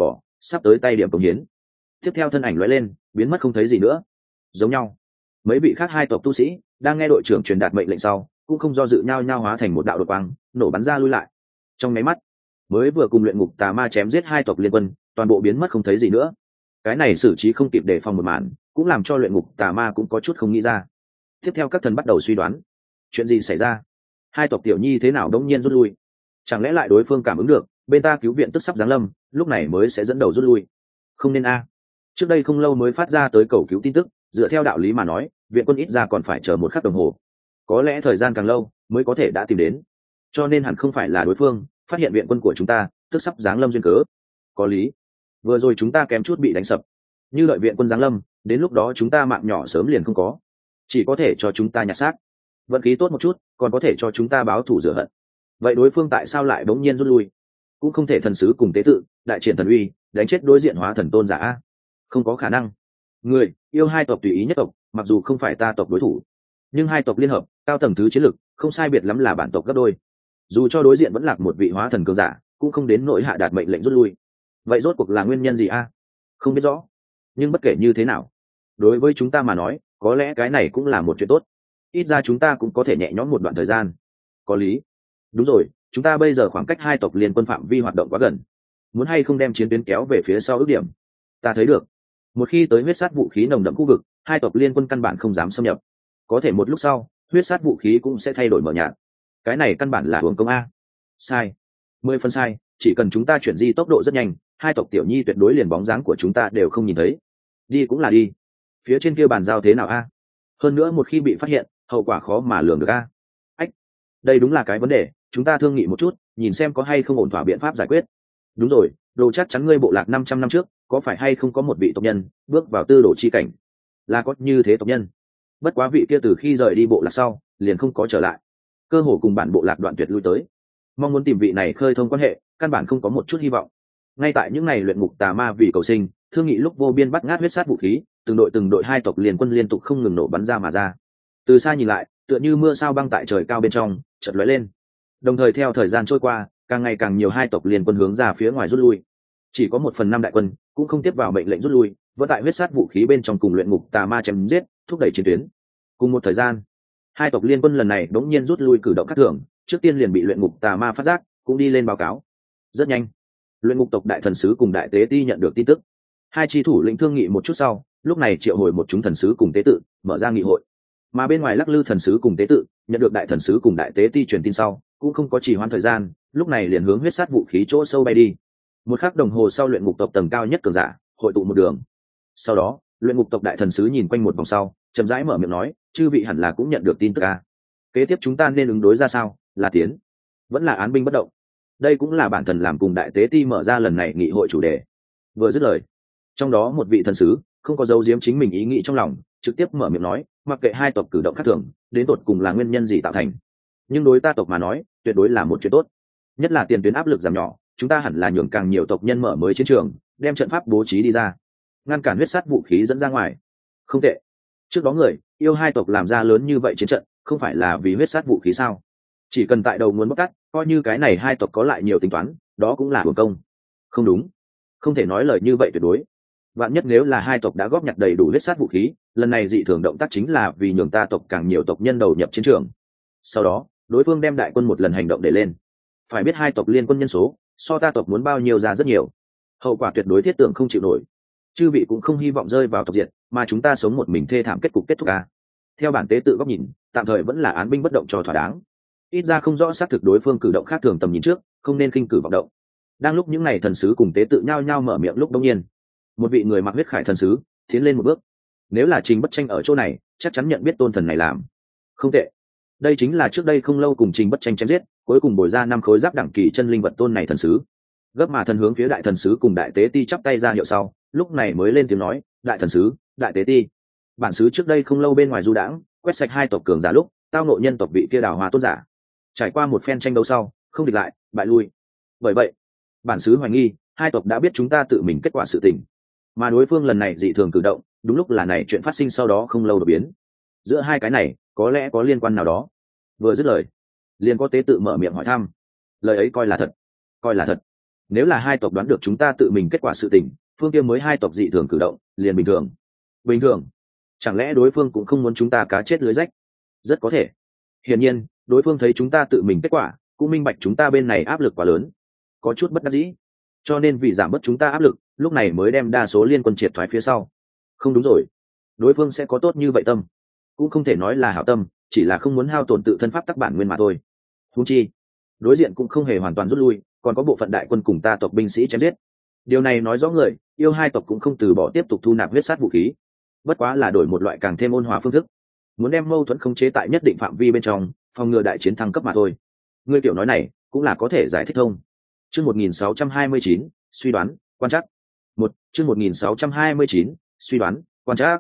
sắp tới tay điểm cống hiến. Tiếp theo thân ảnh lóe lên biến mất không thấy gì nữa. Giống nhau, mấy vị khác hai tộc tu sĩ đang nghe đội trưởng truyền đạt mệnh lệnh sau cũng không do dự nhau nhau hóa thành một đạo đột quang nổ bắn ra lui lại. Trong máy mắt mới vừa cùng luyện ngục tà ma chém giết hai tộc liên quân toàn bộ biến mất không thấy gì nữa. Cái này xử trí không kịp đề phòng một màn cũng làm cho luyện ngục tà ma cũng có chút không nghĩ ra. Tiếp theo các thần bắt đầu suy đoán chuyện gì xảy ra, hai tộc tiểu nhi thế nào đống nhiên rút lui, chẳng lẽ lại đối phương cảm ứng được bên ta cứu viện tức sắp giáng lâm lúc này mới sẽ dẫn đầu rút lui. Không nên a, trước đây không lâu mới phát ra tới cầu cứu tin tức, dựa theo đạo lý mà nói viện quân ít ra còn phải chờ một khắc đồng hồ, có lẽ thời gian càng lâu mới có thể đã tìm đến, cho nên hẳn không phải là đối phương phát hiện viện quân của chúng ta tức sắp giáng lâm duyên cớ. Có lý, vừa rồi chúng ta kém chút bị đánh sập, như đợi viện quân giáng lâm đến lúc đó chúng ta mạng nhỏ sớm liền không có, chỉ có thể cho chúng ta nhặt xác, vận khí tốt một chút còn có thể cho chúng ta báo thù rửa hận. Vậy đối phương tại sao lại bỗng nhiên rút lui? Cũng không thể thần sứ cùng tế tự đại triển thần uy đánh chết đối diện hóa thần tôn giả a, không có khả năng. Người yêu hai tộc tùy ý nhất tộc mặc dù không phải ta tộc đối thủ, nhưng hai tộc liên hợp cao tầng thứ chiến lực không sai biệt lắm là bản tộc gấp đôi, dù cho đối diện vẫn lạc một vị hóa thần cường giả cũng không đến nỗi hạ đạt mệnh lệnh rút lui. Vậy rốt cuộc là nguyên nhân gì a? Không biết rõ, nhưng bất kể như thế nào đối với chúng ta mà nói có lẽ cái này cũng là một chuyện tốt, ít ra chúng ta cũng có thể nhẹ nhõm một đoạn thời gian. Có lý. Đúng rồi, chúng ta bây giờ khoảng cách hai tộc liên quân phạm vi hoạt động quá gần, muốn hay không đem chiến tuyến kéo về phía sau ước điểm? Ta thấy được, một khi tới huyết sát vũ khí nồng đậm khu vực hai tộc liên quân căn bản không dám xâm nhập, có thể một lúc sau huyết sát vũ khí cũng sẽ thay đổi mờ nhạt, cái này căn bản là uổng công a. Sai, 10 phân sai, chỉ cần chúng ta chuyển di tốc độ rất nhanh hai tộc tiểu nhi tuyệt đối liền bóng dáng của chúng ta đều không nhìn thấy. Đi cũng là đi, phía trên kia bàn giao thế nào a? Hơn nữa một khi bị phát hiện hậu quả khó mà lường được a. Ách, đây đúng là cái vấn đề, chúng ta thương nghị một chút nhìn xem có hay không ổn thỏa biện pháp giải quyết. Đúng rồi, đồ chắc chắn ngươi bộ lạc 500 năm trước có phải hay không có một vị tộc nhân bước vào tư đồ chi cảnh? Là có như thế tộc nhân, bất quá vị kia từ khi rời đi bộ lạc sau liền không có trở lại, cơ hồ cùng bản bộ lạc đoạn tuyệt lui tới. Mong muốn tìm vị này khơi thông quan hệ căn bản không có một chút hy vọng. Ngay tại những ngày luyện ngục tà ma vì cầu sinh thương nghị lúc vô biên bắt ngát huyết sát vũ khí, từng đội hai tộc liên quân liên tục không ngừng nổ bắn ra mà ra. Từ xa nhìn lại tựa như mưa sao băng tại trời cao bên trong chợt lóe lên, đồng thời theo thời gian trôi qua càng ngày càng nhiều hai tộc liên quân hướng ra phía ngoài rút lui. Chỉ có 1/5 đại quân cũng không tiếp vào mệnh lệnh rút lui, vẫn tại huyết sát vũ khí bên trong cùng luyện ngục tà ma chém giết thúc đẩy chiến tuyến. Cùng một thời gian hai tộc liên quân lần này đống nhiên rút lui cử động khác thường, trước tiên liền bị luyện ngục tà ma phát giác cũng đi lên báo cáo. Rất nhanh luyện ngục tộc đại thần sứ cùng đại tế ti nhận được tin tức, hai chi thủ lĩnh thương nghị một chút sau lúc này triệu hồi một chúng thần sứ cùng tế tự mở ra nghị hội. Mà bên ngoài lắc lư thần sứ cùng tế tự nhận được đại thần sứ cùng đại tế ti truyền tin sau cũng không có trì hoãn thời gian, lúc này liền hướng huyết sát vũ khí chỗ sâu bay đi. Một khắc đồng hồ sau luyện ngục tộc tầng cao nhất cường giả hội tụ một đường. Sau đó luyện ngục tộc đại thần sứ nhìn quanh một vòng sau chậm rãi mở miệng nói, chư vị hẳn là cũng nhận được tin tức à? Kế tiếp chúng ta nên ứng đối ra sao, là tiến vẫn là án binh bất động? Đây cũng là bản thần làm cùng đại tế ti mở ra lần này nghị hội chủ đề. Vừa dứt lời, trong đó một vị thần sứ không có giấu giếm chính mình ý nghĩ trong lòng, trực tiếp mở miệng nói, mặc kệ hai tộc cử động khác thường đến tột cùng là nguyên nhân gì tạo thành, nhưng đối ta tộc mà nói tuyệt đối là một chuyện tốt, nhất là tiền tuyến áp lực giảm nhỏ, chúng ta hẳn là nhường càng nhiều tộc nhân mở mới chiến trường, đem trận pháp bố trí đi ra, ngăn cản huyết sát vũ khí dẫn ra ngoài. Không tệ, trước đó người yêu hai tộc làm ra lớn như vậy chiến trận không phải là vì huyết sát vũ khí sao? Chỉ cần tại đầu muốn bóc cắt, coi như cái này hai tộc có lại nhiều tính toán đó cũng là hưởng công. Không đúng, không thể nói lời như vậy tuyệt đối. Vạn nhất nếu là hai tộc đã góp nhặt đầy đủ huyết sát vũ khí, lần này dị thường động tác chính là vì nhường ta tộc càng nhiều tộc nhân đầu nhập chiến trường, sau đó đối phương đem đại quân một lần hành động để lên. Phải biết hai tộc liên quân nhân số so ta tộc muốn bao nhiêu ra rất nhiều, hậu quả tuyệt đối thiết tưởng không chịu nổi. Chư vị cũng không hy vọng rơi vào tộc diệt, mà chúng ta sống một mình thê thảm kết cục kết thúc à? Theo bản tế tự góc nhìn, tạm thời vẫn là án binh bất động cho thỏa đáng. Ít ra không rõ xác thực đối phương cử động khác thường tầm nhìn trước, không nên khinh cử vọng động. Đang lúc những ngày thần sứ cùng tế tự nhao nhao mở miệng lúc đông nhiên, một vị người mặc huyết khải thần sứ tiến lên một bước. Nếu là Trình Bất Tranh ở chỗ này chắc chắn nhận biết tôn thần này làm. Không tệ, đây chính là trước đây không lâu cùng Trình Bất Tranh chém giết cuối cùng bồi ra 5 khối giáp đẳng kỳ chân linh vật tôn này thần sứ. Gấp mà thần hướng phía đại thần sứ cùng đại tế ti chắp tay ra hiệu sau, lúc này mới lên tiếng nói, đại thần sứ, đại tế ti, bản sứ trước đây không lâu bên ngoài du đãng quét sạch hai tộc cường giả lúc tao ngộ nhân tộc vị kia đào hoa tôn giả, trải qua một phen tranh đấu sau không địch lại bại lui. Bởi vậy bản sứ hoài nghi hai tộc đã biết chúng ta tự mình kết quả sự tình, mà đối phương lần này dị thường cử động đúng lúc là này chuyện phát sinh sau đó không lâu đột biến, giữa hai cái này có lẽ có liên quan nào đó. Vừa dứt lời liền có tế tự mở miệng hỏi thăm, lời ấy coi là thật? Coi là thật. Nếu là hai tộc đoán được chúng ta tự mình kết quả sự tình, phương kia mới hai tộc dị thường cử động liền bình thường. Bình thường? Chẳng lẽ đối phương cũng không muốn chúng ta cá chết lưới rách? Rất có thể. Hiển nhiên đối phương thấy chúng ta tự mình kết quả, cũng minh bạch chúng ta bên này áp lực quá lớn, có chút bất đắc dĩ, cho nên vì giảm bớt chúng ta áp lực, lúc này mới đem đa số liên quân triệt thoái phía sau. Không đúng rồi, đối phương sẽ có tốt như vậy tâm? Cũng không thể nói là hảo tâm, chỉ là không muốn hao tổn tự thân pháp tắc bản nguyên mà thôi. Huống chi đối diện cũng không hề hoàn toàn rút lui, còn có bộ phận đại quân cùng ta tộc binh sĩ chém giết. Điều này nói rõ người yêu hai tộc cũng không từ bỏ tiếp tục thu nạp huyết sát vũ khí, bất quá là đổi một loại càng thêm ôn hòa phương thức, muốn đem mâu thuẫn khống chế tại nhất định phạm vi bên trong, phòng ngừa đại chiến thăng cấp mà thôi. Ngươi kiểu nói này cũng là có thể giải thích thông. Chương 1629, suy đoán, quan trắc. Chương 1629, suy đoán, quan trắc.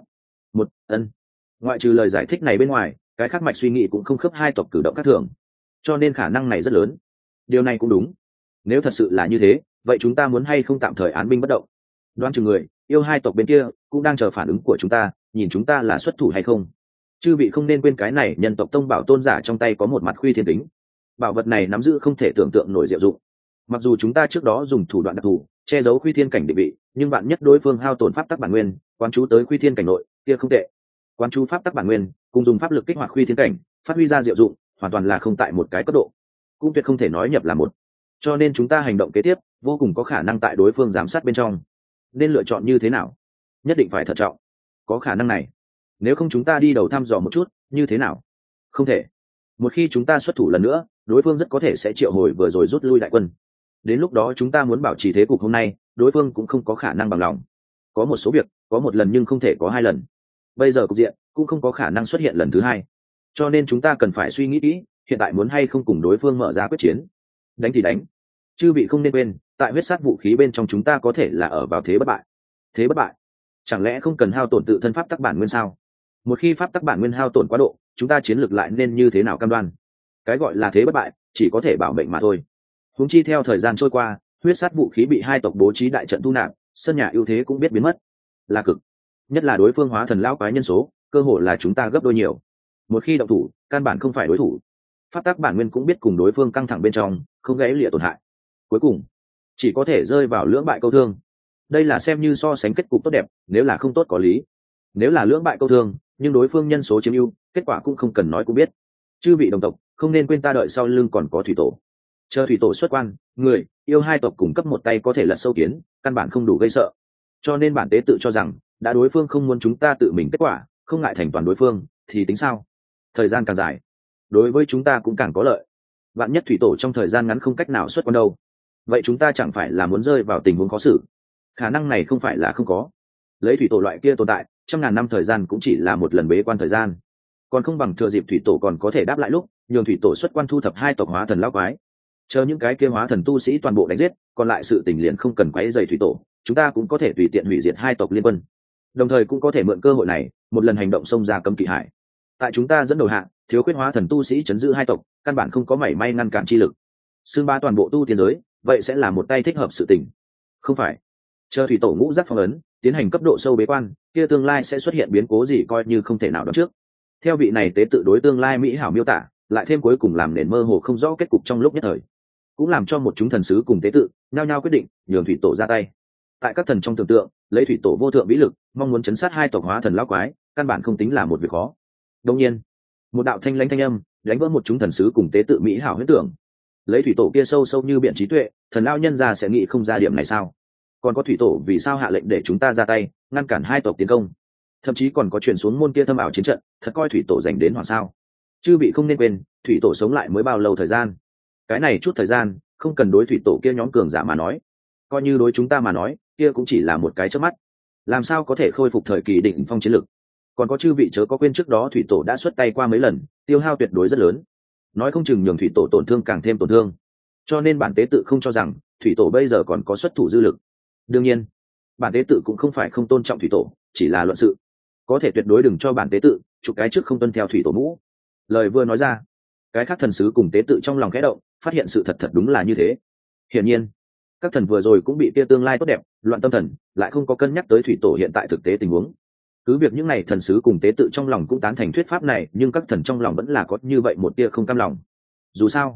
Ân. Ngoại trừ lời giải thích này bên ngoài, cái khác mạch suy nghĩ cũng không khớp hai tộc cử động khác thường, cho nên khả năng này rất lớn. Điều này cũng đúng. Nếu thật sự là như thế, vậy chúng ta muốn hay không tạm thời án binh bất động? Đoán chừng người yêu hai tộc bên kia cũng đang chờ phản ứng của chúng ta, nhìn chúng ta là xuất thủ hay không. Chư vị không nên quên cái này nhân tộc tông bảo tôn giả trong tay có một mặt khuy thiên kính, bảo vật này nắm giữ không thể tưởng tượng nổi diệu dụng. Mặc dù chúng ta trước đó dùng thủ đoạn đặc thù che giấu khuy thiên cảnh định vị, nhưng bạn nhất đối phương hao tổn pháp tắc bản nguyên, quán chú tới khuy thiên cảnh nội kia không tệ. Quán chú pháp tắc bản nguyên cùng dùng pháp lực kích hoạt khuy thiên cảnh, phát huy ra diệu dụng hoàn toàn là không tại một cái cấp độ, cũng tuyệt không thể nói nhập là một. Cho nên chúng ta hành động kế tiếp vô cùng có khả năng tại đối phương giám sát bên trong. Nên lựa chọn như thế nào? Nhất định phải thận trọng. Có khả năng này, nếu không chúng ta đi đầu thăm dò một chút như thế nào? Không thể. Một khi chúng ta xuất thủ lần nữa, đối phương rất có thể sẽ triệu hồi vừa rồi rút lui đại quân. Đến lúc đó chúng ta muốn bảo trì thế cục hôm nay, đối phương cũng không có khả năng bằng lòng. Có một số việc có một lần nhưng không thể có hai lần, bây giờ cục diện cũng không có khả năng xuất hiện lần thứ hai, cho nên chúng ta cần phải suy nghĩ kỹ hiện tại muốn hay không cùng đối phương mở ra quyết chiến. Đánh thì đánh, chư vị không nên quên tại huyết sát vũ khí bên trong chúng ta có thể là ở vào thế bất bại. Thế bất bại? Chẳng lẽ không cần hao tổn tự thân pháp tắc bản nguyên sao? Một khi pháp tắc bản nguyên hao tổn quá độ, chúng ta chiến lược lại nên như thế nào cam đoan? Cái gọi là thế bất bại chỉ có thể bảo mệnh mà thôi. Huống chi theo thời gian trôi qua, huyết sát vũ khí bị hai tộc bố trí đại trận thu nạp, sân nhà ưu thế cũng biết biến mất. Là cực, nhất là đối phương hóa thần lão quái nhân số cơ hội là chúng ta gấp đôi nhiều. Một khi động thủ căn bản không phải đối thủ, pháp tắc bản nguyên cũng biết cùng đối phương căng thẳng bên trong, không gãy lịa tổn hại, cuối cùng chỉ có thể rơi vào lưỡng bại câu thương. Đây là xem như so sánh kết cục tốt đẹp, nếu là không tốt có lý. Nếu là lưỡng bại câu thương nhưng đối phương nhân số chiếm ưu, kết quả cũng không cần nói cũng biết. Chư vị đồng tộc không nên quên ta đợi sau lưng còn có thủy tổ. Chờ thủy tổ xuất quan, người yêu hai tộc cùng cấp một tay có thể lật sâu kiến, căn bản không đủ gây sợ. Cho nên bản tế tự cho rằng đã đối phương không muốn chúng ta tự mình kết quả, không ngại thành toàn đối phương thì tính sao? Thời gian càng dài đối với chúng ta cũng càng có lợi. Vạn nhất thủy tổ trong thời gian ngắn không cách nào xuất quan đâu, vậy chúng ta chẳng phải là muốn rơi vào tình huống khó xử? Khả năng này không phải là không có. Lấy thủy tổ loại kia tồn tại, trăm ngàn năm thời gian cũng chỉ là một lần bế quan thời gian, còn không bằng thừa dịp thủy tổ còn có thể đáp lại lúc, nhường thủy tổ xuất quan thu thập hai tộc hóa thần lão quái, chờ những cái kia hóa thần tu sĩ toàn bộ đánh giết, còn lại sự tình liền không cần quấy rầy thủy tổ, chúng ta cũng có thể tùy tiện hủy diệt hai tộc liên quân, đồng thời cũng có thể mượn cơ hội này một lần hành động xông ra cấm kỵ hải. Tại chúng ta dẫn đầu hạ, thiếu khuyết hóa thần tu sĩ chấn giữ hai tộc, căn bản không có mảy may ngăn cản chi lực, xương ba toàn bộ tu tiên giới, vậy sẽ là một tay thích hợp sự tình. Không phải chờ thủy tổ ngũ giác phong ấn tiến hành cấp độ sâu bế quan, kia tương lai sẽ xuất hiện biến cố gì coi như không thể nào đoán trước. Theo vị này tế tự đối tương lai mỹ hảo miêu tả, lại thêm cuối cùng làm nền mơ hồ không rõ kết cục trong lúc nhất thời, cũng làm cho một chúng thần sứ cùng tế tự nhao nhao quyết định nhường thủy tổ ra tay. Tại các thần trong tưởng tượng, lấy thủy tổ vô thượng vĩ lực, mong muốn chấn sát hai tộc hóa thần lão quái, căn bản không tính là một việc khó. Đương nhiên, một đạo thanh lãnh thanh âm đánh vỡ một chúng thần sứ cùng tế tự mỹ hảo huyễn tưởng. Lấy thủy tổ kia sâu sâu như biển trí tuệ, thần lão nhân gia sẽ nghĩ không ra điểm này sao? Còn có thủy tổ vì sao hạ lệnh để chúng ta ra tay ngăn cản hai tộc tiến công, thậm chí còn có chuyển xuống môn kia thâm ảo chiến trận, thật coi thủy tổ dành đến hoàng sao? Chư vị không nên quên, thủy tổ sống lại mới bao lâu thời gian? Cái này chút thời gian không cần đối thủy tổ kia nhóm cường giả mà nói, coi như đối chúng ta mà nói, kia cũng chỉ là một cái chớp mắt, làm sao có thể khôi phục thời kỳ đỉnh phong chiến lực? Còn có chư vị chớ có quên trước đó thủy tổ đã xuất tay qua mấy lần, tiêu hao tuyệt đối rất lớn, nói không chừng nhường thủy tổ tổn thương càng thêm tổn thương. Cho nên bản tế tự không cho rằng thủy tổ bây giờ còn có xuất thủ dư lực. Đương nhiên, bản tế tự cũng không phải không tôn trọng thủy tổ, chỉ là luận sự, có thể tuyệt đối đừng cho bản tế tự chụp cái trước không tuân theo thủy tổ mũ. Lời vừa nói ra, cái khác thần sứ cùng tế tự trong lòng khẽ động, phát hiện sự thật thật đúng là như thế. Hiển nhiên, các thần vừa rồi cũng bị kia tương lai tốt đẹp loạn tâm thần, lại không có cân nhắc tới thủy tổ hiện tại thực tế tình huống. Cứ việc những này thần sứ cùng tế tự trong lòng cũng tán thành thuyết pháp này, nhưng các thần trong lòng vẫn là có như vậy một tia không cam lòng. Dù sao,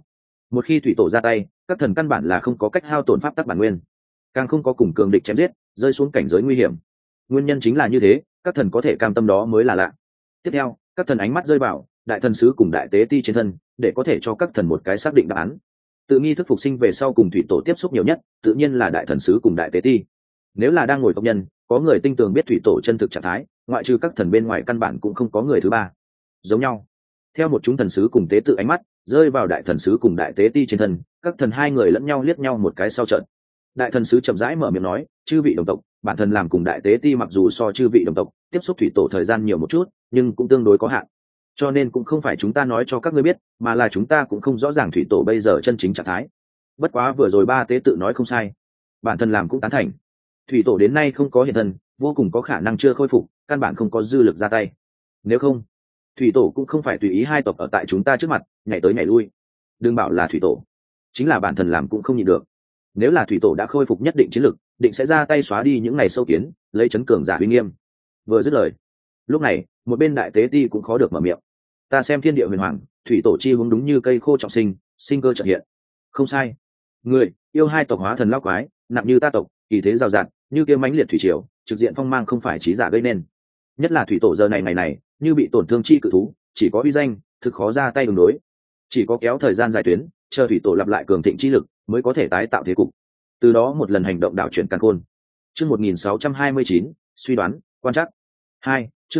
một khi thủy tổ ra tay, các thần căn bản là không có cách hao tổn pháp tắc bản nguyên, càng không có cùng cường địch chém giết, rơi xuống cảnh giới nguy hiểm. Nguyên nhân chính là như thế, các thần có thể cam tâm đó mới là lạ. Tiếp theo, các thần ánh mắt rơi vào đại thần sứ cùng đại tế ti trên thân, để có thể cho các thần một cái xác định đáp án. Tự nghi thức phục sinh về sau cùng thủy tổ tiếp xúc nhiều nhất, tự nhiên là đại thần sứ cùng đại tế ti. Nếu là đang ngồi tộc nhân, có người tinh tường biết thủy tổ chân thực trạng thái, ngoại trừ các thần bên ngoài căn bản cũng không có người thứ ba. Giống nhau, theo một chúng thần sứ cùng tế tự ánh mắt rơi vào đại thần sứ cùng đại tế ti trên thân, các thần hai người lẫn nhau liếc nhau một cái sau trận. Đại thần sứ chậm rãi mở miệng nói, chư vị đồng tộc, bản thân làm cùng đại tế ti mặc dù so chư vị đồng tộc tiếp xúc thủy tổ thời gian nhiều một chút, nhưng cũng tương đối có hạn, cho nên cũng không phải chúng ta nói cho các ngươi biết, mà là chúng ta cũng không rõ ràng thủy tổ bây giờ chân chính trạng thái. Bất quá vừa rồi ba tế tự nói không sai, bản thân làm cũng tán thành, thủy tổ đến nay không có hiện thân, vô cùng có khả năng chưa khôi phục, căn bản không có dư lực ra tay. Nếu không, thủy tổ cũng không phải tùy ý hai tộc ở tại chúng ta trước mặt nhảy tới nhảy lui. Đừng bảo là thủy tổ, chính là bản thân làm cũng không nhịn được. Nếu là thủy tổ đã khôi phục nhất định chiến lực, định sẽ ra tay xóa đi những ngày sâu kiến, lấy chấn cường giả uy nghiêm. Vừa dứt lời, lúc này một bên đại tế ti cũng khó được mở miệng. Ta xem thiên địa huyền hoàng, thủy tổ chi hướng đúng như cây khô trọng sinh, sinh cơ chợt hiện. Không sai, người yêu hai tộc hóa thần lão quái, nặng như ta tộc, kỳ thế rào rạt, như kia mãnh liệt thủy triều, trực diện phong mang không phải trí giả gây nên. Nhất là thủy tổ giờ này ngày này, như bị tổn thương chi cự thú, chỉ có uy danh, thực khó ra tay ứng đối. Chỉ có kéo thời gian dài tuyến, chờ thủy tổ lặp lại cường thịnh chi lực, mới có thể tái tạo thế cục. Từ đó một lần hành động đảo chuyển càn khôn. Chương 1629, suy đoán, quan trắc. 2, chương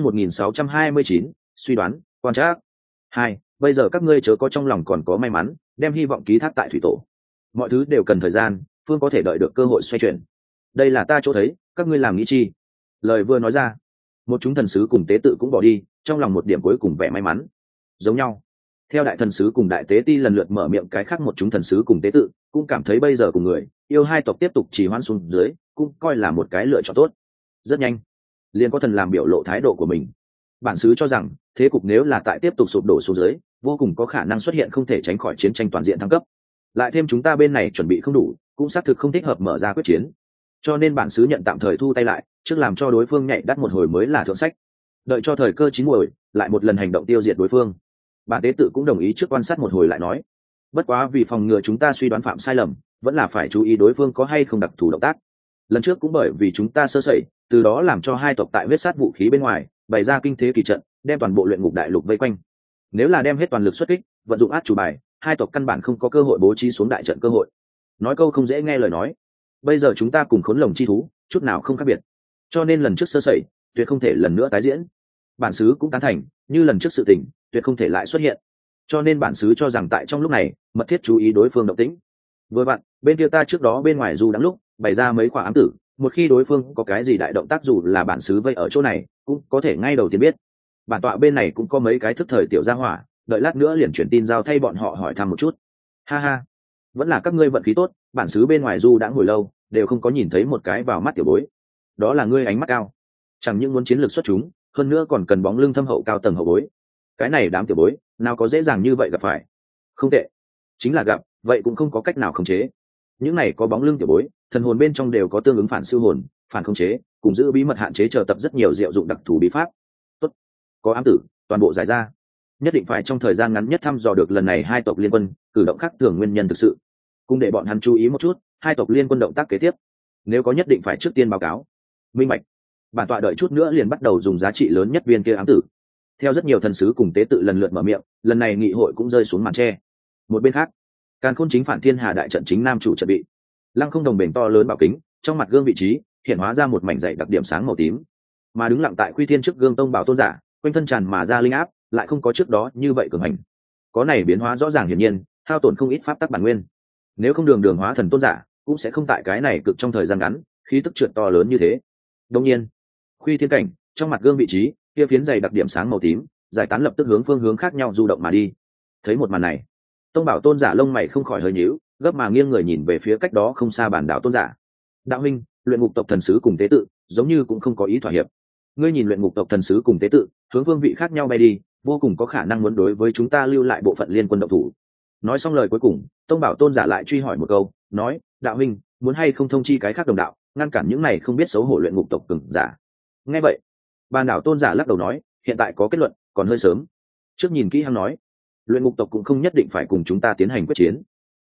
1629, suy đoán, quan trắc. 2, bây giờ các ngươi chớ có trong lòng còn có may mắn, đem hy vọng ký thác tại thủy tổ. Mọi thứ đều cần thời gian, phương có thể đợi được cơ hội xoay chuyển. Đây là ta chỗ thấy, các ngươi làm nghĩ chi? Lời vừa nói ra, một chúng thần sứ cùng tế tự cũng bỏ đi, trong lòng một điểm cuối cùng vẻ may mắn. Giống nhau, theo đại thần sứ cùng đại tế ti lần lượt mở miệng, cái khác một chúng thần sứ cùng tế tự cũng cảm thấy bây giờ cùng người yêu hai tộc tiếp tục trì hoãn xuống dưới, cũng coi là một cái lựa chọn tốt. Rất nhanh, liền có thần làm biểu lộ thái độ của mình. Bản sứ cho rằng thế cục nếu là tại tiếp tục sụp đổ xuống dưới, vô cùng có khả năng xuất hiện không thể tránh khỏi chiến tranh toàn diện thăng cấp. Lại thêm chúng ta bên này chuẩn bị không đủ, cũng xác thực không thích hợp mở ra quyết chiến, cho nên bản sứ nhận tạm thời thu tay lại, trước làm cho đối phương nhảy đắt một hồi mới là thượng sách. Đợi cho thời cơ chín muồi, lại một lần hành động tiêu diệt đối phương. Bản tế tự cũng đồng ý trước quan sát một hồi lại nói. Bất quá vì phòng ngừa chúng ta suy đoán phạm sai lầm, vẫn là phải chú ý đối phương có hay không đặc thù động tác. Lần trước cũng bởi vì chúng ta sơ sẩy, từ đó làm cho hai tộc tại huyết sát vũ khí bên ngoài bày ra kinh thế kỳ trận, đem toàn bộ luyện ngục đại lục vây quanh. Nếu là đem hết toàn lực xuất kích, vận dụng át chủ bài, hai tộc căn bản không có cơ hội bố trí xuống đại trận cơ hội. Nói câu không dễ nghe lời nói, bây giờ chúng ta cùng khốn lồng chi thú chút nào không khác biệt, cho nên lần trước sơ sẩy tuyệt không thể lần nữa tái diễn. Bản sứ cũng tán thành, như lần trước sự tình tuyệt không thể lại xuất hiện, cho nên bản sứ cho rằng tại trong lúc này mật thiết chú ý đối phương động tĩnh. Vừa bạn bên kia ta trước đó bên ngoài dù đáng lúc bày ra mấy quả ám tử, một khi đối phương có cái gì đại động tác, dù là bản sứ vây ở chỗ này cũng có thể ngay đầu tiên biết. Bản tọa bên này cũng có mấy cái thức thời tiểu gia hỏa, đợi lát nữa liền chuyển tin giao thay bọn họ hỏi thăm một chút. Ha ha, vẫn là các ngươi vận khí tốt, bản sứ bên ngoài du đã hồi lâu đều không có nhìn thấy một cái vào mắt tiểu bối. Đó là ngươi ánh mắt cao, chẳng những muốn chiến lược xuất chúng, hơn nữa còn cần bóng lưng thâm hậu cao tầng hậu bối. Cái này đám tiểu bối nào có dễ dàng như vậy gặp phải. Không tệ, chính là gặp, vậy cũng không có cách nào khống chế. Những này có bóng lưng tiểu bối, thần hồn bên trong đều có tương ứng phản siêu hồn, phản khống chế, cùng giữ bí mật hạn chế chờ tập rất nhiều diệu dụng đặc thù bí pháp. Tốt, có ám tử, toàn bộ giải ra. Nhất định phải trong thời gian ngắn nhất thăm dò được lần này hai tộc liên quân cử động khác thường nguyên nhân thực sự, cùng để bọn hắn chú ý một chút hai tộc liên quân động tác kế tiếp, nếu có nhất định phải trước tiên báo cáo. Minh bạch. Bản tọa đợi chút nữa liền bắt đầu dùng giá trị lớn nhất viên kia ám tử. Theo rất nhiều thần sứ cùng tế tự lần lượt mở miệng, lần này nghị hội cũng rơi xuống màn tre. Một bên khác, Càn Khôn chính phản thiên hà đại trận chính nam chủ chuẩn bị. Lăng Không đồng bền to lớn bảo kính, trong mặt gương vị trí hiện hóa ra một mảnh dày đặc điểm sáng màu tím, mà đứng lặng tại Quy Thiên trước gương tông bảo tôn giả, quanh thân tràn mà ra linh áp, lại không có trước đó như vậy cường hành. Có này biến hóa rõ ràng hiển nhiên, hao tổn không ít pháp tắc bản nguyên. Nếu không đường đường hóa thần tôn giả, cũng sẽ không tại cái này cực trong thời gian ngắn, khí tức trượt to lớn như thế. Đương nhiên, Quy Thiên cảnh, trong mặt gương vị trí, kia phiến dày đặc điểm sáng màu tím, giải tán lập tức hướng phương hướng khác nhau du động mà đi. Thấy một màn này, tông bảo tôn giả lông mày không khỏi hơi nhíu, gấp mà nghiêng người nhìn về phía cách đó không xa bản đạo tôn giả. Đạo huynh, luyện ngục tộc thần sứ cùng tế tự, giống như cũng không có ý thỏa hiệp. Ngươi nhìn luyện ngục tộc thần sứ cùng tế tự, hướng phương vị khác nhau bay đi, vô cùng có khả năng muốn đối với chúng ta lưu lại bộ phận liên quân động thủ. Nói xong lời cuối cùng, tông bảo tôn giả lại truy hỏi một câu, nói: đạo huynh, muốn hay không thông chi cái khác đồng đạo, ngăn cản những này không biết xấu hổ luyện ngục tộc cường giả. Nghe vậy, bản đạo tôn giả lắc đầu nói: hiện tại có kết luận, còn hơi sớm. Trước nhìn kỹ hắn nói, luyện ngục tộc cũng không nhất định phải cùng chúng ta tiến hành quyết chiến.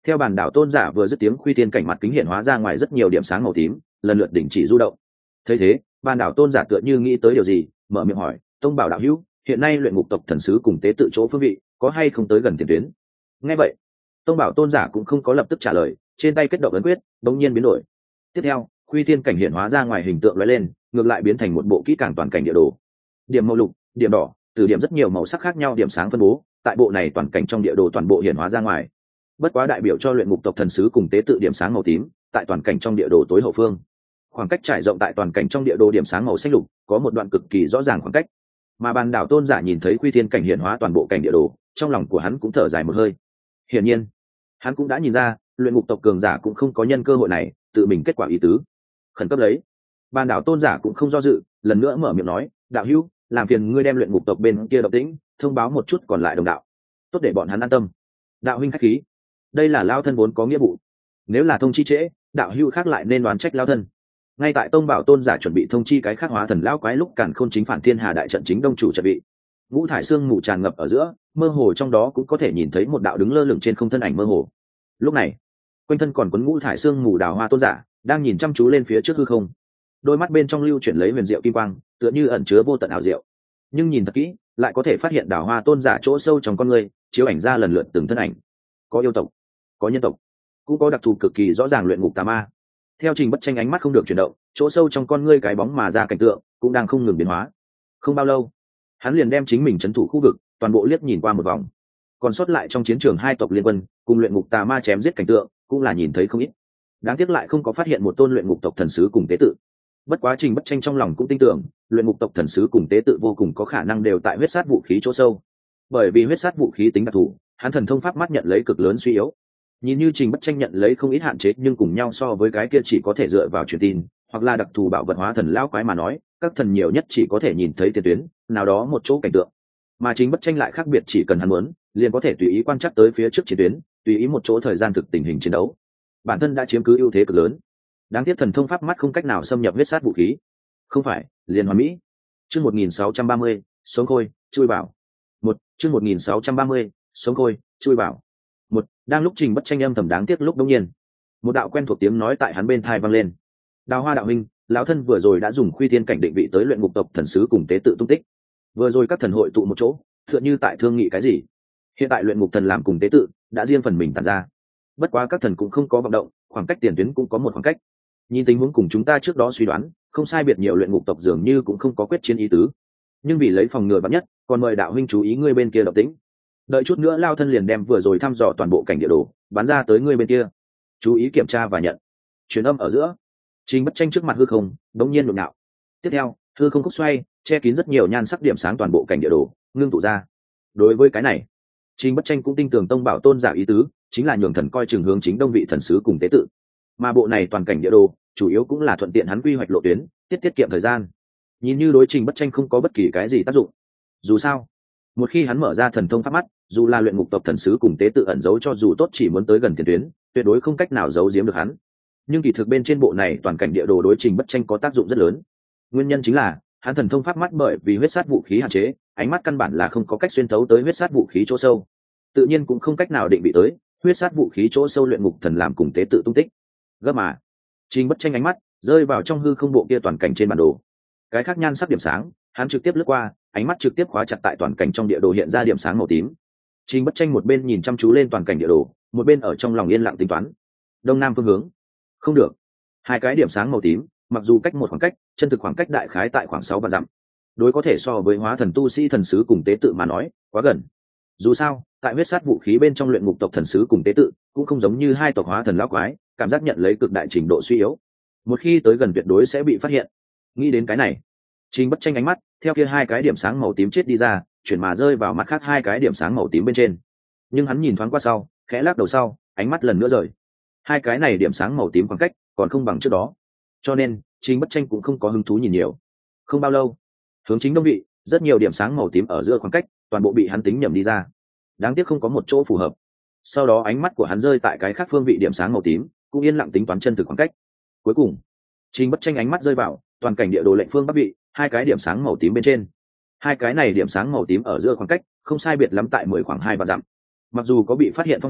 Theo bản đảo tôn giả vừa dứt tiếng, Khuy Thiên cảnh mặt kính hiện hóa ra ngoài rất nhiều điểm sáng màu tím, lần lượt đình chỉ du động. Thấy thế, bản đảo tôn giả tựa như nghĩ tới điều gì, mở miệng hỏi: "Tông bảo đạo hữu, hiện nay luyện ngục tộc thần sứ cùng tế tự chỗ phương vị, có hay không tới gần tiền tuyến?" Nghe vậy, Tông bảo tôn giả cũng không có lập tức trả lời, trên tay kết động ấn quyết, đống nhiên biến đổi. Tiếp theo, Khuy Thiên cảnh hiện hóa ra ngoài hình tượng lóe lên, ngược lại biến thành một bộ kỹ càng toàn cảnh địa đồ. Điểm màu lục, điểm đỏ, từ điểm rất nhiều màu sắc khác nhau điểm sáng phân bố, tại bộ này toàn cảnh trong địa đồ toàn bộ hiện hóa ra ngoài. Bất quá đại biểu cho luyện ngục tộc thần sứ cùng tế tự điểm sáng màu tím, tại toàn cảnh trong địa đồ tối hậu phương. Khoảng cách trải rộng tại toàn cảnh trong địa đồ điểm sáng màu xanh lục, có một đoạn cực kỳ rõ ràng khoảng cách. Mà bàn đảo tôn giả nhìn thấy Khuy Thiên cảnh hiện hóa toàn bộ cảnh địa đồ, trong lòng của hắn cũng thở dài một hơi. Hiển nhiên, hắn cũng đã nhìn ra, luyện ngục tộc cường giả cũng không có nhân cơ hội này tự mình kết quả ý tứ. Khẩn cấp lấy, bàn đảo tôn giả cũng không do dự, lần nữa mở miệng nói: "Đạo hữu, làm phiền ngươi đem luyện ngục tộc bên kia động tĩnh thông báo một chút còn lại đồng đạo, tốt để bọn hắn an tâm." "Đạo huynh khách khí, đây là lao thân vốn có nghĩa vụ, nếu là thông chi trễ, đạo hữu khác lại nên đoán trách lao thân." Ngay tại tông bảo tôn giả chuẩn bị thông chi cái khác hóa thần lão quái lúc, càn khôn chính phản thiên hà đại trận chính đông chủ trận bị ngũ thải xương mù tràn ngập ở giữa, mơ hồ trong đó cũng có thể nhìn thấy một đạo đứng lơ lửng trên không thân ảnh mơ hồ. Lúc này, quanh thân còn quấn ngũ thải xương mù đào hoa tôn giả đang nhìn chăm chú lên phía trước hư không, đôi mắt bên trong lưu chuyển lấy huyền diệu kim quang, tựa như ẩn chứa vô tận ảo diệu. Nhưng nhìn thật kỹ, lại có thể phát hiện đào hoa tôn giả chỗ sâu trong con người chiếu ảnh ra lần lượt từng thân ảnh, có yêu tộc, có nhân tộc, cũng có đặc thù cực kỳ rõ ràng luyện ngục tà ma. Theo Trình Bất Tranh ánh mắt không được chuyển động, chỗ sâu trong con ngươi cái bóng mà ra cảnh tượng cũng đang không ngừng biến hóa. Không bao lâu, hắn liền đem chính mình trấn thủ khu vực toàn bộ liếc nhìn qua một vòng. Còn sót lại trong chiến trường hai tộc liên quân cùng luyện ngục tà ma chém giết cảnh tượng cũng là nhìn thấy không ít. Đáng tiếc lại không có phát hiện một tôn luyện ngục tộc thần sứ cùng tế tự. Bất quá Trình Bất Tranh trong lòng cũng tin tưởng, luyện ngục tộc thần sứ cùng tế tự vô cùng có khả năng đều tại huyết sát vũ khí chỗ sâu. Bởi vì huyết sát vũ khí tính đặc thù, hắn thần thông pháp mắt nhận lấy cực lớn suy yếu. Nhìn như Trình Bất Tranh nhận lấy không ít hạn chế, nhưng cùng nhau so với cái kia chỉ có thể dựa vào truyền tin hoặc là đặc thù bảo vật hóa thần lão quái mà nói, các thần nhiều nhất chỉ có thể nhìn thấy tiền tuyến nào đó một chỗ cảnh tượng. Mà Trình Bất Tranh lại khác biệt, chỉ cần hắn muốn, liền có thể tùy ý quan trắc tới phía trước chiến tuyến, tùy ý một chỗ thời gian thực tình hình chiến đấu. Bản thân đã chiếm cứ ưu thế cực lớn. Đáng tiếc thần thông pháp mắt không cách nào xâm nhập huyết sát vũ khí. Không phải, liền hoàn mỹ. Chương 1630, sống khôi, chui bảo. Chương 1630, sống khôi, chui bảo. Đang lúc Trình Bất Tranh âm thầm đáng tiếc lúc đống nhiên, một đạo quen thuộc tiếng nói tại hắn bên tai vang lên: "Đào Hoa đạo huynh, lão thân vừa rồi đã dùng Khuy Thiên cảnh định vị tới luyện ngục tộc thần sứ cùng tế tự tung tích. Vừa rồi các thần hội tụ một chỗ, tựa như tại thương nghị cái gì. Hiện tại luyện ngục thần làm cùng tế tự đã riêng phần mình tản ra. Bất quá các thần cũng không có vận động, khoảng cách tiền tuyến cũng có một khoảng cách. Nhìn tình huống cùng chúng ta trước đó suy đoán, không sai biệt nhiều luyện ngục tộc dường như cũng không có quyết chiến ý tứ. Nhưng vì lấy phòng ngừa vạn nhất, còn mời đạo huynh chú ý ngươi bên kia động tĩnh. Đợi chút nữa lao thân liền đem vừa rồi thăm dò toàn bộ cảnh địa đồ bắn ra tới ngươi bên kia, chú ý kiểm tra và nhận." Truyền âm ở giữa, Trình Bất Tranh trước mặt hư không đống nhiên nhộn nhạo. Tiếp theo, hư không khúc xoay, che kín rất nhiều nhan sắc điểm sáng toàn bộ cảnh địa đồ ngưng tụ ra. Đối với cái này, Trình Bất Tranh cũng tin tưởng tông bảo tôn giả ý tứ, chính là nhường thần coi chừng hướng chính đông vị thần sứ cùng tế tự. Mà bộ này toàn cảnh địa đồ chủ yếu cũng là thuận tiện hắn quy hoạch lộ tuyến, tiết kiệm thời gian. Nhìn như đối Trình Bất Tranh không có bất kỳ cái gì tác dụng. Dù sao, một khi hắn mở ra thần thông pháp mắt, dù là luyện ngục tộc thần sứ cùng tế tự ẩn giấu cho dù tốt chỉ muốn tới gần tiền tuyến, tuyệt đối không cách nào giấu giếm được hắn. Nhưng kỳ thực bên trên bộ này toàn cảnh địa đồ đối Trình Bất Tranh có tác dụng rất lớn. Nguyên nhân chính là hắn thần thông pháp mắt bởi vì huyết sát vũ khí hạn chế, ánh mắt căn bản là không có cách xuyên thấu tới huyết sát vũ khí chỗ sâu, tự nhiên cũng không cách nào định vị tới huyết sát vũ khí chỗ sâu luyện ngục thần làm cùng tế tự tung tích. Gấp mà Trình Bất Tranh ánh mắt rơi vào trong hư không bộ kia toàn cảnh trên bản đồ, cái khác nhan sắc điểm sáng hắn trực tiếp lướt qua, ánh mắt trực tiếp khóa chặt tại toàn cảnh trong địa đồ hiện ra điểm sáng màu tím. Trình Bất Tranh một bên nhìn chăm chú lên toàn cảnh địa đồ, một bên ở trong lòng yên lặng tính toán. Đông nam phương hướng, không được. Hai cái điểm sáng màu tím, mặc dù cách một khoảng cách, chân thực khoảng cách đại khái tại khoảng 6 vạn dặm. Đối có thể so với hóa thần tu sĩ thần sứ cùng tế tự mà nói, quá gần. Dù sao, tại huyết sát vũ khí bên trong luyện ngục tộc thần sứ cùng tế tự, cũng không giống như hai tộc hóa thần lão quái, cảm giác nhận lấy cực đại trình độ suy yếu. Một khi tới gần tuyệt đối sẽ bị phát hiện. Nghĩ đến cái này, Trình Bất Tranh ánh mắt theo kia hai cái điểm sáng màu tím chết đi ra, chuyển mà rơi vào mắt khác hai cái điểm sáng màu tím bên trên. Nhưng hắn nhìn thoáng qua sau, khẽ lắc đầu sau, ánh mắt lần nữa rời. Hai cái này điểm sáng màu tím khoảng cách còn không bằng trước đó, cho nên Trình Bất Tranh cũng không có hứng thú nhìn nhiều. Không bao lâu, hướng chính đông vị, rất nhiều điểm sáng màu tím ở giữa khoảng cách toàn bộ bị hắn tính nhầm đi ra. Đáng tiếc không có một chỗ phù hợp. Sau đó ánh mắt của hắn rơi tại cái khác phương vị điểm sáng màu tím, cũng yên lặng tính toán chân thực khoảng cách. Cuối cùng, Trình Bất Tranh ánh mắt rơi vào toàn cảnh địa đồ lệnh phương bắc vị, hai cái điểm sáng màu tím bên trên. Hai cái này điểm sáng màu tím ở giữa khoảng cách không sai biệt lắm tại 10 khoảng 2 vạn dặm. Mặc dù có bị phát hiện phong hiểm,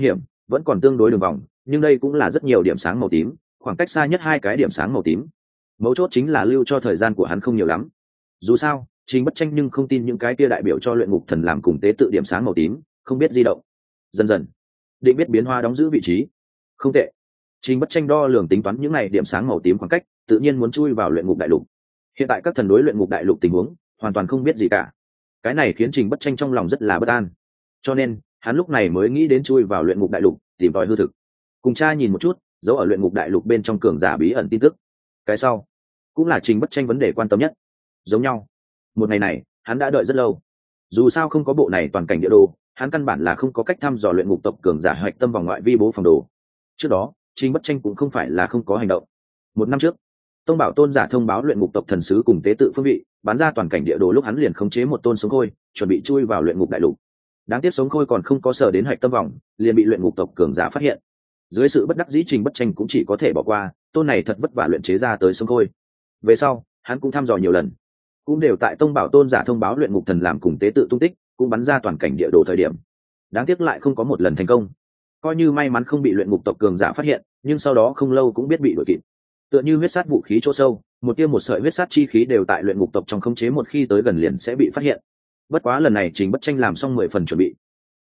vẫn còn tương đối đường vòng, nhưng đây cũng là rất nhiều điểm sáng màu tím, khoảng cách xa nhất hai cái điểm sáng màu tím. Mấu chốt chính là lưu cho thời gian của hắn không nhiều lắm. Dù sao Trình Bất Tranh nhưng không tin những cái kia đại biểu cho luyện ngục thần làm cùng tế tự điểm sáng màu tím không biết di động. Dần dần định biết biến hóa đóng giữ vị trí. Không tệ. Trình Bất Tranh đo lường tính toán những này điểm sáng màu tím khoảng cách, tự nhiên muốn chui vào luyện ngục đại lục. Hiện tại các thần đối luyện ngục đại lục tình huống hoàn toàn không biết gì cả, cái này khiến Trình Bất Tranh trong lòng rất là bất an, cho nên hắn lúc này mới nghĩ đến chui vào luyện ngục đại lục tìm tòi hư thực, cùng cha nhìn một chút dấu ở luyện ngục đại lục bên trong cường giả bí ẩn tin tức. Cái sau cũng là Trình Bất Tranh vấn đề quan tâm nhất. Giống nhau, một ngày này hắn đã đợi rất lâu. Dù sao không có bộ này toàn cảnh địa đồ, hắn căn bản là không có cách thăm dò luyện ngục tộc cường giả hạch tâm vòng ngoại vi bố phòng đồ. Trước đó Trình Bất Tranh cũng không phải là không có hành động. Một năm trước, Tông Bảo Tôn giả thông báo luyện ngục tộc thần sứ cùng tế tự phương vị, bán ra toàn cảnh địa đồ lúc hắn liền khống chế một tôn sống khôi, chuẩn bị chui vào luyện ngục đại lục. Đáng tiếc sống khôi còn không có sở đến hạch tâm vòng, liền bị luyện ngục tộc cường giả phát hiện. Dưới sự bất đắc dĩ, Trình Bất Tranh cũng chỉ có thể bỏ qua, tôn này thật vất vả luyện chế ra tới sống khôi. Về sau, hắn cũng thăm dò nhiều lần, cũng đều tại Tông Bảo Tôn giả thông báo luyện ngục thần làm cùng tế tự tung tích, cũng bắn ra toàn cảnh địa đồ thời điểm. Đáng tiếc lại không có một lần thành công. Coi như may mắn không bị luyện ngục tộc cường giả phát hiện, nhưng sau đó không lâu cũng biết bị đuổi kịp. Tựa như huyết sát vũ khí chỗ sâu, một tia một sợi huyết sát chi khí đều tại luyện ngục tộc trong khống chế, một khi tới gần liền sẽ bị phát hiện. Bất quá lần này Trình Bất Tranh làm xong 10 phần chuẩn bị.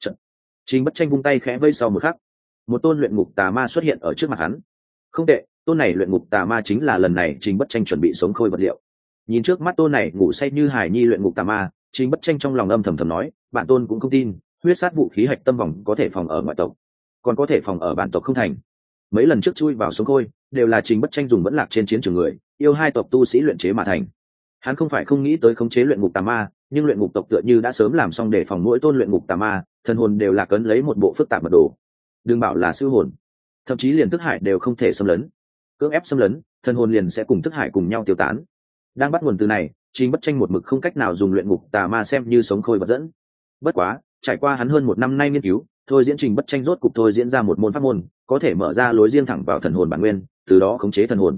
Trình Bất Tranh vung tay khẽ vây sau một khắc, một tôn luyện ngục tà ma xuất hiện ở trước mặt hắn. Không tệ, tôn này luyện ngục tà ma chính là lần này Trình Bất Tranh chuẩn bị sống khôi vật liệu. Nhìn trước mắt tôn này ngủ say như hải nhi luyện ngục tà ma, Trình Bất Tranh trong lòng âm thầm thầm nói, bản tôn cũng không tin huyết sát vũ khí hạch tâm vòng có thể phòng ở ngoại tộc, còn có thể phòng ở bản tộc không thành. Mấy lần trước chui vào sống khôi đều là Trình Bất Tranh dùng vẫn lạc trên chiến trường người yêu hai tộc tu sĩ luyện chế mà thành. Hắn không phải không nghĩ tới khống chế luyện ngục tà ma, nhưng luyện ngục tộc tựa như đã sớm làm xong để phòng mỗi tôn luyện ngục tà ma, thần hồn đều là cấn lấy một bộ phức tạp mật đồ. Đừng bảo là sư hồn, thậm chí liền thức hải đều không thể xâm lấn. Cưỡng ép xâm lấn, thần hồn liền sẽ cùng thức hải cùng nhau tiêu tán. Đang bắt nguồn từ này, Trình Bất Tranh một mực không cách nào dùng luyện ngục tà ma xem như sống khôi vật dẫn. Bất quá, trải qua hắn hơn 1 năm nay nghiên cứu, thôi diễn Trình Bất Tranh rốt cục thôi diễn ra một môn pháp môn, có thể mở ra lối riêng thẳng vào thần hồn bản nguyên, từ đó khống chế thần hồn.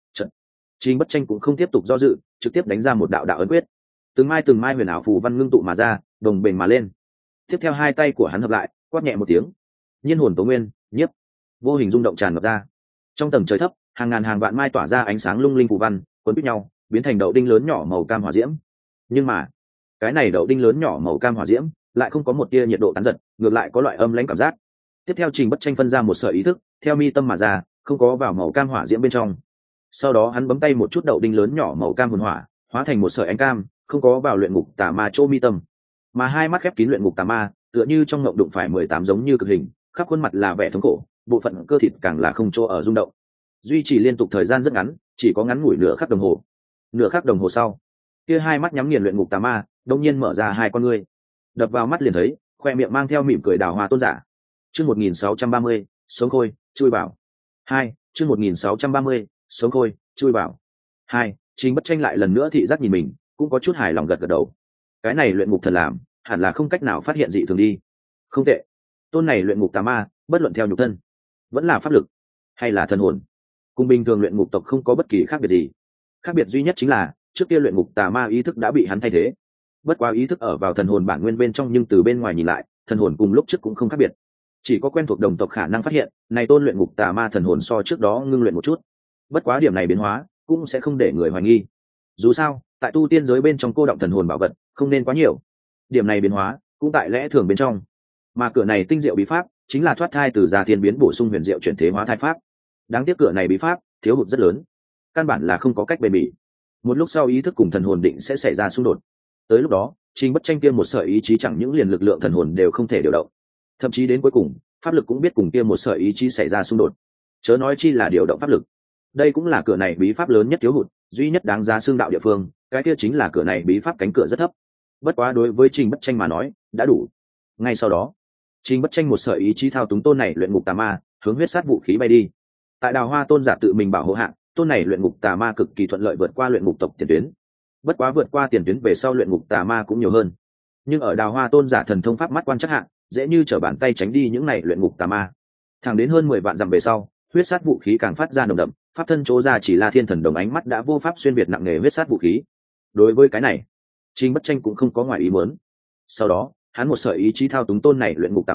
Trình Bất Tranh cũng không tiếp tục do dự, trực tiếp đánh ra một đạo đạo ấn quyết. Từng mai huyền ảo phù văn ngưng tụ mà ra, đồng bền mà lên. Tiếp theo hai tay của hắn hợp lại, quát nhẹ một tiếng, nhiên hồn tố nguyên, nhiếp. Vô hình rung động tràn ngập ra. Trong tầng trời thấp, hàng ngàn hàng vạn mai tỏa ra ánh sáng lung linh phù văn, quấn quýt nhau, biến thành đậu đinh lớn nhỏ màu cam hỏa diễm. Nhưng mà, cái này đậu đinh lớn nhỏ màu cam hỏa diễm lại không có một tia nhiệt độ tán giật, ngược lại có loại âm lãnh cảm giác. Tiếp theo Trình Bất Tranh phân ra một sợi ý thức, theo mi tâm mà ra, không có vào màu cam hỏa diễm bên trong. Sau đó hắn bấm tay một chút đậu đinh lớn nhỏ màu cam hồn hỏa, hóa thành một sợi ánh cam, không có vào luyện ngục tà ma chỗ mi tâm. Mà hai mắt khép kín luyện ngục tà ma, tựa như trong ngộng đụng phải 18 giống như cực hình, khắp khuôn mặt là vẻ thống khổ, bộ phận cơ thịt càng là không chỗ ở rung động. Duy trì liên tục thời gian rất ngắn, chỉ có ngắn ngủi nửa khắc đồng hồ. Nửa khắc đồng hồ sau, kia hai mắt nhắm nghiền luyện ngục tà ma, đột nhiên mở ra hai con ngươi. Đập vào mắt liền thấy, khoe miệng mang theo mỉm cười Đào Hoa Tôn giả. Chương 1630, sống khôi, chui vào. 2, chương 1630, sống khôi, chui vào. 2, Trình Bất Tranh lại lần nữa thị giác nhìn mình, cũng có chút hài lòng gật gật đầu. Cái này luyện ngục thần làm, hẳn là không cách nào phát hiện dị thường đi. Không tệ. Tôn này luyện ngục tà ma, bất luận theo nhục thân, vẫn là pháp lực, hay là thần hồn, cùng bình thường luyện ngục tộc không có bất kỳ khác biệt gì. Khác biệt duy nhất chính là, trước kia luyện ngục tà ma ý thức đã bị hắn thay thế. Bất quá ý thức ở vào thần hồn bản nguyên bên trong, nhưng từ bên ngoài nhìn lại, thần hồn cùng lúc trước cũng không khác biệt. Chỉ có quen thuộc đồng tộc khả năng phát hiện, này tôn luyện ngục tà ma thần hồn so trước đó ngưng luyện một chút. Bất quá điểm này biến hóa cũng sẽ không để người hoài nghi. Dù sao, tại tu tiên giới bên trong cô động thần hồn bảo vật không nên quá nhiều. Điểm này biến hóa cũng tại lẽ thường bên trong. Mà cửa này tinh diệu bí pháp chính là thoát thai từ gia thiên biến bổ sung huyền diệu chuyển thế hóa thai pháp. Đáng tiếc cửa này bí pháp thiếu hụt rất lớn, căn bản là không có cách bền bỉ. Một lúc sau ý thức cùng thần hồn định sẽ xảy ra xung đột. Tới lúc đó, Trình Bất Tranh kia một sợi ý chí chẳng những liền lực lượng thần hồn đều không thể điều động, thậm chí đến cuối cùng pháp lực cũng biết cùng kia một sợi ý chí xảy ra xung đột, chớ nói chi là điều động pháp lực. Đây cũng là cửa này bí pháp lớn nhất thiếu hụt, duy nhất đáng giá xương đạo địa phương, cái kia chính là cửa này bí pháp cánh cửa rất thấp. Bất quá đối với Trình Bất Tranh mà nói đã đủ. Ngay sau đó, Trình Bất Tranh một sợi ý chí thao túng tôn này luyện ngục tà ma, hướng huyết sát vũ khí bay đi. Tại Đào Hoa Tôn giả tự mình bảo hộ hạ, tôn này luyện ngục tà ma cực kỳ thuận lợi vượt qua luyện ngục tộc tiền tuyến. Bất quá vượt qua tiền tuyến về sau luyện ngục tà ma cũng nhiều hơn, nhưng ở Đào Hoa Tôn giả thần thông pháp mắt quan chắc hạ, dễ như trở bàn tay tránh đi những này luyện ngục tà ma. Thẳng đến hơn 10 vạn dặm về sau, huyết sát vũ khí càng phát ra nồng đậm, pháp thân chỗ ra chỉ là thiên thần đồng ánh mắt đã vô pháp xuyên việt nặng nề huyết sát vũ khí. Đối với cái này, Trình Bất Tranh cũng không có ngoài ý muốn. Sau đó, hắn một sợi ý chí thao túng tôn này luyện ngục tà ma,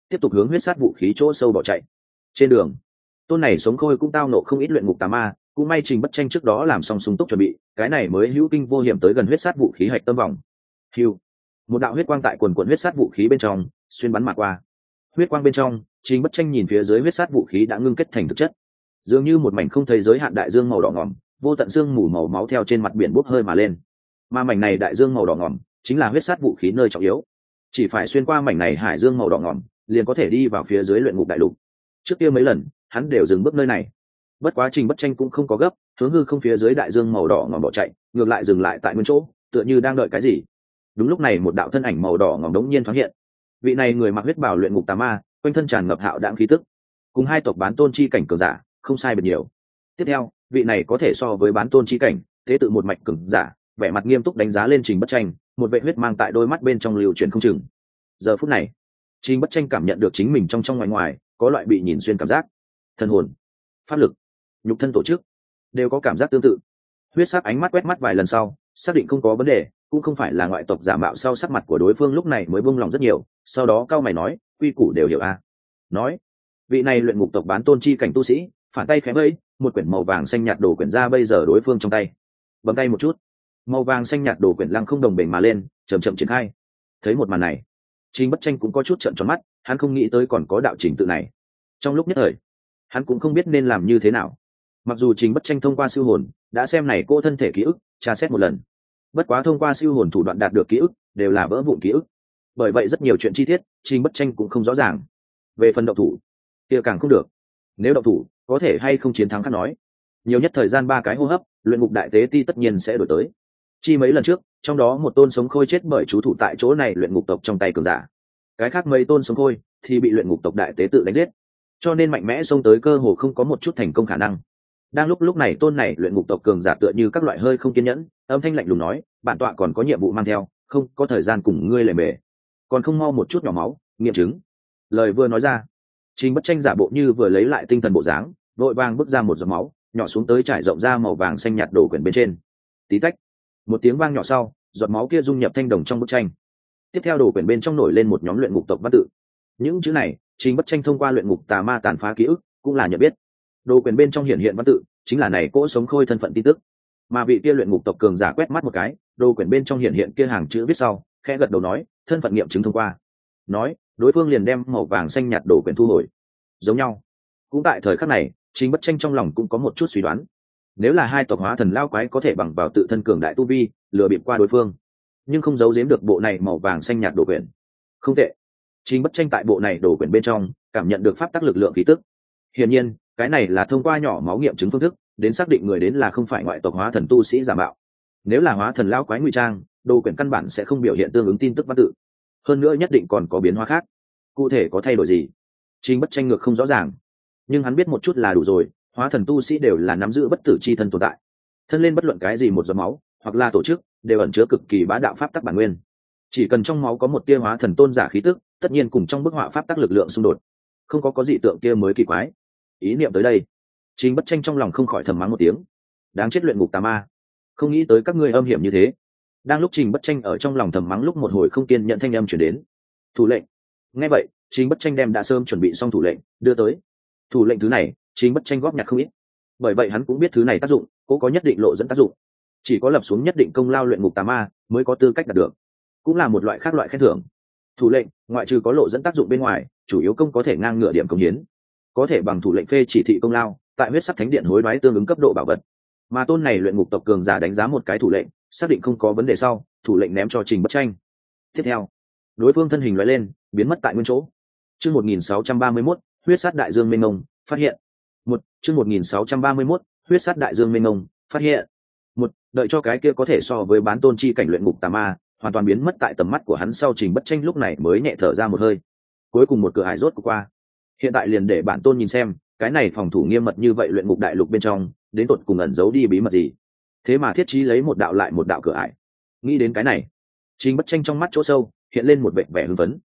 tiếp tục hướng huyết sát vũ khí chỗ sâu bỏ chạy. Trên đường, tôn này sống khôi cũng tao nộ không ít luyện ngục tà ma, cũng may Trình Bất Tranh trước đó làm xong sung túc chuẩn bị, cái này mới hữu kinh vô hiểm tới gần huyết sát vũ khí hạch tâm vòng. Hưu, một đạo huyết quang tại quần quần huyết sát vũ khí bên trong xuyên bắn mà qua. Huyết quang bên trong, Trình Bất Tranh nhìn phía dưới huyết sát vũ khí đã ngưng kết thành thực chất, dường như một mảnh không thấy giới hạn đại dương màu đỏ ngòm, vô tận xương mù màu máu theo trên mặt biển bốc hơi mà lên. Mà mảnh này đại dương màu đỏ ngòm chính là huyết sát vũ khí nơi trọng yếu. Chỉ phải xuyên qua mảnh này hải dương màu đỏ ngòm, liền có thể đi vào phía dưới luyện ngục đại lục. Trước kia mấy lần, hắn đều dừng bước nơi này. Bất quá Trình Bất Tranh cũng không có gấp, hướng hư không phía dưới đại dương màu đỏ ngòm bỏ chạy, ngược lại dừng lại tại nguyên chỗ, tựa như đang đợi cái gì. Đúng lúc này một đạo thân ảnh màu đỏ ngòm đống nhiên thoáng hiện. Vị này người mặc huyết bào luyện ngục tà ma, quanh thân tràn ngập hạo đãng khí tức, cùng hai tộc bán tôn chi cảnh cường giả không sai biệt nhiều. Tiếp theo, vị này có thể so với bán tôn chi cảnh, thế tự một mạch cường giả, vẻ mặt nghiêm túc đánh giá lên Trình Bất Tranh, một vệ huyết mang tại đôi mắt bên trong lưu chuyển không chừng. Giờ phút này, Trình Bất Tranh cảm nhận được chính mình trong trong ngoài ngoài có loại bị nhìn xuyên cảm giác. Thân hồn, pháp lực, nhục thân tổ chức đều có cảm giác tương tự. Huyết sắc ánh mắt quét mắt vài lần sau, xác định không có vấn đề, cũng không phải là ngoại tộc giả mạo, sau sắc mặt của đối phương lúc này mới buông lòng rất nhiều, sau đó cao mày nói, quy củ đều hiểu a. Nói, vị này luyện ngục tộc bán tôn chi cảnh tu sĩ, phản tay khẽ vẫy, một quyển màu vàng xanh nhạt đồ quyển ra bây giờ đối phương trong tay. Bấm tay một chút, màu vàng xanh nhạt đồ quyển lăng không đồng bể mà lên, chậm chậm triển khai. Thấy một màn này, Trình Bất Tranh cũng có chút trợn tròn mắt, hắn không nghĩ tới còn có đạo trình tự này. Trong lúc nhất thời, hắn cũng không biết nên làm như thế nào. Mặc dù Trình Bất Tranh thông qua siêu hồn đã xem này cô thân thể ký ức tra xét một lần, bất quá thông qua siêu hồn thủ đoạn đạt được ký ức đều là vỡ vụn ký ức, bởi vậy rất nhiều chuyện chi tiết Trình Bất Tranh cũng không rõ ràng. Về phần động thủ kia càng không được, nếu động thủ có thể hay không chiến thắng khác nói, nhiều nhất thời gian 3 cái hô hấp, luyện ngục đại tế ti tất nhiên sẽ đổi tới. Chi mấy lần trước, trong đó một tôn sống khôi chết bởi chú thủ tại chỗ này luyện ngục tộc trong tay cường giả, cái khác mấy tôn sống khôi thì bị luyện ngục tộc đại tế tự đánh giết, cho nên mạnh mẽ xông tới cơ hồ không có một chút thành công khả năng. Đang lúc này tôn này luyện ngục tộc cường giả tựa như các loại hơi không kiên nhẫn, âm thanh lạnh lùng nói, bản tọa còn có nhiệm vụ mang theo, không có thời gian cùng ngươi lề mề, còn không mau một chút nhỏ máu nghiệm chứng. Lời vừa nói ra, Trình Bất Tranh giả bộ như vừa lấy lại tinh thần bộ dáng, vội vàng bước ra một giọt máu nhỏ xuống tới trải rộng ra màu vàng xanh nhạt đồ quyển bên trên. Tí tách, một tiếng vang nhỏ sau, giọt máu kia dung nhập thanh đồng trong bức tranh. Tiếp theo đồ quyển bên trong nổi lên một nhóm luyện ngục tộc văn tự. Những chữ này, Trình Bất Tranh thông qua luyện ngục tà ma tàn phá ký ức cũng là nhận biết. Đồ quyển bên trong hiện hiện văn tự chính là này cỗ sống khôi thân phận tin tức. Mà vị kia luyện ngục tộc cường giả quét mắt một cái, đồ quyển bên trong hiện hiện kia hàng chữ viết sau, khẽ gật đầu nói, thân phận nghiệm chứng thông qua. Nói, đối phương liền đem màu vàng xanh nhạt đồ quyển thu hồi. Giống nhau, cũng tại thời khắc này, Trình Bất Tranh trong lòng cũng có một chút suy đoán. Nếu là hai tộc hóa thần lao quái có thể bằng vào tự thân cường đại tu vi lừa bịp qua đối phương, nhưng không giấu giếm được bộ này màu vàng xanh nhạt đồ quyển. Không tệ. Trình Bất Tranh tại bộ này đồ quyển bên trong cảm nhận được pháp tắc lực lượng khí tức. Hiển nhiên, cái này là thông qua nhỏ máu nghiệm chứng phương thức đến xác định người đến là không phải ngoại tộc hóa thần tu sĩ giả mạo. Nếu là hóa thần lao quái ngụy trang, đồ quyển căn bản sẽ không biểu hiện tương ứng tin tức văn tự. Hơn nữa nhất định còn có biến hóa khác. Cụ thể có thay đổi gì, Trình Bất Tranh ngược không rõ ràng, nhưng hắn biết một chút là đủ rồi. Hóa thần tu sĩ đều là nắm giữ bất tử chi thân tồn tại, thân lên bất luận cái gì một giọt máu hoặc là tổ chức đều ẩn chứa cực kỳ bá đạo pháp tắc bản nguyên. Chỉ cần trong máu có một tia hóa thần tôn giả khí tức, tất nhiên cùng trong bức họa pháp tắc lực lượng xung đột, không có dị tượng kia mới kỳ quái. Ý niệm tới đây, Trình Bất Tranh trong lòng không khỏi thầm mắng một tiếng, đáng chết luyện ngục tà ma, không nghĩ tới các ngươi âm hiểm như thế. Đang lúc Trình Bất Tranh ở trong lòng thầm mắng lúc, một hồi không kiên nhận thanh âm chuyển đến. Thủ lệnh. Nghe vậy, Trình Bất Tranh đem đã sớm chuẩn bị xong thủ lệnh đưa tới. Thủ lệnh thứ này Trình Bất Tranh góp nhặt không ít, bởi vậy hắn cũng biết thứ này tác dụng cũng có nhất định lộ dẫn tác dụng, chỉ có lập xuống nhất định công lao luyện ngục tà ma mới có tư cách đạt được, cũng là một loại khác loại khen thưởng. Thủ lệnh ngoại trừ có lộ dẫn tác dụng bên ngoài, chủ yếu công có thể ngang ngửa điểm công hiến, có thể bằng thủ lệnh phê chỉ thị công lao tại huyết sắc thánh điện hối đoái tương ứng cấp độ bảo vật. Mà tôn này luyện ngục tộc cường giả đánh giá một cái thủ lệnh, xác định không có vấn đề sau, thủ lệnh ném cho Trình Bất Tranh. Tiếp theo, đối phương thân hình lóe lên, biến mất tại nguyên chỗ. Chương 1631, huyết sát đại dương mênh mông, phát hiện. Chương 1631, huyết sát đại dương mênh mông, phát hiện. Đợi cho cái kia có thể so với bán tôn chi cảnh luyện ngục tà ma hoàn toàn biến mất tại tầm mắt của hắn sau, Trình Bất Tranh lúc này mới nhẹ thở ra một hơi. Cuối cùng một cửa ải rốt qua. Hiện tại liền để bản tôn nhìn xem, cái này phòng thủ nghiêm mật như vậy luyện ngục đại lục bên trong, đến tột cùng ẩn giấu đi bí mật gì. Thế mà thiết trí lấy một đạo lại một đạo cửa ải. Nghĩ đến cái này, Trình Bất Tranh trong mắt chỗ sâu hiện lên một vẻ hưng phấn.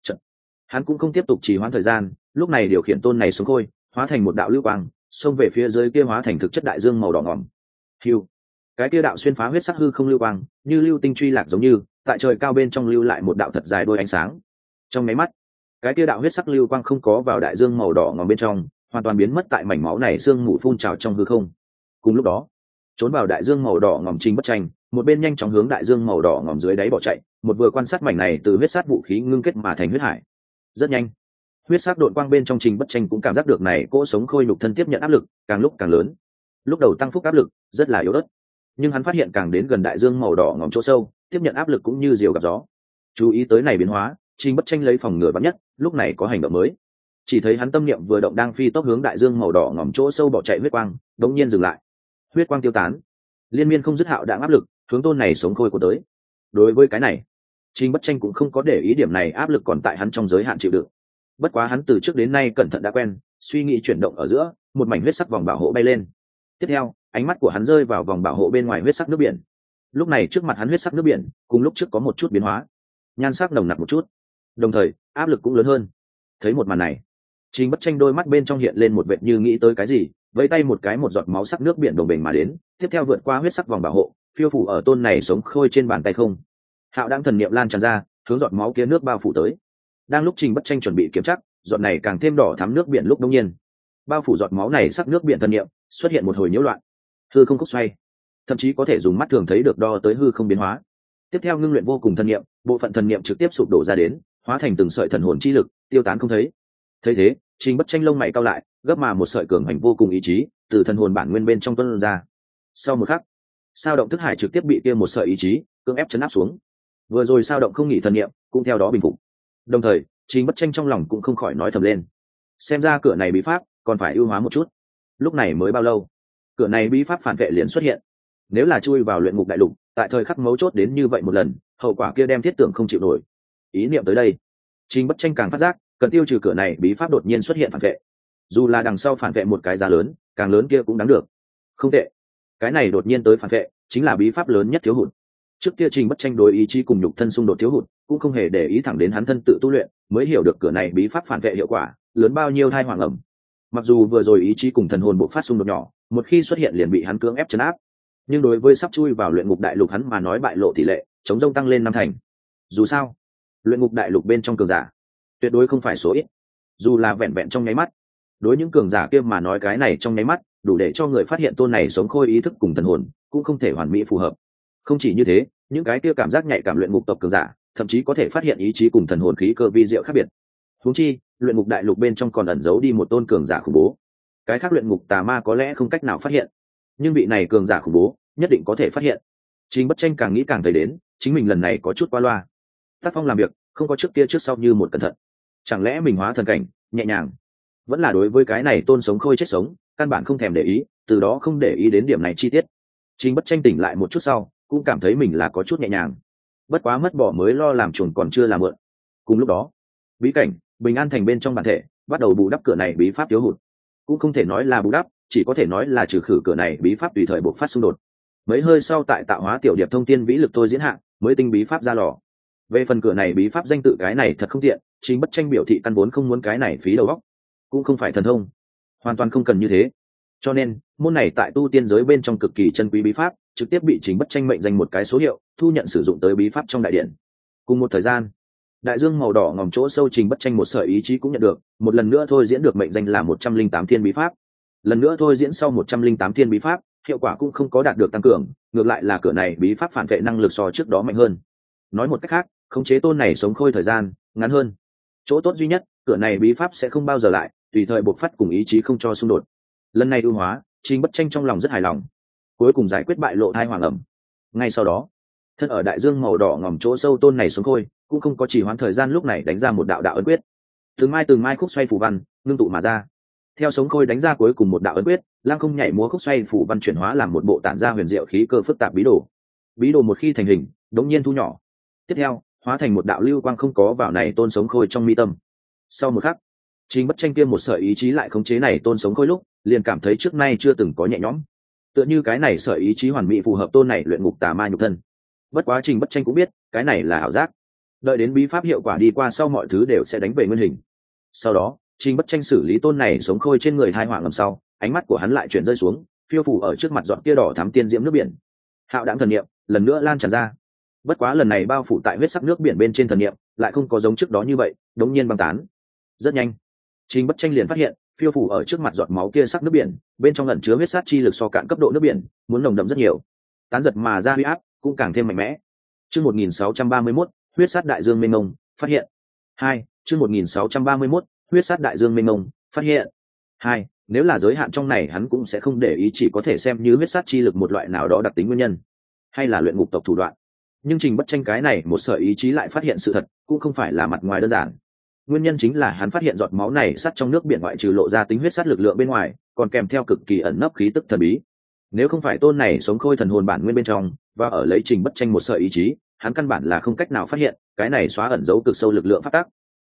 Hắn cũng không tiếp tục trì hoãn thời gian, lúc này điều khiển tôn này xuống khôi, hóa thành một đạo lưu quang, xông về phía dưới kia hóa thành thực chất đại dương màu đỏ ngòm. Hưu, cái kia đạo xuyên phá huyết sắc hư không lưu quang, như lưu tinh truy lạc giống như tại trời cao bên trong lưu lại một đạo thật dài đôi ánh sáng. Trong máy mắt, cái kia đạo huyết sắc lưu quang không có vào đại dương màu đỏ ngòm bên trong, hoàn toàn biến mất tại mảnh máu này sương mù phun trào trong hư không. Cùng lúc đó, trốn vào đại dương màu đỏ ngòm Trình Bất Tranh, một bên nhanh chóng hướng đại dương màu đỏ ngòm dưới đáy bỏ chạy, một vừa quan sát mảnh này từ huyết sát vũ khí ngưng kết mà thành huyết hải. Rất nhanh, huyết sắc độn quang bên trong Trình Bất Tranh cũng cảm giác được này cỗ sống khôi nhục thân tiếp nhận áp lực càng lúc càng lớn. Lúc đầu tăng phúc áp lực rất là yếu ớt, nhưng hắn phát hiện càng đến gần đại dương màu đỏ ngòm chỗ sâu, tiếp nhận áp lực cũng như diều gặp gió. Chú ý tới này biến hóa, Trình Bất Tranh lấy phòng ngừa vạn nhất, lúc này có hành động mới. Chỉ thấy hắn tâm niệm vừa động đang phi tốc hướng đại dương màu đỏ ngòm chỗ sâu bỏ chạy huyết quang, đống nhiên dừng lại. Huyết quang tiêu tán, liên miên không dứt hạo đãng áp lực hướng tôn này sống khôi của tới. Đối với cái này, Trình Bất Tranh cũng không có để ý điểm này áp lực còn tại hắn trong giới hạn chịu đựng. Bất quá hắn từ trước đến nay cẩn thận đã quen, suy nghĩ chuyển động ở giữa, một mảnh huyết sắc vòng bảo hộ bay lên. Tiếp theo, ánh mắt của hắn rơi vào vòng bảo hộ bên ngoài huyết sắc nước biển. Lúc này trước mặt hắn huyết sắc nước biển, cùng lúc trước có một chút biến hóa, nhan sắc nồng nặc một chút, đồng thời áp lực cũng lớn hơn. Thấy một màn này, Trình Bất Tranh đôi mắt bên trong hiện lên một vệt như nghĩ tới cái gì, vẫy tay một cái, một giọt máu sắc nước biển đồng bình mà đến, tiếp theo vượt qua huyết sắc vòng bảo hộ, phiêu phủ ở tôn này sống khôi trên bàn tay không. Hạo đang thần niệm lan tràn ra, hướng giọt máu kia nước bao phủ tới. Đang lúc Trình Bất Tranh chuẩn bị kiểm chắc, giọt này càng thêm đỏ thắm nước biển lúc đột nhiên, bao phủ giọt máu này sắc nước biển thần niệm, xuất hiện một hồi nhiễu loạn. Hư không khúc xoay, thậm chí có thể dùng mắt thường thấy được đo tới hư không biến hóa. Tiếp theo ngưng luyện vô cùng thần niệm, bộ phận thần niệm trực tiếp sụp đổ ra đến, hóa thành từng sợi thần hồn chi lực, tiêu tán không thấy. Thấy thế, Trình Bất Tranh lông mày cau lại, gấp mà một sợi cường hành vô cùng ý chí từ thần hồn bản nguyên bên trong tuôn ra. Sau một khắc, sao động thức hải trực tiếp bị kia một sợi ý chí cưỡng ép chấn áp xuống. Vừa rồi sao động không nghỉ thần niệm cũng theo đó bình phục. Đồng thời, Trình Bất Tranh trong lòng cũng không khỏi nói thầm lên, xem ra cửa này bí pháp còn phải ưu hóa một chút. Lúc này mới bao lâu, cửa này bí pháp phản vệ liền xuất hiện. Nếu là chui vào luyện ngục đại lục, tại thời khắc mấu chốt đến như vậy một lần, hậu quả kia đem thiết tưởng không chịu nổi. Ý niệm tới đây, Trình Bất Tranh càng phát giác cần tiêu trừ cửa này bí pháp đột nhiên xuất hiện phản vệ. Dù là đằng sau phản vệ một cái giá lớn, càng lớn kia cũng đáng được. Không tệ, cái này đột nhiên tới phản vệ chính là bí pháp lớn nhất thiếu hụt. Trước kia Trình Bất Tranh đối ý chí cùng nhục thân xung đột thiếu hụt, cũng không hề để ý thẳng đến hắn thân tự tu luyện, mới hiểu được cửa này bí pháp phản vệ hiệu quả lớn bao nhiêu thai hoàng ẩm. Mặc dù vừa rồi ý chí cùng thần hồn bộ phát xung đột nhỏ, một khi xuất hiện liền bị hắn cưỡng ép chấn áp, nhưng đối với sắp chui vào luyện ngục đại lục hắn mà nói bại lộ tỷ lệ chống rông tăng lên 5 thành. Dù sao, luyện ngục đại lục bên trong cường giả tuyệt đối không phải số ít, dù là vẹn vẹn trong nháy mắt, đối những cường giả kia mà nói cái này trong nháy mắt đủ để cho người phát hiện tôn này sống khôi ý thức cùng thần hồn cũng không thể hoàn mỹ phù hợp. Không chỉ như thế, những cái kia cảm giác nhạy cảm luyện ngục tộc cường giả thậm chí có thể phát hiện ý chí cùng thần hồn khí cơ vi diệu khác biệt. Huống chi luyện ngục đại lục bên trong còn ẩn giấu đi một tôn cường giả khủng bố, cái khác luyện ngục tà ma có lẽ không cách nào phát hiện, nhưng vị này cường giả khủng bố nhất định có thể phát hiện. Trình Bất Tranh càng nghĩ càng thấy đến chính mình lần này có chút qua loa, tác phong làm việc không có trước kia trước sau như một cẩn thận. Chẳng lẽ mình hóa thần cảnh nhẹ nhàng, vẫn là đối với cái này tôn sống khôi chết sống căn bản không thèm để ý, từ đó không để ý đến điểm này chi tiết. Trình Bất Tranh tỉnh lại một chút sau cũng cảm thấy mình là có chút nhẹ nhàng, bất quá mất bỏ mới lo làm chuồn còn chưa làm mượn. Cùng lúc đó, bí cảnh bình an thành bên trong bản thể bắt đầu bù đắp cửa này bí pháp thiếu hụt, cũng không thể nói là bù đắp, chỉ có thể nói là trừ khử cửa này bí pháp tùy thời bộc phát xung đột. Mấy hơi sau tại tạo hóa tiểu điệp thông tiên vĩ lực tôi diễn hạng mới tinh bí pháp ra lò. Về phần cửa này bí pháp danh tự cái này thật không tiện, Trình Bất Tranh biểu thị căn vốn không muốn cái này phí đầu óc, cũng không phải thần thông, hoàn toàn không cần như thế. Cho nên môn này tại tu tiên giới bên trong cực kỳ chân quý bí pháp trực tiếp bị Trình Bất Tranh mệnh danh một cái số hiệu thu nhận sử dụng tới bí pháp trong đại điện. Cùng một thời gian, đại dương màu đỏ ngòm chỗ sâu Trình Bất Tranh một sợi ý chí cũng nhận được một lần nữa thôi diễn được mệnh danh là 108 thiên bí pháp. Lần nữa thôi diễn sau 108 thiên bí pháp, hiệu quả cũng không có đạt được tăng cường, ngược lại là cửa này bí pháp phản vệ năng lực so trước đó mạnh hơn. Nói một cách khác, khống chế tôn này sống khôi thời gian ngắn hơn. Chỗ tốt duy nhất, cửa này bí pháp sẽ không bao giờ lại tùy thời bộc phát cùng ý chí không cho xung đột. Lần này ưu hóa, Trình Bất Tranh trong lòng rất hài lòng, cuối cùng giải quyết bại lộ thai hoàng ẩm. Ngay sau đó, thân ở đại dương màu đỏ ngòm chỗ sâu tôn này sống khôi cũng không có chỉ hoãn thời gian, lúc này đánh ra một đạo đạo ấn quyết, từng mai khúc xoay phù văn ngưng tụ mà ra. Theo sống khôi đánh ra cuối cùng một đạo ấn quyết, lăng không nhảy múa khúc xoay phù văn chuyển hóa làm một bộ tản ra huyền diệu khí cơ phức tạp bí đồ. Bí đồ một khi thành hình đống nhiên thu nhỏ, tiếp theo hóa thành một đạo lưu quang không có vào này tôn sống khôi trong mi tâm. Sau một khắc, Trình Bất Tranh tiêm một sợi ý chí lại khống chế này tôn sống khôi lúc liền cảm thấy trước nay chưa từng có nhẹ nhõm, tựa như cái này sợi ý chí hoàn mỹ phù hợp tôn này luyện ngục tà ma nhục thân. Bất quá Trình Bất Tranh cũng biết cái này là ảo giác, đợi đến bí pháp hiệu quả đi qua sau mọi thứ đều sẽ đánh về nguyên hình. Sau đó Trình Bất Tranh xử lý tôn này sống khôi trên người thai hoàng ngầm sau, ánh mắt của hắn lại chuyển rơi xuống phiêu phủ ở trước mặt giọt kia đỏ thắm tiên diễm nước biển. Hạo đãng thần niệm lần nữa lan tràn ra, bất quá lần này bao phủ tại huyết sắc nước biển bên trên thần niệm lại không có giống trước đó như vậy đống nhiên băng tán, Rất nhanh, Trình Bất Tranh liền phát hiện phiêu phủ ở trước mặt giọt máu kia sắc nước biển bên trong ẩn chứa huyết sát chi lực so cạn cấp độ nước biển muốn nồng đậm rất nhiều, tán giật mà ra huy áp cũng càng thêm mạnh mẽ. Chương 1631, huyết sát đại dương mênh mông, phát hiện. 2, chương 1631, huyết sát đại dương mênh mông, phát hiện. 2, nếu là giới hạn trong này hắn cũng sẽ không để ý, chỉ có thể xem như huyết sát chi lực một loại nào đó đặc tính nguyên nhân, hay là luyện ngục tộc thủ đoạn. Nhưng Trình Bất Tranh cái này một sợi ý chí lại phát hiện sự thật cũng không phải là mặt ngoài đơn giản. Nguyên nhân chính là hắn phát hiện giọt máu này sắt trong nước biển ngoại trừ lộ ra tính huyết sát lực lượng bên ngoài, còn kèm theo cực kỳ ẩn nấp khí tức thần bí. Nếu không phải tôn này sống khôi thần hồn bản nguyên bên trong và ở lấy Trình Bất Tranh một sợi ý chí, hắn căn bản là không cách nào phát hiện cái này xóa ẩn giấu cực sâu lực lượng phát tác.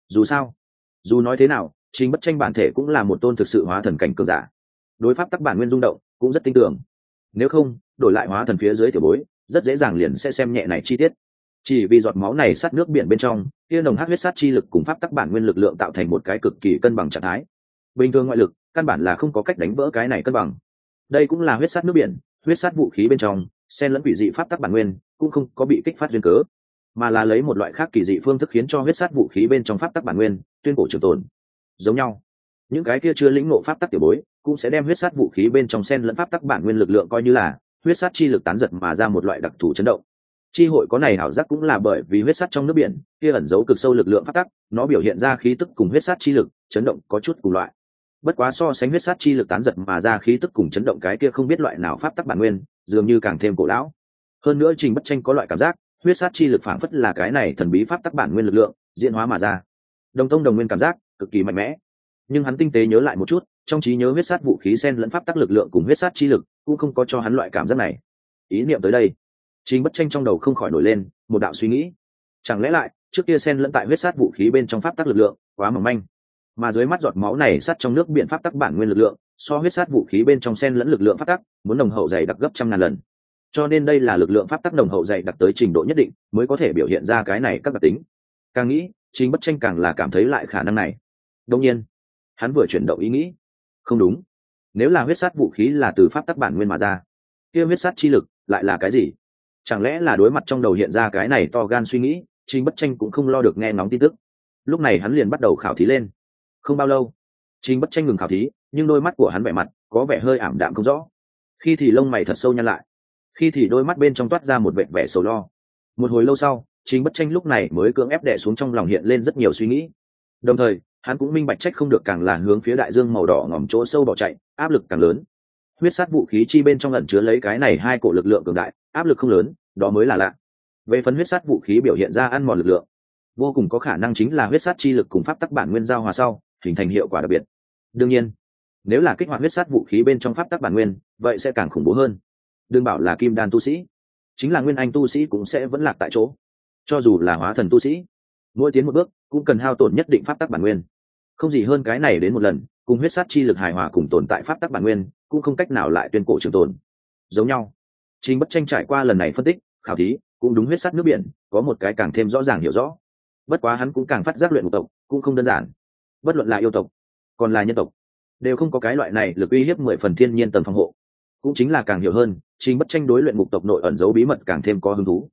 Dù nói thế nào, Trình Bất Tranh bản thể cũng là một tôn thực sự hóa thần cảnh cường giả, đối pháp tắc bản nguyên rung động cũng rất tinh tường. Nếu không, đổi lại hóa thần phía dưới tiểu bối rất dễ dàng liền sẽ xem nhẹ này chi tiết. Chỉ vì giọt máu này sát nước biển bên trong kia nồng hắc huyết sát chi lực cùng pháp tắc bản nguyên lực lượng tạo thành một cái cực kỳ cân bằng trạng thái. Bình thường ngoại lực căn bản là không có cách đánh vỡ cái này cân bằng. Đây cũng là huyết sát nước biển, huyết sát vũ khí bên trong xen lẫn quỷ dị pháp tắc bản nguyên cũng không có bị kích phát duyên cớ, mà là lấy một loại khác kỳ dị phương thức khiến cho huyết sát vũ khí bên trong pháp tắc bản nguyên tuyên cổ trường tồn. Giống nhau, những cái kia chưa lĩnh ngộ pháp tắc tiểu bối cũng sẽ đem huyết sát vũ khí bên trong xen lẫn pháp tắc bản nguyên lực lượng coi như là huyết sát chi lực tán giật mà ra một loại đặc thù chấn động. Chi hội có này ảo giác cũng là bởi vì huyết sát trong nước biển kia ẩn giấu cực sâu lực lượng pháp tắc, nó biểu hiện ra khí tức cùng huyết sát chi lực chấn động có chút cùng loại. Bất quá so sánh huyết sát chi lực tán giật mà ra khí tức cùng chấn động cái kia không biết loại nào pháp tắc bản nguyên, dường như càng thêm cổ lão. Hơn nữa Trình Bất Tranh có loại cảm giác huyết sát chi lực phảng phất là cái này thần bí pháp tắc bản nguyên lực lượng diễn hóa mà ra, đồng tông đồng nguyên cảm giác cực kỳ mạnh mẽ. Nhưng hắn tinh tế nhớ lại một chút, trong trí nhớ huyết sát vũ khí xen lẫn pháp tắc lực lượng cùng huyết sát chi lực cũng không có cho hắn loại cảm giác này. Ý niệm tới đây, Trình Bất Tranh trong đầu không khỏi nổi lên một đạo suy nghĩ. Chẳng lẽ lại trước kia xen lẫn tại huyết sát vũ khí bên trong pháp tắc lực lượng quá mỏng manh, mà dưới mắt giọt máu này sắt trong nước biển pháp tắc bản nguyên lực lượng so huyết sát vũ khí bên trong xen lẫn lực lượng pháp tắc muốn nồng hậu dày đặc gấp trăm ngàn lần. Cho nên đây là lực lượng pháp tắc nồng hậu dày đặc tới trình độ nhất định mới có thể biểu hiện ra cái này các đặc tính. Càng nghĩ, Trình Bất Tranh càng là cảm thấy lại khả năng này. Đương nhiên, hắn vừa chuyển động ý nghĩ, không đúng, nếu là huyết sát vũ khí là từ pháp tắc bản nguyên mà ra, kia huyết sát chi lực lại là cái gì? Chẳng lẽ là đối mặt trong đầu hiện ra cái này to gan suy nghĩ, Trình Bất Tranh cũng không lo được nghe ngóng tin tức. Lúc này hắn liền bắt đầu khảo thí lên. Không bao lâu, Trình Bất Tranh ngừng khảo thí, nhưng đôi mắt của hắn vẻ mặt có vẻ hơi ảm đạm không rõ. Khi thì lông mày thật sâu nhăn lại, khi thì đôi mắt bên trong toát ra một vẻ vẻ sầu lo. Một hồi lâu sau, Trình Bất Tranh lúc này mới cưỡng ép đè xuống trong lòng hiện lên rất nhiều suy nghĩ. Đồng thời, hắn cũng minh bạch trách không được càng là hướng phía đại dương màu đỏ ngòm chỗ sâu bỏ chạy, áp lực càng lớn. Huyết sát vũ khí chi bên trong ẩn chứa lấy cái này hai cổ lực lượng cường đại, áp lực không lớn, đó mới là lạ. Về phần huyết sát vũ khí biểu hiện ra ăn mòn lực lượng, vô cùng có khả năng chính là huyết sát chi lực cùng pháp tắc bản nguyên giao hòa sau hình thành hiệu quả đặc biệt. Đương nhiên, nếu là kích hoạt huyết sát vũ khí bên trong pháp tắc bản nguyên, vậy sẽ càng khủng bố hơn. Đừng bảo là kim đan tu sĩ, chính là nguyên anh tu sĩ cũng sẽ vẫn lạc tại chỗ. Cho dù là hóa thần tu sĩ, mỗi tiến một bước cũng cần hao tổn nhất định pháp tắc bản nguyên. Không gì hơn cái này đến một lần, cùng huyết sát chi lực hài hòa cùng tồn tại pháp tắc bản nguyên, cũng không cách nào lại tuyên cổ trường tồn. Giống nhau, Trình Bất Tranh trải qua lần này phân tích, khảo thí, cũng đúng huyết sát nước biển, có một cái càng thêm rõ ràng hiểu rõ. Bất quá hắn cũng càng phát giác luyện ngục tộc cũng không đơn giản. Bất luận là yêu tộc, còn là nhân tộc, đều không có cái loại này lực uy hiếp 10 phần thiên nhiên tầng phòng hộ. Cũng chính là càng hiểu hơn, Trình Bất Tranh đối luyện ngục tộc nội ẩn giấu bí mật càng thêm có hứng thú.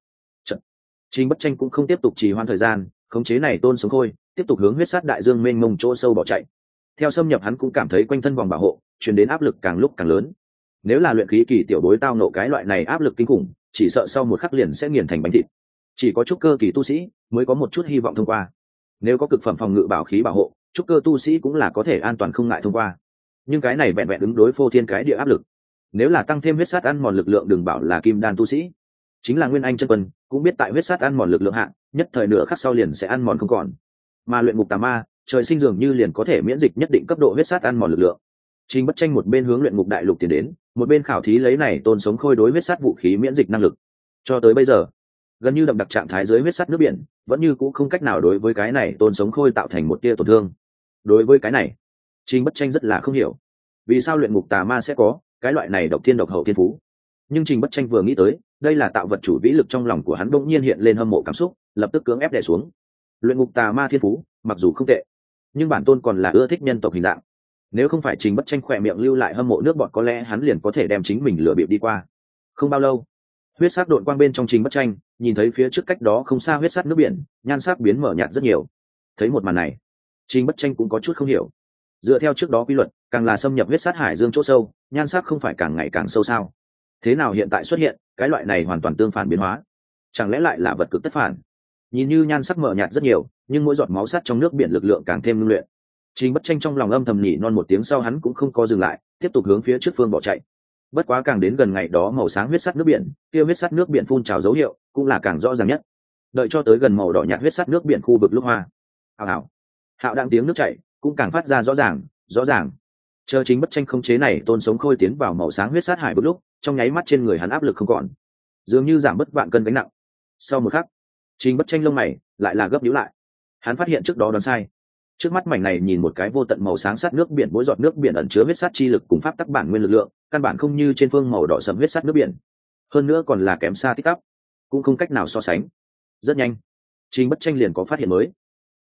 Trình Bất Tranh cũng không tiếp tục trì hoãn thời gian, khống chế này tôn sống khôi, tiếp tục hướng huyết sát đại dương mênh mông chỗ sâu bỏ chạy. Theo xâm nhập hắn cũng cảm thấy quanh thân vòng bảo hộ truyền đến áp lực càng lúc càng lớn. Nếu là luyện khí kỳ tiểu bối tao nộ cái loại này áp lực kinh khủng, chỉ sợ sau một khắc liền sẽ nghiền thành bánh thịt. Chỉ có trúc cơ kỳ tu sĩ mới có một chút hy vọng thông qua. Nếu có cực phẩm phòng ngự bảo khí bảo hộ, trúc cơ tu sĩ cũng là có thể an toàn không ngại thông qua. Nhưng cái này vẹn vẹn ứng đối phô thiên cái địa áp lực. Nếu là tăng thêm huyết sát ăn mòn lực lượng, đừng bảo là kim đan tu sĩ, chính là nguyên anh chân quân cũng biết tại huyết sát ăn mòn lực lượng hạ, nhất thời nửa khắc sau liền sẽ ăn mòn không còn. Mà luyện ngục tà ma, trời sinh dường như liền có thể miễn dịch nhất định cấp độ huyết sát ăn mòn lực lượng. Trình Bất Tranh một bên hướng luyện ngục đại lục tiến đến, một bên khảo thí lấy này tôn sống khôi đối huyết sát vũ khí miễn dịch năng lực. Cho tới bây giờ, gần như đậm đặc trạng thái dưới huyết sát nước biển, vẫn như cũ không cách nào đối với cái này tôn sống khôi tạo thành một tia tổn thương. Đối với cái này, Trình Bất Tranh rất là không hiểu, vì sao luyện ngục tà ma sẽ có cái loại này độc thiên độc hậu thiên phú. Nhưng Trình Bất Tranh vừa nghĩ tới, đây là tạo vật chủ vĩ lực, trong lòng của hắn bỗng nhiên hiện lên hâm mộ cảm xúc, lập tức cưỡng ép đè xuống. Luyện ngục tà ma thiên phú, mặc dù không tệ, nhưng bản tôn còn là ưa thích nhân tộc hình dạng. Nếu không phải Trình Bất Tranh khỏe miệng lưu lại hâm mộ nước bọt, có lẽ hắn liền có thể đem chính mình lừa bịp đi qua. Không bao lâu, huyết sắc độn quang bên trong Trình Bất Tranh nhìn thấy phía trước cách đó không xa huyết sắc nước biển, nhan sắc biến mở nhạt rất nhiều. Thấy một màn này, Trình Bất Tranh cũng có chút không hiểu. Dựa theo trước đó quy luật, càng là xâm nhập huyết sát hải dương chỗ sâu, nhan sắc không phải càng ngày càng sâu sao? Thế nào hiện tại xuất hiện cái loại này hoàn toàn tương phản biến hóa? Chẳng lẽ lại là vật cực tất phản? Nhìn như nhan sắc mờ nhạt rất nhiều, nhưng mỗi giọt máu sắt trong nước biển lực lượng càng thêm ngưng luyện. Trình Bất Tranh trong lòng âm thầm nhỉ non một tiếng sau hắn cũng không có dừng lại, tiếp tục hướng phía trước phương bỏ chạy. Bất quá càng đến gần ngày đó màu sáng huyết sắt nước biển, kia huyết sắt nước biển phun trào dấu hiệu cũng là càng rõ ràng nhất. Đợi cho tới gần màu đỏ nhạt huyết sắt nước biển khu vực lúc hoa. Hào hào đang tiếng nước chảy cũng càng phát ra rõ ràng. Chờ Trình Bất Tranh không chế này tôn sống khôi tiến vào màu sáng huyết sát hải một lúc, trong nháy mắt trên người hắn áp lực không còn, dường như giảm bớt vạn cân gánh nặng. Sau một khắc, Trình Bất Tranh lông mày lại là gấp nhíu lại. Hắn phát hiện trước đó đoán sai. Trước mắt mảnh này nhìn một cái vô tận màu sáng sắt nước biển, mỗi giọt nước biển ẩn chứa huyết sát chi lực cùng pháp tắc bản nguyên lực lượng, căn bản không như trên phương màu đỏ sẫm huyết sát nước biển. Hơn nữa còn là kém xa tích tắp, cũng không cách nào so sánh. Rất nhanh, Trình Bất Tranh liền có phát hiện mới.